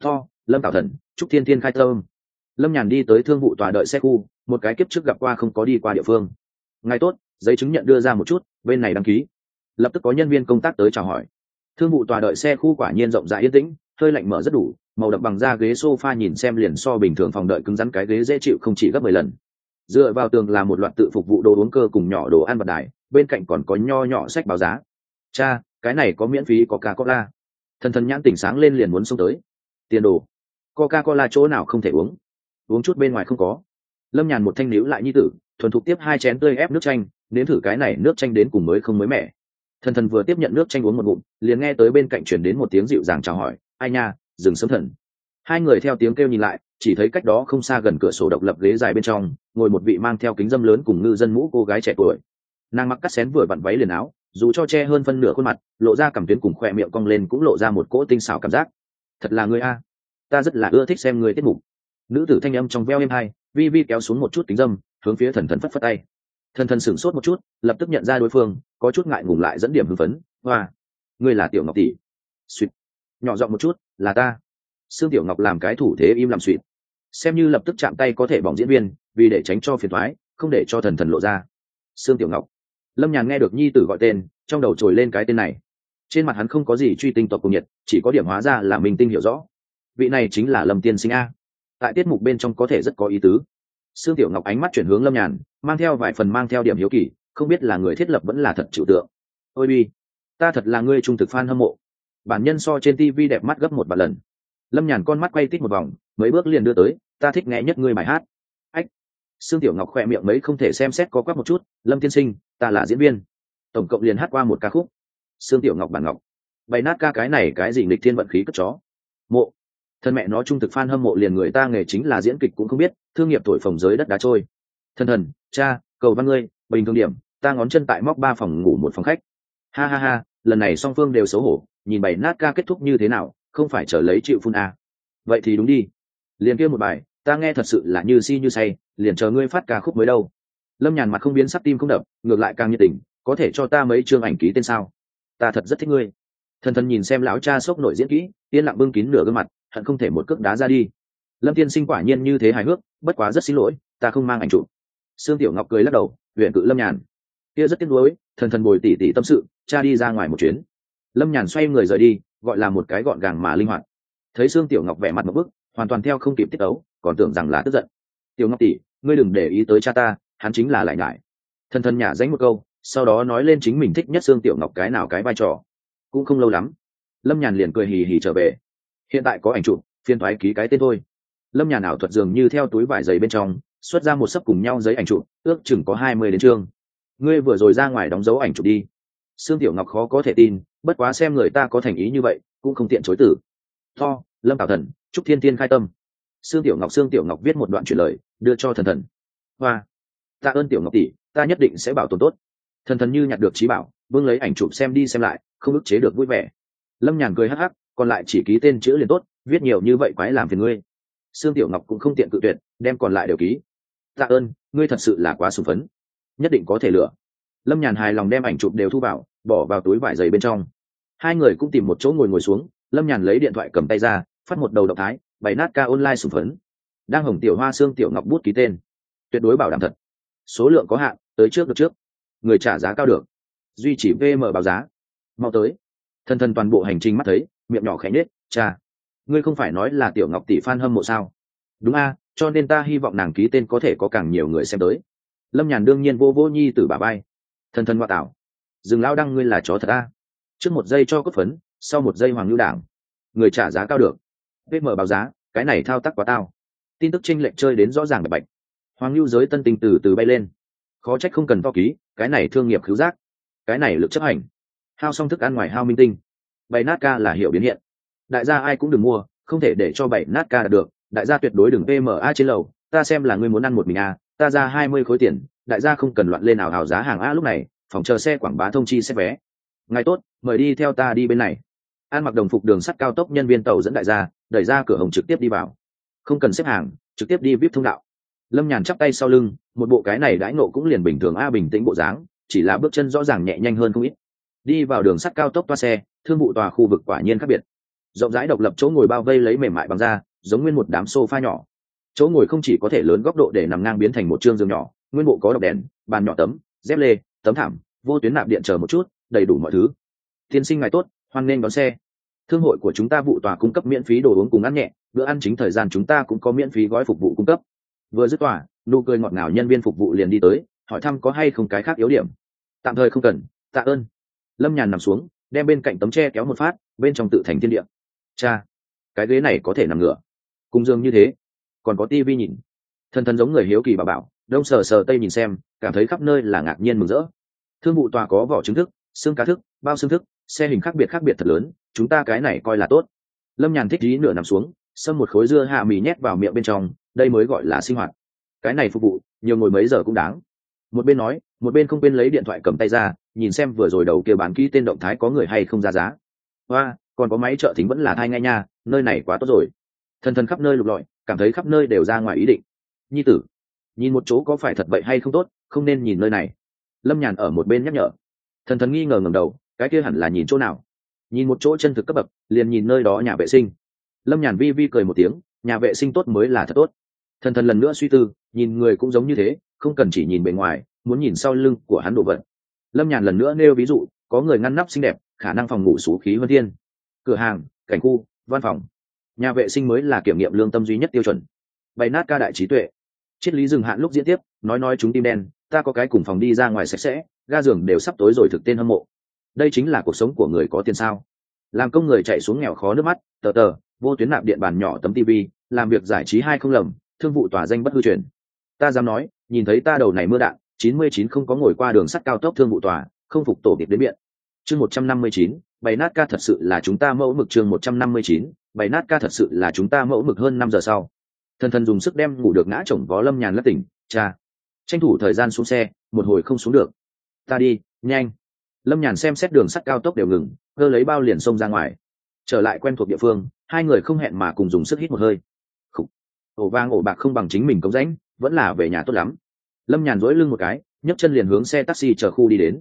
Lâm Tảo Thần, chúc thiên thiên khai tâm. Lâm Nhàn đi tới thương vụ tòa đợi xe khu, một cái kiếp trước gặp qua không có đi qua địa phương. Ngài tốt, giấy chứng nhận đưa ra một chút, bên này đăng ký. Lập tức có nhân viên công tác tới chào hỏi. Thương vụ tòa đợi xe khu quả nhiên rộng rãi yên tĩnh, hơi lạnh mở rất đủ, màu đậm bằng da ghế sofa nhìn xem liền so bình thường phòng đợi cứng rắn cái ghế dễ chịu không chỉ gấp 10 lần. Dựa vào tường là một loạt tự phục vụ đồ uống cơ cùng nhỏ đồ ăn vật đài, bên cạnh còn có nho nhỏ sách báo giá. Cha, cái này có miễn phí Coca-Cola. Thần nhãn tỉnh sáng lên liền muốn xông tới. Tiền đồ. Coca-Cola chỗ nào không thể uống? Uống chút bên ngoài không có. Lâm Nhàn một thanh níu lại nhi tử, thuần thục tiếp 2 chén tươi ép nước chanh, nếm thử cái này nước chanh đến cùng mới không mới mẻ. Thần vừa tiếp nhận nước chanh uống một ngụm, liền nghe tới bên cạnh truyền đến một tiếng dịu dàng chào hỏi, ai nha, dừng sớm thần. Hai người theo tiếng kêu nhìn lại, chỉ thấy cách đó không xa gần cửa sổ độc lập ghế dài bên trong ngồi một vị mang theo kính dâm lớn cùng ngư dân mũ cô gái trẻ tuổi. Nàng mặc cắt xén vừa vặn váy liền áo, dù cho che hơn phân nửa khuôn mặt, lộ ra cằm tuyến cùng khoe miệng cong lên cũng lộ ra một cỗ tinh xảo cảm giác. Thật là ngươi a, ta rất là ưa thích xem ngươi tiết mục. Nữ tử thanh âm trong veo êm hai, vi vi kéo xuống một chút kính dâm, hướng phía thần phất phất tay. Thần sửng sốt một chút, lập tức nhận ra đối phương, có chút ngại ngùng lại dẫn điểm hưng phấn. Hoa, ngươi là Tiểu Ngọc tỷ? Suýt, nhỏ giọng một chút, là ta. Sương Tiểu Ngọc làm cái thủ thế im làm suýt, xem như lập tức chạm tay có thể bỏng diễn viên, vì để tránh cho phiền toái, không để cho thần lộ ra. Sương Tiểu Ngọc. Lâm Nhàn nghe được nhi tử gọi tên, trong đầu trồi lên cái tên này. Trên mặt hắn không có gì truy tinh tộc cùng nhiệt, chỉ có điểm hóa ra là mình tinh hiểu rõ. Vị này chính là Lâm tiên sinh a. Tại tiết mục bên trong có thể rất có ý tứ. Sương Tiểu Ngọc ánh mắt chuyển hướng Lâm Nhàn, mang theo vài phần mang theo điểm hiếu kỳ, không biết là người thiết lập vẫn là thật chịu tượng. Ôi bi, ta thật là ngươi trung thực fan hâm mộ. Bản nhân so trên TV đẹp mắt gấp 1 lần. Lâm Nhàn con mắt quay tít một vòng, mấy bước liền đưa tới, ta thích nghe nhất ngươi bài hát. Ách. Sương Tiểu Ngọc khỏe miệng mấy không thể xem xét có quắc một chút, Lâm tiên sinh, ta là diễn viên, tổng cộng liền hát qua một ca khúc. Sương Tiểu Ngọc bản ngọc, bày nát ca cái này cái gì nghịch thiên vận khí cất chó. Mộ, thân mẹ nó trung thực fan hâm mộ liền người ta nghề chính là diễn kịch cũng không biết, thương nghiệp thổi phồng giới đất đá trôi. Thần, cha, cầu văn ngươi, bình thường điểm, ta ngón chân tại móc 3 phòng ngủ 1 phòng khách. Ha ha ha, lần này song phương đều xấu hổ, nhìn bày nát ca kết thúc như thế nào, không phải trở lấy chịu phun à. Vậy thì đúng đi, liền kia một bài, ta nghe thật sự là như si như say, liền chờ ngươi phát ca khúc mới đâu. Lâm Nhàn mặt không biến sắc tim không đập, ngược lại càng nhiệt tình, có thể cho ta mấy chương ảnh ký tên sao? Ta thật rất thích ngươi. Thần nhìn xem lão cha sốc nội diễn kỹ, yên lặng bưng kín nửa gương mặt, hận không thể một cước đá ra đi. Lâm tiên sinh quả nhiên như thế hài hước, bất quá rất xin lỗi, ta không mang ảnh chụp. Sương Tiểu Ngọc cười lắc đầu, huyện cự Lâm Nhàn. Kia rất tiếc nuối, thần bồi tỉ tâm sự, cha đi ra ngoài một chuyến. Lâm Nhàn xoay người rời đi, gọi là một cái gọn gàng mà linh hoạt. Thấy Sương Tiểu Ngọc vẻ mặt một bức, hoàn toàn theo không kịp tiết ấu, còn tưởng rằng là tức giận. Tiểu Ngọc tỷ, ngươi đừng để ý tới cha ta, hắn chính là lại ngại. Thần nhả dánh một câu, sau đó nói lên chính mình thích nhất Sương Tiểu Ngọc cái nào cái vai trò. Cũng không lâu lắm, Lâm Nhàn liền cười hì hì trở về. Hiện tại có ảnh chụp, phiên thoái ký cái tên thôi. Lâm Nhàn ảo thuật dường như theo túi vải giày bên trong xuất ra một sấp cùng nhau giấy ảnh chụp, ước chừng có 20 đến chương. Ngươi vừa rồi ra ngoài đóng dấu ảnh chụp đi. Sương Tiểu Ngọc khó có thể tin, bất quá xem người ta có thành ý như vậy, cũng không tiện chối từ. To, Lâm Tảo Thần, chúc thiên thiên khai tâm. Sương Tiểu Ngọc viết một đoạn truyền lời, đưa cho thần. Hoa, tạ ơn Tiểu Ngọc tỷ, ta nhất định sẽ bảo tồn tốt. Thần như nhặt được trí bảo, vương lấy ảnh chụp xem đi xem lại, không ức chế được vui vẻ. Lâm Nhàn cười hắc hắc, còn lại chỉ ký tên chữ liền tốt, viết nhiều như vậy quái làm phiền ngươi. Sương Tiểu Ngọc cũng không tiện cự tuyệt, đem còn lại đều ký. Tạ ơn, ngươi thật sự là quá sùng phấn, nhất định có thể lựa. Lâm Nhàn hài lòng đem ảnh chụp đều thu vào, bỏ vào túi vải giày bên trong. Hai người cũng tìm một chỗ ngồi xuống, Lâm Nhàn lấy điện thoại cầm tay ra, phát một đầu động thái, bày nát ca online sùng phấn. Đang hồng tiểu hoa Sương Tiểu Ngọc bút ký tên, tuyệt đối bảo đảm thật. Số lượng có hạn, tới trước được trước, người trả giá cao được. Duy chỉ VM báo giá, mau tới. Thần toàn bộ hành trình mắt thấy, miệng nhỏ khẽ nhếch, cha, ngươi không phải nói là Tiểu Ngọc tỷ fan hâm mộ sao? Đúng a, cho nên ta hy vọng nàng ký tên có thể có càng nhiều người xem tới. Lâm Nhàn đương nhiên vô nhi tử bà bay. Thần ngoa tảo, dừng lao đăng ngươi là chó thật a. Trước 1 giây cho cốt phấn, sau 1 giây hoàng lưu đảng, người trả giá cao được. VM báo giá, cái này thao tác quá tao. Tin tức chênh lệch chơi đến rõ ràng bạch. Hoàng lưu giới tân tình từ bay lên, khó trách không cần to ký, cái này thương nghiệp khứu giác, cái này lực chấp hành. Hao xong thức ăn ngoài hao minh tinh, bày nát ca là hiệu biến hiện. Đại gia ai cũng đừng mua, không thể để cho bày nát ca đạt được, đại gia tuyệt đối đừng PMA trên lầu, ta xem là ngươi muốn ăn một mình a, ta ra 20 khối tiền, đại gia không cần loạn lên ảo giá hàng a. Lúc này phòng chờ xe quảng bá thông chi xét vé. Ngài tốt, mời đi theo ta đi bên này. An mặc đồng phục đường sắt cao tốc nhân viên tàu dẫn đại gia đẩy ra cửa hồng trực tiếp đi vào, không cần xếp hàng, trực tiếp đi VIP thông đạo. Lâm Nhàn chắp tay sau lưng, một bộ cái này đãi nộ cũng liền bình thường a, bình tĩnh bộ dáng, chỉ là bước chân rõ ràng nhẹ nhanh hơn không ít. Đi vào đường sắt cao tốc toa xe, thương vụ tòa khu vực quả nhiên khác biệt. Rộng rãi độc lập chỗ ngồi bao vây lấy mềm mại bằng da, giống nguyên một đám sofa nhỏ. Chỗ ngồi không chỉ có thể lớn góc độ để nằm ngang biến thành một chương giường nhỏ, nguyên bộ có độc đèn, bàn nhỏ tấm, dép lê, tấm thảm, vô tuyến nạp điện chờ một chút, đầy đủ mọi thứ. Tiên sinh ngài tốt, hoan nghênh đón xe. Thương hội của chúng ta vụ tòa cung cấp miễn phí đồ uống cùng ăn nhẹ, bữa ăn chính thời gian chúng ta cũng có miễn phí gói phục vụ cung cấp. Vừa dứt tòa, nụ cười ngọt ngào nhân viên phục vụ liền đi tới, hỏi thăm có hay không cái khác yếu điểm. Tạm thời không cần, tạ ơn. Lâm Nhàn nằm xuống, đem bên cạnh tấm tre kéo một phát, bên trong tự thành thiên địa. Cha, cái ghế này có thể nằm ngửa, cùng giường như thế, còn có tivi nhìn. Thân thân giống người hiếu kỳ bà bảo, đông sờ sờ tây nhìn xem, cảm thấy khắp nơi là ngạc nhiên mừng rỡ. Thương vụ tòa có vỏ trứng thức, xương cá thức, bao xương thức, xe hình khác biệt thật lớn, chúng ta cái này coi là tốt. Lâm Nhàn thích dí nửa nằm xuống, xâm một khối dưa hạ mì nhét vào miệng bên trong, đây mới gọi là sinh hoạt. Cái này phục vụ nhiều ngồi mấy giờ cũng đáng. Một bên nói, một bên không quên lấy điện thoại cầm tay ra, nhìn xem vừa rồi đầu kia bán kỹ tên động thái có người hay không ra giá. Hoa, còn có máy trợ thính vẫn là thai ngay nha, nơi này quá tốt rồi. Thân khắp nơi lục lọi, cảm thấy khắp nơi đều ra ngoài ý định. Nhi tử, nhìn một chỗ có phải thật vậy hay không tốt, không nên nhìn nơi này. Lâm Nhàn ở một bên nhắc nhở. Thần nghi ngờ ngẩng đầu, cái kia hẳn là nhìn chỗ nào? Nhìn một chỗ chân thực cấp bậc, liền nhìn nơi đó nhà vệ sinh. Lâm Nhàn vi vi cười một tiếng, nhà vệ sinh tốt mới là thật tốt. Thần lần nữa suy tư, nhìn người cũng giống như thế, không cần chỉ nhìn bề ngoài, muốn nhìn sau lưng của hắn đồ vật. Lâm Nhàn lần nữa nêu ví dụ, có người ngăn nắp xinh đẹp, khả năng phòng ngủ xú khí vân thiên, cửa hàng, cảnh khu, văn phòng, nhà vệ sinh mới là kiểm nghiệm lương tâm duy nhất tiêu chuẩn. Bày nát ca đại trí tuệ. Triết lý dừng hạn lúc diễn tiếp, nói chúng tim đen, ta có cái cùng phòng đi ra ngoài sạch sẽ, ga giường đều sắp tối rồi thực tên hâm mộ. Đây chính là cuộc sống của người có tiền sao? Làm công người chạy xuống nghèo khó nước mắt, tờ vô tuyến nạp điện bàn nhỏ tấm tivi, làm việc giải trí hai không lầm, thương vụ tòa danh bất hư truyền. Ta dám nói, nhìn thấy ta đầu này mưa đạn, 99 không có ngồi qua đường sắt cao tốc thương vụ tòa, không phục tổ biệt đến biện. Chương 159, bày nát ca thật sự là chúng ta mẫu mực. Chương 159, bày nát ca thật sự là chúng ta mẫu mực. Hơn 5 giờ sau, Thần dùng sức đem ngủ được ngã chồng vó Lâm Nhàn lất tỉnh. Cha, tranh thủ thời gian xuống xe, một hồi không xuống được. Ta đi, nhanh. Lâm Nhàn xem xét đường sắt cao tốc đều ngừng, cơ lấy bao liền xông ra ngoài. Trở lại quen thuộc địa phương, hai người không hẹn mà cùng dùng sức hít một hơi. Ổ vang ổ bạc không bằng chính mình cống rãnh, vẫn là về nhà tốt lắm. Lâm Nhàn dỗi lưng một cái, nhấc chân liền hướng xe taxi chờ khu đi đến.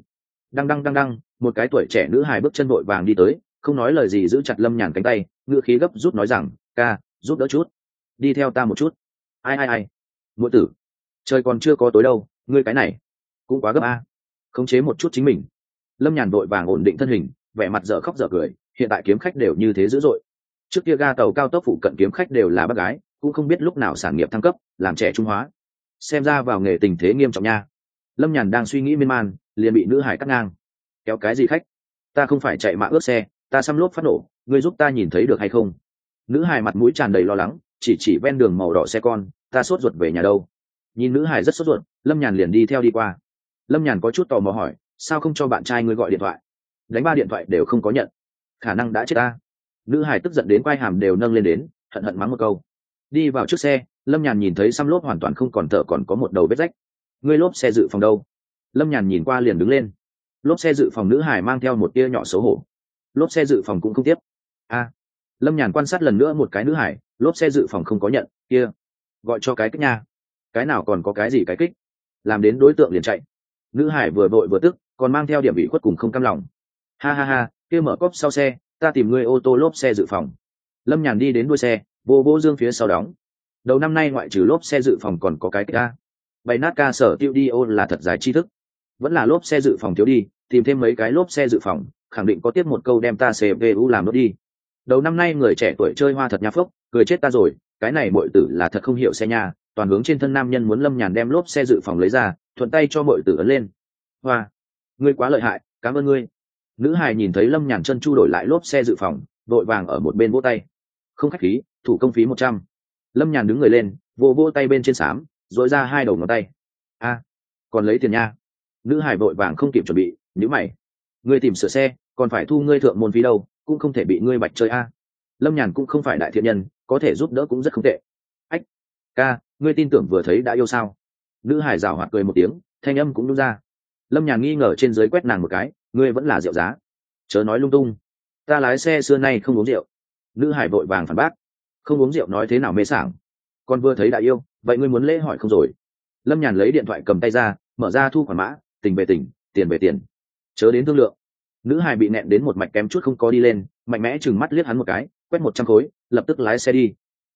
Đăng, một cái tuổi trẻ nữ hài bước chân vội vàng đi tới, không nói lời gì giữ chặt Lâm Nhàn cánh tay, ngựa khí gấp rút nói rằng, ca, giúp đỡ chút, đi theo ta một chút. Ai, muội tử, trời còn chưa có tối đâu, ngươi cái này cũng quá gấp a. Khống chế một chút chính mình. Lâm Nhàn vội vàng ổn định thân hình, vẻ mặt dở khóc dở cười, hiện tại kiếm khách đều như thế dữ dội. Trước kia ga tàu cao tốc phụ cận kiếm khách đều là bác gái, cũng không biết lúc nào sản nghiệp thăng cấp, làm trẻ trung hóa. Xem ra vào nghề tình thế nghiêm trọng nha. Lâm Nhàn đang suy nghĩ miên man, liền bị nữ hải cắt ngang. Kéo cái gì khách? Ta không phải chạy mạ ướt xe, ta xăm lốp phát nổ, ngươi giúp ta nhìn thấy được hay không? Nữ hải mặt mũi tràn đầy lo lắng, chỉ ven đường màu đỏ xe con, ta sốt ruột về nhà đâu? Nhìn nữ hải rất sốt ruột, Lâm Nhàn liền đi theo đi qua. Lâm Nhàn có chút tò mò hỏi, sao không cho bạn trai ngươi gọi điện thoại? Đánh 3 điện thoại đều không có nhận, khả năng đã chết ta. Nữ hải tức giận đến quai hàm đều nâng lên đến, hận mắng một câu. Đi vào trước xe, Lâm Nhàn nhìn thấy xăm lốp hoàn toàn không còn thở, còn có một đầu vết rách. Ngươi lốp xe dự phòng đâu? Lâm Nhàn nhìn qua liền đứng lên. Lốp xe dự phòng. Nữ hải mang theo một tia nhỏ xấu hổ. Lốp xe dự phòng cũng không tiếp. Lâm Nhàn quan sát lần nữa một cái nữ hải, lốp xe dự phòng không có nhận, kia gọi cho cái kích nha. Cái nào còn có cái gì cái kích? Làm đến đối tượng liền chạy. Nữ hải vừa vội vừa tức, còn mang theo điểm bị khuất cùng không cam lòng. Ha, kia mở cốp sau xe, ta tìm ngươi ô tô lốp xe dự phòng. Lâm Nhàn đi đến đuôi xe, vô dương phía sau đóng. Đầu năm nay ngoại trừ lốp xe dự phòng còn có cái kích a. Bày nát ca sở tiêu đi ô là thật giải tri thức. Vẫn là lốp xe dự phòng thiếu đi, tìm thêm mấy cái lốp xe dự phòng, khẳng định có tiếp một câu đem ta CPU làm nốt đi. Đầu năm nay người trẻ tuổi chơi hoa thật nha phốc, cười chết ta rồi, cái này muội tử là thật không hiểu xe nha, toàn hướng trên thân nam nhân muốn Lâm Nhàn đem lốp xe dự phòng lấy ra, thuận tay cho muội tử ấn lên. Hoa, ngươi quá lợi hại, cảm ơn ngươi. Nữ hài nhìn thấy Lâm Nhàn chân chu đổi lại lốp xe dự phòng, vội vàng ở một bên vỗ tay. Không khách khí, thủ công phí 100. Lâm Nhàn đứng người lên, vỗ tay bên trên xám, dội ra 2 đầu ngón tay. Còn lấy tiền nha. Nữ hài vội vàng không kịp chuẩn bị, nhíu mày. Ngươi tìm sửa xe, còn phải thu ngươi thượng môn phí đâu, cũng không thể bị ngươi bạch chơi a. Lâm Nhàn cũng không phải đại thiện nhân, có thể giúp đỡ cũng rất không tệ. Ách, ca, ngươi tin tưởng vừa thấy đã yêu sao? Nữ hải giảo hoạt cười một tiếng, thanh âm cũng đúng ra. Lâm Nhàn nghi ngờ trên dưới quét nàng một cái, ngươi vẫn là rượu giá, chớ nói lung tung. Ta lái xe xưa nay không uống rượu. Nữ hải vội vàng phản bác, không uống rượu nói thế nào mê sảng, còn vừa thấy đã yêu, vậy ngươi muốn lễ hỏi không rồi? Lâm Nhàn lấy điện thoại cầm tay ra, mở ra thu khoản mã, tình về tình, tiền về tiền, chớ đến thương lượng. Nữ hài bị nẹn đến một mạch kém chút không có đi lên, mạnh mẽ chừng mắt liếc hắn một cái, quét 100 khối, lập tức lái xe đi.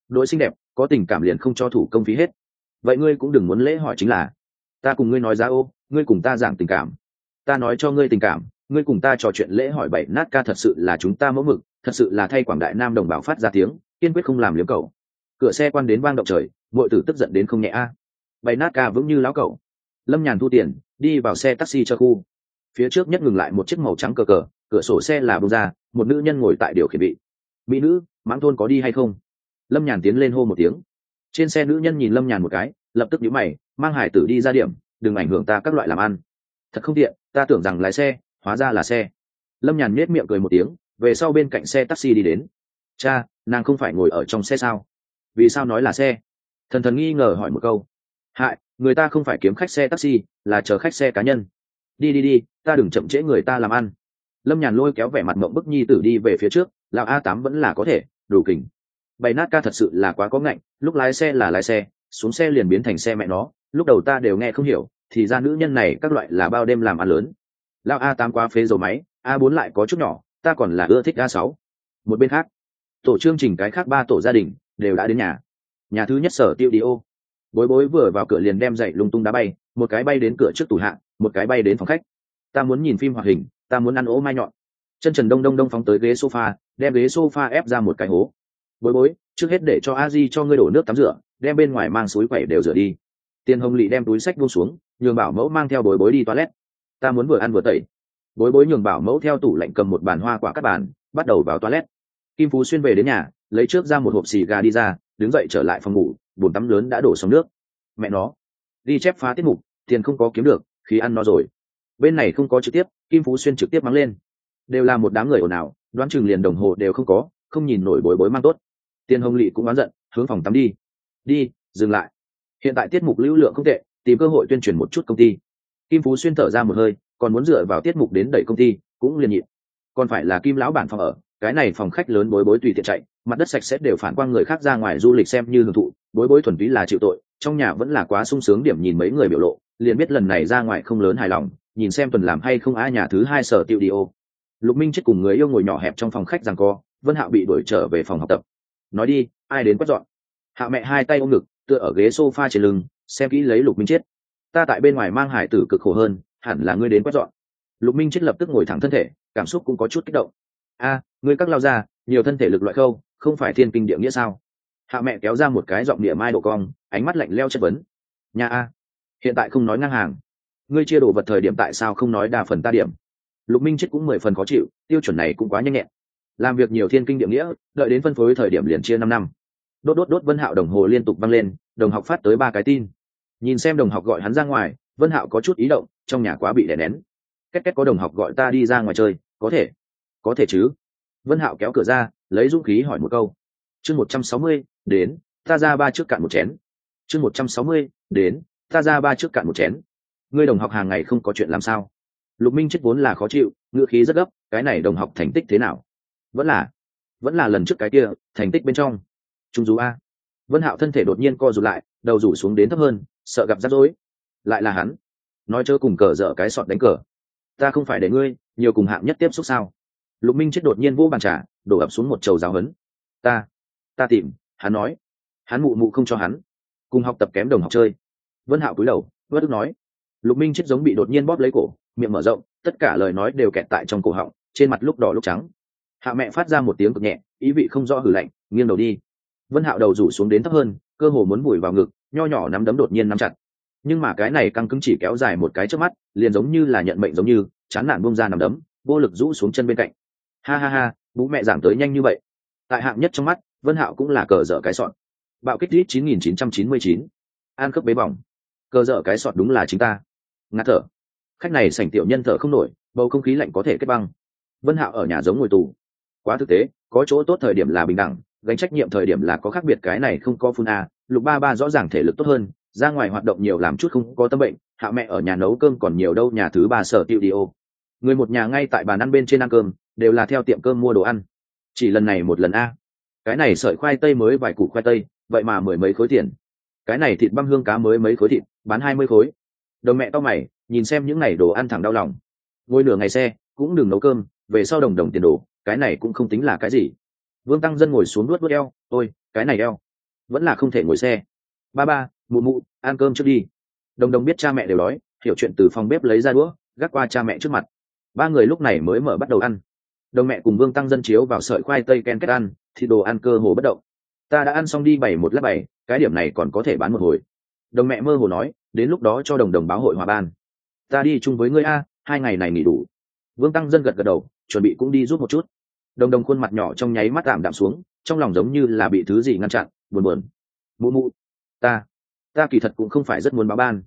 đội xinh đẹp có tình cảm liền không cho thủ công phí hết. Vậy ngươi cũng đừng muốn lễ hỏi chính là. Ta cùng ngươi nói giá ô, ngươi cùng ta giảng tình cảm. Ta nói cho ngươi tình cảm, ngươi cùng ta trò chuyện lễ hỏi bảy nát ca thật sự là chúng ta mẫu mực, thật sự là thay quảng đại nam đồng bào phát ra tiếng, kiên quyết không làm liếm cầu. Cửa xe quan đến vang động trời, muội tử tức giận đến không nhẹ a. Bảy nát ca vững như lão cẩu. Lâm Nhàn thu tiền, đi vào xe taxi cho khu. Phía trước nhất ngừng lại một chiếc màu trắng cờ cờ, cửa sổ xe là bung ra, một nữ nhân ngồi tại điều khiển vị. Mỹ nữ, mãng thôn có đi hay không? Lâm Nhàn tiến lên hô một tiếng. Trên xe nữ nhân nhìn Lâm Nhàn một cái, lập tức nhíu mày, mang hải tử đi ra điểm, đừng ảnh hưởng ta các loại làm ăn. Thật không tiện, ta tưởng rằng lái xe, hóa ra là xe. Lâm Nhàn nhếch miệng cười một tiếng, về sau bên cạnh xe taxi đi đến. Cha, nàng không phải ngồi ở trong xe sao? Vì sao nói là xe? Thần thần nghi ngờ hỏi một câu. Hại, người ta không phải kiếm khách xe taxi, là chờ khách xe cá nhân. Đi đi đi, ta đừng chậm trễ người ta làm ăn. Lâm Nhàn lôi kéo vẻ mặt mộng bức nhi tử đi về phía trước, lão A8 vẫn là có thể, đủ kình. Bày nát ca thật sự là quá có ngạnh, lúc lái xe là lái xe, xuống xe liền biến thành xe mẹ nó, lúc đầu ta đều nghe không hiểu, thì ra nữ nhân này các loại là bao đêm làm ăn lớn. Lão A8 quá phế dầu máy, A4 lại có chút nhỏ, ta còn là ưa thích A6. Một bên khác, tổ chương trình cái khác 3 tổ gia đình đều đã đến nhà. Nhà thứ nhất Sở Tiêu Đi ô. Bối bối vừa vào cửa liền đem giày lung tung đá bay, một cái bay đến cửa trước tủ hạ, một cái bay đến phòng khách. Ta muốn nhìn phim hoạt hình, ta muốn ăn ố mai nhọn. Chân trần đông đông đông phóng tới ghế sofa, đem ghế sofa ép ra một cái hố. Bối bối, trước hết để cho a di cho ngươi đổ nước tắm rửa, đem bên ngoài mang suối quẩy đều rửa đi. Tiên Hồng Lị đem túi sách buông xuống, nhường bảo mẫu mang theo bối bối đi toilet. Ta muốn vừa ăn vừa tẩy. Bối bối nhường bảo mẫu theo tủ lạnh cầm một bàn hoa quả cắt bàn, bắt đầu vào toilet. Kim Phú Xuyên về đến nhà, lấy trước ra một hộp xì gà đi ra, đứng dậy trở lại phòng ngủ, bồn tắm lớn đã đổ xong nước. Mẹ nó, đi chép phá tiết mục, tiền không có kiếm được, khí ăn no rồi. Bên này không có trực tiếp, Kim Phú Xuyên trực tiếp mắng lên. Đều là một đám người ồn ào, đoán chừng liền đồng hồ đều không có, không nhìn nổi bối bối mang tốt. Tiên Hồng Lị cũng oán giận, hướng phòng tắm đi. Đi, dừng lại. Hiện tại tiết mục lưu lượng không tệ, tìm cơ hội tuyên truyền một chút công ty. Kim Phú Xuyên thở ra một hơi, còn muốn dựa vào tiết mục đến đẩy công ty, cũng liền nhịn. Còn phải là Kim lão bản phòng ở, cái này phòng khách lớn bối bối tùy tiện chạy, mặt đất sạch sẽ đều phản quang người khác ra ngoài du lịch xem như hưởng thụ, bối bối thuần túy là chịu tội, trong nhà vẫn là quá sung sướng điểm nhìn mấy người biểu lộ, liền biết lần này ra ngoài không lớn hài lòng, nhìn xem tuần làm hay không nhà thứ 2 Sở Tiêu Đi ô. Lục Minh chết cùng người yêu ngồi nhỏ hẹp trong phòng khách giằng co, Vân Hạo bị đuổi trở về phòng học tập. Nói đi, ai đến quét dọn? Hạo mẹ hai tay ôm ngực, tựa ở ghế sofa trên lưng, xem kỹ lấy Lục Minh chết. Ta tại bên ngoài mang hải tử cực khổ hơn, hẳn là ngươi đến quét dọn. Lục Minh chết lập tức ngồi thẳng thân thể, cảm xúc cũng có chút kích động. A, ngươi các lao ra, nhiều thân thể lực loại khâu, không phải thiên kinh địa nghĩa sao? Hạo mẹ kéo ra một cái giọng địa mai độ cong, ánh mắt lạnh lẽo chất vấn. Nhà a, hiện tại không nói ngang hàng, ngươi chia đồ vật thời điểm tại sao không nói đa phần ta điểm? Lục Minh chết cũng 10 phần khó chịu, tiêu chuẩn này cũng quá nhanh nhẹn. Làm việc nhiều thiên kinh địa nghĩa, đợi đến phân phối thời điểm liền chia 5 năm. Đốt đốt đốt, Vân Hạo đồng hồ liên tục vang lên, đồng học phát tới 3 cái tin. Nhìn xem đồng học gọi hắn ra ngoài, Vân Hạo có chút ý động, trong nhà quá bị đè nén. Két két, có đồng học gọi ta đi ra ngoài chơi, có thể chứ? Vân Hạo kéo cửa ra, lấy dũng khí hỏi một câu. Chương 160, đến, ta ra 3 trước cạn một chén. Chương 160, đến, ta ra 3 trước cạn một chén. Ngươi đồng học hàng ngày không có chuyện làm sao? Lục Minh chết vốn là khó chịu, ngữ khí rất gấp, cái này đồng học thành tích thế nào? Vẫn là lần trước cái kia, thành tích bên trong. Trung du a. Vân Hạo thân thể đột nhiên co rụt lại, đầu rủ xuống đến thấp hơn, sợ gặp rắc rối. Lại là hắn. Nói chớ cùng cờ dở cái sọt đánh cờ. Ta không phải để ngươi, nhiều cùng hạng nhất tiếp xúc sao? Lục Minh chết đột nhiên vỗ bàn trà, đổ ập xuống một chầu giáo huấn. Ta tìm, hắn nói. Hắn mụ không cho hắn. Cùng học tập kém đồng học chơi. Vân Hạo cúi đầu, vất ức nói. Lục Minh chết giống bị đột nhiên bóp lấy cổ, miệng mở rộng, tất cả lời nói đều kẹt tại trong cổ họng, trên mặt lúc đỏ lúc trắng. Hạ mẹ phát ra một tiếng cực nhẹ, ý vị không rõ hừ lạnh, nghiêng đầu đi. Vân Hạo đầu rủ xuống đến thấp hơn, cơ hồ muốn vùi vào ngực, nho nhỏ nắm đấm đột nhiên nắm chặt. Nhưng mà cái này căng cứng chỉ kéo dài một cái chớp mắt, liền giống như là nhận mệnh giống như, chán nản buông ra nắm đấm, vô lực rũ xuống chân bên cạnh. Ha ha ha, bố mẹ giảm tới nhanh như vậy. Tại hạng nhất trong mắt, Vân Hạo cũng là cờ dở cái sọt. Bạo kích rít 9999. An khớp bế bỏng. Cờ dở cái sọt đúng là chính ta. Ngạt thở. Khách này sảnh tiểu nhân thở không nổi, bầu không khí lạnh có thể kết băng. Vân Hạo ở nhà giống ngồi tù. Quá thực tế, có chỗ tốt thời điểm là bình đẳng, gánh trách nhiệm thời điểm là có khác biệt, cái này không có phun a. Lục ba ba rõ ràng thể lực tốt hơn, ra ngoài hoạt động nhiều làm chút không có tâm bệnh. Hạo mẹ ở nhà nấu cơm còn nhiều đâu, nhà thứ 3 Sở Tiêu Đi ô. Người một nhà ngay tại bàn ăn bên trên ăn cơm, đều là theo tiệm cơm mua đồ ăn. Chỉ lần này một lần a. Cái này sợi khoai tây mới vài củ khoai tây, vậy mà 10 mấy khối tiền. Cái này thịt băm hương cá mới mấy khối thịt, bán 20 khối. Đồng mẹ to mày, nhìn xem những này đồ ăn thẳng đau lòng. Ngồi nửa ngày xe, cũng đừng nấu cơm, về sau đồng tiền đồ, cái này cũng không tính là cái gì. Vương Tăng Dân ngồi xuống nuốt eo, ôi, cái này eo, vẫn là không thể ngồi xe. Ba ba, mụ mụ, ăn cơm trước đi. Đồng đồng biết cha mẹ đều đói, hiểu chuyện từ phòng bếp lấy ra đũa gác qua cha mẹ trước mặt. Ba người lúc này mới mở bắt đầu ăn. Đồng mẹ cùng Vương Tăng Dân chiếu vào sợi khoai tây ken kết ăn, thì đồ ăn cơ hồ bất động. Ta đã ăn xong đi 7 cái điểm này còn có thể bán một hồi. Đồng mẹ mơ hồ nói, đến lúc đó cho đồng đồng báo hội hòa ban. Ta đi chung với ngươi a, 2 ngày này nghỉ đủ. Vương Tăng Dân gật gật đầu, chuẩn bị cũng đi giúp một chút. Đồng đồng khuôn mặt nhỏ trong nháy mắt tạm đạm xuống, trong lòng giống như là bị thứ gì ngăn chặn, buồn buồn. Mụ mụ, ta kỳ thật cũng không phải rất muốn báo ban,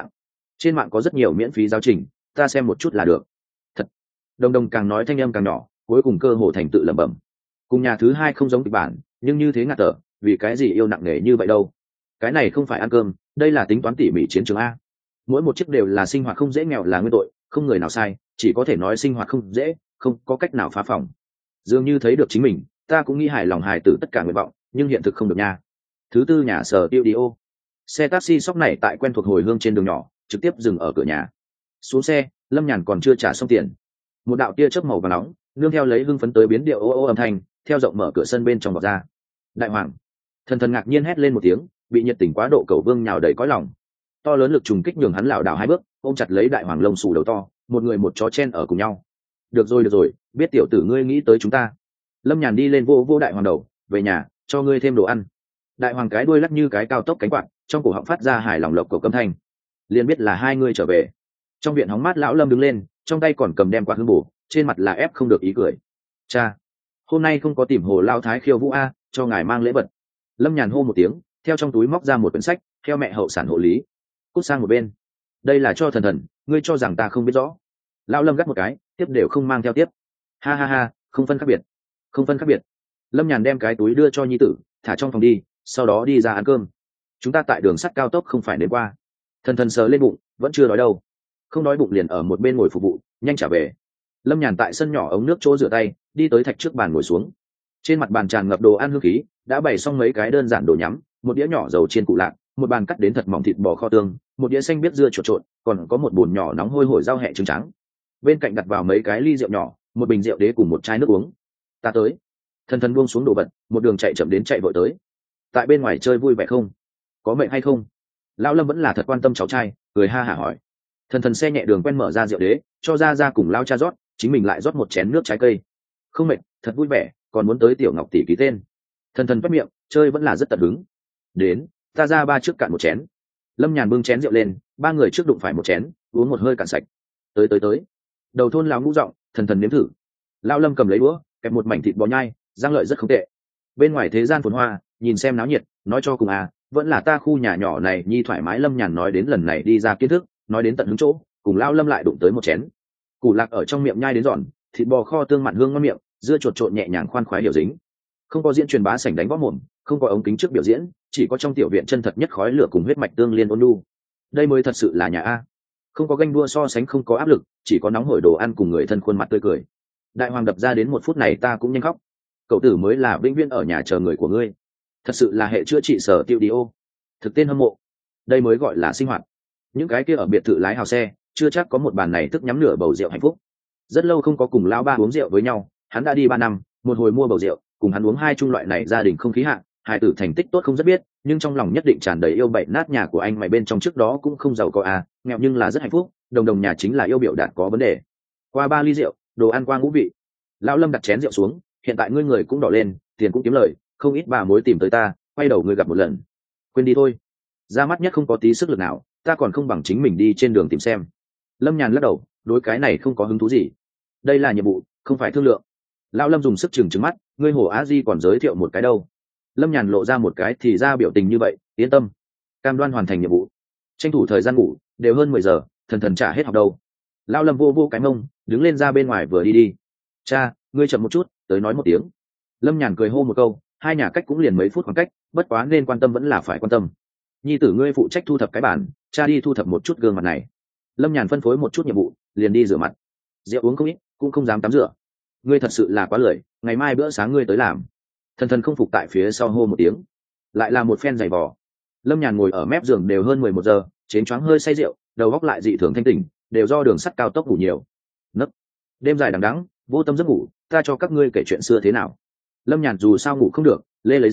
trên mạng có rất nhiều miễn phí giáo trình, ta xem một chút là được. Thật. Đồng đồng càng nói thanh âm càng nhỏ, cuối cùng cơ hồ thành tự lẩm bẩm. Cùng nhà thứ hai không giống kịch bản, nhưng như thế ngạt thở, vì cái gì yêu nặng nề như vậy đâu? Cái này không phải ăn cơm, đây là tính toán tỉ mỉ chiến trường a. Mỗi một chiếc đều là sinh hoạt không dễ, nghèo là nguyên tội, không người nào sai, chỉ có thể nói sinh hoạt không dễ, không có cách nào phá phòng. Dường như thấy được chính mình, ta cũng nghĩ hài lòng hài tử tất cả nguyện vọng, nhưng hiện thực không được nha. Thứ tư nhà sở tiêu đi ô. Xe taxi sóc này tại quen thuộc hồi hương trên đường nhỏ, trực tiếp dừng ở cửa nhà. Xuống xe, Lâm Nhàn còn chưa trả xong tiền, một đạo tia chớp màu vàng nóng nương theo lấy hưng phấn tới biến điệu ô ô âm thanh theo rộng mở cửa sân bên trong vọt ra. Đại hoàng. Thần thần ngạc nhiên hét lên một tiếng, bị nhiệt tình quá độ cầu vương nhào đầy cõi lòng. To lớn lực trùng kích nhường hắn lảo đảo 2 bước, ôm chặt lấy đại hoàng lông xù đầu to, một người một chó chen ở cùng nhau. Được rồi, biết tiểu tử ngươi nghĩ tới chúng ta. Lâm Nhàn đi lên vô đại hoàng đầu, về nhà cho ngươi thêm đồ ăn. Đại hoàng cái đuôi lắc như cái cao tốc cánh quạt, trong cổ họng phát ra hài lòng lộc cổ âm thanh. Liền biết là hai ngươi trở về. Trong viện hóng mát lão Lâm đứng lên, trong tay còn cầm đem quạt hương bổ, trên mặt là ép không được ý cười. Cha, hôm nay không có tìm Hồ Lao Thái khiêu vũ a, cho ngài mang lễ vật. Lâm Nhàn hô một tiếng, theo trong túi móc ra một quyển sách, theo mẹ hậu sản hộ lý. Cút sang một bên. Đây là cho thần thần, ngươi cho rằng ta không biết rõ. Lão Lâm gắt một cái, tiếp đều không mang theo tiếp. Ha ha ha, không phân khác biệt. Lâm Nhàn đem cái túi đưa cho nhi tử, thả trong phòng đi, sau đó đi ra ăn cơm. Chúng ta tại đường sắt cao tốc không phải đến qua. Thần thần sờ lên bụng, vẫn chưa đói đâu. Không đói bụng liền ở một bên ngồi phục vụ, nhanh trả về. Lâm Nhàn tại sân nhỏ ống nước chỗ rửa tay, đi tới thạch trước bàn ngồi xuống. Trên mặt bàn tràn ngập đồ ăn hương khí, đã bày xong mấy cái đơn giản đồ nhắm, một đĩa nhỏ dầu chiên cụ lạc, một bàn cắt đến thật mỏng thịt bò kho tương, một đĩa xanh biếc dưa chuột trộn, còn có một bồn nhỏ nóng hôi hổi rau hẹ trứng trắng. Bên cạnh đặt vào mấy cái ly rượu nhỏ, một bình rượu đế cùng một chai nước uống. Ta tới. Thần thần buông xuống đồ vật, một đường chạy chậm đến chạy vội tới. Tại bên ngoài chơi vui vẻ không? Có mệnh hay không? Lão Lâm vẫn là thật quan tâm cháu trai, cười ha hả hỏi. Thần thần xe nhẹ đường quen mở ra rượu đế, cho ra cùng lao cha rót, chính mình lại rót một chén nước trái cây. Không mệt, thật vui vẻ, còn muốn tới tiểu Ngọc tỷ ký tên. Thần thần quét miệng, chơi vẫn là rất tận hứng. Đến, ta ra ba trước cạn một chén. Lâm Nhàn bưng chén rượu lên, ba người trước đụng phải một chén, uống một hơi cạn sạch. Tới. Đầu thôn lão ngũ giọng, thần thần nếm thử. Lão Lâm cầm lấy đũa, kẹp một mảnh thịt bò nhai, răng lợi rất không tệ. Bên ngoài thế gian phồn hoa, nhìn xem náo nhiệt, nói cho cùng à, vẫn là ta khu nhà nhỏ này nhi thoải mái. Lâm Nhàn nói đến lần này đi ra kiến thức, nói đến tận hứng chỗ, cùng Lão Lâm lại đụng tới một chén. Củ lạc ở trong miệng nhai đến giòn, thịt bò kho tương mặn hương ngon miệng, dưa chuột trộn nhẹ nhàng khoan khoái điều dính. Không có diễn truyền bá sảnh đánh võ mồm, không có ống kính trước biểu diễn, chỉ có trong tiểu viện chân thật nhất khói lửa cùng huyết mạch tương liên ôn nhu. Đây mới thật sự là nhà a. Không có ganh đua so sánh, không có áp lực, chỉ có nóng hổi đồ ăn cùng người thân khuôn mặt tươi cười. Đại hoàng đập ra đến 1 phút này ta cũng nhanh khóc. Cậu tử mới là vĩnh viễn ở nhà chờ người của ngươi. Thật sự là hệ chữa trị sở tiêu đi ô. Thực tên hâm mộ. Đây mới gọi là sinh hoạt. Những cái kia ở biệt thự lái hào xe, chưa chắc có một bàn này thức nhắm nửa bầu rượu hạnh phúc. Rất lâu không có cùng lão ba uống rượu với nhau, hắn đã đi 3 năm, một hồi mua bầu rượu, cùng hắn uống 2 chung loại này gia đình không khí hạ, hài tử thành tích tốt không rất biết, nhưng trong lòng nhất định tràn đầy yêu bậy nát. Nhà của anh mày bên trong trước đó cũng không giàu có à, nghèo nhưng là rất hạnh phúc, đồng nhà chính là yêu biểu đạt có vấn đề. Qua 3 ly rượu, đồ ăn qua ngũ vị. Lão Lâm đặt chén rượu xuống, hiện tại ngươi người cũng đỏ lên, tiền cũng kiếm lời, không ít bà mối tìm tới ta, quay đầu ngươi gặp một lần. Quên đi thôi. Ra mắt nhất không có tí sức lực nào, ta còn không bằng chính mình đi trên đường tìm xem. Lâm Nhàn lắc đầu, đối cái này không có hứng thú gì. Đây là nhiệm vụ, không phải thương lượng. Lão Lâm dùng sức trừng mắt, ngươi Hồ Á Di còn giới thiệu một cái đâu. Lâm Nhàn lộ ra một cái thì ra biểu tình như vậy, yên tâm, cam đoan hoàn thành nhiệm vụ. Tranh thủ thời gian ngủ, đều hơn 10 giờ, thần thần trả hết học đâu. Lão Lâm vô cái mông, đứng lên ra bên ngoài vừa đi. Cha, ngươi chậm một chút, tới nói một tiếng. Lâm Nhàn cười hô một câu, hai nhà cách cũng liền mấy phút khoảng cách, bất quá nên quan tâm vẫn là phải quan tâm. Nhi tử ngươi phụ trách thu thập cái bản, cha đi thu thập một chút gương mặt này. Lâm Nhàn phân phối một chút nhiệm vụ, liền đi rửa mặt. Rượu uống không ít, cũng không dám tắm rửa. Ngươi thật sự là quá lười, ngày mai bữa sáng ngươi tới làm. Thần thần không phục tại phía sau hô một tiếng, lại là một phen giày vò. Lâm Nhàn ngồi ở mép giường đều hơn 11 giờ, chén choáng hơi say rượu, đầu óc lại dị thường thanh tỉnh, đều do đường sắt cao tốc ngủ nhiều. Nấc, đêm dài đằng đẵng, vô tâm giấc ngủ, ta cho các ngươi kể chuyện xưa thế nào. Lâm Nhàn dù sao ngủ không được, lê lấy giày,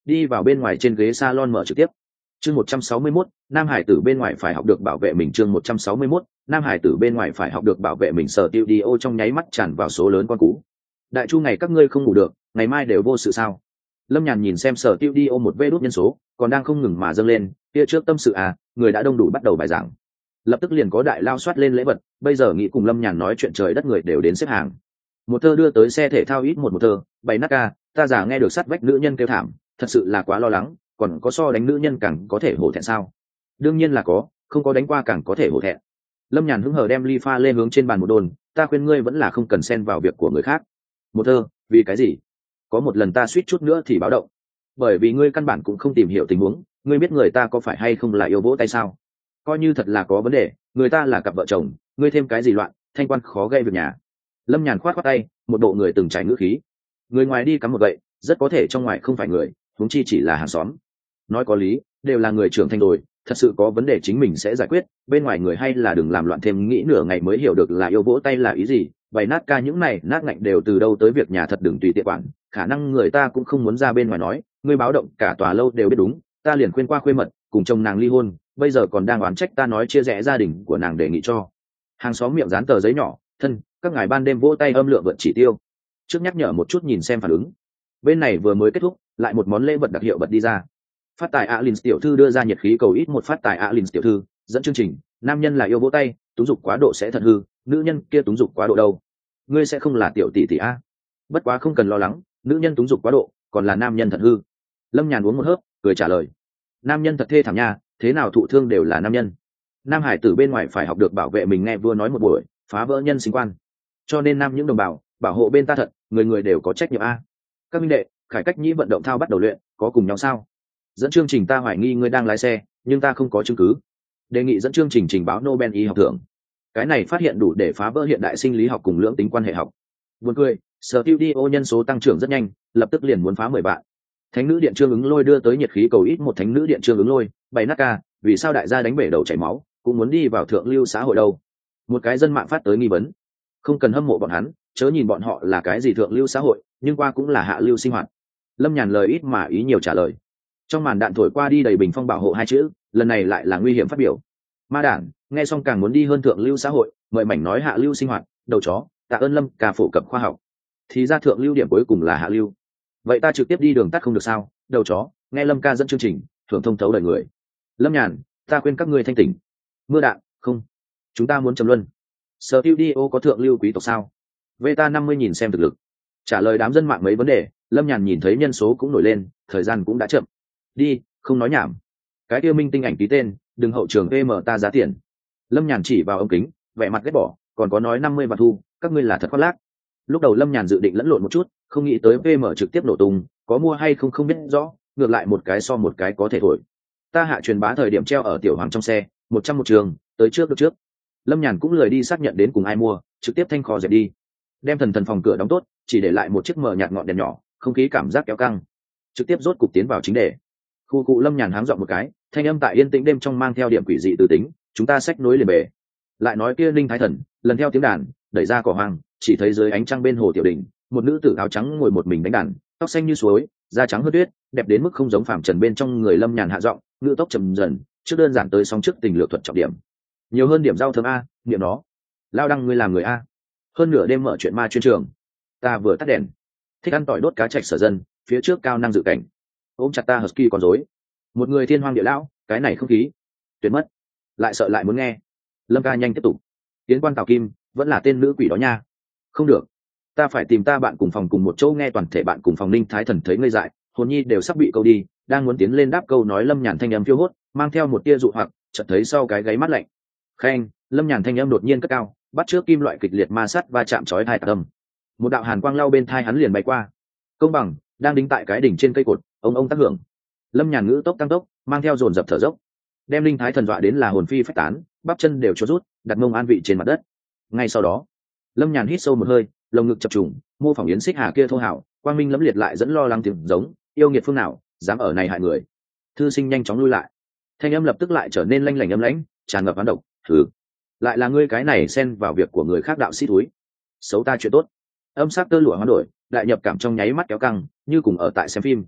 đi vào bên ngoài trên ghế salon mở trực tiếp. Chương 161, nam hải tử bên ngoài phải học được bảo vệ mình. Chương 161, nam hải tử bên ngoài phải học được bảo vệ mình. Sở Tiêu Đi Ô trong nháy mắt tràn vào số lớn con cú. Đại chu ngày các ngươi không ngủ được, ngày mai đều vô sự sao? Lâm Nhàn nhìn xem Sở Tiêu Đi Ô một vê đốt nhân số còn đang không ngừng mà dâng lên, kia trước tâm sự à, người đã đông đủ bắt đầu bài giảng. Lập tức liền có đại lao soát lên lễ vật, bây giờ nghĩ cùng Lâm Nhàn nói chuyện trời đất người đều đến xếp hàng. Một thơ đưa tới xe thể thao ít một thơ, bày nát ca, ta giả nghe được sát vách nữ nhân kêu thảm, thật sự là quá lo lắng, còn có so đánh nữ nhân càng có thể hổ thẹn sao? Đương nhiên là có, không có đánh qua càng có thể hổ thẹn. Lâm Nhàn hứng hờ đem ly pha lên hướng trên bàn một đồn, ta khuyên ngươi vẫn là không cần xen vào việc của người khác. Một thơ, vì cái gì? Có một lần ta suýt chút nữa thì báo động, bởi vì ngươi căn bản cũng không tìm hiểu tình huống, ngươi biết người ta có phải hay không là yêu vỗ tay sao? Coi như thật là có vấn đề, người ta là cặp vợ chồng, ngươi thêm cái gì loạn, thanh quan khó gây việc nhà. Lâm Nhàn khoát khoát tay, một bộ người từng trải ngữ khí. Người ngoài đi cắm một gậy, rất có thể trong ngoài không phải người, huống chi chỉ là hàng xóm. Nói có lý, đều là người trưởng thành rồi, thật sự có vấn đề chính mình sẽ giải quyết, bên ngoài người hay là đừng làm loạn thêm, nghĩ nửa ngày mới hiểu được là yêu vỗ tay là ý gì. Bày nát ca những này nát ngạnh đều từ đâu tới việc nhà thật đừng tùy tiện quản, khả năng người ta cũng không muốn ra bên ngoài nói, ngươi báo động cả tòa lâu đều biết đúng, ta liền khuyên qua khuê mật, cùng chồng nàng ly hôn, bây giờ còn đang oán trách ta nói chia rẽ gia đình của nàng đề nghị cho. Hàng xóm miệng dán tờ giấy nhỏ, thân, các ngài ban đêm vỗ tay âm lượng vượt chỉ tiêu. Trước nhắc nhở một chút nhìn xem phản ứng. Bên này vừa mới kết thúc, lại một món lễ vật đặc hiệu bật đi ra. Phát tài Alin tiểu thư đưa ra nhiệt khí cầu ít một phát tài Alin tiểu thư, dẫn chương trình, nam nhân là yêu vỗ tay, túng dục quá độ sẽ thật hư, nữ nhân kia túng dục quá độ đâu? Ngươi sẽ không là tiểu tỷ tỷ a? Bất quá không cần lo lắng, nữ nhân túng dục quá độ, còn là nam nhân thật hư. Lâm Nhàn uống một hớp, cười trả lời. Nam nhân thật thê thảm nha, thế nào thụ thương đều là nam nhân. Nam hải tử bên ngoài phải học được bảo vệ mình, nghe vua nói một buổi, phá vỡ nhân sinh quan. Cho nên nam những đồng bào, bảo hộ bên ta thật, người người đều có trách nhiệm a. Các minh đệ, khải cách nhĩ vận động thao bắt đầu luyện, có cùng nhau sao? Dẫn chương trình, ta hoài nghi ngươi đang lái xe, nhưng ta không có chứng cứ. Đề nghị dẫn chương trình trình báo Nobel y học thưởng. Cái này phát hiện đủ để phá vỡ hiện đại sinh lý học cùng lưỡng tính quan hệ học. Buồn cười, Studio nhân số tăng trưởng rất nhanh, lập tức liền muốn phá 10 bạn. Thánh nữ điện Trương Ứng Lôi đưa tới nhiệt khí cầu ít một thánh nữ điện Trương Ứng Lôi, bày nát ca, vì sao đại gia đánh bể đầu chảy máu, cũng muốn đi vào thượng lưu xã hội đâu? Một cái dân mạng phát tới nghi vấn. Không cần hâm mộ bọn hắn, chớ nhìn bọn họ là cái gì thượng lưu xã hội, nhưng qua cũng là hạ lưu sinh hoạt. Lâm Nhàn lời ít mà ý nhiều trả lời. Trong màn đạn thổi qua đi đầy bình phong bảo hộ hai chữ, lần này lại là nguy hiểm phát biểu. Ma đản, nghe xong càng muốn đi hơn thượng lưu xã hội, mời mảnh nói hạ lưu sinh hoạt, đầu chó, tạ ơn Lâm ca phổ cập khoa học. Thì ra thượng lưu điểm cuối cùng là hạ lưu. Vậy ta trực tiếp đi đường tắt không được sao? Đầu chó, nghe Lâm ca dẫn chương trình, thưởng thông thấu đời người. Lâm Nhàn, ta khuyên các ngươi thanh tỉnh. Mưa đạn, không. Chúng ta muốn trầm luân. Studio có thượng lưu quý tộc sao? Veta 50 nhìn xem thực lực. Trả lời đám dân mạng mấy vấn đề, Lâm Nhàn nhìn thấy nhân số cũng nổi lên, thời gian cũng đã chậm. Đi, không nói nhảm. Cái tiêu minh tinh ảnh ký tên, đừng hậu trường PM ta giá tiền. Lâm Nhàn chỉ vào ống kính, vẻ mặt ghét bỏ, còn có nói 50 vạn thu, các ngươi là thật khoác lác. Lúc đầu Lâm Nhàn dự định lẫn lộn một chút, không nghĩ tới PM trực tiếp nổ tung, có mua hay không không biết rõ, ngược lại một cái so một cái có thể thổi. Ta hạ truyền bá thời điểm treo ở tiểu hoàng trong xe, 100 một trường, tới trước được trước. Lâm Nhàn cũng lười đi xác nhận đến cùng ai mua, trực tiếp thanh kho dẹp đi, đem thần phòng cửa đóng tốt, chỉ để lại một chiếc mờ nhạt ngọn đèn nhỏ, không khí cảm giác kéo căng, trực tiếp rốt cục tiến vào chính đề. Khu cụ Lâm Nhàn háng dọn một cái, thanh âm tại yên tĩnh đêm trong mang theo điểm quỷ dị từ tính, chúng ta xách nối liền bề. Lại nói kia linh thái thần, lần theo tiếng đàn, đẩy ra cỏ hoang, chỉ thấy dưới ánh trăng bên hồ tiểu đình, một nữ tử áo trắng ngồi một mình đánh đàn, tóc xanh như suối, da trắng hơn tuyết, đẹp đến mức không giống phàm trần. Bên trong người Lâm Nhàn hạ giọng, ngữ tốc chậm dần, trước đơn giản tới song trước tình lược thuật trọng điểm, nhiều hơn điểm rau thơm a, niệm nó. Lao đăng ngươi làm người a. Hơn nửa đêm mở chuyện ma chuyên trường, ta vừa tắt đèn, thích ăn tỏi đốt cá trạch sở dân, phía trước cao năng dự cảnh, ôm chặt ta husky còn rối, một người thiên hoang địa lão, cái này không khí tuyệt mất, lại sợ lại muốn nghe. Lâm ca nhanh tiếp tục. Tiến quan Tào Kim vẫn là tên nữ quỷ đó nha. Không được, ta phải tìm ta bạn cùng phòng cùng một chỗ nghe. Toàn thể bạn cùng phòng Ninh Thái Thần thấy ngây dại, hồn nhi đều sắp bị câu đi, đang muốn tiến lên đáp câu nói, Lâm Nhàn thanh âm phiêu hốt, mang theo một tia dụ hoặc, chợt thấy sau cái gáy mắt lạnh. Khen, Lâm Nhàn thanh âm đột nhiên cất cao, bắt trước kim loại kịch liệt ma sát va chạm chói tai tạc âm. Một đạo hàn quang lao bên thai hắn liền bay qua. Công bằng đang đính tại cái đỉnh trên cây cột, ông tác hưởng. Lâm Nhàn ngữ tốc tăng tốc, mang theo dồn dập thở dốc, đem Linh Thái Thần dọa đến là hồn phi phách tán, bắp chân đều cho rút, đặt mông an vị trên mặt đất. Ngay sau đó, Lâm Nhàn hít sâu một hơi, lồng ngực chập trùng, mô phỏng Yến Xích Hà kia thô hảo, quang minh lẫm liệt lại dẫn lo lắng tiếng giống, yêu nghiệt phương nào dám ở này hại người. Thư sinh nhanh chóng lui lại, thanh âm lập tức lại trở nên lanh lảnh âm lãnh, tràn ngập oán độc. Thử, lại là ngươi cái này xen vào việc của người khác đạo sĩ túi, xấu ta chuyện tốt. Âm sắc tơ lụa hoán đổi, đại nhập cảm trong nháy mắt kéo căng, như cùng ở tại xem phim.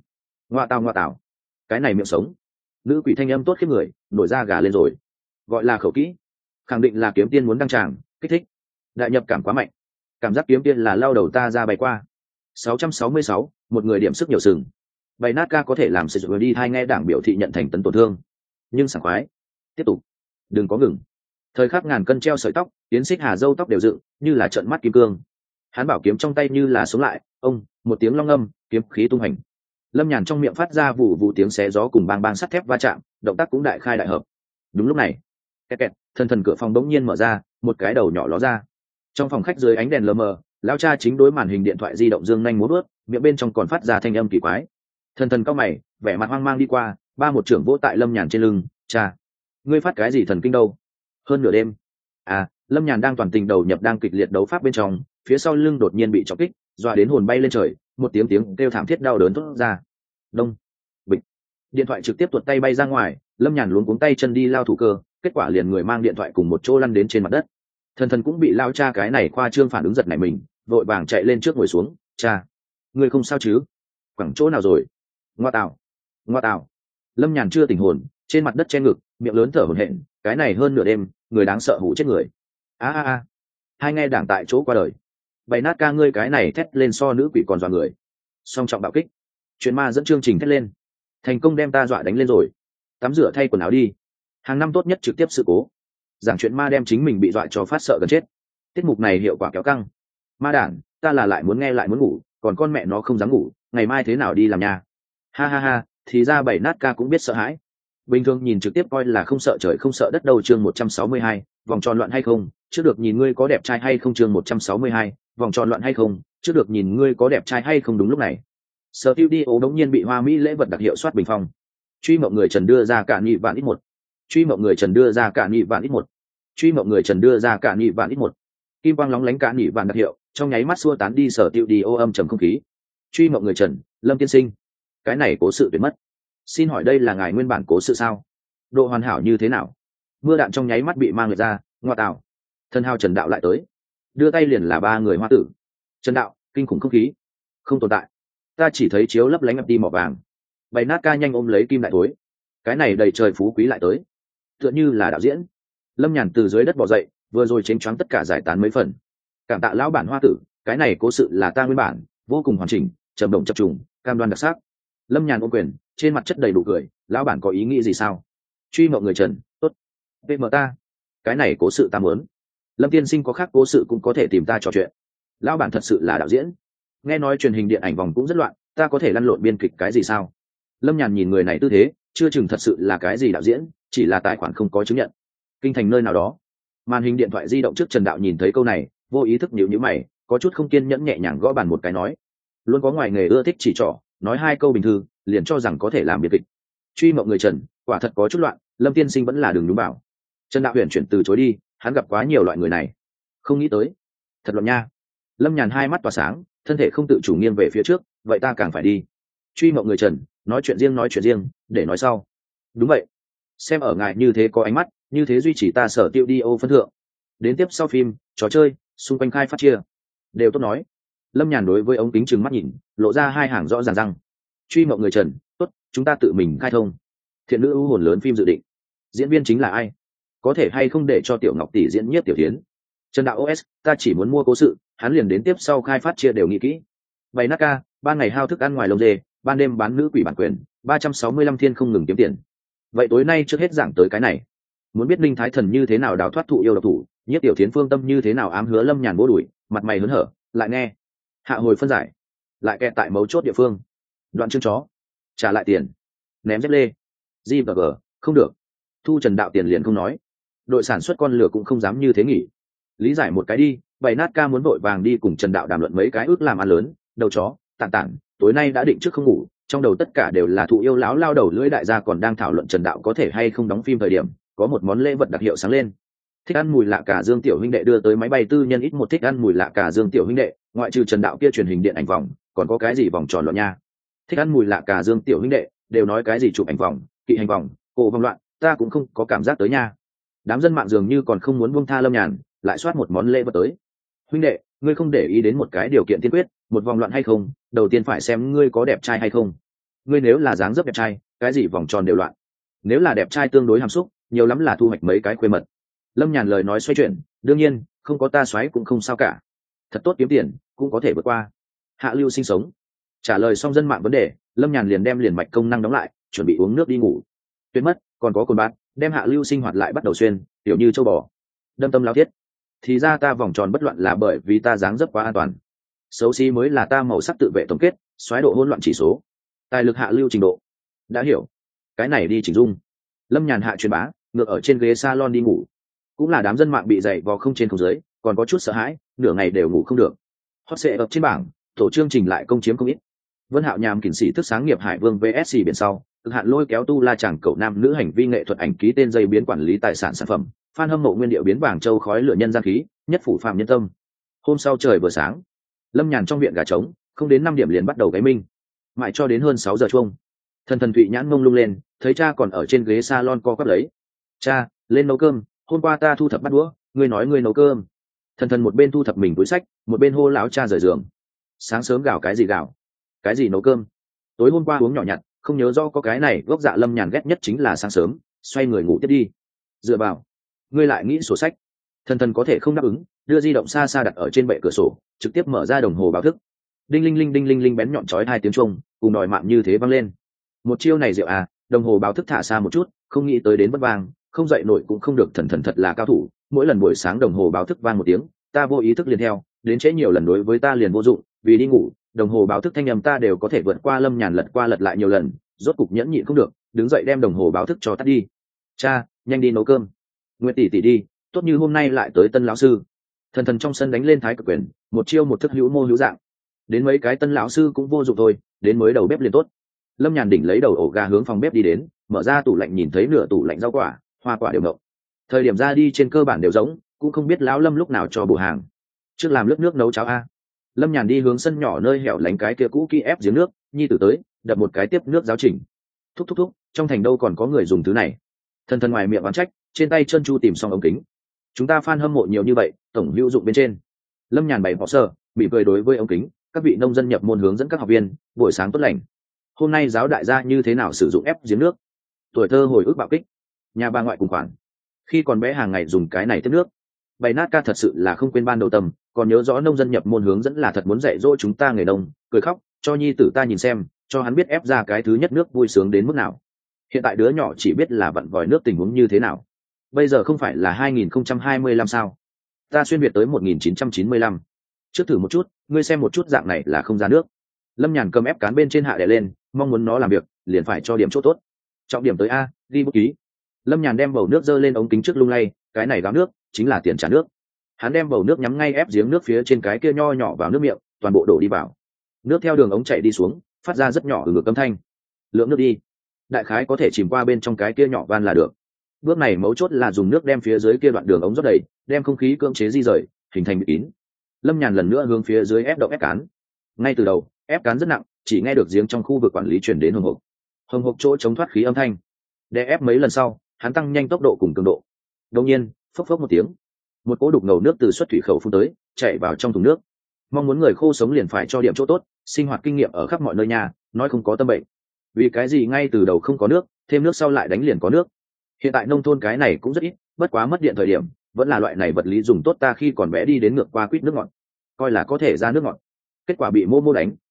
Ngoa tào, cái này miệng sống. Nữ quỷ thanh âm tốt khiếp người, nổi da gà lên rồi. Gọi là khẩu kỹ, khẳng định là kiếm tiên muốn đăng tràng, kích thích. Đại nhập cảm quá mạnh, cảm giác kiếm tiên là lao đầu ta ra bay qua. 666, một người điểm sức nhiều sừng. Bày nát ca có thể làm sử dụng đi thai nghe đảng biểu thị nhận thành tấn tổn thương, nhưng sảng khoái. Tiếp tục, đừng có ngừng. Thời khắc ngàn cân treo sợi tóc, tiến xích hà dâu tóc đều dựng, như là trợn mắt kim cương. Hắn bảo kiếm trong tay như là sống lại, ông, một tiếng long âm, kiếm khí tung hành. Lâm Nhàn trong miệng phát ra vụ vụ tiếng xé gió cùng bang bang sắt thép va chạm, động tác cũng đại khai đại hợp. Đúng lúc này, kẹt kẹt, thần thần cửa phòng bỗng nhiên mở ra, một cái đầu nhỏ ló ra. Trong phòng khách dưới ánh đèn lờ mờ, lão cha chính đối màn hình điện thoại di động dương nhanh múa bước, miệng bên trong còn phát ra thanh âm kỳ quái. Thần thần cao mày, vẻ mặt hoang mang đi qua, ba một trưởng vỗ tại Lâm Nhàn trên lưng. Cha, ngươi phát cái gì thần kinh đâu? Hơn nửa đêm. À, Lâm Nhàn đang toàn tình đầu nhập đang kịch liệt đấu pháp bên trong, phía sau lưng đột nhiên bị chọc kích, dọa đến hồn bay lên trời, một tiếng tiếng kêu thảm thiết đau đớn thốt ra. Đông, bịch, điện thoại trực tiếp tuột tay bay ra ngoài. Lâm Nhàn luống cuống tay chân đi lao thủ cơ, kết quả liền người mang điện thoại cùng một chỗ lăn đến trên mặt đất. Thần thần cũng bị lao cha cái này khoa trương phản ứng giật này mình, vội vàng chạy lên trước ngồi xuống. Cha, ngươi không sao chứ? Quẳng chỗ nào rồi? Ngoa tào. Lâm Nhàn chưa tỉnh hồn, trên mặt đất che ngực, miệng lớn thở hổn hển. Cái này hơn nửa đêm, người đáng sợ hủ chết người. A. Hai nghe đảng tại chỗ qua đời. Bày nát ca ngươi cái này thét lên so nữ quỷ còn dọa người. Song trọng bạo kích. Chuyện ma dẫn chương trình thét lên. Thành công đem ta dọa đánh lên rồi. Tắm rửa thay quần áo đi. Hàng năm tốt nhất trực tiếp sự cố. Giảng chuyện ma đem chính mình bị dọa cho phát sợ gần chết. Tiết mục này hiệu quả kéo căng. Ma đản, ta là lại muốn nghe lại muốn ngủ, còn con mẹ nó không dám ngủ, ngày mai thế nào đi làm nhà. Ha, thì ra bảy nát ca cũng biết sợ hãi. Bình thường nhìn trực tiếp coi là không sợ trời không sợ đất đâu. Chương 162, vòng tròn loạn hay không, trước được nhìn ngươi có đẹp trai hay không. Chương 162, vòng tròn loạn hay không, trước được nhìn ngươi có đẹp trai hay không. Đúng lúc này, Studio đống nhiên bị Hoa Mỹ lễ vật đặc hiệu soát bình phong. Truy mộng người Trần đưa ra cả nhị vạn ít một. Truy mộng người Trần đưa ra cả nhị vạn ít một. Truy mộng người Trần đưa ra cả nhị vạn ít một. Kim quang lóng lánh cả nhị vạn đặc hiệu, trong nháy mắt xua tán đi Studio âm trầm không khí. Truy mộng người Trần, Lâm tiên sinh, cái này cố sự tuyệt mất. Xin hỏi đây là ngài nguyên bản cố sự sao? Độ hoàn hảo như thế nào? Mưa đạn trong nháy mắt bị mang lượt ra. Ngoa tạo, thân hào Trần đạo lại tới, đưa tay liền là ba người hoa tử. Trần đạo, kinh khủng không khí không tồn tại, ta chỉ thấy chiếu lấp lánh ập đi mỏ vàng. Bày nát ca nhanh ôm lấy kim đại thối, cái này đầy trời phú quý lại tới, tựa như là đạo diễn. Lâm Nhàn từ dưới đất bò dậy, vừa rồi chênh choáng tất cả giải tán mấy phần. Cảm tạ lão bản hoa tử, cái này cố sự là ta nguyên bản, vô cùng hoàn chỉnh, trầm động chập trùng, cam đoan đặc sắc. Lâm Nhàn ôm quyền, trên mặt chất đầy đủ cười. Lão bản có ý nghĩ gì sao? Truy mộng người Trần, tốt. VM ta, cái này cố sự ta muốn. Lâm tiên sinh có khác cố sự cũng có thể tìm ta trò chuyện. Lão bản thật sự là đạo diễn. Nghe nói truyền hình điện ảnh vòng cũng rất loạn, ta có thể lăn lộn biên kịch cái gì sao? Lâm Nhàn nhìn người này tư thế, chưa chừng thật sự là cái gì đạo diễn, chỉ là tài khoản không có chứng nhận. Kinh thành nơi nào đó, màn hình điện thoại di động trước Trần đạo nhìn thấy câu này, vô ý thức nhíu nhíu mày, có chút không kiên nhẫn nhẹ nhàng gõ bàn một cái nói. Luôn có ngoài nghề ưa thích chỉ trỏ, nói hai câu bình thư liền cho rằng có thể làm biên kịch. Truy mộng người Trần, quả thật có chút loạn, Lâm tiên sinh vẫn là đường đúng bảo. Trần đạo huyền chuyển từ chối đi, hắn gặp quá nhiều loại người này, không nghĩ tới thật loạn nha. Lâm Nhàn hai mắt tỏa sáng, thân thể không tự chủ nghiêng về phía trước, vậy ta càng phải đi. Truy mộng người Trần, nói chuyện riêng, để nói sau. Đúng vậy, xem ở ngài như thế có ánh mắt, như thế duy trì ta sở tiêu đi ô phân thượng. Đến tiếp sau phim, trò chơi, xung quanh khai phát chia, đều tốt nói. Lâm Nhàn đối với ống kính trừng mắt nhìn, lộ ra hai hàng rõ ràng răng. Truy mộng người Trần, tốt, chúng ta tự mình khai thông. Thiện nữ ưu hồn lớn phim dự định, diễn viên chính là ai? Có thể hay không để cho Tiểu Ngọc tỷ diễn Nhiếp Tiểu Thiến? Trần đạo OS, ta chỉ muốn mua cố sự, hắn liền đến tiếp sau khai phát chia đều nghĩ kỹ. Bày nát ca, ban ngày hao thức ăn ngoài lồng dê, ban đêm bán nữ quỷ bản quyền, 365 thiên không ngừng kiếm tiền. Vậy tối nay trước hết giảng tới cái này. Muốn biết Linh Thái Thần như thế nào đào thoát thụ yêu độc thủ, Nhiếp Tiểu Thiến phương tâm như thế nào ám hứa Lâm Nhàn bố đuổi, mặt mày hớn hở, lại nghe. Hạ hồi phân giải, lại kẹt tại mấu chốt địa phương. Đoạn chương chó, trả lại tiền, ném dép lê, g và g, không được. Thu Trần đạo tiền liền không nói, đội sản xuất con lửa cũng không dám như thế nghỉ. Lý giải một cái đi. Bày nát ca muốn vội vàng đi cùng Trần đạo đàm luận mấy cái ước làm ăn lớn. Đầu chó, tản, tối nay đã định trước không ngủ, trong đầu tất cả đều là thụ yêu lão lao đầu lưỡi đại gia còn đang thảo luận Trần đạo có thể hay không đóng phim. Thời điểm có một món lễ vật đặc hiệu sáng lên. Thích ăn mùi lạ cả Dương tiểu huynh đệ đưa tới máy bay tư nhân ít một. Thích ăn mùi lạ cả Dương tiểu huynh đệ, ngoại trừ Trần đạo kia truyền hình điện ảnh vòng, còn có cái gì vòng tròn loạn nha. Thích ăn mùi lạ cả Dương tiểu huynh đệ đều nói cái gì chụp ảnh vòng, kỵ hành vòng, cổ vòng loạn, ta cũng không có cảm giác tới nha. Đám dân mạng dường như còn không muốn buông tha Lâm Nhàn, lại soát một món lễ vật tới. Huynh đệ, ngươi không để ý đến một cái điều kiện tiên quyết, một vòng loạn hay không, đầu tiên phải xem ngươi có đẹp trai hay không. ngươi nếu là dáng dấp đẹp trai cái gì vòng tròn đều loạn, nếu là đẹp trai tương đối hàm xúc nhiều lắm là thu hoạch mấy cái khuê mật. Lâm Nhàn lời nói xoay chuyển, đương nhiên không có ta xoáy cũng không sao cả, thật tốt kiếm tiền cũng có thể vượt qua. Hạ Lưu sinh sống trả lời xong dân mạng vấn đề, Lâm Nhàn liền đem liền mạch công năng đóng lại, chuẩn bị uống nước đi ngủ. Tuyệt mất còn có cồn bát đem Hạ Lưu sinh hoạt lại bắt đầu xuyên tiểu như châu bò. Đâm tâm lao thiết, thì ra ta vòng tròn bất loạn là bởi vì ta dáng dấp quá an toàn, xấu xí mới là ta màu sắc tự vệ tổng kết, xoáy độ hỗn loạn chỉ số, tài lực hạ lưu trình độ. Đã hiểu, cái này đi chỉnh dung. Lâm Nhàn hạ truyền bá, ngược ở trên ghế salon đi ngủ. Cũng là đám dân mạng bị dày vò không trên không dưới, còn có chút sợ hãi, nửa ngày đều ngủ không được. Hot sẽ ập trên bảng, tổ chương trình lại công chiếm không ít. Vân Hạo nhàm kỉnh sĩ thức sáng nghiệp Hải Vương VSC biển sau, cực hạn lôi kéo tu la chàng cậu nam nữ hành vi nghệ thuật ảnh ký tên dây biến quản lý tài sản sản phẩm, fan hâm mộ nguyên điệu biến vàng châu khói lửa nhân gian khí, nhất phủ phạm nhân tâm. Hôm sau trời vừa sáng, Lâm Nhàn trong viện gà trống, không đến 5 điểm liền bắt đầu gáy minh, mãi cho đến hơn 6 giờ chuông. Thần Thụy nhãn mông lung lên, thấy cha còn ở trên ghế salon co quắp lấy. Cha, lên nấu cơm, hôm qua ta thu thập bát đũa, ngươi nói ngươi nấu cơm. Thần một bên thu thập mình túi sách, một bên hô láo cha rời giường. Sáng sớm gào cái gì gào, cái gì nấu cơm, tối hôm qua uống nhỏ nhặt, không nhớ rõ có cái này. Gốc dạ Lâm Nhàn ghét nhất chính là sáng sớm, xoay người ngủ tiếp đi. Dựa vào, ngươi lại nghĩ sổ sách. Thần có thể không đáp ứng, đưa di động xa xa đặt ở trên bệ cửa sổ, trực tiếp mở ra đồng hồ báo thức. Đinh linh linh đinh linh linh bén nhọn chói 2 tiếng chuông, cùng đòi mạng như thế vang lên. Một chiêu này rượu à, đồng hồ báo thức thả xa một chút, không nghĩ tới đến bất vang, không dậy nổi cũng không được. Thần thật là cao thủ, mỗi lần buổi sáng đồng hồ báo thức vang một tiếng, ta vô ý thức liền theo, đến trễ nhiều lần đối với ta liền vô dụng, vì đi ngủ, đồng hồ báo thức thanh âm ta đều có thể vượt qua. Lâm Nhàn lật qua lật lại nhiều lần, rốt cục nhẫn nhịn không được, đứng dậy đem đồng hồ báo thức cho tắt đi. Cha, nhanh đi nấu cơm. Nguyệt tỷ tỷ đi, tốt như hôm nay lại tới tân lão sư. Thần trong sân đánh lên thái cực quyền, một chiêu một thức hữu mô hữu dạng. Đến mấy cái tân lão sư cũng vô dụng thôi, đến mới đầu bếp liền tốt. Lâm Nhàn đỉnh lấy đầu ổ gà hướng phòng bếp đi đến, mở ra tủ lạnh nhìn thấy nửa tủ lạnh rau quả, hoa quả đều ngậu. Thời điểm ra đi trên cơ bản đều giống, cũng không biết lão Lâm lúc nào cho bổ hàng. Trước làm nước nấu cháo a. Lâm Nhàn đi hướng sân nhỏ nơi hẻo lánh cái kia cũ kỹ ép giếng nước, nhi tử tới, đập một cái tiếp nước giáo chỉnh. Thúc, trong thành đâu còn có người dùng thứ này. Thần ngoài miệng oán trách, trên tay chân chu tìm xong ống kính. Chúng ta fan hâm mộ nhiều như vậy, tổng hữu dụng bên trên. Lâm Nhàn bày bỏ sơ, bị cười đối với ống kính, các vị nông dân nhập môn hướng dẫn các học viên, buổi sáng tốt lành. Hôm nay giáo đại gia như thế nào sử dụng ép giếng nước. Tuổi thơ hồi ức bạo kích, nhà bà ngoại cùng khoản. Khi còn bé hàng ngày dùng cái này tiếp nước. Bày nát ca thật sự là không quên ban đầu tầm, còn nhớ rõ nông dân nhập môn hướng dẫn là thật muốn dạy dỗ chúng ta nghề nông, cười khóc, cho nhi tử ta nhìn xem, cho hắn biết ép ra cái thứ nhất nước vui sướng đến mức nào. Hiện tại đứa nhỏ chỉ biết là vặn vòi nước tình huống như thế nào. Bây giờ không phải là 2025 sao? Ta xuyên việt tới 1995. Trước thử một chút, ngươi xem một chút dạng này là không ra nước. Lâm Nhàn cầm ép cán bên trên hạ đè lên, mong muốn nó làm việc, liền phải cho điểm chỗ tốt. Trọng điểm tới a, đi bút ký. Lâm Nhàn đem bầu nước dơ lên ống kính trước lung lay, cái này gáo nước chính là tiền trả nước. Hắn đem bầu nước nhắm ngay ép giếng nước phía trên cái kia nho nhỏ vào nước miệng, toàn bộ đổ đi vào. Nước theo đường ống chảy đi xuống, phát ra rất nhỏ ngược âm thanh. Lượng nước đi, đại khái có thể chìm qua bên trong cái kia nhỏ van là được. Bước này mấu chốt là dùng nước đem phía dưới kia đoạn đường ống rót đầy, đem không khí cưỡng chế di rời, hình thành bịt kín. Lâm Nhàn lần nữa hướng phía dưới ép động ép cán. Ngay từ đầu, ép cán rất nặng, chỉ nghe được giếng trong khu vực quản lý truyền đến hồng hộc chỗ chống thoát khí âm thanh. Để ép mấy lần sau, hắn tăng nhanh tốc độ cùng cường độ. Đột nhiên, phốc phốc một tiếng, một cỗ đục ngầu nước từ xuất thủy khẩu phun tới, chảy vào trong thùng nước. Mong muốn người khô sống liền phải cho điểm chỗ tốt, sinh hoạt kinh nghiệm ở khắp mọi nơi nhà, nói không có tâm bệnh. Vì cái gì ngay từ đầu không có nước, thêm nước sau lại đánh liền có nước. Hiện tại nông thôn cái này cũng rất ít, bất quá mất điện thời điểm vẫn là loại này vật lý dùng tốt. Ta khi còn bé đi đến ngược qua quýt nước ngọt, coi là có thể ra nước ngọt, kết quả bị mô đánh,